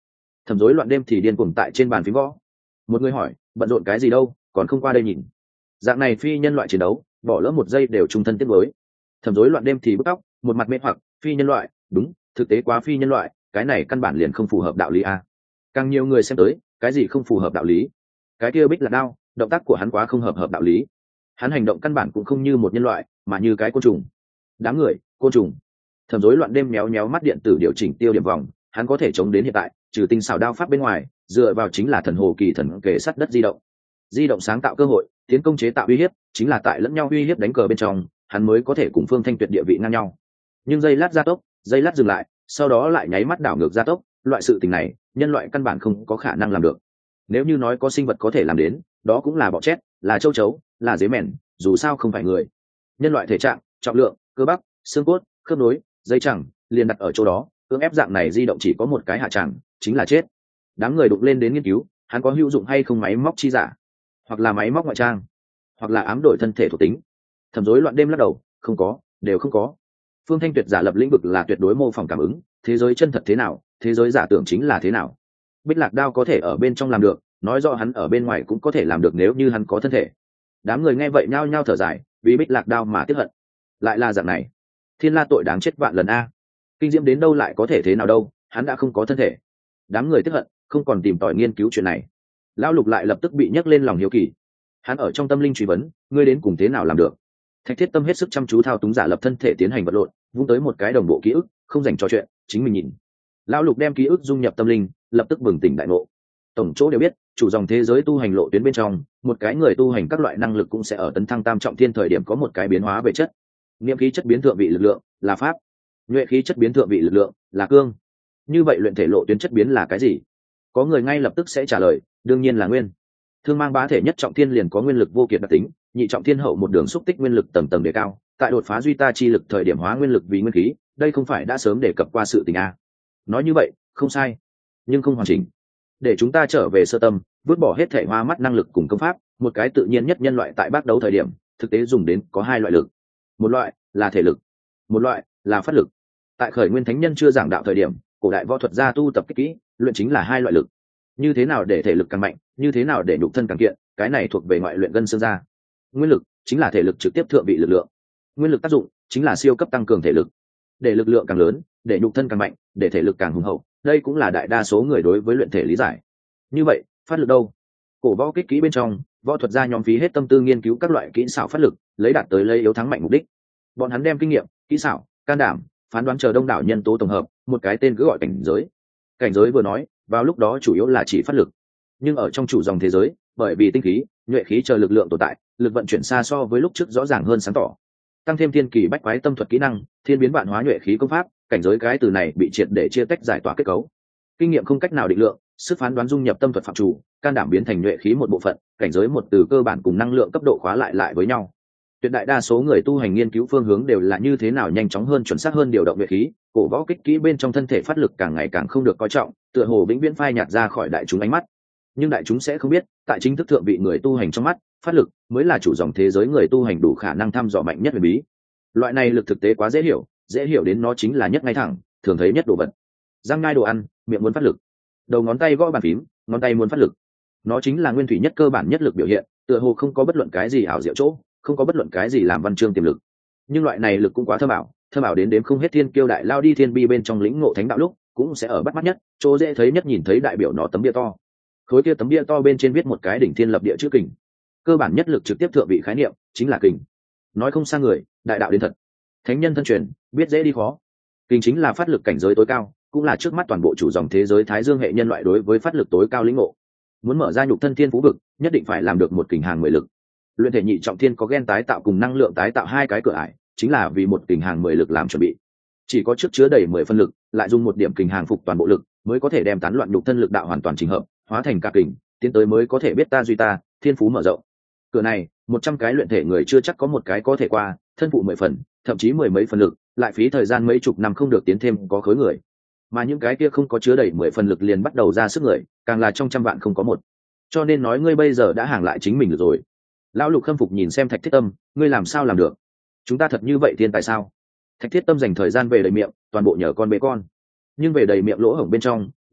Thẩm rối loạn đêm thì điên cuồng tại trên bàn phím gõ. Một người hỏi, bận rộn cái gì đâu, còn không qua đây nhìn. Dạng này phi nhân loại chiến đấu, bỏ lỡ một giây đều trung thân tiếc mới. Thẩm rối loạn đêm thì bứt tóc, một mặt mê hoặc, phi nhân loại, đúng, thực tế quá phi nhân loại, cái này căn bản liền không phù hợp đạo lý a. Càng nhiều người xem tới, cái gì không phù hợp đạo lý? Cái kia Bích Lạc Đao, động tác của hắn quá không hợp hợp đạo lý. Hắn hành động căn bản cũng không như một nhân loại, mà như cái côn trùng. Đám người, côn trùng. Thẩm rối loạn đêm méo méo mắt điện tử điều chỉnh tiêu điểm vòng, hắn có thể chống đến hiện tại, trừ tinh xảo đao pháp bên ngoài, dựa vào chính là thần hồ kỳ thần kề sắt đất di động. Di động sáng tạo cơ hội, tiến công chế tạo uy hiếp, chính là tại lẫn nhau uy hiếp đánh cờ bên trong, hắn mới có thể cùng Phương Thanh Tuyệt địa vị ngang nhau. Nhưng giây lát gia tốc, giây lát dừng lại, sau đó lại nháy mắt đảo ngược gia tốc, loại sự tình này, nhân loại căn bản không có khả năng làm được. Nếu như nói có sinh vật có thể làm đến, đó cũng là bọ chét, là châu chấu, là dế mèn, dù sao không phải người. Nhân loại thể trạng, trọng lượng, cơ bắp, xương cốt, khớp nối, dây chằng, liền đặt ở chỗ đó, cưỡng ép dạng này di động chỉ có một cái hạ tràng, chính là chết. Đám người đụng lên đến nghiên cứu, hắn có hữu dụng hay không máy móc chi giả, hoặc là máy móc ngoại trang, hoặc là ám đổi thân thể thuộc tính. Thẩm rối loạn đêm lắc đầu, không có, đều không có. Phương Thanh Tuyệt giả lập lĩnh vực là tuyệt đối mô phỏng cảm ứng, thế giới chân thật thế nào, thế giới giả tưởng chính là thế nào. Bích Lạc Đao có thể ở bên trong làm được, nói rõ hắn ở bên ngoài cũng có thể làm được nếu như hắn có thân thể. Đám người nghe vậy nhao nhao thở dài, vì Bích Lạc Đao mà tiếc hận. Lại là dạng này, thiên la tội đáng chết vạn lần a. Kinh diễm đến đâu lại có thể thế nào đâu, hắn đã không có thân thể. Đám người tiếc hận, không còn tìm tòi nghiên cứu chuyện này. Lão Lục lại lập tức bị nhấc lên lòng hiếu kỳ. Hắn ở trong tâm linh truy vấn, ngươi đến cùng thế nào làm được? Thạch Thiết Tâm hết sức chăm chú thao túng giả lập thân thể tiến hành vật lộn, vung tới một cái đồng bộ ký ức, không dành trò chuyện, chính mình nhìn. Lão Lục đem ký ức dung nhập tâm linh, lập tức bừng tỉnh đại ngộ. Tổng chỗ đều biết, chủ dòng thế giới tu hành lộ tuyến bên trong, một cái người tu hành các loại năng lực cũng sẽ ở tấn thăng tam trọng thiên thời điểm có một cái biến hóa về chất. Niệm khí chất biến thượng vị lực lượng là pháp, nhuệ khí chất biến thượng vị lực lượng là cương. Như vậy luyện thể lộ tuyến chất biến là cái gì? Có người ngay lập tức sẽ trả lời, đương nhiên là nguyên. Thương mang bá thể nhất trọng thiên liền có nguyên lực vô kiệt đặc tính, nhị trọng thiên hậu một đường xúc tích nguyên lực tầng tầng đề cao, tại đột phá duy ta chi lực thời điểm hóa nguyên lực vì nguyên khí, đây không phải đã sớm đề cập qua sự tình a. Nói như vậy, không sai, nhưng không hoàn chỉnh. Để chúng ta trở về sơ tâm, vứt bỏ hết thể hoa mắt năng lực cùng công pháp, một cái tự nhiên nhất nhân loại tại bác đấu thời điểm, thực tế dùng đến có hai loại lực. Một loại là thể lực, một loại là phát lực. Tại khởi nguyên thánh nhân chưa giảng đạo thời điểm, cổ đại võ thuật gia tu tập kích kỹ, luyện chính là hai loại lực. Như thế nào để thể lực càng mạnh, như thế nào để nhục thân càng kiện, cái này thuộc về ngoại luyện gân xương ra. Nguyên lực chính là thể lực trực tiếp thượng vị lực lượng. Nguyên lực tác dụng chính là siêu cấp tăng cường thể lực, để lực lượng càng lớn, để nhục thân càng mạnh, để thể lực càng hùng hậu. Đây cũng là đại đa số người đối với luyện thể lý giải. Như vậy, phát lực đâu? Cổ võ kích kỹ bên trong, võ thuật gia nhóm phí hết tâm tư nghiên cứu các loại kỹ xảo phát lực, lấy đạt tới lấy yếu thắng mạnh mục đích. Bọn hắn đem kinh nghiệm, kỹ xảo, can đảm, phán đoán chờ đông đảo nhân tố tổng hợp, một cái tên cứ gọi cảnh giới. Cảnh giới vừa nói, vào lúc đó chủ yếu là chỉ phát lực. Nhưng ở trong chủ dòng thế giới, bởi vì tinh khí, nhuệ khí chờ lực lượng tồn tại, lực vận chuyển xa so với lúc trước rõ ràng hơn sáng tỏ. Tăng thêm thiên kỳ bách quái tâm thuật kỹ năng, thiên biến vạn hóa nhuệ khí công pháp, cảnh giới cái từ này bị triệt để chia tách giải tỏa kết cấu. Kinh nghiệm không cách nào định lượng, sức phán đoán dung nhập tâm thuật phạm chủ, can đảm biến thành nhuệ khí một bộ phận, cảnh giới một từ cơ bản cùng năng lượng cấp độ khóa lại lại với nhau. Tuyệt đại đa số người tu hành nghiên cứu phương hướng đều là như thế nào nhanh chóng hơn, chuẩn xác hơn điều động nhuệ khí, cổ võ kích kỹ bên trong thân thể phát lực càng ngày càng không được coi trọng, tựa hồ vĩnh viễn phai nhạt ra khỏi đại chúng ánh mắt. Nhưng đại chúng sẽ không biết, tại chính thức thượng vị người tu hành trong mắt, phát lực mới là chủ dòng thế giới người tu hành đủ khả năng thăm dò mạnh nhất huyền bí. Loại này lực thực tế quá dễ hiểu, dễ hiểu đến nó chính là nhất ngay thẳng, thường thấy nhất đồ vật. Răng ngai đồ ăn, miệng muốn phát lực, đầu ngón tay gõ bàn phím, ngón tay muốn phát lực. Nó chính là nguyên thủy nhất cơ bản nhất lực biểu hiện, tựa hồ không có bất luận cái gì ảo diệu chỗ, không có bất luận cái gì làm văn chương tiềm lực. Nhưng loại này lực cũng quá thơm ảo, thơm ảo đến đếm không hết thiên kiêu đại lao đi thiên bi bên trong lĩnh ngộ thánh đạo lúc, cũng sẽ ở bắt mắt nhất, chỗ dễ thấy nhất nhìn thấy đại biểu nó tấm bia to. Khối kia tấm bia to bên trên viết một cái đỉnh thiên lập địa chữ kình. Cơ bản nhất lực trực tiếp thượng vị khái niệm chính là kình. Nói không xa người, đại đạo đến thật. Thánh nhân thân truyền, biết dễ đi khó. Kình chính là phát lực cảnh giới tối cao, cũng là trước mắt toàn bộ chủ dòng thế giới Thái Dương hệ nhân loại đối với phát lực tối cao lĩnh ngộ. Muốn mở ra nhục thân thiên phú vực, nhất định phải làm được một kình hàng mười lực. Luyện thể nhị trọng thiên có gen tái tạo cùng năng lượng tái tạo hai cái cửa ải, chính là vì một kình hàng mười lực làm chuẩn bị. Chỉ có trước chứa đầy mười phân lực, lại dùng một điểm kình hàng phục toàn bộ lực, mới có thể đem tán loạn nhục thân lực đạo hoàn toàn chỉnh hợp, hóa thành cả kình, tiến tới mới có thể biết ta duy ta, thiên phú mở rộng. Cửa này, một trăm cái luyện thể người chưa chắc có một cái có thể qua, thân phụ mười phần, thậm chí mười mấy phần lực, lại phí thời gian mấy chục năm không được tiến thêm có khối người. Mà những cái kia không có chứa đầy mười phần lực liền bắt đầu ra sức người, càng là trong trăm vạn không có một. Cho nên nói ngươi bây giờ đã hàng lại chính mình được rồi. Lão Lục khâm phục nhìn xem Thạch Thiết Tâm, ngươi làm sao làm được? Chúng ta thật như vậy thiên tài sao? Thạch Thiết Tâm dành thời gian về đầy miệng, toàn bộ nhờ con bé con. Nhưng về đầy miệng lỗ hổng bên trong,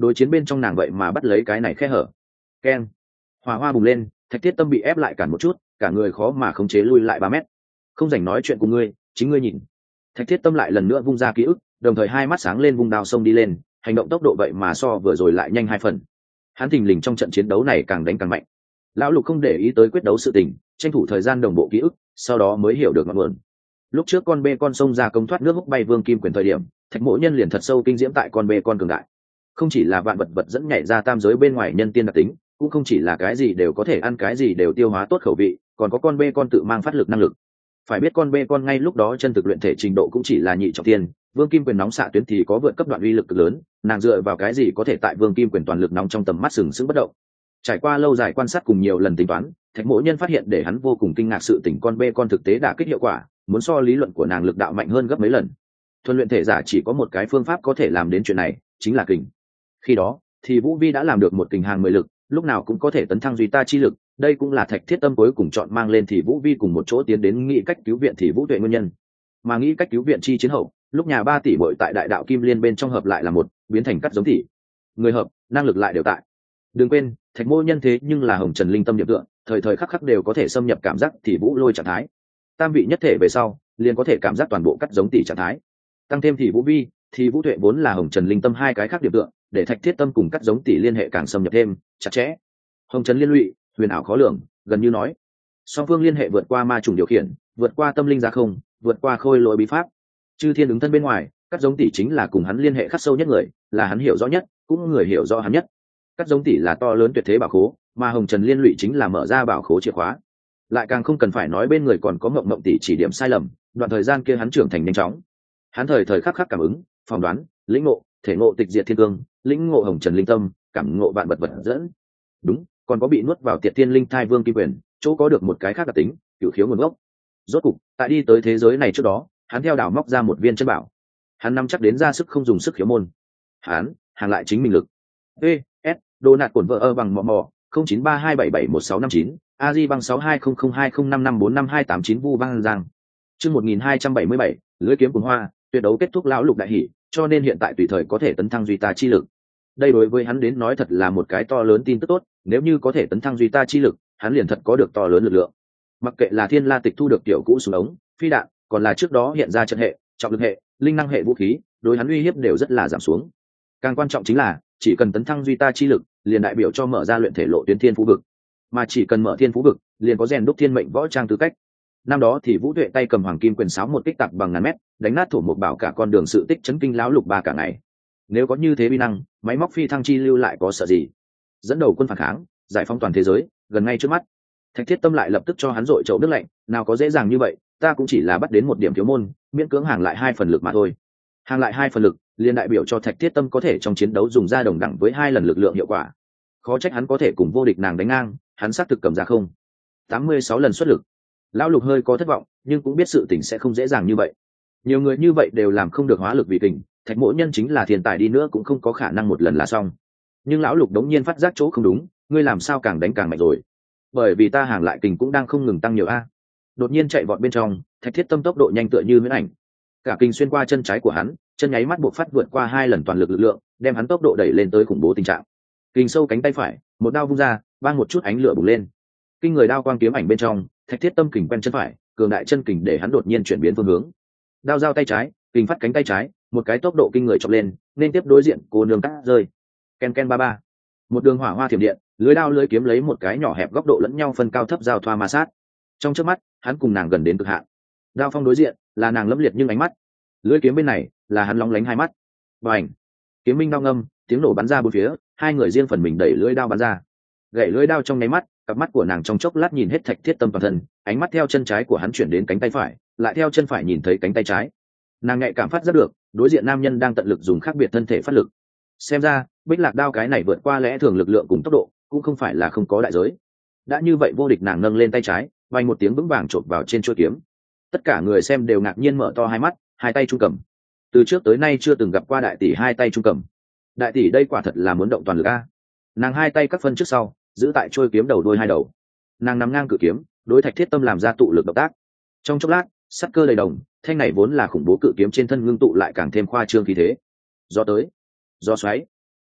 đối chiến bên trong nàng vậy mà bắt lấy cái này khe hở. Keng, hỏa hoa bùng lên, Thạch Thiết Tâm bị ép lại cản một chút, cả người khó mà khống chế lui lại ba mét. Không rảnh nói chuyện cùng ngươi, chính ngươi nhìn. Thạch Thiết Tâm lại lần nữa vung ra ký ức, đồng thời hai mắt sáng lên vung đao xông đi lên, hành động tốc độ vậy mà so vừa rồi lại nhanh hai phần. Hắn thình lình trong trận chiến đấu này càng đánh càng mạnh. Lão Lục không để ý tới quyết đấu sự tình, tranh thủ thời gian đồng bộ ký ức, sau đó mới hiểu được ngọn nguồn. Lúc trước con bê con sông ra công thoát nước hút bay Vương Kim Quyền thời điểm, Thạch Mỗ Nhân liền thật sâu kinh diễm tại con bê con cường đại. Không chỉ là vạn vật vật dẫn nhảy ra tam giới bên ngoài nhân tiên đặc tính, cũng không chỉ là cái gì đều có thể ăn cái gì đều tiêu hóa tốt khẩu vị, còn có con bê con tự mang phát lực năng lực. Phải biết con bê con ngay lúc đó chân thực luyện thể trình độ cũng chỉ là nhị trọng tiên, Vương Kim Quyền nóng xạ tuyến thì có vượt cấp đoạn uy lực cực lớn, nàng dựa vào cái gì có thể tại Vương Kim Quyền toàn lực nóng trong tầm mắt sừng sững bất động. Trải qua lâu dài quan sát cùng nhiều lần tính toán, Thạch Mỗ Nhân phát hiện để hắn vô cùng kinh ngạc sự tình con bê con thực tế đã kích hiệu quả, muốn so lý luận của nàng lực đạo mạnh hơn gấp mấy lần. Thuần luyện thể giả chỉ có một cái phương pháp có thể làm đến chuyện này, chính là kình. Khi đó, thì Vũ Vi đã làm được một kình hàng mười lực, lúc nào cũng có thể tấn thăng duy ta chi lực, đây cũng là Thạch Thiết Tâm cuối cùng chọn mang lên thì Vũ Vi cùng một chỗ tiến đến nghĩ cách cứu viện thì Vũ Tuệ nguyên nhân. Mà nghĩ cách cứu viện chi chiến hậu, lúc nhà ba tỷ muội tại Đại Đạo Kim Liên bên trong hợp lại là một, biến thành cắt giống tỷ. Người hợp, năng lực lại đều tại. Đừng quên, Thạch Mô Nhân thế nhưng là Hồng Trần Linh Tâm điểm tượng, thời thời khắc khắc đều có thể xâm nhập cảm giác thì Vũ Lôi trạng thái. Tam vị nhất thể về sau, liền có thể cảm giác toàn bộ cắt giống tỷ trạng thái. Tăng thêm thì Vũ Vi, thì Vũ Tuệ vốn là Hồng Trần Linh Tâm hai cái khác điểm tượng, để Thạch Thiết Tâm cùng cắt giống tỷ liên hệ càng xâm nhập thêm chặt chẽ. Hồng Trần liên lụy, huyền ảo khó lường, gần như nói song phương liên hệ vượt qua ma trùng điều khiển, vượt qua tâm linh ra không, vượt qua khôi lỗi bí pháp. Chư Thiên ứng thân bên ngoài, cắt giống tỷ chính là cùng hắn liên hệ khắc sâu nhất người, là hắn hiểu rõ nhất, cũng người hiểu rõ hắn nhất. Cắt giống tỷ là to lớn tuyệt thế bảo khố, mà Hồng Trần liên lụy chính là mở ra bảo khố chìa khóa. Lại càng không cần phải nói bên người còn có Mộng Mộng tỷ chỉ điểm sai lầm, đoạn thời gian kia hắn trưởng thành nhanh chóng. Hắn thời thời khắc khắc cảm ứng, phỏng đoán, lĩnh ngộ, thể ngộ tịch diệt thiên cương, lĩnh ngộ Hồng Trần linh tâm, cảm ngộ vạn vật vật dẫn. Đúng, còn có bị nuốt vào Tiệt Thiên Linh Thai Vương Kim Quyền, chỗ có được một cái khác đặc tính, cửu khiếu nguồn gốc. Rốt cục, tại đi tới thế giới này trước đó, hắn theo đảo móc ra một viên chân bảo. Hắn nắm chắc đến ra sức không dùng sức khiếu môn. Hắn, hàng lại chính mình lực. E, S, đồ nạt cổn vợ ơ bằng mò mò, không chín ba hai bảy bảy một sáu năm chín, a di bằng sáu hai không không hai không năm năm bốn năm hai tám chín vu vang giang. Chương một nghìn hai trăm bảy mươi bảy, lưỡi kiếm cuồng hoa, tuyệt đấu kết thúc lão Lục đại hỉ, cho nên hiện tại tùy thời có thể tấn thăng duy ta chi lực. Đây đối với hắn đến nói thật là một cái to lớn tin tức tốt, nếu như có thể tấn thăng duy ta chi lực, hắn liền thật có được to lớn lực lượng. Mặc kệ là Thiên La Tịch thu được tiểu cũ súng ống, phi đạn, còn là trước đó hiện ra trận hệ, trọng lực hệ, linh năng hệ vũ khí, đối hắn uy hiếp đều rất là giảm xuống. Càng quan trọng chính là, chỉ cần tấn thăng duy ta chi lực, liền đại biểu cho mở ra luyện thể lộ tuyến thiên phú vực, mà chỉ cần mở thiên phú vực, liền có rèn đúc thiên mệnh võ trang tư cách. Năm đó thì Vũ Tuệ tay cầm hoàng kim quyền sáo một kích tạc bằng ngàn mét, đánh nát thổ một bảo cả con đường sự tích chấn kinh lão Lục ba cả ngày. Nếu có như thế uy năng, máy móc phi thăng chi lưu lại có sợ gì? Dẫn đầu quân phản kháng, giải phóng toàn thế giới, gần ngay trước mắt. Thạch Thiết Tâm lại lập tức cho hắn dội chậu nước lạnh, nào có dễ dàng như vậy, ta cũng chỉ là bắt đến một điểm thiếu môn, miễn cưỡng hàng lại hai phần lực mà thôi. Hàng lại hai phần lực, liền đại biểu cho Thạch Thiết Tâm có thể trong chiến đấu dùng ra đồng đẳng với hai lần lực lượng hiệu quả. Khó trách hắn có thể cùng vô địch nàng đánh ngang, hắn xác thực cầm ra không tám mươi sáu lần xuất lực. Lão Lục hơi có thất vọng, nhưng cũng biết sự tình sẽ không dễ dàng như vậy. Nhiều người như vậy đều làm không được hóa lực vì kình, Thạch Mỗ Nhân chính là thiên tài đi nữa cũng không có khả năng một lần là xong. Nhưng lão Lục đống nhiên phát giác chỗ không đúng, ngươi làm sao càng đánh càng mạnh rồi? Bởi vì ta hàng lại kình cũng đang không ngừng tăng nhiều a. Đột nhiên chạy vọt bên trong, Thạch Thiết Tâm tốc độ nhanh tựa như huyễn ảnh. Cả kình xuyên qua chân trái của hắn, chân nháy mắt buộc phát vượt qua hai lần toàn lực lực lượng, đem hắn tốc độ đẩy lên tới khủng bố tình trạng. Kình sâu cánh tay phải, một đao vung ra, vang một chút ánh lửa bùng lên. Kinh người đao quang kiếm ảnh bên trong, Thạch Thiết Tâm kình quen chân phải, cường đại chân kình để hắn đột nhiên chuyển biến phương hướng. Đao giao tay trái, kình phát cánh tay trái, một cái tốc độ kinh người chọc lên, nên tiếp đối diện cô nương cắt rơi. Ken ken ba ba. Một đường hỏa hoa thiểm điện, lưới đao lưới kiếm lấy một cái nhỏ hẹp góc độ lẫn nhau phân cao thấp giao thoa ma sát. Trong chớp mắt, hắn cùng nàng gần đến cực hạn. Đao phong đối diện, là nàng lẫm liệt nhưng ánh mắt. Lưới kiếm bên này, là hắn long lánh hai mắt. Bành! Kiếm minh đao ngâm, tiếng nổ bắn ra bốn phía, hai người riêng phần mình đẩy lưỡi đao bắn ra. Gậy lưỡi đao trong nháy mắt, cặp mắt của nàng trong chốc lát nhìn hết Thạch Thiết Tâm toàn thân, ánh mắt theo chân trái của hắn chuyển đến cánh tay phải, lại theo chân phải nhìn thấy cánh tay trái. Nàng nhạy cảm phát giác được, đối diện nam nhân đang tận lực dùng khác biệt thân thể phát lực. Xem ra, Bích Lạc đao cái này vượt qua lẽ thường lực lượng cùng tốc độ, cũng không phải là không có đại giới. Đã như vậy vô địch nàng nâng lên tay trái, vang một tiếng vững vàng chộp vào trên chuôi kiếm. Tất cả người xem đều ngạc nhiên mở to hai mắt, hai tay trung cầm. Từ trước tới nay chưa từng gặp qua đại tỷ hai tay trung cầm. Đại tỷ đây quả thật là muốn động toàn lực a. Nàng hai tay các phân trước sau, giữ tại chuôi kiếm đầu đôi hai đầu. Nàng nằm ngang cự kiếm, đối Thạch Thiết Tâm làm ra tụ lực động tác. Trong chốc lát, sắt cơ đầy đồng, thanh này vốn là khủng bố cự kiếm trên thân ngưng tụ lại càng thêm khoa trương khí thế. Gió tới, gió xoáy.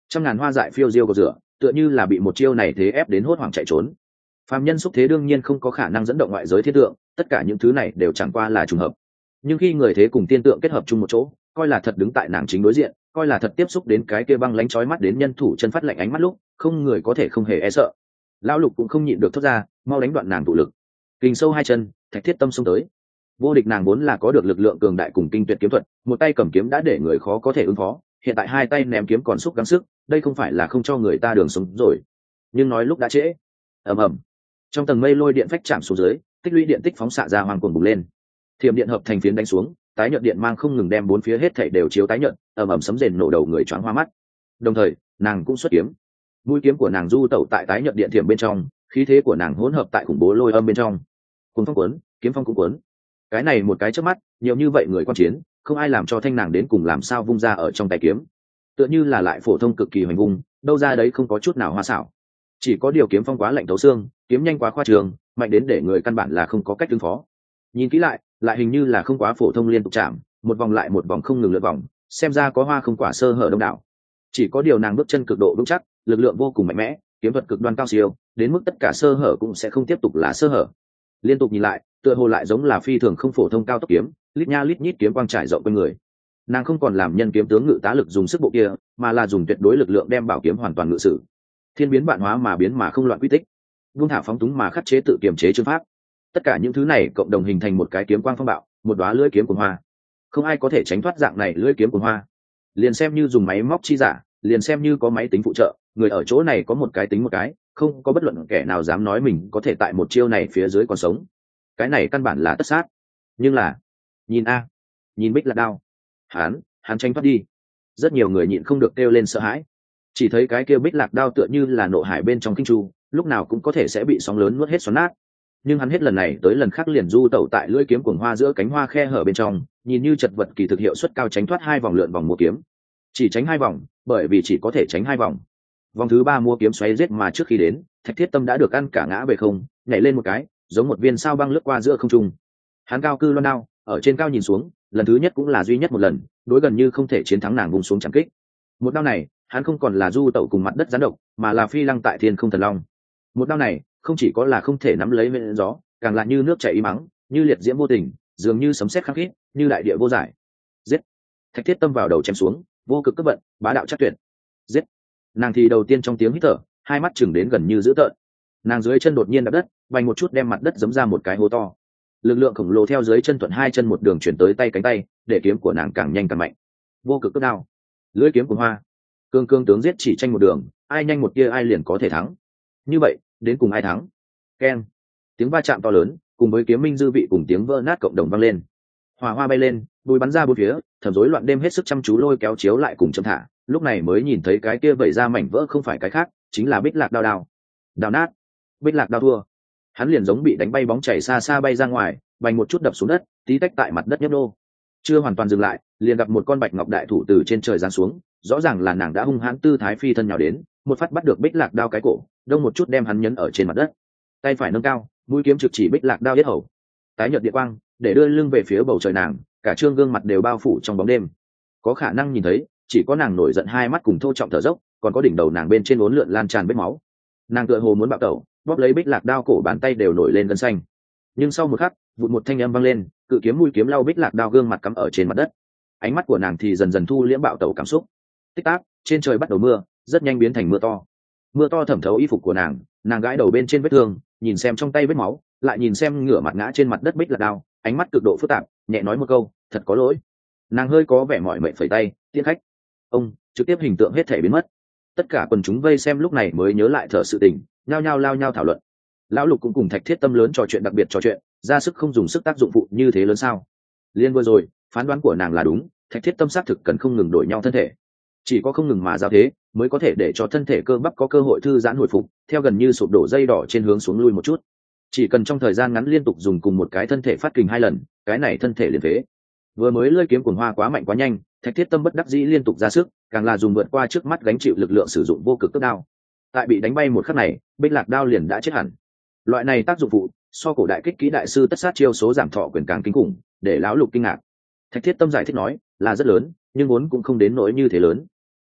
trăm ngàn hoa dại phiêu diêu cầu rửa, tựa như là bị một chiêu này thế ép đến hốt hoảng chạy trốn. Phàm nhân xúc thế đương nhiên không có khả năng dẫn động ngoại giới thiên tượng, tất cả những thứ này đều chẳng qua là trùng hợp. Nhưng khi người thế cùng tiên tượng kết hợp chung một chỗ, coi là thật đứng tại nàng chính đối diện, coi là thật tiếp xúc đến cái kia băng lánh chói mắt đến nhân thủ chân phát lạnh ánh mắt lúc, không người có thể không hề e sợ. Lão Lục cũng không nhịn được thốt ra, mau đánh đoạn nàng tụ lực. Kình sâu hai chân, Thạch Thiết Tâm xông tới. Vô địch nàng vốn là có được lực lượng cường đại cùng kinh tuyệt kiếm thuật, một tay cầm kiếm đã để người khó có thể ứng phó, hiện tại hai tay ném kiếm còn xúc gắng sức, đây không phải là không cho người ta đường sống rồi. Nhưng nói lúc đã trễ. Ầm ầm. Trong tầng mây lôi điện phách chạm xuống dưới, tích lũy điện tích phóng xạ ra hoàng cuồng bùng lên. Thiểm điện hợp thành phiến đánh xuống, tái nhợt điện mang không ngừng đem bốn phía hết thảy đều chiếu tái nhợt, ầm ầm sấm rền nổ đầu người choáng hoa mắt. Đồng thời, nàng cũng xuất kiếm. Mũi kiếm của nàng du tẩu tại tái nhợt điện thiểm bên trong, khí thế của nàng hỗn hợp tại khủng bố lôi âm bên trong. Cuốn phong cuốn, kiếm phong cũng cuốn. Cái này một cái chớp mắt, nhiều như vậy người quan chiến, không ai làm cho thanh nàng đến cùng làm sao vung ra ở trong tay kiếm. Tựa như là lại phổ thông cực kỳ hoành vung, đâu ra đấy không có chút nào hoa xảo. Chỉ có điều kiếm phong quá lạnh thấu xương, kiếm nhanh quá khoa trường, mạnh đến để người căn bản là không có cách ứng phó. Nhìn kỹ lại, lại hình như là không quá phổ thông liên tục chạm, một vòng lại một vòng không ngừng lượt vòng, xem ra có hoa không quả sơ hở đông đảo. Chỉ có điều nàng bước chân cực độ vững chắc, lực lượng vô cùng mạnh mẽ, kiếm thuật cực đoan cao siêu, đến mức tất cả sơ hở cũng sẽ không tiếp tục là sơ hở. Liên tục nhìn lại, tựa hồ lại giống là phi thường không phổ thông cao tốc kiếm, lít nha lít nhít kiếm quang trải rộng quanh người. Nàng không còn làm nhân kiếm tướng ngự tá lực dùng sức bộ kia, mà là dùng tuyệt đối lực lượng đem bảo kiếm hoàn toàn ngự sử. Thiên biến vạn hóa mà biến mà không loạn quy tích, buông thả phóng túng mà khắc chế tự kiềm chế chương pháp. Tất cả những thứ này cộng đồng hình thành một cái kiếm quang phong bạo, một đóa lưỡi kiếm của hoa. Không ai có thể tránh thoát dạng này lưỡi kiếm của hoa. Liền xem như dùng máy móc chi giả, liền xem như có máy tính phụ trợ, người ở chỗ này có một cái tính một cái, không có bất luận kẻ nào dám nói mình có thể tại một chiêu này phía dưới còn sống. Cái này căn bản là tất sát. Nhưng là, nhìn a, nhìn Bích Lạc Đao, hắn, hắn tránh thoát đi. Rất nhiều người nhịn không được kêu lên sợ hãi. Chỉ thấy cái kia Bích Lạc Đao tựa như là nộ hải bên trong kinh chu, lúc nào cũng có thể sẽ bị sóng lớn nuốt hết xoắn nát. Nhưng hắn hết lần này tới lần khác liền du tẩu tại lưỡi kiếm cuồng hoa giữa cánh hoa khe hở bên trong, nhìn như chật vật kỳ thực hiệu suất cao tránh thoát hai vòng lượn vòng mua kiếm. Chỉ tránh hai vòng, bởi vì chỉ có thể tránh hai vòng. Vòng thứ ba mua kiếm xoáy giết mà trước khi đến, Thạch Thiết Tâm đã được ăn cả ngã về không, nhảy lên một cái, giống một viên sao băng lướt qua giữa không trung. Hắn cao cư loan đao, ở trên cao nhìn xuống, lần thứ nhất cũng là duy nhất một lần, đối gần như không thể chiến thắng nàng vùng xuống chẳng kích. Một đao này, hắn không còn là du tẩu cùng mặt đất gián độc, mà là phi lăng tại thiên không thần long. Một đao này, không chỉ có là không thể nắm lấy bên gió, càng là như nước chảy ý mắng, như liệt diễm vô tình, dường như sấm sét khắc khít, như đại địa vô giải. Giết! Thạch Thiết Tâm vào đầu chém xuống, vô cực cấp vận, bá đạo chắc tuyệt. Giết! Nàng thì đầu tiên trong tiếng hít thở, hai mắt chừng đến gần như dữ tợn. Nàng dưới chân đột nhiên đạp đất, vành một chút đem mặt đất giấm ra một cái hố to. Lực lượng khổng lồ theo dưới chân thuận hai chân một đường chuyển tới tay cánh tay, để kiếm của nàng càng nhanh càng mạnh. Vô cực cấp đao, lưỡi kiếm của hoa, cương cương tướng giết chỉ tranh một đường, ai nhanh một kia ai liền có thể thắng. Như vậy, đến cùng ai thắng? Keng! Tiếng va chạm to lớn, cùng với kiếm minh dư vị cùng tiếng vỡ nát cộng đồng vang lên. Hỏa hoa bay lên, bùi bắn ra bốn phía, thẩm rối loạn đêm hết sức chăm chú lôi kéo chiếu lại cùng châm thả, lúc này mới nhìn thấy cái kia vẩy ra mảnh vỡ không phải cái khác, chính là Bích Lạc Đao đao. Đao nát, Bích Lạc Đao thua. Hắn liền giống bị đánh bay bóng chảy xa xa bay ra ngoài, bành một chút đập xuống đất, tí tách tại mặt đất nhấp nô. Chưa hoàn toàn dừng lại, liền gặp một con bạch ngọc đại thủ từ trên trời giáng xuống, rõ ràng là nàng đã hung hãn tư thái phi thân nhào đến, một phát bắt được Bích Lạc Đao cái cổ, đông một chút đem hắn nhấn ở trên mặt đất. Tay phải nâng cao, mũi kiếm trực chỉ Bích Lạc Đao yết hầu. Tái nhợt địa quang, để đưa lưng về phía bầu trời nàng, cả trương gương mặt đều bao phủ trong bóng đêm. Có khả năng nhìn thấy, chỉ có nàng nổi giận hai mắt cùng thô trọng thở dốc, còn có đỉnh đầu nàng bên trên uốn lượn lan tràn vết máu. Nàng tựa hồ muốn bạo tẩu, bóp lấy Bích Lạc Đao cổ, bàn tay đều nổi lên gân xanh. Nhưng sau một khắc, vụt một thanh âm vang lên, cự kiếm mũi kiếm lau Bích Lạc Đao gương mặt cắm ở trên mặt đất. Ánh mắt của nàng thì dần dần thu liễm bạo tẩu cảm xúc. Tích tắc, trên trời bắt đầu mưa, rất nhanh biến thành mưa to. Mưa to thẩm thấu y phục của nàng, nàng gãi đầu bên trên vết thương, nhìn xem trong tay vết máu, lại nhìn xem ngửa mặt ngã trên mặt đất Bích Lạc Đao, ánh mắt cực độ phức tạp, nhẹ nói một câu, thật có lỗi. Nàng hơi có vẻ mỏi mệt phẩy tay, tiễn khách. Ông trực tiếp hình tượng hết thể biến mất. Tất cả quần chúng vây xem lúc này mới nhớ lại thở sự tình, nhao nhao lao nhau thảo luận. Lão Lục cũng cùng Thạch Thiết Tâm lớn trò chuyện đặc biệt trò chuyện, ra sức không dùng sức tác dụng phụ như thế lớn sao? Liên vừa rồi, phán đoán của nàng là đúng, Thạch Thiết Tâm xác thực cần không ngừng đổi nhau thân thể. Chỉ có không ngừng mà giao thế, mới có thể để cho thân thể cơ bắp có cơ hội thư giãn hồi phục, theo gần như sụp đổ dây đỏ trên hướng xuống lui một chút. Chỉ cần trong thời gian ngắn liên tục dùng cùng một cái thân thể phát kình hai lần, cái này thân thể liền phế. Vừa mới lưỡi kiếm cuồng hoa quá mạnh quá nhanh, Thạch Thiết Tâm bất đắc dĩ liên tục ra sức, càng là dùng vượt qua trước mắt gánh chịu lực lượng sử dụng vô cực cấp đao. Tại bị đánh bay một khắc này, Bích Lạc Đao liền đã chết hẳn. Loại này tác dụng phụ, so cổ đại kích kỹ đại sư tất sát chiêu số giảm thọ quyền càng kinh khủng, để lão Lục kinh ngạc. Thạch Thiết Tâm giải thích nói, là rất lớn, nhưng vốn cũng không đến nỗi như thế lớn.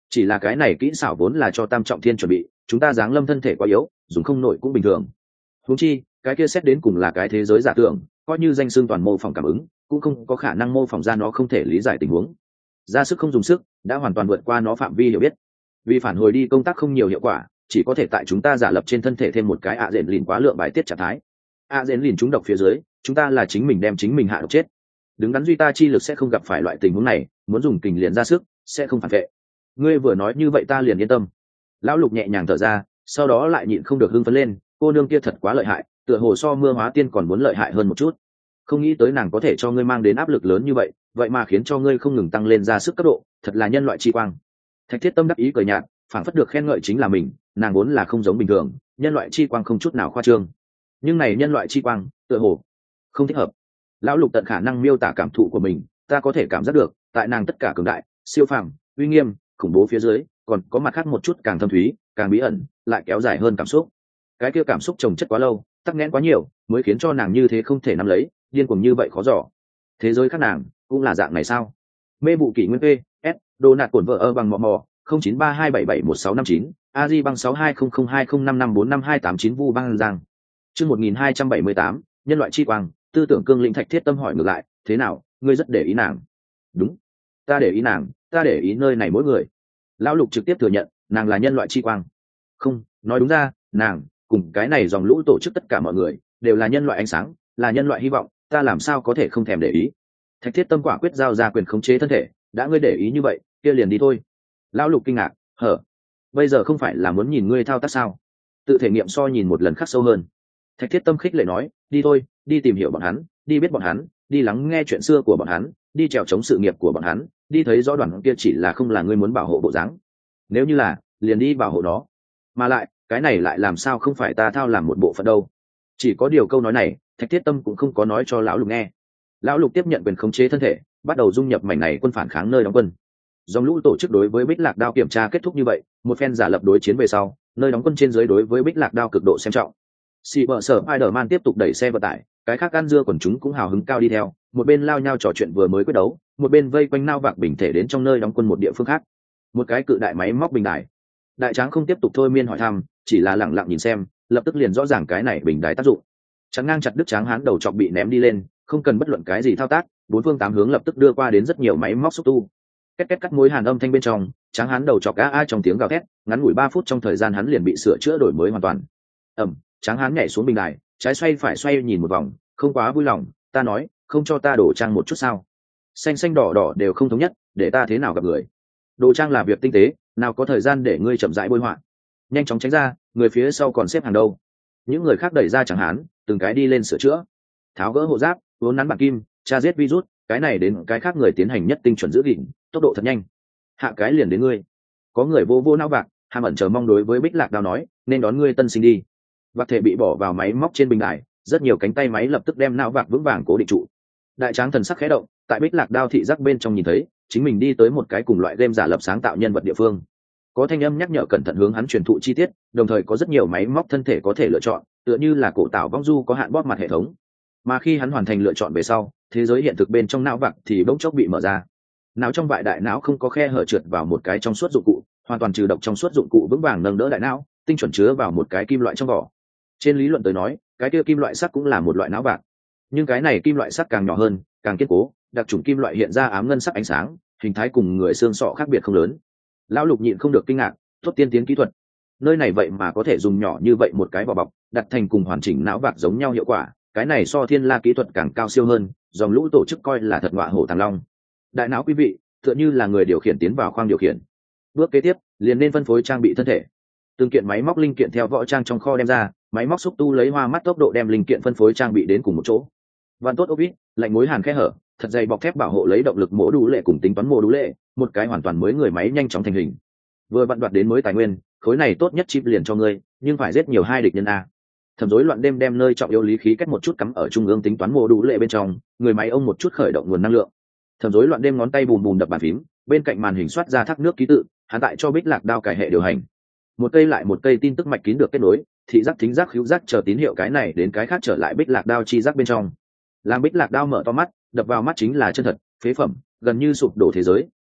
chỉ là cái này kỹ xảo vốn là cho tam trọng thiên chuẩn bị, chúng ta giáng lâm thân thể quá yếu, dùng không nổi cũng bình thường. Huống chi cái kia xét đến cùng là cái thế giới giả tưởng, coi như danh xưng toàn mô phỏng cảm ứng cũng không có khả năng mô phỏng ra nó không thể lý giải tình huống. Ra sức không dùng sức đã hoàn toàn vượt qua nó phạm vi hiểu biết. Vì phản hồi đi công tác không nhiều hiệu quả, chỉ có thể tại chúng ta giả lập trên thân thể thêm một cái ạ dện lìn quá lượng bài tiết trạng thái. ạ dện lìn trúng độc phía dưới, chúng ta là chính mình đem chính mình hạ độc chết. Đứng đắn duy ta chi lực sẽ không gặp phải loại tình huống này, muốn dùng kình liền ra sức sẽ không phản vệ. Ngươi vừa nói như vậy ta liền yên tâm. Lão Lục nhẹ nhàng thở ra, sau đó lại nhịn không được hưng phấn lên, cô nương kia thật quá lợi hại, tựa hồ so Mưa Hóa Tiên còn muốn lợi hại hơn một chút. Không nghĩ tới nàng có thể cho ngươi mang đến áp lực lớn như vậy, vậy mà khiến cho ngươi không ngừng tăng lên ra sức cấp độ, thật là nhân loại chi quang. Thạch Thiết Tâm đắc ý cười nhạt, phảng phất được khen ngợi chính là mình, nàng vốn là không giống bình thường, nhân loại chi quang không chút nào khoa trương. Nhưng này nhân loại chi quang, tựa hồ không thích hợp. Lão Lục tận khả năng miêu tả cảm thụ của mình, ta có thể cảm giác được, tại nàng tất cả cường đại, siêu phàm, uy nghiêm, khủng bố phía dưới, còn có mặt khác một chút càng thâm thúy, càng bí ẩn, lại kéo dài hơn cảm xúc. Cái kia cảm xúc chồng chất quá lâu, tắc nghẽn quá nhiều, mới khiến cho nàng như thế không thể nắm lấy, điên cuồng như vậy khó dò. Thế giới khác nàng cũng là dạng này sao? Mê vụ kỷ nguyên p s đồ nạt cổn vợ ơ bằng mò mò không chín ba hai bảy bảy một sáu năm chín a di bằng sáu hai không không hai không năm năm bốn năm hai tám chín vu băng giang. Chương một nghìn hai trăm bảy mươi tám nhân loại chi quang, tư tưởng cương lĩnh. Thạch Thiết Tâm hỏi ngược lại, thế nào, ngươi rất để ý nàng? Đúng, ta để ý nàng, ta để ý nơi này mỗi người. Lão Lục trực tiếp thừa nhận, nàng là nhân loại chi quang. Không, nói đúng ra, nàng cùng cái này dòng lũ tổ chức tất cả mọi người đều là nhân loại ánh sáng, là nhân loại hy vọng, ta làm sao có thể không thèm để ý. Thạch Thiết Tâm quả quyết giao ra quyền khống chế thân thể, đã ngươi để ý như vậy, kia liền đi thôi. Lão Lục kinh ngạc, hở, bây giờ không phải là muốn nhìn ngươi thao tác sao? Tự thể nghiệm so nhìn một lần khắc sâu hơn. Thạch Thiết Tâm khích lệ nói, đi thôi, đi tìm hiểu bọn hắn, đi biết bọn hắn, đi lắng nghe chuyện xưa của bọn hắn, đi trèo chống sự nghiệp của bọn hắn, đi thấy rõ đoàn kia chỉ là không là ngươi muốn bảo hộ bộ dáng. Nếu như là, liền đi bảo hộ nó. Mà lại, cái này lại làm sao không phải ta thao làm một bộ phận đâu. Chỉ có điều câu nói này, Thạch Thiết Tâm cũng không có nói cho lão Lục nghe. Lão Lục tiếp nhận quyền khống chế thân thể, bắt đầu dung nhập mảnh này quân phản kháng nơi đóng quân. Dòng lũ tổ chức đối với Bích Lạc Đao kiểm tra kết thúc như vậy, một phen giả lập đối chiến về sau, nơi đóng quân trên dưới đối với Bích Lạc Đao cực độ xem trọng. Sĩ vợ sở Spider-Man tiếp tục đẩy xe vận tải, cái khác ăn dưa quần chúng cũng hào hứng cao đi theo, một bên lao nhau trò chuyện vừa mới quyết đấu, một bên vây quanh nao vạc bình thể đến trong nơi đóng quân một địa phương khác. Một cái cự đại máy móc bình đài. Đại Tráng không tiếp tục thôi miên hỏi thăm, chỉ là lẳng lặng nhìn xem, lập tức liền rõ ràng cái này bình đài tác dụng. Chắn ngang chặt đứt Tráng Hán đầu chọc bị ném đi lên, không cần bất luận cái gì thao tác, bốn phương tám hướng lập tức đưa qua đến rất nhiều máy móc xúc tu. Két két cắt mối hàn âm thanh bên trong, Tráng Hán đầu chọc a a trong tiếng gào thét, ngắn ngủi ba phút trong thời gian hắn liền bị sửa chữa đổi mới hoàn toàn. Ầm, Tráng Hán nhảy xuống bình đài, trái xoay phải xoay nhìn một vòng, không quá vui lòng, ta nói, không cho ta đổ trang một chút sao? Xanh xanh đỏ đỏ đều không thống nhất, để ta thế nào gặp người? Đồ trang là việc tinh tế, nào có thời gian để ngươi chậm rãi bôi họa. Nhanh chóng tránh ra, người phía sau còn xếp hàng đâu. Những người khác đẩy ra Tráng Hán, từng cái đi lên sửa chữa, tháo gỡ hộ giáp, vốn nắn bản kim, tra giết virus, cái này đến cái khác người tiến hành nhất tinh chuẩn giữ gìn, tốc độ thật nhanh. Hạ cái liền đến ngươi. Có người vô vô não vạc, hàm ẩn chờ mong đối với Bích Lạc Đao nói, nên đón ngươi tân sinh đi. Vạc thể bị bỏ vào máy móc trên bình đài, rất nhiều cánh tay máy lập tức đem não vạc vững vàng cố định trụ. Đại Tráng thần sắc khẽ động, tại Bích Lạc Đao thị giác bên trong nhìn thấy, chính mình đi tới một cái cùng loại game giả lập sáng tạo nhân vật địa phương. Có thanh âm nhắc nhở cẩn thận hướng hắn truyền thụ chi tiết, đồng thời có rất nhiều máy móc thân thể có thể lựa chọn, tựa như là cổ tạo vong du có hạn bóp mặt hệ thống. Mà khi hắn hoàn thành lựa chọn về sau, thế giới hiện thực bên trong não vạc thì bỗng chốc bị mở ra. Não trong vại đại não không có khe hở trượt vào một cái trong suốt dụng cụ, hoàn toàn trừ độc trong suốt dụng cụ vững vàng nâng đỡ đại não, tinh chuẩn chứa vào một cái kim loại trong vỏ. Trên lý luận tới nói, cái kia kim loại sắt cũng là một loại não vạc, nhưng cái này kim loại sắt càng nhỏ hơn, càng kiên cố, đặc trùng kim loại hiện ra ám ngân sắc ánh sáng, hình thái cùng người xương sọ khác biệt không lớn. Lão Lục nhịn không được kinh ngạc, tốt tiên tiến kỹ thuật. Nơi này vậy mà có thể dùng nhỏ như vậy một cái vỏ bọc, đặt thành cùng hoàn chỉnh não vạc giống nhau hiệu quả, cái này so Thiên La kỹ thuật càng cao siêu hơn, dòng lũ tổ chức coi là thật ngọa hổ tàng long. Đại não quý vị, tựa như là người điều khiển tiến vào khoang điều khiển. Bước kế tiếp, liền nên phân phối trang bị thân thể. Từng kiện máy móc linh kiện theo võ trang trong kho đem ra, máy móc xúc tu lấy hoa mắt tốc độ đem linh kiện phân phối trang bị đến cùng một chỗ. Vạn tốt ốc vít, lạnh mối hàn khe hở, thật dày bọc thép bảo hộ lấy động lực mổ đủ lệ cùng tính toán mổ đủ lệ, một cái hoàn toàn mới người máy nhanh chóng thành hình. Vừa vặn đoạt đến mới tài nguyên, khối này tốt nhất chip liền cho ngươi, nhưng phải giết nhiều hai địch nhân a. Thẩm rối loạn đêm đem nơi trọng yếu lý khí cách một chút cắm ở trung ương tính toán mô đủ lệ bên trong, người máy ông một chút khởi động nguồn năng lượng. Thẩm rối loạn đêm ngón tay bùm bùm đập bàn phím, bên cạnh màn hình soát ra thác nước ký tự, hắn tại cho Bích Lạc Đao cải hệ điều hành. Một cây lại một cây tin tức mạch kín được kết nối, thị giác thính giác khứu giác chờ tín hiệu cái này đến cái khác trở lại Bích Lạc Đao chi giác bên trong. Làm Bích Lạc Đao mở to mắt, đập vào mắt chính là chân thật, phế phẩm, gần như sụp đổ thế giới,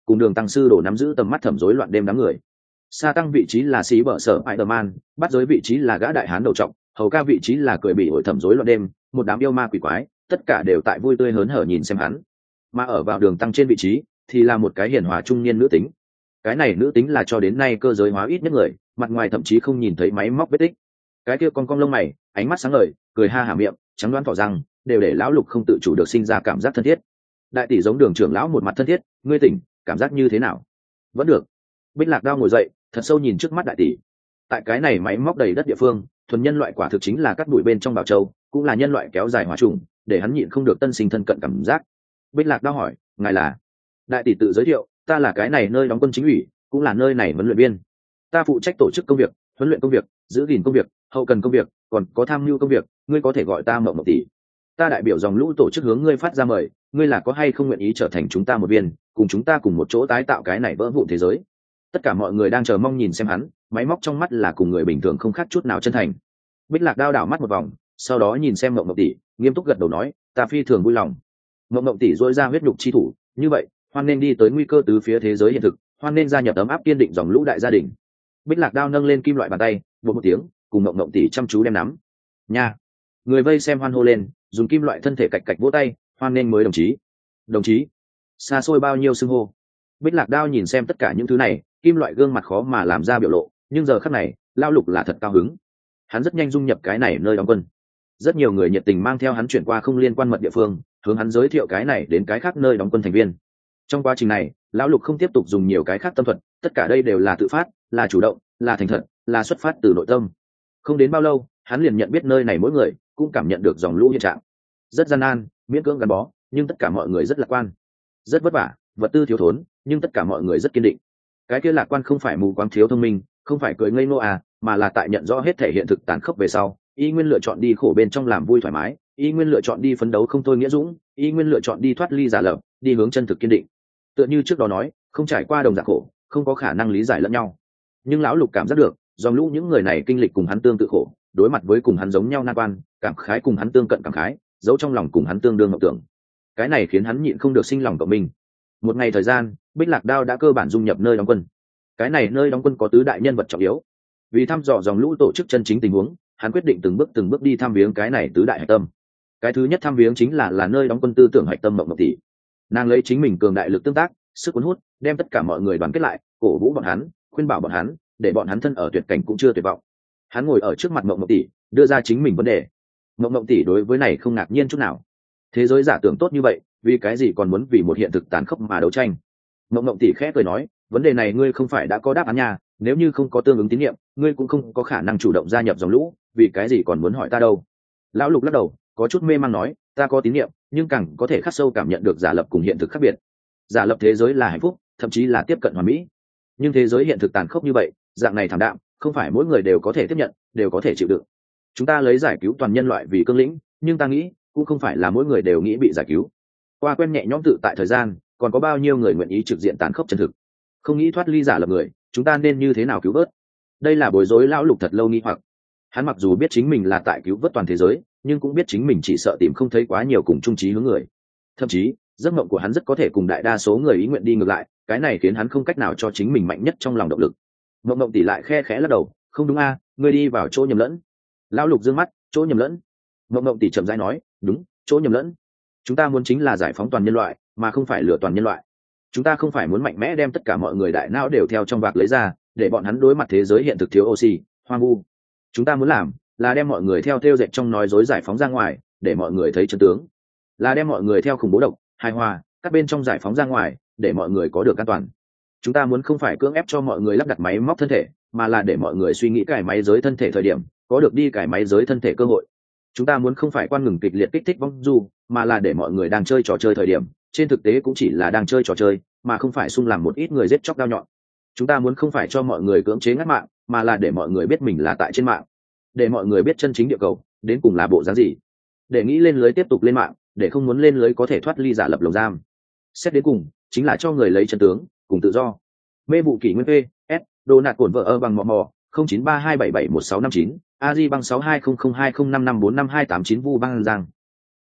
cùng đường tăng sư đổ nắm giữ tầm mắt thẩm rối loạn đêm đám người. Sa tăng vị trí là xí bở sở Spider-Man, bắt giới vị trí là gã đại hán đầu trọc, hầu ca vị trí là cười bị hội thẩm rối loạn đêm, một đám yêu ma quỷ quái, tất cả đều tại vui tươi hớn hở nhìn xem hắn. Mà ở vào đường tăng trên vị trí thì là một cái hiền hòa trung niên nữ tính. Cái này nữ tính là cho đến nay cơ giới hóa ít nhất người, mặt ngoài thậm chí không nhìn thấy máy móc vết tích. Cái kia con cong lông mày, ánh mắt sáng ngời, cười ha hả miệng, trắng đoán tỏ răng, đều để lão lục không tự chủ được sinh ra cảm giác thân thiết. Đại tỷ giống đường trưởng lão một mặt thân thiết, ngươi tỉnh, cảm giác như thế nào? Vẫn được. Bích Lạc Đao ngồi dậy, thật sâu nhìn trước mắt đại tỷ. Tại cái này máy móc đầy đất địa phương, thuần nhân loại quả thực chính là cắt bụi bên trong bảo châu, cũng là nhân loại kéo dài hỏa trùng, để hắn nhịn không được tân sinh thân cận cảm giác. Bích Lạc Đao hỏi, ngài là? Đại tỷ tự giới thiệu, ta là cái này nơi đóng quân chính ủy, cũng là nơi này huấn luyện viên. Ta phụ trách tổ chức công việc, huấn luyện công việc, giữ gìn công việc, hậu cần công việc, còn có tham mưu công việc, ngươi có thể gọi ta Mộng Mộng tỷ. Ta đại biểu dòng lũ tổ chức hướng ngươi phát ra mời, ngươi là có hay không nguyện ý trở thành chúng ta một viên, cùng chúng ta cùng một chỗ tái tạo cái này vỡ vụn thế giới. Tất cả mọi người đang chờ mong nhìn xem hắn, máy móc trong mắt là cùng người bình thường không khác chút nào chân thành. Bích Lạc Đao đảo mắt một vòng, sau đó nhìn xem Mộng Mộng tỷ, nghiêm túc gật đầu nói, ta phi thường vui lòng. Mộng Mộng tỷ dỗi ra huyết nhục chi thủ, như vậy, hoan nên đi tới nguy cơ tứ phía thế giới hiện thực, hoan nên gia nhập ấm áp kiên định dòng lũ đại gia đình. Bích Lạc Đao nâng lên kim loại bàn tay, bột một tiếng, cùng Mộng Mộng tỷ chăm chú đem nắm. Nha. Người vây xem hoan hô lên, dùng kim loại thân thể cạch cạch vỗ tay, hoan nên mới đồng chí. Đồng chí. Xa xôi bao nhiêu xưng hô. Bích Lạc Đao nhìn xem tất cả những thứ này, kim loại gương mặt khó mà làm ra biểu lộ, nhưng giờ khắc này, Lao Lục là thật cao hứng. Hắn rất nhanh dung nhập cái này nơi đóng quân. Rất nhiều người nhiệt tình mang theo hắn chuyển qua không liên quan mật địa phương, hướng hắn giới thiệu cái này đến cái khác nơi đóng quân thành viên. Trong quá trình này, Lão Lục không tiếp tục dùng nhiều cái khác tâm thuật, tất cả đây đều là tự phát, là chủ động, là thành thật, là xuất phát từ nội tâm. Không đến bao lâu, hắn liền nhận biết nơi này mỗi người, cũng cảm nhận được dòng lũ hiện trạng. Rất gian nan, miễn cưỡng gắn bó, nhưng tất cả mọi người rất lạc quan. Rất vất vả, vật tư thiếu thốn, nhưng tất cả mọi người rất kiên định. Cái kia lạc quan không phải mù quáng thiếu thông minh, không phải cười ngây ngô à, mà là tại nhận rõ hết thể hiện thực tàn khốc về sau, y nguyên lựa chọn đi khổ bên trong làm vui thoải mái, y nguyên lựa chọn đi phấn đấu không thôi nghĩa dũng, y nguyên lựa chọn đi thoát ly giả lập, đi hướng chân thực kiên định. Tựa như trước đó nói, không trải qua đồng dạng khổ, không có khả năng lý giải lẫn nhau. Nhưng lão Lục cảm giác được, dòng lũ những người này kinh lịch cùng hắn tương tự khổ, đối mặt với cùng hắn giống nhau nan quan, cảm khái cùng hắn tương cận cảm khái, giấu trong lòng cùng hắn tương đương ngọc tưởng. Cái này khiến hắn nhịn không được sinh lòng cộng minh. Một ngày thời gian, Bích Lạc Đao đã cơ bản dung nhập nơi đóng quân. Cái này nơi đóng quân có tứ đại nhân vật trọng yếu. Vì thăm dò dòng lũ tổ chức chân chính tình huống, hắn quyết định từng bước từng bước đi thăm viếng cái này tứ đại hạch tâm. Cái thứ nhất thăm viếng chính là là nơi đóng quân tư tưởng hạch tâm Mộng Mộng tỷ. Nàng lấy chính mình cường đại lực tương tác, sức cuốn hút, đem tất cả mọi người đoàn kết lại, cổ vũ bọn hắn, khuyên bảo bọn hắn, để bọn hắn thân ở tuyệt cảnh cũng chưa tuyệt vọng. Hắn ngồi ở trước mặt Mộng Mộng tỷ, đưa ra chính mình vấn đề. Mộng Mộng tỷ đối với này không ngạc nhiên chút nào. Thế giới giả tưởng tốt như vậy, vì cái gì còn muốn vì một hiện thực tàn khốc mà đấu tranh? Mộng Mộng tỷ khẽ cười nói, vấn đề này ngươi không phải đã có đáp án nha, nếu như không có tương ứng tín nhiệm, ngươi cũng không có khả năng chủ động gia nhập dòng lũ, vì cái gì còn muốn hỏi ta đâu? Lão Lục lắc đầu, có chút mê man nói, ta có tín nhiệm, nhưng càng có thể khắc sâu cảm nhận được giả lập cùng hiện thực khác biệt. Giả lập thế giới là hạnh phúc, thậm chí là tiếp cận hoàn mỹ, nhưng thế giới hiện thực tàn khốc như vậy, dạng này thảm đạm, không phải mỗi người đều có thể tiếp nhận, đều có thể chịu đựng. Chúng ta lấy giải cứu toàn nhân loại vì cương lĩnh, nhưng ta nghĩ, cũng không phải là mỗi người đều nghĩ bị giải cứu. Qua quen nhẹ nhõm tự tại thời gian, còn có bao nhiêu người nguyện ý trực diện tàn khốc chân thực, không nghĩ thoát ly giả lập người, chúng ta nên như thế nào cứu vớt? Đây là bối rối lão Lục thật lâu nghi hoặc. Hắn mặc dù biết chính mình là tại cứu vớt toàn thế giới, nhưng cũng biết chính mình chỉ sợ tìm không thấy quá nhiều cùng chung chí hướng người. Thậm chí, giấc mộng của hắn rất có thể cùng đại đa số người ý nguyện đi ngược lại, cái này khiến hắn không cách nào cho chính mình mạnh nhất trong lòng động lực. Mộng Mộng tỷ lại khe khẽ lắc đầu, không đúng a, à, ngươi đi vào chỗ nhầm lẫn. Lão Lục dương mắt, chỗ nhầm lẫn. Mộng Mộng tỷ chậm rãi nói, đúng, chỗ nhầm lẫn. Chúng ta muốn chính là giải phóng toàn nhân loại, mà không phải lừa toàn nhân loại. Chúng ta không phải muốn mạnh mẽ đem tất cả mọi người đại não đều theo trong vạc lấy ra, để bọn hắn đối mặt thế giới hiện thực thiếu oxy, hoang vu. Chúng ta muốn làm là đem mọi người theo theo dệt trong nói dối giải phóng ra ngoài, để mọi người thấy chân tướng. Là đem mọi người theo khủng bố độc, hài hòa, các bên trong giải phóng ra ngoài, để mọi người có được an toàn. Chúng ta muốn không phải cưỡng ép cho mọi người lắp đặt máy móc thân thể, mà là để mọi người suy nghĩ cải máy giới thân thể thời điểm, có được đi cải máy giới thân thể cơ hội. Chúng ta muốn không phải quan ngừng kịch liệt kích thích vong du, mà là để mọi người đang chơi trò chơi thời điểm, trên thực tế cũng chỉ là đang chơi trò chơi, mà không phải xung làm một ít người giết chóc đao nhọn. Chúng ta muốn không phải cho mọi người cưỡng chế ngắt mạng, mà là để mọi người biết mình là tại trên mạng, để mọi người biết chân chính địa cầu đến cùng là bộ dáng gì, để nghĩ lên lưới tiếp tục lên mạng, để không muốn lên lưới có thể thoát ly giả lập lồng giam. Xét đến cùng chính là cho người lấy chân tướng cùng tự do. Mê vụ kỷ nguyên p s đồ nạt cổn vợ ơ bằng mò mò không chín ba hai bảy bảy một sáu năm chín a di bằng sáu hai không không hai không năm năm bốn năm hai tám chín vu băng giang.